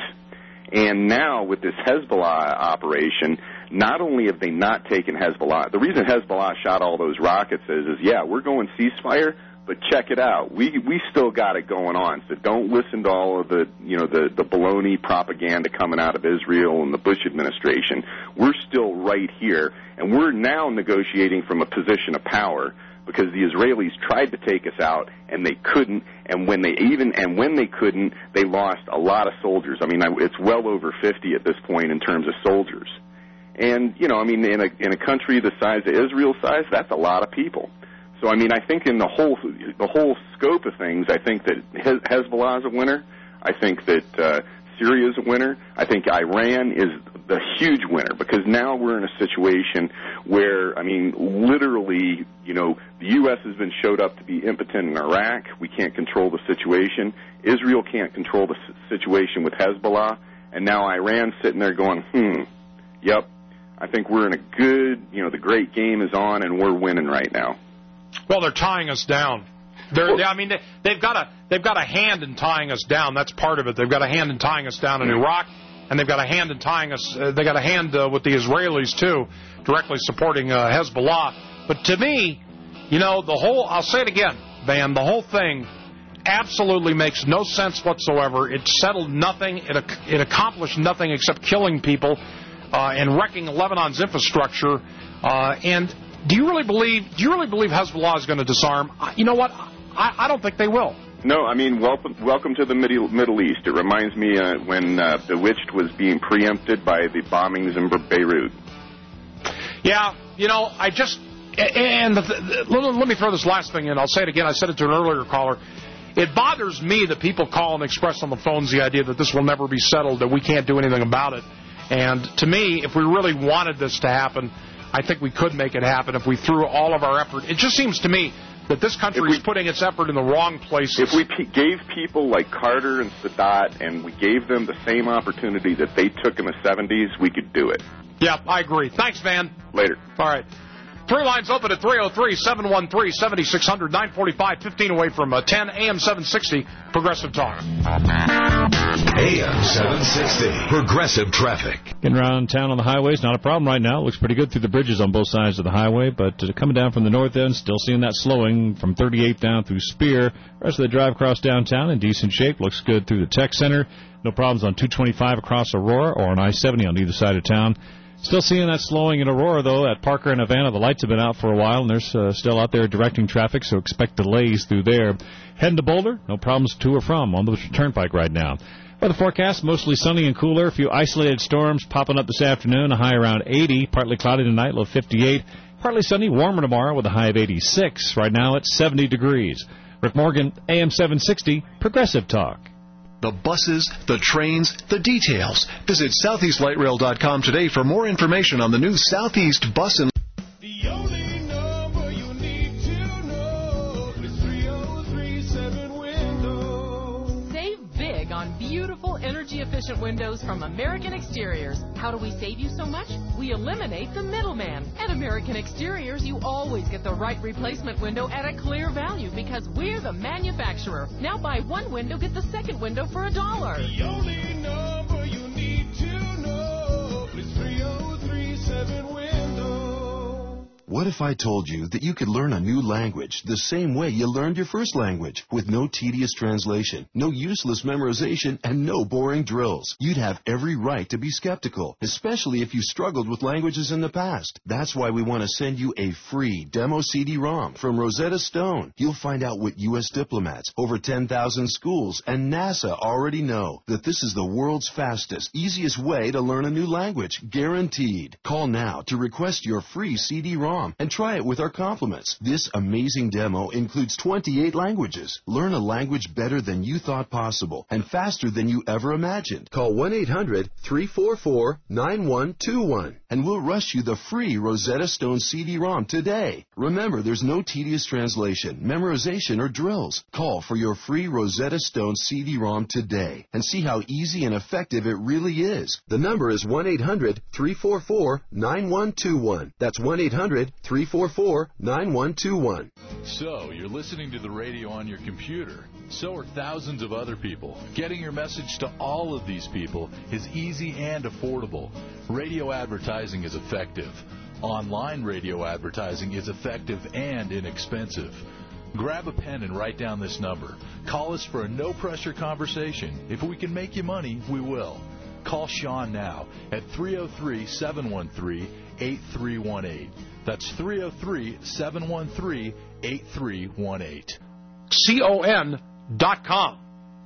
And now with this Hezbollah operation, not only have they not taken Hezbollah, the reason Hezbollah shot all those rockets is, is yeah, we're going ceasefire, but check it out. We we still got it going on. So don't listen to all of the, you know, the, the baloney propaganda coming out of Israel and the Bush administration. We're still right here, and we're now negotiating from a position of power, because the Israelis tried to take us out and they couldn't, and when they even and when they couldn't, they lost a lot of soldiers. I mean, it's well over fifty at this point in terms of soldiers. And, you know, I mean, in a in a country the size of Israel's size, that's a lot of people. So, I mean, I think in the whole the whole scope of things, I think that Hezbollah is a winner. I think that uh, Syria is a winner. I think Iran is the huge winner, because now we're in a situation where, I mean, literally, you know, the U S has been showed up to be impotent in Iraq. We can't control the situation. Israel can't control the situation with Hezbollah. And now Iran's sitting there going, hmm, yep, I think we're in a good, you know, the great game is on and we're winning right now. Well, they're tying us down. They're, they, I mean, they, they've got a they've got a hand in tying us down. That's part of it. They've got a hand in tying us down in Iraq, and they've got a hand in tying us. Uh, they got a hand uh, with the Israelis too, directly supporting uh, Hezbollah. But to me, you know, the whole I'll say it again, Van. The whole thing absolutely makes no sense whatsoever. It settled nothing. It it accomplished nothing except killing people uh, and wrecking Lebanon's infrastructure. Uh, and do you really believe? Do you really believe Hezbollah is going to disarm? You know what? I, I don't think they will. No, I mean, welcome, welcome to the Middle, Middle East. It reminds me uh, when uh, Bewitched was being preempted by the bombings in Beirut. Yeah, you know, I just and the, the, let, let me throw this last thing in. I'll say it again. I said it to an earlier caller. It bothers me that people call and express on the phones the idea that this will never be settled, that we can't do anything about it. And to me, if we really wanted this to happen, I think we could make it happen if we threw all of our effort. It just seems to me that this country we, is putting its effort in the wrong places. If we p- gave people like Carter and Sadat and we gave them the same opportunity that they took in the seventies, we could do it. Yeah, I agree. Thanks, Van. Later. All right. Three lines open at three oh three, seven one three, seven six zero zero, nine forty-five, fifteen away from uh, ten, A M seven sixty, Progressive Talk. A M seven sixty, Progressive Traffic. Getting around town on the highways, not a problem right now. Looks pretty good through the bridges on both sides of the highway, but uh, coming down from the north end, still seeing that slowing from thirty-eighth down through Spear. The rest of the drive across downtown in decent shape. Looks good through the Tech Center. No problems on two twenty-five across Aurora or on I seventy on either side of town. Still seeing that slowing in Aurora, though. At Parker and Havana, the lights have been out for a while, and they're uh, still out there directing traffic, so expect delays through there. Heading to Boulder, no problems to or from on the Turnpike right now. For the forecast, mostly sunny and cooler. A few isolated storms popping up this afternoon. A high around eighty. Partly cloudy tonight, low fifty-eight. Partly sunny, warmer tomorrow with a high of eighty-six. Right now it's seventy degrees. Rick Morgan, A M seven sixty, Progressive Talk. The buses, the trains, the details. Visit southeast light rail dot com today for more information on the new Southeast Bus and... The only number you need to know is three oh three seven windows. Save big on beautiful, energy-efficient windows from American Exteriors. How do we save you so much? We eliminate the middleman. At American Exteriors, you always get the right replacement window at a clear value because we're the manufacturer. Now buy one window, get the second window for a dollar. The only number you need to know is three oh three seven windows. What if I told you that you could learn a new language the same way you learned your first language, with no tedious translation, no useless memorization, and no boring drills? You'd have every right to be skeptical, especially if you struggled with languages in the past. That's why we want to send you a free demo C D ROM from Rosetta Stone. You'll find out what U S diplomats, over ten thousand schools, and NASA already know, that this is the world's fastest, easiest way to learn a new language, guaranteed. Call now to request your free C D ROM and try it with our compliments. This amazing demo includes twenty-eight languages. Learn a language better than you thought possible and faster than you ever imagined. Call one eight hundred three four four nine one two one and we'll rush you the free Rosetta Stone C D ROM today. Remember, there's no tedious translation, memorization, or drills. Call for your free Rosetta Stone C D ROM today and see how easy and effective it really is. The number is one eight hundred three four four nine one two one. That's one eight hundred three four four nine one two one. So, you're listening to the radio on your computer. So are thousands of other people. Getting your message to all of these people is easy and affordable. Radio advertising is effective. Online radio advertising is effective and inexpensive. Grab a pen and write down this number. Call us for a no-pressure conversation. If we can make you money, we will. Call Sean now at three oh three seven one three eight three one eight. That's three oh three seven one three eight three one eight. C O N dot com.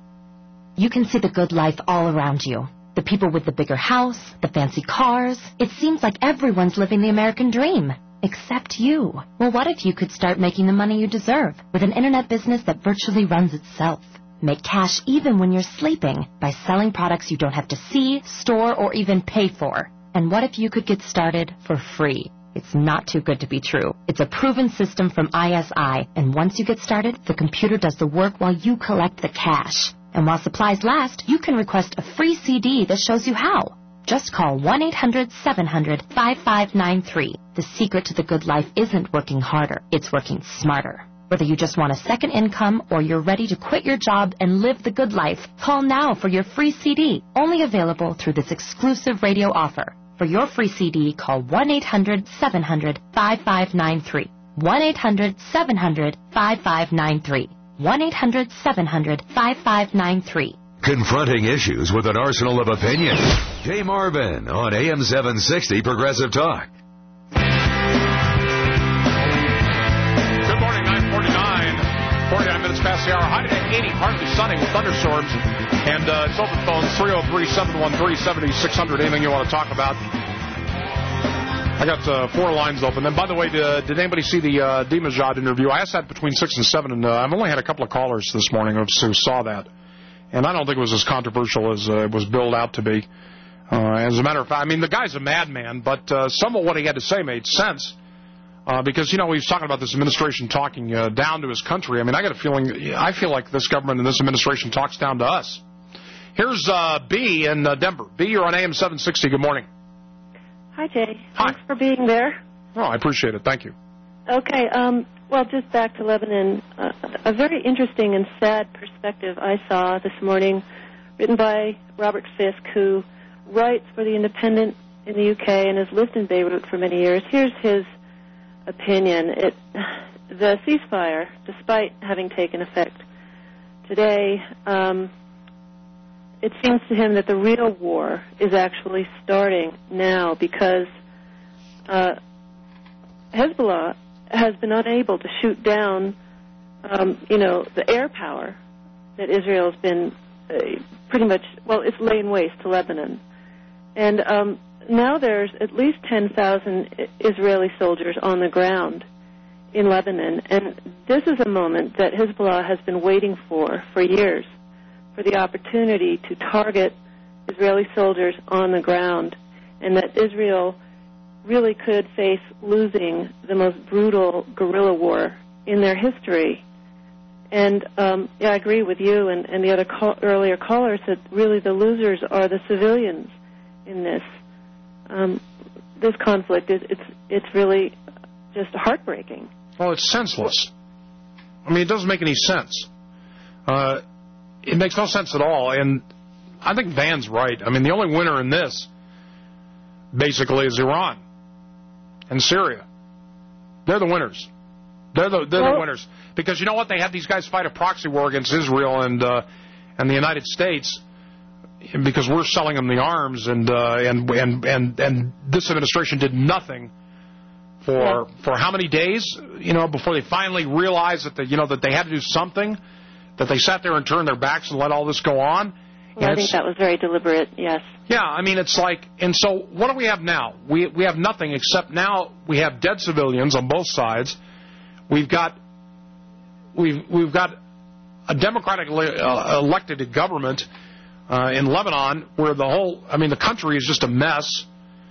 You can see the good life all around you. The people with the bigger house, the fancy cars. It seems like everyone's living the American dream. Except you. Well, what if you could start making the money you deserve with an internet business that virtually runs itself? Make cash even when you're sleeping by selling products you don't have to see, store, or even pay for. And what if you could get started for free? It's not too good to be true. It's a proven system from I S I, and once you get started, the computer does the work while you collect the cash. And while supplies last, you can request a free C D that shows you how. Just call one eight hundred seven hundred five five nine three. The secret to the good life isn't working harder, it's working smarter. Whether you just want a second income or you're ready to quit your job and live the good life, call now for your free C D, only available through this exclusive radio offer. For your free C D, call one eight hundred seven hundred five five nine three. one eight hundred seven hundred five five nine three. one eight hundred seven hundred five five nine three. Confronting issues with an arsenal of opinion. Jay Marvin on A M seven sixty Progressive Talk. Good morning, nine forty-nine. forty-nine minutes past the hour. High today, eighty, partly sunny with thunderstorms. And uh, it's open phone, three oh three seven one three seven six zero zero. Anything you want to talk about? I got uh, four lines open. And by the way, did, did anybody see the uh, Dimajad interview? I asked that between six and seven, and uh, I've only had a couple of callers this morning who saw that. And I don't think it was as controversial as uh, it was billed out to be. Uh, as a matter of fact, I mean, the guy's a madman, but uh, some of what he had to say made sense. Uh, because, you know, he was talking about this administration talking uh, down to his country. I mean, I got a feeling, I feel like this government and this administration talks down to us. Here's uh, B in uh, Denver. B, you're on A M seven sixty. Good morning. Hi, Jay. Hi. Thanks for being there. Oh, I appreciate it. Thank you. Okay. Um, well, just back to Lebanon. Uh, a very interesting and sad perspective I saw this morning, written by Robert Fisk, who writes for The Independent in the U K and has lived in Beirut for many years. Here's his opinion. It, the ceasefire, despite having taken effect today, um, it seems to him that the real war is actually starting now because uh, Hezbollah has been unable to shoot down, um, you know, the air power that Israel has been uh, pretty much, well, it's laying waste to Lebanon. And um, now there's at least ten thousand Israeli soldiers on the ground in Lebanon. And this is a moment that Hezbollah has been waiting for for years, for the opportunity to target Israeli soldiers on the ground, and that Israel really could face losing the most brutal guerrilla war in their history. And um, yeah, I agree with you and, and the other call, earlier callers that really the losers are the civilians in this. Um, this conflict is it's it's really just heartbreaking. Well, it's senseless. I mean, it doesn't make any sense. Uh, it makes no sense at all. And I think Van's right. I mean, the only winner in this basically is Iran and Syria. They're the winners. They're the they're well, the winners because you know what? They had these guys fight a proxy war against Israel and uh, and the United States because we're selling them the arms and uh, and and and and this administration did nothing for yeah. for how many days? You know, before they finally realized that the, you know that they had to do something. That they sat there and turned their backs and let all this go on. Well, I think that was very deliberate. Yes. Yeah, I mean it's like, and so what do we have now? We we have nothing except now we have dead civilians on both sides. We've got we've we've got a democratically uh, elected government uh, in Lebanon where the whole I mean the country is just a mess.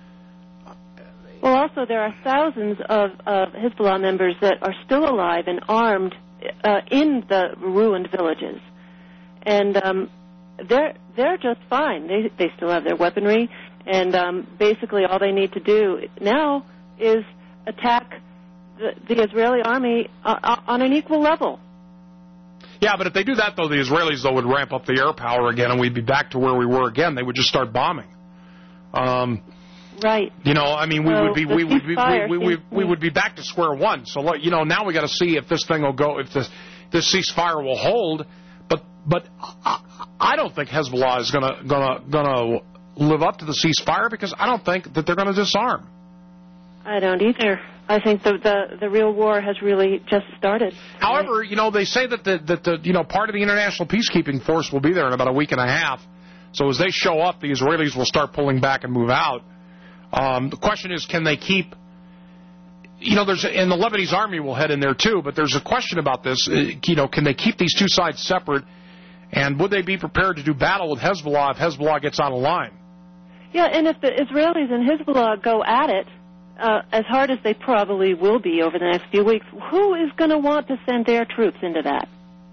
Well, also there are thousands of, of Hezbollah members that are still alive and armed uh, in the ruined villages, and um, they're they're just fine. They they still have their weaponry, and um, basically all they need to do now is attack The, the Israeli army uh, on an equal level. Yeah, but if they do that, though, the Israelis, though, would ramp up the air power again, and we'd be back to where we were again. They would just start bombing. Um, right. You know, I mean, we so would be we would be we, we, we, we would be back to square one. So, you know, now we got to see if this thing will go, if this this ceasefire will hold. But but I, I don't think Hezbollah is gonna gonna gonna live up to the ceasefire because I don't think that they're going to disarm. I don't either. I think the, the the real war has really just started. However, you know, they say that the that the you know part of the international peacekeeping force will be there in about a week and a half. So as they show up, the Israelis will start pulling back and move out. Um, the question is, can they keep? You know, there's and the Lebanese army will head in there too. But there's a question about this. You know, can they keep these two sides separate? And would they be prepared to do battle with Hezbollah if Hezbollah gets out of line? Yeah, and if the Israelis and Hezbollah go at it. Uh, as hard as they probably will be over the next few weeks, who is going to want to send their troops into that?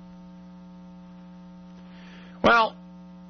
Well,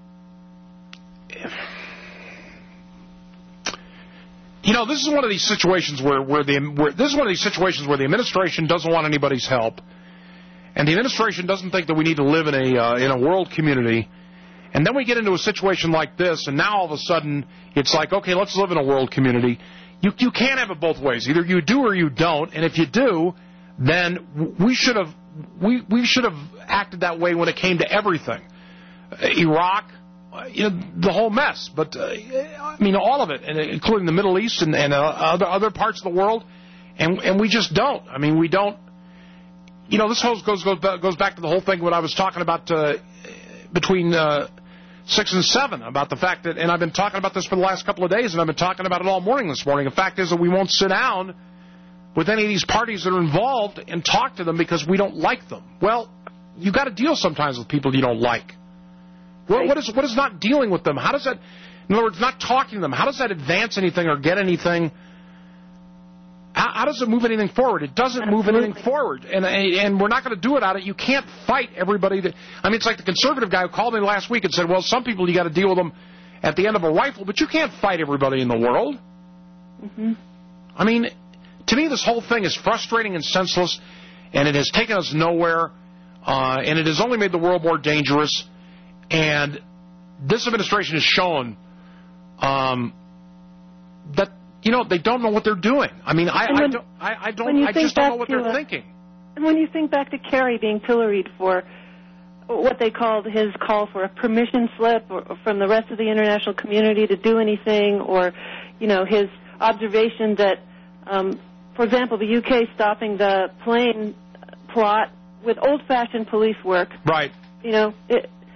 you know, this is one of these situations where, where the where, this is one of these situations where the administration doesn't want anybody's help, and the administration doesn't think that we need to live in a uh, in a world community. And then we get into a situation like this, and now all of a sudden it's like, okay, let's live in a world community. You you can't have it both ways. Either you do or you don't. And if you do, then we should have we we should have acted that way when it came to everything, uh, Iraq, uh, you know, the whole mess. But uh, I mean, all of it, and including the Middle East and, and uh, other other parts of the world. And and we just don't. I mean, we don't. You know, this whole goes goes goes back to the whole thing what I was talking about uh, between. Uh, Six and seven about the fact that, and I've been talking about this for the last couple of days, and I've been talking about it all morning this morning. The fact is that we won't sit down with any of these parties that are involved and talk to them because we don't like them. Well, you got to deal sometimes with people you don't like. What, what is what is not dealing with them? How does that, in other words, not talking to them? How does that advance anything or get anything? How, how does it move anything forward? It doesn't Absolutely. move anything forward, and and we're not going to do it on it. You can't fight everybody. That, I mean, it's like the conservative guy who called me last week and said, well, some people you got to deal with them at the end of a rifle, but you can't fight everybody in the world. Mm-hmm. I mean, to me, this whole thing is frustrating and senseless, and it has taken us nowhere, uh, and it has only made the world more dangerous, and this administration has shown um, that you know, they don't know what they're doing. I mean, I, when, I don't, I, I don't, I just don't know what they're uh, thinking. And when you think back to Kerry being pilloried for what they called his call for a permission slip or, or from the rest of the international community to do anything, or, you know, his observation that, um, for example, the U K stopping the plane plot with old-fashioned police work. Right. You know, it,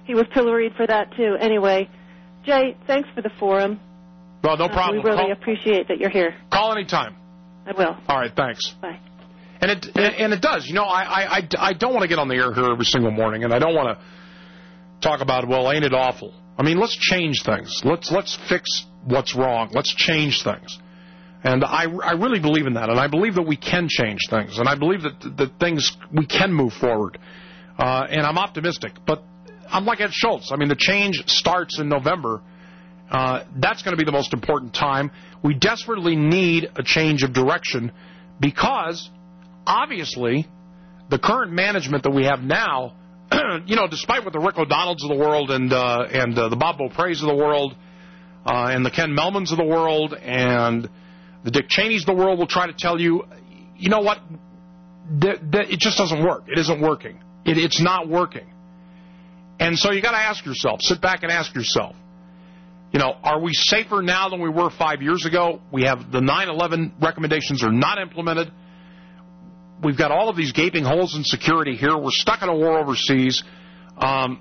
he was pilloried for that, too. Anyway, Jay, thanks for the forum. Well, no Uh, problem. we really Call, appreciate that you're here. call anytime. I will. All right, thanks. Bye. And it and it does. You know, I, I, I, I don't want to get on the air here every single morning, and I don't want to talk about, well, ain't it awful? I mean, let's change things. Let's let's fix what's wrong. Let's change things. And I, I really believe in that, and I believe that we can change things, and I believe that that things we can move forward. Uh, and I'm optimistic, but I'm like Ed Schultz. I mean, the change starts in November. Uh, that's going to be the most important time. We desperately need a change of direction because, obviously, the current management that we have now, you know, despite what the Rick O'Donnells of the world and uh, and uh, the Bob Beaupre's of the world uh, and the Ken Melmans of the world and the Dick Cheneys of the world will try to tell you, you know what, th- th- it just doesn't work. It isn't working. It, it's not working. And so you got to ask yourself, sit back and ask yourself, you know, are we safer now than we were five years ago? We have the nine eleven recommendations are not implemented. We've got all of these gaping holes in security here. We're stuck in a war overseas. Um,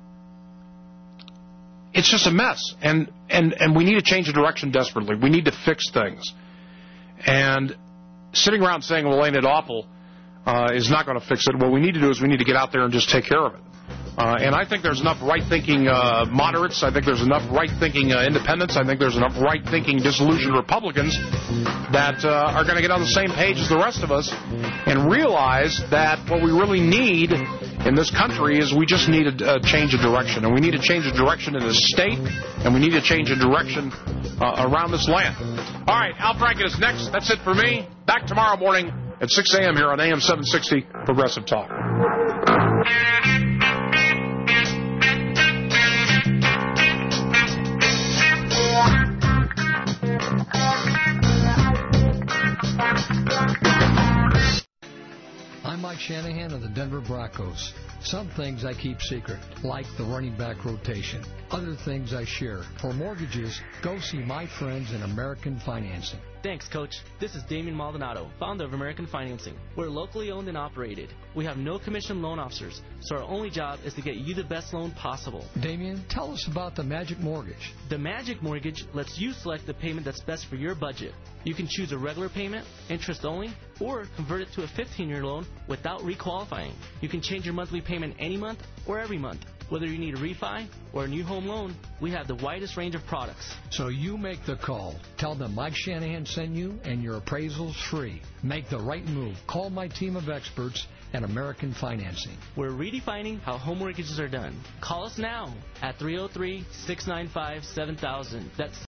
it's just a mess, and, and, and we need to change the direction desperately. We need to fix things. And sitting around saying, well, ain't it awful, uh, is not going to fix it. What we need to do is we need to get out there and just take care of it. Uh, and I think there's enough right-thinking uh, moderates. I think there's enough right-thinking uh, independents. I think there's enough right-thinking disillusioned Republicans that uh, are going to get on the same page as the rest of us and realize that what we really need in this country is we just need a, a change of direction. And we need to change of direction in this state, and we need to change of direction uh, around this land. All right, Al Franken is next. That's it for me. Back tomorrow morning at six a.m. here on A M seven sixty Progressive Talk. I'm Mike Shanahan of the Denver Broncos. Some things I keep secret, like the running back rotation. Other things I share. For mortgages, go see my friends in American Financing. Thanks, Coach. This is Damien Maldonado, founder of American Financing. We're locally owned and operated. We have no commission loan officers, so our only job is to get you the best loan possible. Damien, tell us about the Magic Mortgage. The Magic Mortgage lets you select the payment that's best for your budget. You can choose a regular payment, interest only, or convert it to a fifteen-year loan without requalifying. You can change your monthly payment any month or every month. Whether you need a refi or a new home loan, we have the widest range of products. So you make the call. Tell them Mike Shanahan sent you and your appraisal's free. Make the right move. Call my team of experts at American Financing. We're redefining how home mortgages are done. Call us now at three oh three, six nine five, seven thousand. That's